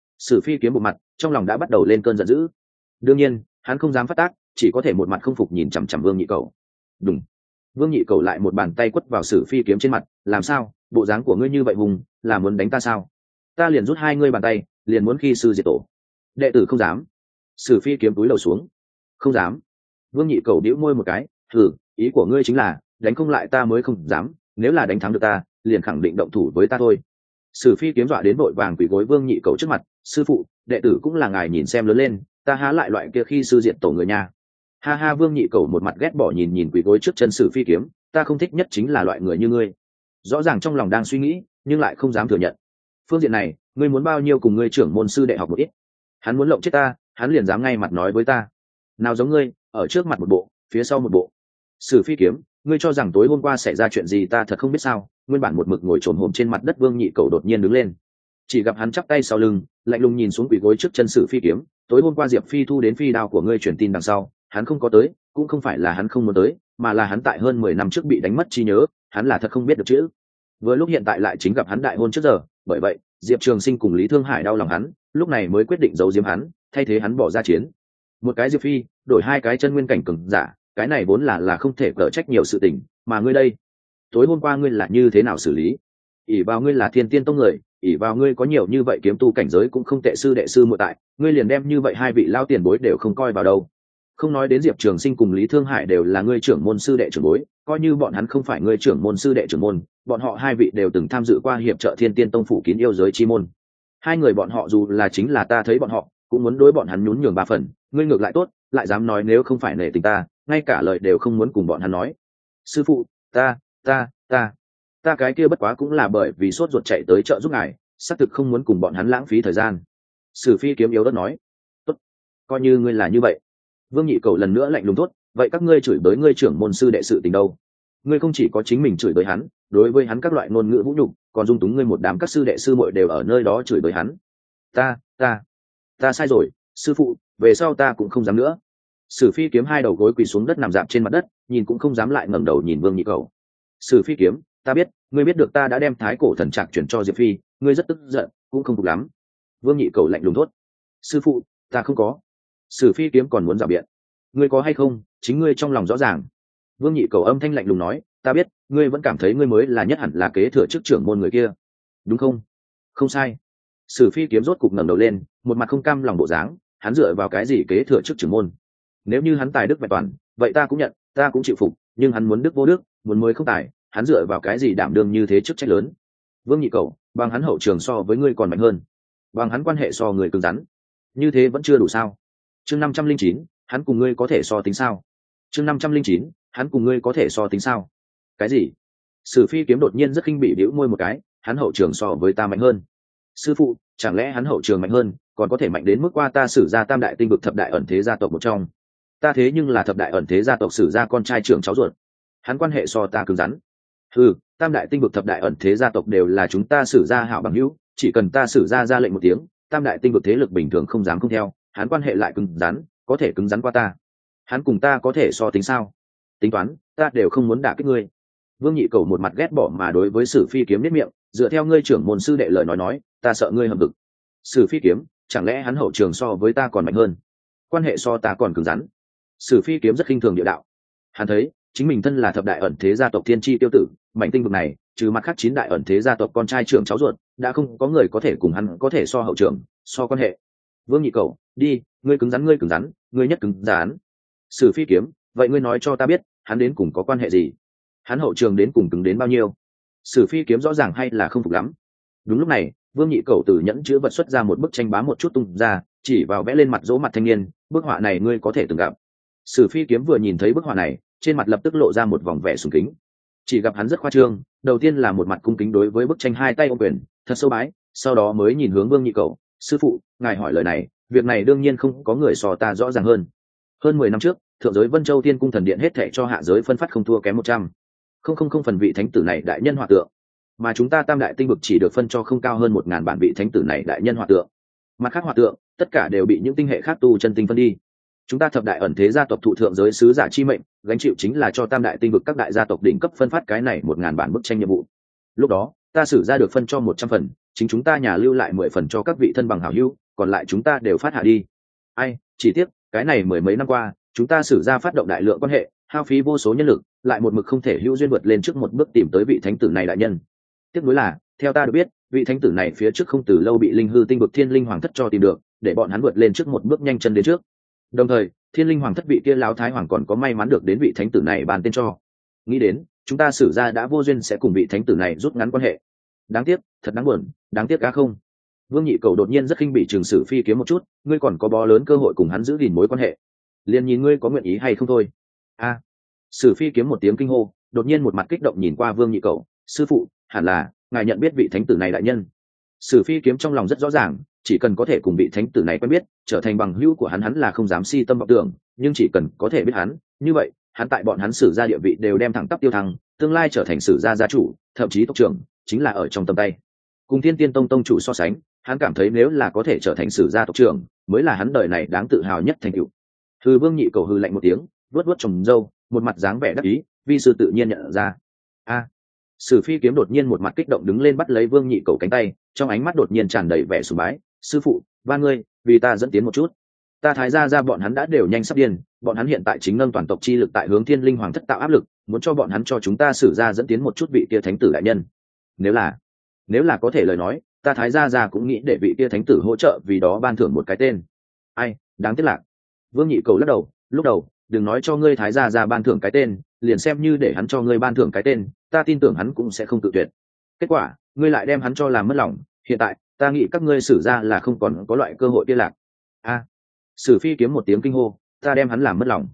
Phi Kiếm bộ mặt trong lòng đã bắt đầu lên cơn giận dữ. Đương nhiên, hắn không dám phát tác, chỉ có thể một mặt không phục nhìn chằm chằm Vương Nhị Cầu. Đùng. Vương Nhị Cầu lại một bàn tay quất vào Sử Phi Kiếm trên mặt, làm sao, bộ dáng của ngươi như vậy hùng, là muốn đánh ta sao? Ta liền rút hai ngươi bàn tay, liền muốn khi sư diệt tổ. Đệ tử không dám. Sử Phi Kiếm cúi đầu xuống. Không dám. Vương Nhị Cầu đĩu môi một cái, thử, ý của ngươi chính là đánh không lại ta mới không dám, nếu là đánh thắng được ta, liền khẳng định động thủ với ta thôi. Sử Phi Kiếm dọa đến vội vàng quỳ gối Vương Nhị Cầu trước mặt, sư phụ, đệ tử cũng là ngài nhìn xem lớn lên, ta há lại loại kia khi sư diệt tổ người nhà. Ha ha. Vương Nhị Cầu một mặt ghét bỏ nhìn quỳ gối trước chân Sử Phi Kiếm, ta không thích nhất chính là loại người như ngươi. Rõ ràng trong lòng đang suy nghĩ, nhưng lại không dám thừa nhận. Phương diện này, ngươi muốn bao nhiêu cùng ngươi trưởng môn sư đệ học một ít. Hắn muốn lộng chết ta, hắn liền dám ngay mặt nói với ta. Nào giống ngươi, ở trước mặt một bộ, phía sau một bộ. Sử Phi Kiếm, ngươi cho rằng tối hôm qua xảy ra chuyện gì ta thật không biết sao? Nguyên bản một mực ngồi trồn hổm trên mặt đất Vương Nhị Cầu đột nhiên đứng lên, chỉ gặp hắn chắp tay sau lưng, lạnh lùng nhìn xuống quỳ gối trước chân Sử Phi Kiếm. Tối hôm qua Diệp Phi thu đến phi đao của ngươi truyền tin đằng sau, hắn không có tới, cũng không phải là hắn không muốn tới, mà là hắn tại hơn 10 năm trước bị đánh mất trí nhớ, hắn là thật không biết được chữ. Vừa lúc hiện tại lại chính gặp hắn đại hôn trước giờ, bởi vậy Diệp Trường Sinh cùng Lý Thương Hải đau lòng hắn, lúc này mới quyết định giấu giếm hắn, thay thế hắn bỏ ra chiến. Một cái Diệp Phi đổi 2 cái chân nguyên cảnh cường giả, cái này vốn là không thể cỡ trách nhiều sự tình, mà ngươi đây, tối hôm qua ngươi là như thế nào xử lý? ỷ vào ngươi là Thiên Tiên Tông người, ỷ vào ngươi có nhiều như vậy kiếm tu cảnh giới cũng không tệ sư đệ sư muội tại, ngươi liền đem như vậy 2 vị lao tiền bối đều không coi vào đâu. Không nói đến Diệp Trường Sinh cùng Lý Thương Hải đều là ngươi trưởng môn sư đệ trưởng bối, coi như bọn hắn không phải ngươi trưởng môn sư đệ trưởng môn, bọn họ 2 vị đều từng tham dự qua hiệp trợ Thiên Tiên Tông phủ kín yêu giới chi môn. 2 người bọn họ dù là chính là ta thấy bọn họ, cũng muốn đối bọn hắn nhún nhường 3 phần, ngươi ngược lại tốt, lại dám nói nếu không phải nể tình ta, ngay cả lời đều không muốn cùng bọn hắn nói. Sư phụ, ta cái kia bất quá cũng là bởi vì sốt ruột chạy tới chợ giúp ngài, xác thực không muốn cùng bọn hắn lãng phí thời gian. Sử Phi kiếm yếu đất nói. Tốt, coi như ngươi là như vậy. Vương Nhị Cầu lần nữa lạnh lùng thốt, vậy các ngươi chửi bới ngươi trưởng môn sư đệ sự tình đâu? Ngươi không chỉ có chính mình chửi bới hắn, đối với hắn các loại ngôn ngữ vũ nhục, còn dung túng ngươi một đám các sư đệ sư muội đều ở nơi đó chửi bới hắn. Ta sai rồi, sư phụ, về sau ta cũng không dám nữa. Sử Phi kiếm hai đầu gối quỳ xuống đất nằm dạp trên mặt đất, nhìn cũng không dám lại ngẩng đầu nhìn Vương Nhị Cầu. Sử Phi kiếm, ta biết, ngươi biết được ta đã đem Thái Cổ Thần Trạc chuyển cho Diệp Phi, ngươi rất tức giận, cũng không phục lắm. Vương Nhị Cầu lạnh lùng thốt, sư phụ, ta không có. Sử Phi kiếm còn muốn rảo biện, ngươi có hay không, chính ngươi trong lòng rõ ràng. Vương Nhị Cầu âm thanh lạnh lùng nói, ta biết, ngươi vẫn cảm thấy ngươi mới là nhất hẳn là kế thừa chức trưởng môn người kia, đúng không? Không sai. Sử Phi kiếm rốt cục ngẩng đầu lên, một mặt không cam lòng bộ dáng, hắn dựa vào cái gì kế thừa chức trưởng môn? Nếu như hắn tài đức vẹn toàn, vậy ta cũng nhận, ta cũng chịu phục, nhưng hắn muốn đức vô đức, muốn mới không tài, hắn dựa vào cái gì đảm đương như thế chức trách lớn? Vương Nhị Cầu, bằng hắn hậu trường so với ngươi còn mạnh hơn, bằng hắn quan hệ so người cứng rắn, như thế vẫn chưa đủ sao? Chương 509, hắn cùng ngươi có thể so tính sao? Chương 509, hắn cùng ngươi có thể so tính sao? Cái gì? Sử Phi kiếm đột nhiên rất khinh bị bĩu môi một cái, hắn hậu trường so với ta mạnh hơn. Sư phụ, chẳng lẽ hắn hậu trường mạnh hơn, còn có thể mạnh đến mức qua ta Sử gia tam đại tinh vực thập đại ẩn thế gia tộc một trong? Ta thế nhưng là thập đại ẩn thế gia tộc Sử gia con trai trưởng cháu ruột, hắn quan hệ so ta cứng rắn. Tam đại tinh vực thập đại ẩn thế gia tộc đều là chúng ta Sử gia hảo bằng hữu, chỉ cần ta Sử gia ra lệnh một tiếng, tam đại tinh vực thế lực bình thường không dám không theo, hắn quan hệ lại cứng rắn, có thể cứng rắn qua ta. Hắn cùng ta có thể so tính sao? Tính toán, ta đều không muốn đả kích ngươi. Vương Nhị Cầu một mặt ghét bỏ mà đối với Sử Phi kiếm nếp miệng, dựa theo ngươi trưởng môn sư đệ lời nói, ta sợ ngươi hầm vực. Sử Phi kiếm, chẳng lẽ hắn hậu trường so với ta còn mạnh hơn, quan hệ so ta còn cứng rắn? Sử Phi kiếm rất khinh thường địa đạo. Hắn thấy chính mình thân là thập đại ẩn thế gia tộc thiên chi tiêu tử, mảnh tinh vực này trừ mặt khác 9 đại ẩn thế gia tộc con trai trưởng cháu ruột, đã không có người có thể cùng hắn có thể so hậu trường, so quan hệ. Vương Nhị Cầu, đi, ngươi cứng rắn, ngươi nhất cứng rắn. Sử Phi kiếm, vậy ngươi nói cho ta biết, hắn đến cùng có quan hệ gì? Hắn hậu trường đến cùng cứng đến bao nhiêu? Sử Phi kiếm rõ ràng hay là không phục lắm. Đúng lúc này, Vương Nhị Cầu từ nhẫn chứa vật xuất ra một bức tranh bá một chút tung ra, chỉ vào vẽ lên mặt dỗ mặt thanh niên, bức họa này ngươi có thể từng gặp. Sử Phi kiếm vừa nhìn thấy bức họa này, trên mặt lập tức lộ ra một vòng vẻ sùng kính. Chỉ gặp hắn rất khoa trương, đầu tiên là một mặt cung kính đối với bức tranh, hai tay ôm quyền, thật sâu bái, sau đó mới nhìn hướng Vương Nhị Cầu, sư phụ, ngài hỏi lời này, việc này đương nhiên không có người so ta rõ ràng hơn 10 năm trước, thượng giới Vân Châu Thiên Cung thần điện hết thảy cho hạ giới phân phát không thua kém 100 không phần vị thánh tử này đại nhân hòa tượng, mà chúng ta tam đại tinh vực chỉ được phân cho không cao hơn 1000 bản vị thánh tử này đại nhân hòa tượng. Mặt khác hòa tượng, tất cả đều bị những tinh hệ khác tu chân tinh phân đi. Chúng ta thập đại ẩn thế gia tộc thụ thượng giới sứ giả chi mệnh, gánh chịu chính là cho tam đại tinh vực các đại gia tộc đỉnh cấp phân phát cái này 1000 bản bức tranh nhiệm vụ. Lúc đó, ta sử ra được phân cho 100 phần, chính chúng ta nhà lưu lại 10 phần cho các vị thân bằng hảo hữu, còn lại chúng ta đều phát hạ đi. Ai, chỉ tiếc, cái này mười mấy năm qua, chúng ta sử ra phát động đại lượng quan hệ, hao phí vô số nhân lực, lại một mực không thể hữu duyên vượt lên trước một bước tìm tới vị thánh tử này đại nhân. Tiếc nuối là, theo ta được biết, vị thánh tử này phía trước không từ lâu bị linh hư tinh vực Thiên Linh Hoàng thất cho tìm được, để bọn hắn vượt lên trước một bước nhanh chân đến trước. Đồng thời, Thiên Linh Hoàng thất vị kia lão thái hoàng còn có may mắn được đến vị thánh tử này bàn tên cho. Nghĩ đến, chúng ta sử ra đã vô duyên sẽ cùng vị thánh tử này rút ngắn quan hệ. Đáng tiếc, thật đáng buồn, đáng tiếc cá không. Vương Nhị Cầu đột nhiên rất khinh bị Trường Sử Phi kiếm một chút, ngươi còn có bó lớn cơ hội cùng hắn giữ gìn mối quan hệ, liền nhìn ngươi có nguyện ý hay không thôi. Sử Phi kiếm một tiếng kinh hô, đột nhiên một mặt kích động nhìn qua Vương Nhị Cầu, sư phụ, hẳn là ngài nhận biết vị thánh tử này đại nhân. Sử Phi kiếm trong lòng rất rõ ràng, chỉ cần có thể cùng vị thánh tử này quen biết, trở thành bằng hữu của hắn là không dám si tâm vọng tưởng, nhưng chỉ cần có thể biết hắn, như vậy, hắn tại bọn hắn sử gia địa vị đều đem thẳng tắp tiêu thăng, tương lai trở thành sử gia gia chủ, thậm chí tộc trưởng, chính là ở trong tầm tay. Cùng Thiên Tiên Tông tông chủ so sánh, hắn cảm thấy nếu là có thể trở thành sử gia tộc trưởng, mới là hắn đời này đáng tự hào nhất thành tựu. Vương Nhị Cầu hừ lạnh một tiếng, vuốt vuốt tròm râu, một mặt dáng vẻ đắc ý, vi sư tự nhiên nhận ra. Sử Phi kiếm đột nhiên một mặt kích động đứng lên bắt lấy Vương Nhị Cầu cánh tay, trong ánh mắt đột nhiên tràn đầy vẻ sùng bái, sư phụ, ba ngươi, vì ta dẫn tiến một chút. Ta thái gia bọn hắn đã đều nhanh sắp điên, bọn hắn hiện tại chính nâng toàn tộc chi lực tại hướng Thiên Linh Hoàng thất tạo áp lực, muốn cho bọn hắn cho chúng ta sử gia dẫn tiến một chút vị kia thánh tử đại nhân. Nếu là có thể lời nói, ta thái gia cũng nghĩ để vị kia thánh tử hỗ trợ, vì đó ban thưởng một cái tên. Ai, đáng tiếc lạc. Vương Nhị Cầu lắc đầu, lúc đầu, đừng nói cho ngươi thái gia ban thưởng cái tên, liền xem như để hắn cho ngươi ban thưởng cái tên, ta tin tưởng hắn cũng sẽ không tự tuyệt. Kết quả, ngươi lại đem hắn cho làm mất lòng, hiện tại, ta nghĩ các ngươi sử gia là không còn có loại cơ hội kia lạc. Sử Phi kiếm một tiếng kinh hô, ta đem hắn làm mất lòng.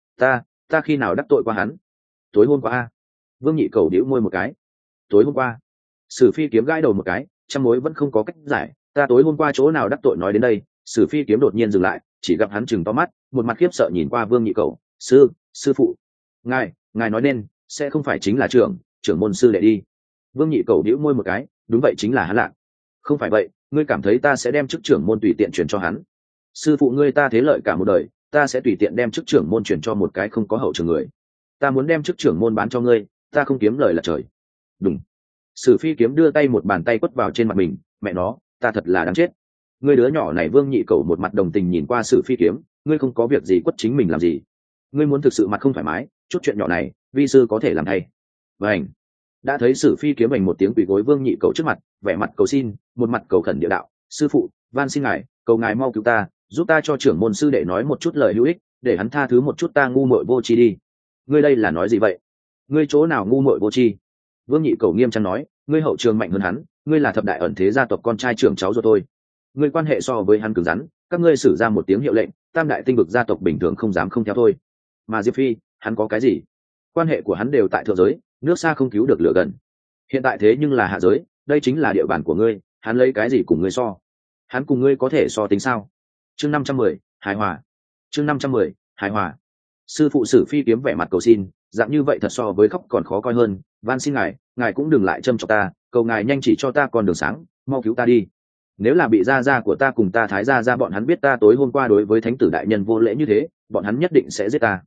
Ta khi nào đắc tội qua hắn? Tối hôm qua. Vương Nhị Cầu đĩu môi một cái. Tối hôm qua? Sử Phi Kiếm gãi đầu một cái, trăm mối vẫn không có cách giải. Ta tối hôm qua chỗ nào đắc tội? Nói đến đây, Sử Phi Kiếm đột nhiên dừng lại, chỉ gặp hắn chừng to mắt, một mặt khiếp sợ nhìn qua Vương Nhị Cầu. Sư phụ, ngài nói nên sẽ không phải chính là trưởng môn sư đệ đi. Vương Nhị Cầu đĩu môi một cái, đúng vậy, chính là hắn lạc. Không phải vậy, ngươi cảm thấy ta sẽ đem chức trưởng môn tùy tiện chuyển cho hắn? Sư phụ ngươi ta thế lợi cả một đời, ta sẽ tùy tiện đem chức trưởng môn chuyển cho một cái không có hậu trường người? Ta muốn đem chức trưởng môn bán cho ngươi, ta không kiếm lời là trời. Đúng. Sử Phi Kiếm đưa tay một bàn tay quất vào trên mặt mình, mẹ nó, ta thật là đáng chết. Ngươi đứa nhỏ này. Vương Nhị Cầu một mặt đồng tình nhìn qua Sử Phi Kiếm, ngươi không có việc gì quất chính mình làm gì? Ngươi muốn thực sự mặt không thoải mái, chút chuyện nhỏ này vi sư có thể làm thay. Vảnh. Đã thấy Sử Phi Kiếm bành một tiếng quỳ gối Vương Nhị Cầu trước mặt, vẻ mặt cầu xin, một mặt cầu khẩn địa đạo: sư phụ, van xin ngài, cầu ngài mau cứu ta, giúp ta cho trưởng môn sư đệ nói một chút lời hữu ích, để hắn tha thứ một chút ta ngu muội vô tri đi. Ngươi đây là nói gì vậy? Ngươi chỗ nào ngu muội vô tri? Vương Nhị Cầu nghiêm trang nói: ngươi hậu trường mạnh hơn hắn, ngươi là thập đại ẩn thế gia tộc con trai trưởng cháu rồi thôi. Ngươi quan hệ so với hắn cứng rắn, các ngươi sử ra một tiếng hiệu lệnh, tam đại tinh vực gia tộc bình thường không dám không theo thôi. Mà Diệp Phi, hắn có cái gì? Quan hệ của hắn đều tại thượng giới, nước xa không cứu được lửa gần. Hiện tại thế nhưng là hạ giới, đây chính là địa bàn của ngươi, hắn lấy cái gì cùng ngươi so? Hắn cùng ngươi có thể so tính sao? Chương 510, hài hòa. Chương 510, hài hòa. Sư phụ Sử Phi Kiếm vẻ mặt cầu xin, dạng như vậy thật so với khóc còn khó coi hơn, van xin ngài cũng đừng lại châm chọc ta, cầu ngài nhanh chỉ cho ta con đường sáng, mau cứu ta đi. Nếu là bị gia gia của ta cùng ta thái gia gia bọn hắn biết ta tối hôm qua đối với thánh tử đại nhân vô lễ như thế, bọn hắn nhất định sẽ giết ta.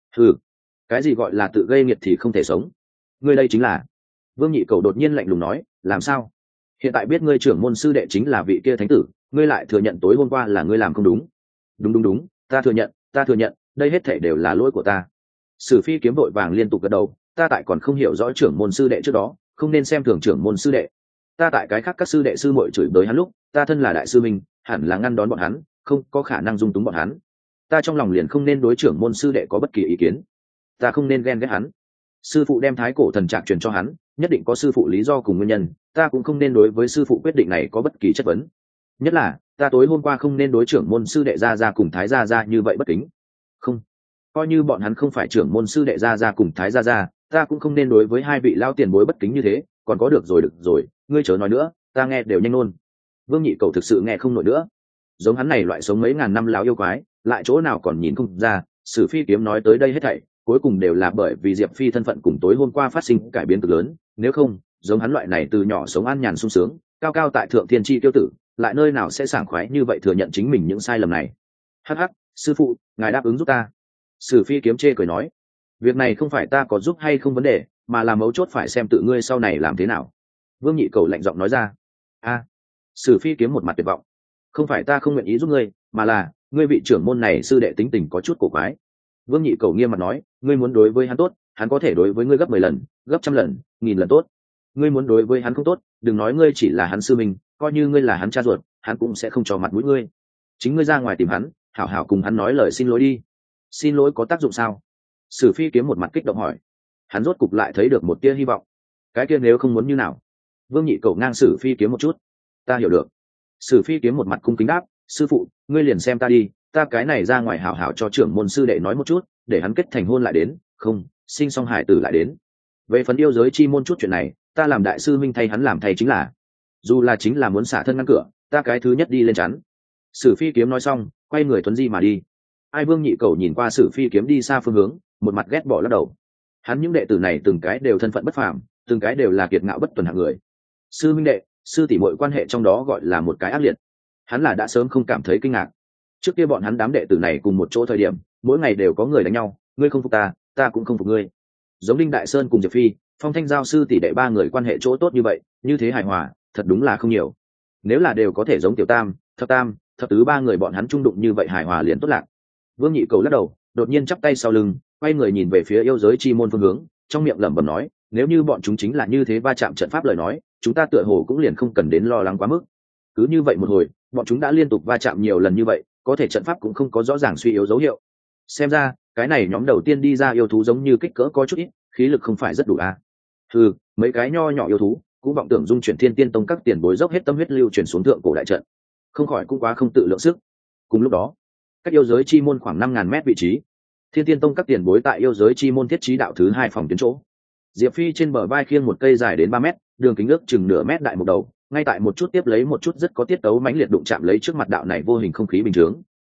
Cái gì gọi là tự gây nghiệt thì không thể sống? Ngươi đây chính là... Vương Nhị Cầu đột nhiên lạnh lùng nói: làm sao? Hiện tại biết ngươi trưởng môn sư đệ chính là vị kia thánh tử, ngươi lại thừa nhận tối hôm qua là ngươi làm không đúng? Đúng, ta thừa nhận, đây hết thể đều là lỗi của ta. Sử Phi Kiếm vội vàng liên tục gật đầu: ta tại còn không hiểu rõ trưởng môn sư đệ trước đó, không nên xem thường trưởng môn sư đệ. Ta tại cái khác các sư đệ sư muội chửi bới hắn lúc, ta thân là đại sư minh, hẳn là ngăn đón bọn hắn, không có khả năng dung túng bọn hắn. Ta trong lòng liền không nên đối trưởng môn sư đệ có bất kỳ ý kiến. Ta không nên ghen ghét hắn. Sư phụ đem thái cổ thần trạc truyền cho hắn, nhất định có sư phụ lý do cùng nguyên nhân, ta cũng không nên đối với sư phụ quyết định này có bất kỳ chất vấn. Nhất là ta tối hôm qua không nên đối trưởng môn sư đệ gia gia cùng thái gia gia như vậy bất kính. Không, coi như bọn hắn không phải trưởng môn sư đệ gia gia cùng thái gia gia, ta cũng không nên đối với hai vị lao tiền bối bất kính như thế. Còn có được rồi, ngươi chớ nói nữa, ta nghe đều nhanh nôn. Vương Nhị Cầu thực sự nghe không nổi nữa. Giống hắn này loại sống mấy ngàn năm lão yêu quái, lại chỗ nào còn nhìn không ra. Sử Phi Kiếm nói tới đây hết thảy, cuối cùng đều là bởi vì Diệp Phi thân phận cùng tối hôm qua phát sinh cải biến cực lớn. Nếu không, giống hắn loại này từ nhỏ sống an nhàn sung sướng, cao cao tại thượng thiên chi tiêu tử, lại nơi nào sẽ sảng khoái như vậy thừa nhận chính mình những sai lầm này? Hắc, sư phụ, ngài đáp ứng giúp ta. Sử Phi Kiếm chê cười nói: việc này không phải ta có giúp hay không vấn đề, mà là mấu chốt phải xem tự ngươi sau này làm thế nào. Vương Nhị Cầu lạnh giọng nói ra. Sử Phi Kiếm một mặt tuyệt vọng: không phải ta không nguyện ý giúp ngươi, mà là ngươi vị trưởng môn này sư đệ tính tình có chút cổ quái. Vương Nhị Cầu nghiêm mặt nói: ngươi muốn đối với hắn tốt, hắn có thể đối với ngươi gấp 10 lần, gấp trăm lần, nghìn lần tốt. Ngươi muốn đối với hắn không tốt, đừng nói ngươi chỉ là hắn sư mình, coi như ngươi là hắn cha ruột, hắn cũng sẽ không cho mặt mũi ngươi. Chính ngươi ra ngoài tìm hắn, hảo hảo cùng hắn nói lời xin lỗi đi. Xin lỗi có tác dụng sao? Sử Phi Kiếm một mặt kích động hỏi. Hắn rốt cục lại thấy được một tia hy vọng. Cái kia nếu không muốn như nào? Vương Nhị Cầu ngang Sử Phi Kiếm một chút. Ta hiểu được. Sử Phi Kiếm một mặt cung kính đáp: sư phụ, ngươi liền xem ta đi, ta cái này ra ngoài hảo hảo cho trưởng môn sư đệ nói một chút, để hắn kết thành hôn lại đến, không, sinh xong hải tử lại đến. Về phần yêu giới chi môn chút chuyện này, ta làm đại sư minh thay hắn làm thay chính là. Dù là chính là muốn xả thân ngăn cửa, ta cái thứ nhất đi lên chắn. Sử Phi Kiếm nói xong, quay người thuấn di mà đi. Ai Vương Nhị Cầu nhìn qua Sử Phi Kiếm đi xa phương hướng, một mặt ghét bỏ lắc đầu. Hắn những đệ tử này từng cái đều thân phận bất phàm, từng cái đều là kiệt ngạo bất tuần hạng người. Sư minh đệ, sư tỷ muội quan hệ trong đó gọi là một cái ác liệt. Hắn là đã sớm không cảm thấy kinh ngạc. Trước kia bọn hắn đám đệ tử này cùng một chỗ thời điểm, mỗi ngày đều có người đánh nhau, ngươi không phục ta, ta cũng không phục ngươi. Giống Đinh Đại Sơn cùng Diệp Phi, Phong Thanh Giao sư tỷ đệ ba người quan hệ chỗ tốt như vậy, như thế hài hòa, thật đúng là không nhiều. Nếu là đều có thể giống Tiểu Tam, Thập Tứ ba người bọn hắn chung đụng như vậy hài hòa liền tốt lạc. Vương Nhị Cầu lắc đầu, đột nhiên chắp tay sau lưng, quay người nhìn về phía yêu giới chi môn phương hướng, trong miệng lẩm bẩm nói: nếu như bọn chúng chính là như thế va chạm trận pháp lời nói, chúng ta tựa hồ cũng liền không cần đến lo lắng quá mức. Cứ như vậy một hồi, bọn chúng đã liên tục va chạm nhiều lần như vậy, có thể trận pháp cũng không có rõ ràng suy yếu dấu hiệu. Xem ra cái này nhóm đầu tiên đi ra yêu thú giống như kích cỡ có chút ít, khí lực không phải rất đủ à? Mấy cái nho nhỏ yêu thú cũng vọng tưởng dung chuyển Thiên Tiên Tông các tiền bối dốc hết tâm huyết lưu chuyển xuống thượng cổ đại trận, không khỏi cũng quá không tự lượng sức. Cùng lúc đó, cách yêu giới chi môn khoảng 5.000 mét vị trí, Thiên Tiên Tông các tiền bối tại yêu giới chi môn thiết trí đạo thứ 2 phòng tuyến chỗ. Diệp Phi trên bờ vai khiêng một cây dài đến 3 mét, đường kính ước chừng nửa mét đại một đầu, ngay tại một chút tiếp lấy một chút rất có tiết tấu mãnh liệt đụng chạm lấy trước mặt đạo này vô hình không khí bình thường.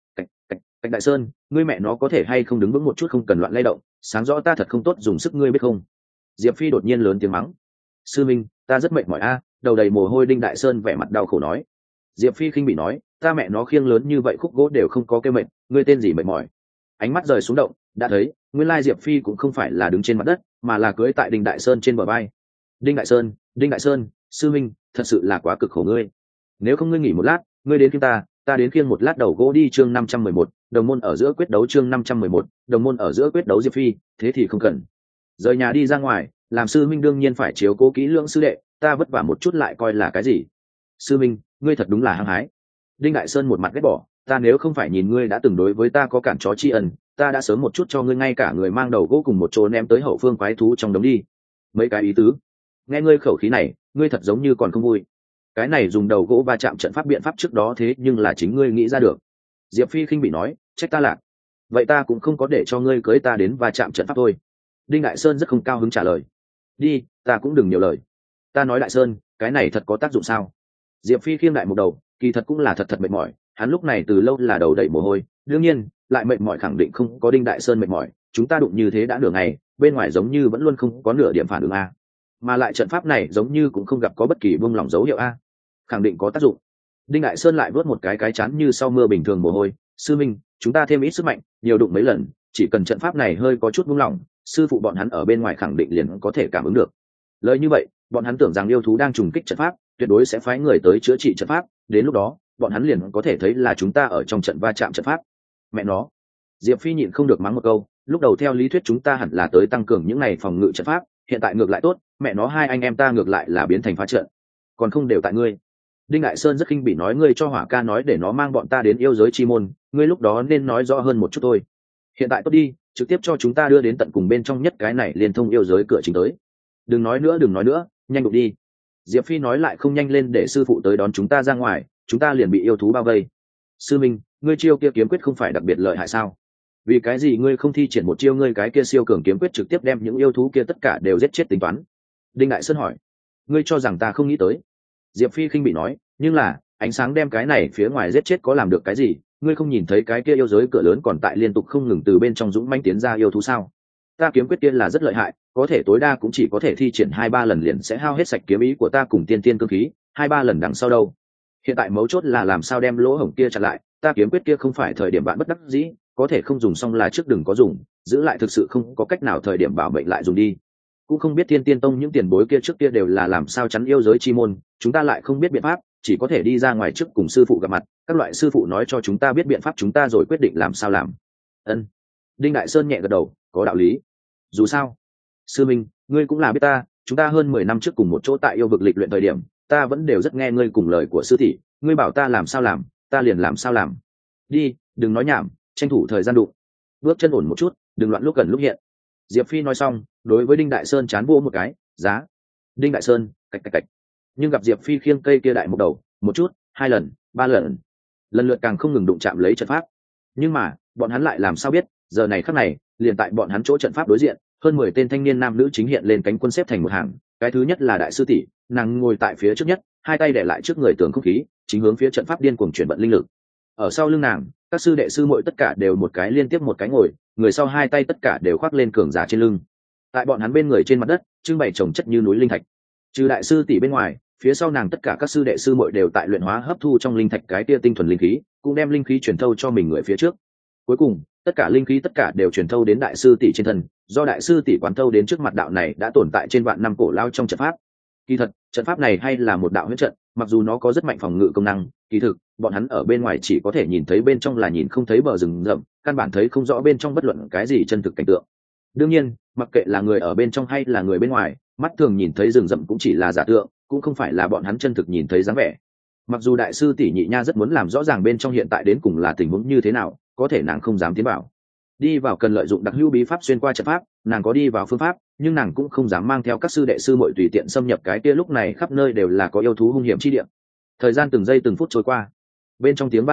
Cạch Đại Sơn, ngươi mẹ nó có thể hay không đứng vững một chút, không cần loạn lay động, sáng rõ ta thật không tốt dùng sức ngươi biết không? Diệp Phi đột nhiên lớn tiếng mắng. Sư minh, ta rất mệt mỏi a. Đầu đầy mồ hôi Đinh Đại Sơn vẻ mặt đau khổ nói. Diệp Phi khinh bị nói, ta mẹ nó khiêng lớn như vậy khúc gỗ đều không có kêu mệt, ngươi tên gì mệt mỏi? Ánh mắt rời xuống động, đã thấy nguyên lai Diệp Phi cũng không phải là đứng trên mặt đất, mà là cưỡi tại Đinh Đại Sơn trên bờ vai. Đinh Đại Sơn, sư minh, thật sự là quá cực khổ ngươi. Nếu không ngươi nghỉ một lát, ngươi đến khiêng ta đến khiêng một lát đầu gỗ đi. Chương 511, đồng môn ở giữa quyết đấu. Chương 511, đồng môn ở giữa quyết đấu. Diệp Phi, thế thì không cần. Rời nhà đi ra ngoài, làm sư minh đương nhiên phải chiếu cố kỹ lưỡng sư đệ, ta vất vả một chút lại coi là cái gì? Sư minh, ngươi thật đúng là hăng hái. Đinh Đại Sơn một mặt ghét bỏ, ta nếu không phải nhìn ngươi đã từng đối với ta có cản chó tri ân, ta đã sớm một chút cho ngươi ngay cả người mang đầu gỗ cùng một chỗ ném tới hậu phương quái thú trong đống đi. Mấy cái ý tứ. Nghe ngươi khẩu khí này, ngươi thật giống như còn không vui. Cái này dùng đầu gỗ va chạm trận pháp biện pháp trước đó thế nhưng là chính ngươi nghĩ ra được. Diệp Phi khinh bị nói, trách ta lạc. Vậy ta cũng không có để cho ngươi cưới ta đến va chạm trận pháp thôi. Đinh Đại Sơn rất không cao hứng trả lời. Đi, ta cũng đừng nhiều lời. Ta nói Đại Sơn, cái này thật có tác dụng sao? Diệp Phi khiêng đại một đầu, kỳ thật cũng là thật mệt mỏi, hắn lúc này từ lâu là đầu đầy mồ hôi, đương nhiên lại mệt mỏi khẳng định không có Đinh Đại Sơn mệt mỏi, chúng ta đụng như thế đã nửa ngày, bên ngoài giống như vẫn luôn không có nửa điểm phản ứng a, mà lại trận pháp này giống như cũng không gặp có bất kỳ buông lỏng dấu hiệu a, khẳng định có tác dụng. Đinh Đại Sơn lại vớt một cái chán như sau mưa bình thường mồ hôi, sư minh, chúng ta thêm ít sức mạnh, nhiều đụng mấy lần, chỉ cần trận pháp này hơi có chút buông lỏng, sư phụ bọn hắn ở bên ngoài khẳng định liền có thể cảm ứng được. Lời như vậy, bọn hắn tưởng rằng yêu thú đang trùng kích trận pháp, tuyệt đối sẽ phái người tới chữa trị trận pháp, đến lúc đó bọn hắn liền có thể thấy là chúng ta ở trong trận va chạm trận pháp. Mẹ nó. Diệp Phi nhịn không được mắng một câu, lúc đầu theo lý thuyết chúng ta hẳn là tới tăng cường những này phòng ngự trận pháp, hiện tại ngược lại tốt, mẹ nó hai anh em ta ngược lại là biến thành phá trận, còn không đều tại ngươi. Đinh Đại Sơn rất khinh bỉ nói, ngươi cho Hỏa Ca nói để nó mang bọn ta đến yêu giới chi môn, ngươi lúc đó nên nói rõ hơn một chút thôi. Hiện tại tốt đi, trực tiếp cho chúng ta đưa đến tận cùng bên trong nhất cái này liên thông yêu giới cửa chính tới. Đừng nói nữa, nhanh đụng đi. Diệp Phi nói lại không nhanh lên để sư phụ tới đón chúng ta ra ngoài, chúng ta liền bị yêu thú bao vây. Sư minh, ngươi chiêu kia kiếm quyết không phải đặc biệt lợi hại sao? Vì cái gì ngươi không thi triển một chiêu ngươi cái kia siêu cường kiếm quyết trực tiếp đem những yêu thú kia tất cả đều giết chết tính toán? Đinh Đại Sơn hỏi. Ngươi cho rằng ta không nghĩ tới? Diệp Phi khinh bị nói, nhưng là ánh sáng đem cái này phía ngoài giết chết có làm được cái gì? Ngươi không nhìn thấy cái kia yêu giới cửa lớn còn tại liên tục không ngừng từ bên trong dũng mãnh tiến ra yêu thú sao? Ta kiếm quyết kia là rất lợi hại, có thể tối đa cũng chỉ có thể thi triển 2-3 lần liền sẽ hao hết sạch kiếm ý của ta cùng tiên tiên cương khí, 2-3 lần đằng sau đâu. Hiện tại mấu chốt là làm sao đem lỗ hổng kia chặn lại, ta kiếm quyết kia không phải thời điểm bạn bất đắc dĩ, có thể không dùng xong là trước đừng có dùng, giữ lại thực sự không có cách nào thời điểm bảo mệnh lại dùng đi. Cũng không biết Thiên Tiên Tông những tiền bối kia trước kia đều là làm sao chắn yêu giới chi môn, chúng ta lại không biết biện pháp, chỉ có thể đi ra ngoài trước cùng sư phụ gặp mặt, các loại sư phụ nói cho chúng ta biết biện pháp chúng ta rồi quyết định làm sao làm. Ân. Đinh Đại Sơn nhẹ gật đầu, có đạo lý. Dù sao, sư minh, ngươi cũng là biết ta, chúng ta hơn 10 năm trước cùng một chỗ tại yêu vực lịch luyện thời điểm, ta vẫn đều rất nghe ngươi cùng lời của sư tỷ, ngươi bảo ta làm sao làm, ta liền làm sao làm. Đi, đừng nói nhảm, tranh thủ thời gian đụng. Bước chân ổn một chút, đừng loạn lúc gần lúc hiện. Diệp Phi nói xong, đối với Đinh Đại Sơn chán vỗ một cái, giá. Đinh Đại Sơn, cạch. Nhưng gặp Diệp Phi khiêng cây kia đại một đầu, một chút, 2 lần, 3 lần, lần lượt càng không ngừng đụng chạm lấy trận pháp. Nhưng mà, bọn hắn lại làm sao biết, giờ này khắc này, liền tại bọn hắn chỗ trận pháp đối diện, hơn 10 tên thanh niên nam nữ chính hiện lên cánh quân xếp thành một hàng, cái thứ nhất là đại sư tỷ, nàng ngồi tại phía trước nhất, hai tay để lại trước người tường không khí, chính hướng phía trận pháp điên cuồng chuyển vận linh lực. Ở sau lưng nàng, các sư đệ sư muội tất cả đều một cái liên tiếp một cái ngồi, người sau hai tay tất cả đều khoác lên cường giả trên lưng. Tại bọn hắn bên người trên mặt đất, trưng bày chồng chất như núi linh thạch. Trừ đại sư tỷ bên ngoài, phía sau nàng tất cả các sư đệ sư muội đều tại luyện hóa hấp thu trong linh thạch cái tia tinh thuần linh khí, cũng đem linh khí truyền thâu cho mình người phía trước. Cuối cùng, tất cả linh khí tất cả đều truyền thâu đến đại sư tỷ trên thân, do đại sư tỷ quán thâu đến trước mặt đạo này đã tồn tại trên vạn năm cổ lao trong trận pháp. Kỳ thật, trận pháp này hay là một đạo huyễn trận, mặc dù nó có rất mạnh phòng ngự công năng, kỳ thực, bọn hắn ở bên ngoài chỉ có thể nhìn thấy bên trong là nhìn không thấy bờ rừng rậm, căn bản thấy không rõ bên trong bất luận cái gì chân thực cảnh tượng. Đương nhiên, mặc kệ là người ở bên trong hay là người bên ngoài, mắt thường nhìn thấy rừng rậm cũng chỉ là giả tượng, cũng không phải là bọn hắn chân thực nhìn thấy dáng vẻ. Mặc dù đại sư tỷ nhị nha rất muốn làm rõ ràng bên trong hiện tại đến cùng là tình huống như thế nào, có thể nàng không dám tiến vào. Đi vào cần lợi dụng đặc hữu bí pháp xuyên qua trận pháp, nàng có đi vào phương pháp, nhưng nàng cũng không dám mang theo các sư đệ sư muội tùy tiện xâm nhập cái kia lúc này khắp nơi đều là có yêu thú hung hiểm chi địa. Thời gian từng giây từng phút trôi qua, bên trong tiếng va đập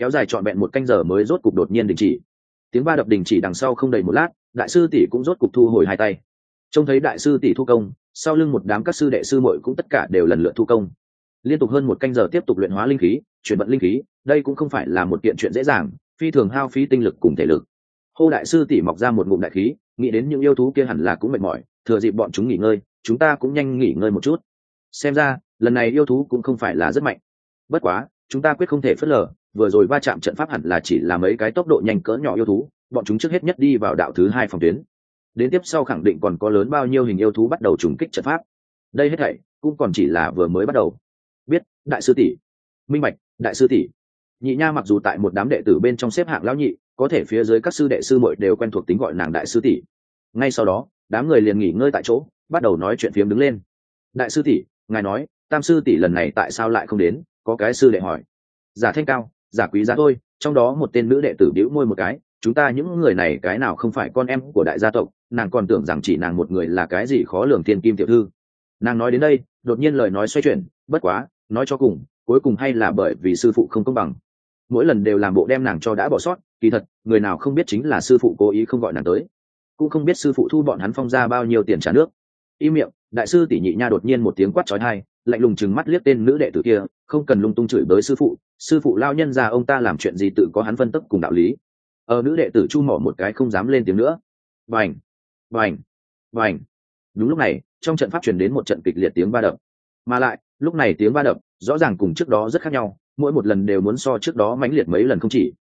kéo dài trọn vẹn một canh giờ mới rốt cục đột nhiên đình chỉ. Tiếng va đập đình chỉ đằng sau không đầy một lát, đại sư tỷ cũng rốt cục thu hồi hai tay. Trông thấy đại sư tỷ thu công, sau lưng một đám các sư đệ sư muội cũng tất cả đều lần lượt thu công. Liên tục hơn một canh giờ tiếp tục luyện hóa linh khí, chuyển vận linh khí, đây cũng không phải là một kiện chuyện dễ dàng, phi thường hao phí tinh lực cùng thể lực. Hô đại sư tỷ mọc ra một ngụm đại khí, nghĩ đến những yêu thú kia hẳn là cũng mệt mỏi, thừa dịp bọn chúng nghỉ ngơi, chúng ta cũng nhanh nghỉ ngơi một chút. Xem ra, lần này yêu thú cũng không phải là rất mạnh. Bất quá, chúng ta quyết không thể phớt lờ, vừa rồi va chạm trận pháp hẳn là chỉ là mấy cái tốc độ nhanh cỡ nhỏ yêu thú, bọn chúng trước hết nhất đi vào đạo thứ hai phòng tuyến. Đến tiếp sau khẳng định còn có lớn bao nhiêu hình yêu thú bắt đầu trùng kích trận pháp. Đây hết thảy cũng còn chỉ là vừa mới bắt đầu. Biết, đại sư tỷ. Minh bạch, đại sư tỷ. Nhị Nha mặc dù tại một đám đệ tử bên trong xếp hạng lão nhị, có thể phía dưới các sư đệ sư muội đều quen thuộc tính gọi nàng đại sư tỷ. Ngay sau đó, đám người liền nghỉ ngơi tại chỗ, bắt đầu nói chuyện phiếm đứng lên. Đại sư tỷ, ngài nói, tam sư tỷ lần này tại sao lại không đến? Có cái sư đệ hỏi. Giả Thanh Cao, giả Quý Giá thôi, trong đó một tên nữ đệ tử bĩu môi một cái, chúng ta những người này cái nào không phải con em của đại gia tộc, nàng còn tưởng rằng chỉ nàng một người là cái gì khó lường thiên kim tiểu thư. Nàng nói đến đây, đột nhiên lời nói xoay chuyển, bất quá, nói cho cùng, cuối cùng hay là bởi vì sư phụ không công bằng. Mỗi lần đều làm bộ đem nàng cho đã bỏ sót, kỳ thật, người nào không biết chính là sư phụ cố ý không gọi nàng tới, cũng không biết sư phụ thu bọn hắn phong ra bao nhiêu tiền trả nước. Im miệng, đại sư tỷ Nhị Nha đột nhiên một tiếng quát chói tai, lạnh lùng trừng mắt liếc tên nữ đệ tử kia, không cần lung tung chửi bới sư phụ lao nhân già ông ta làm chuyện gì tự có hắn phân tích cùng đạo lý. Nữ đệ tử chu mỏ một cái không dám lên tiếng nữa. Bành, bành, bành. Đúng lúc này, trong trận pháp truyền đến một trận kịch liệt tiếng va đập, mà lại lúc này tiếng va đập rõ ràng cùng trước đó rất khác nhau, mỗi một lần đều muốn so trước đó mãnh liệt mấy lần không chỉ.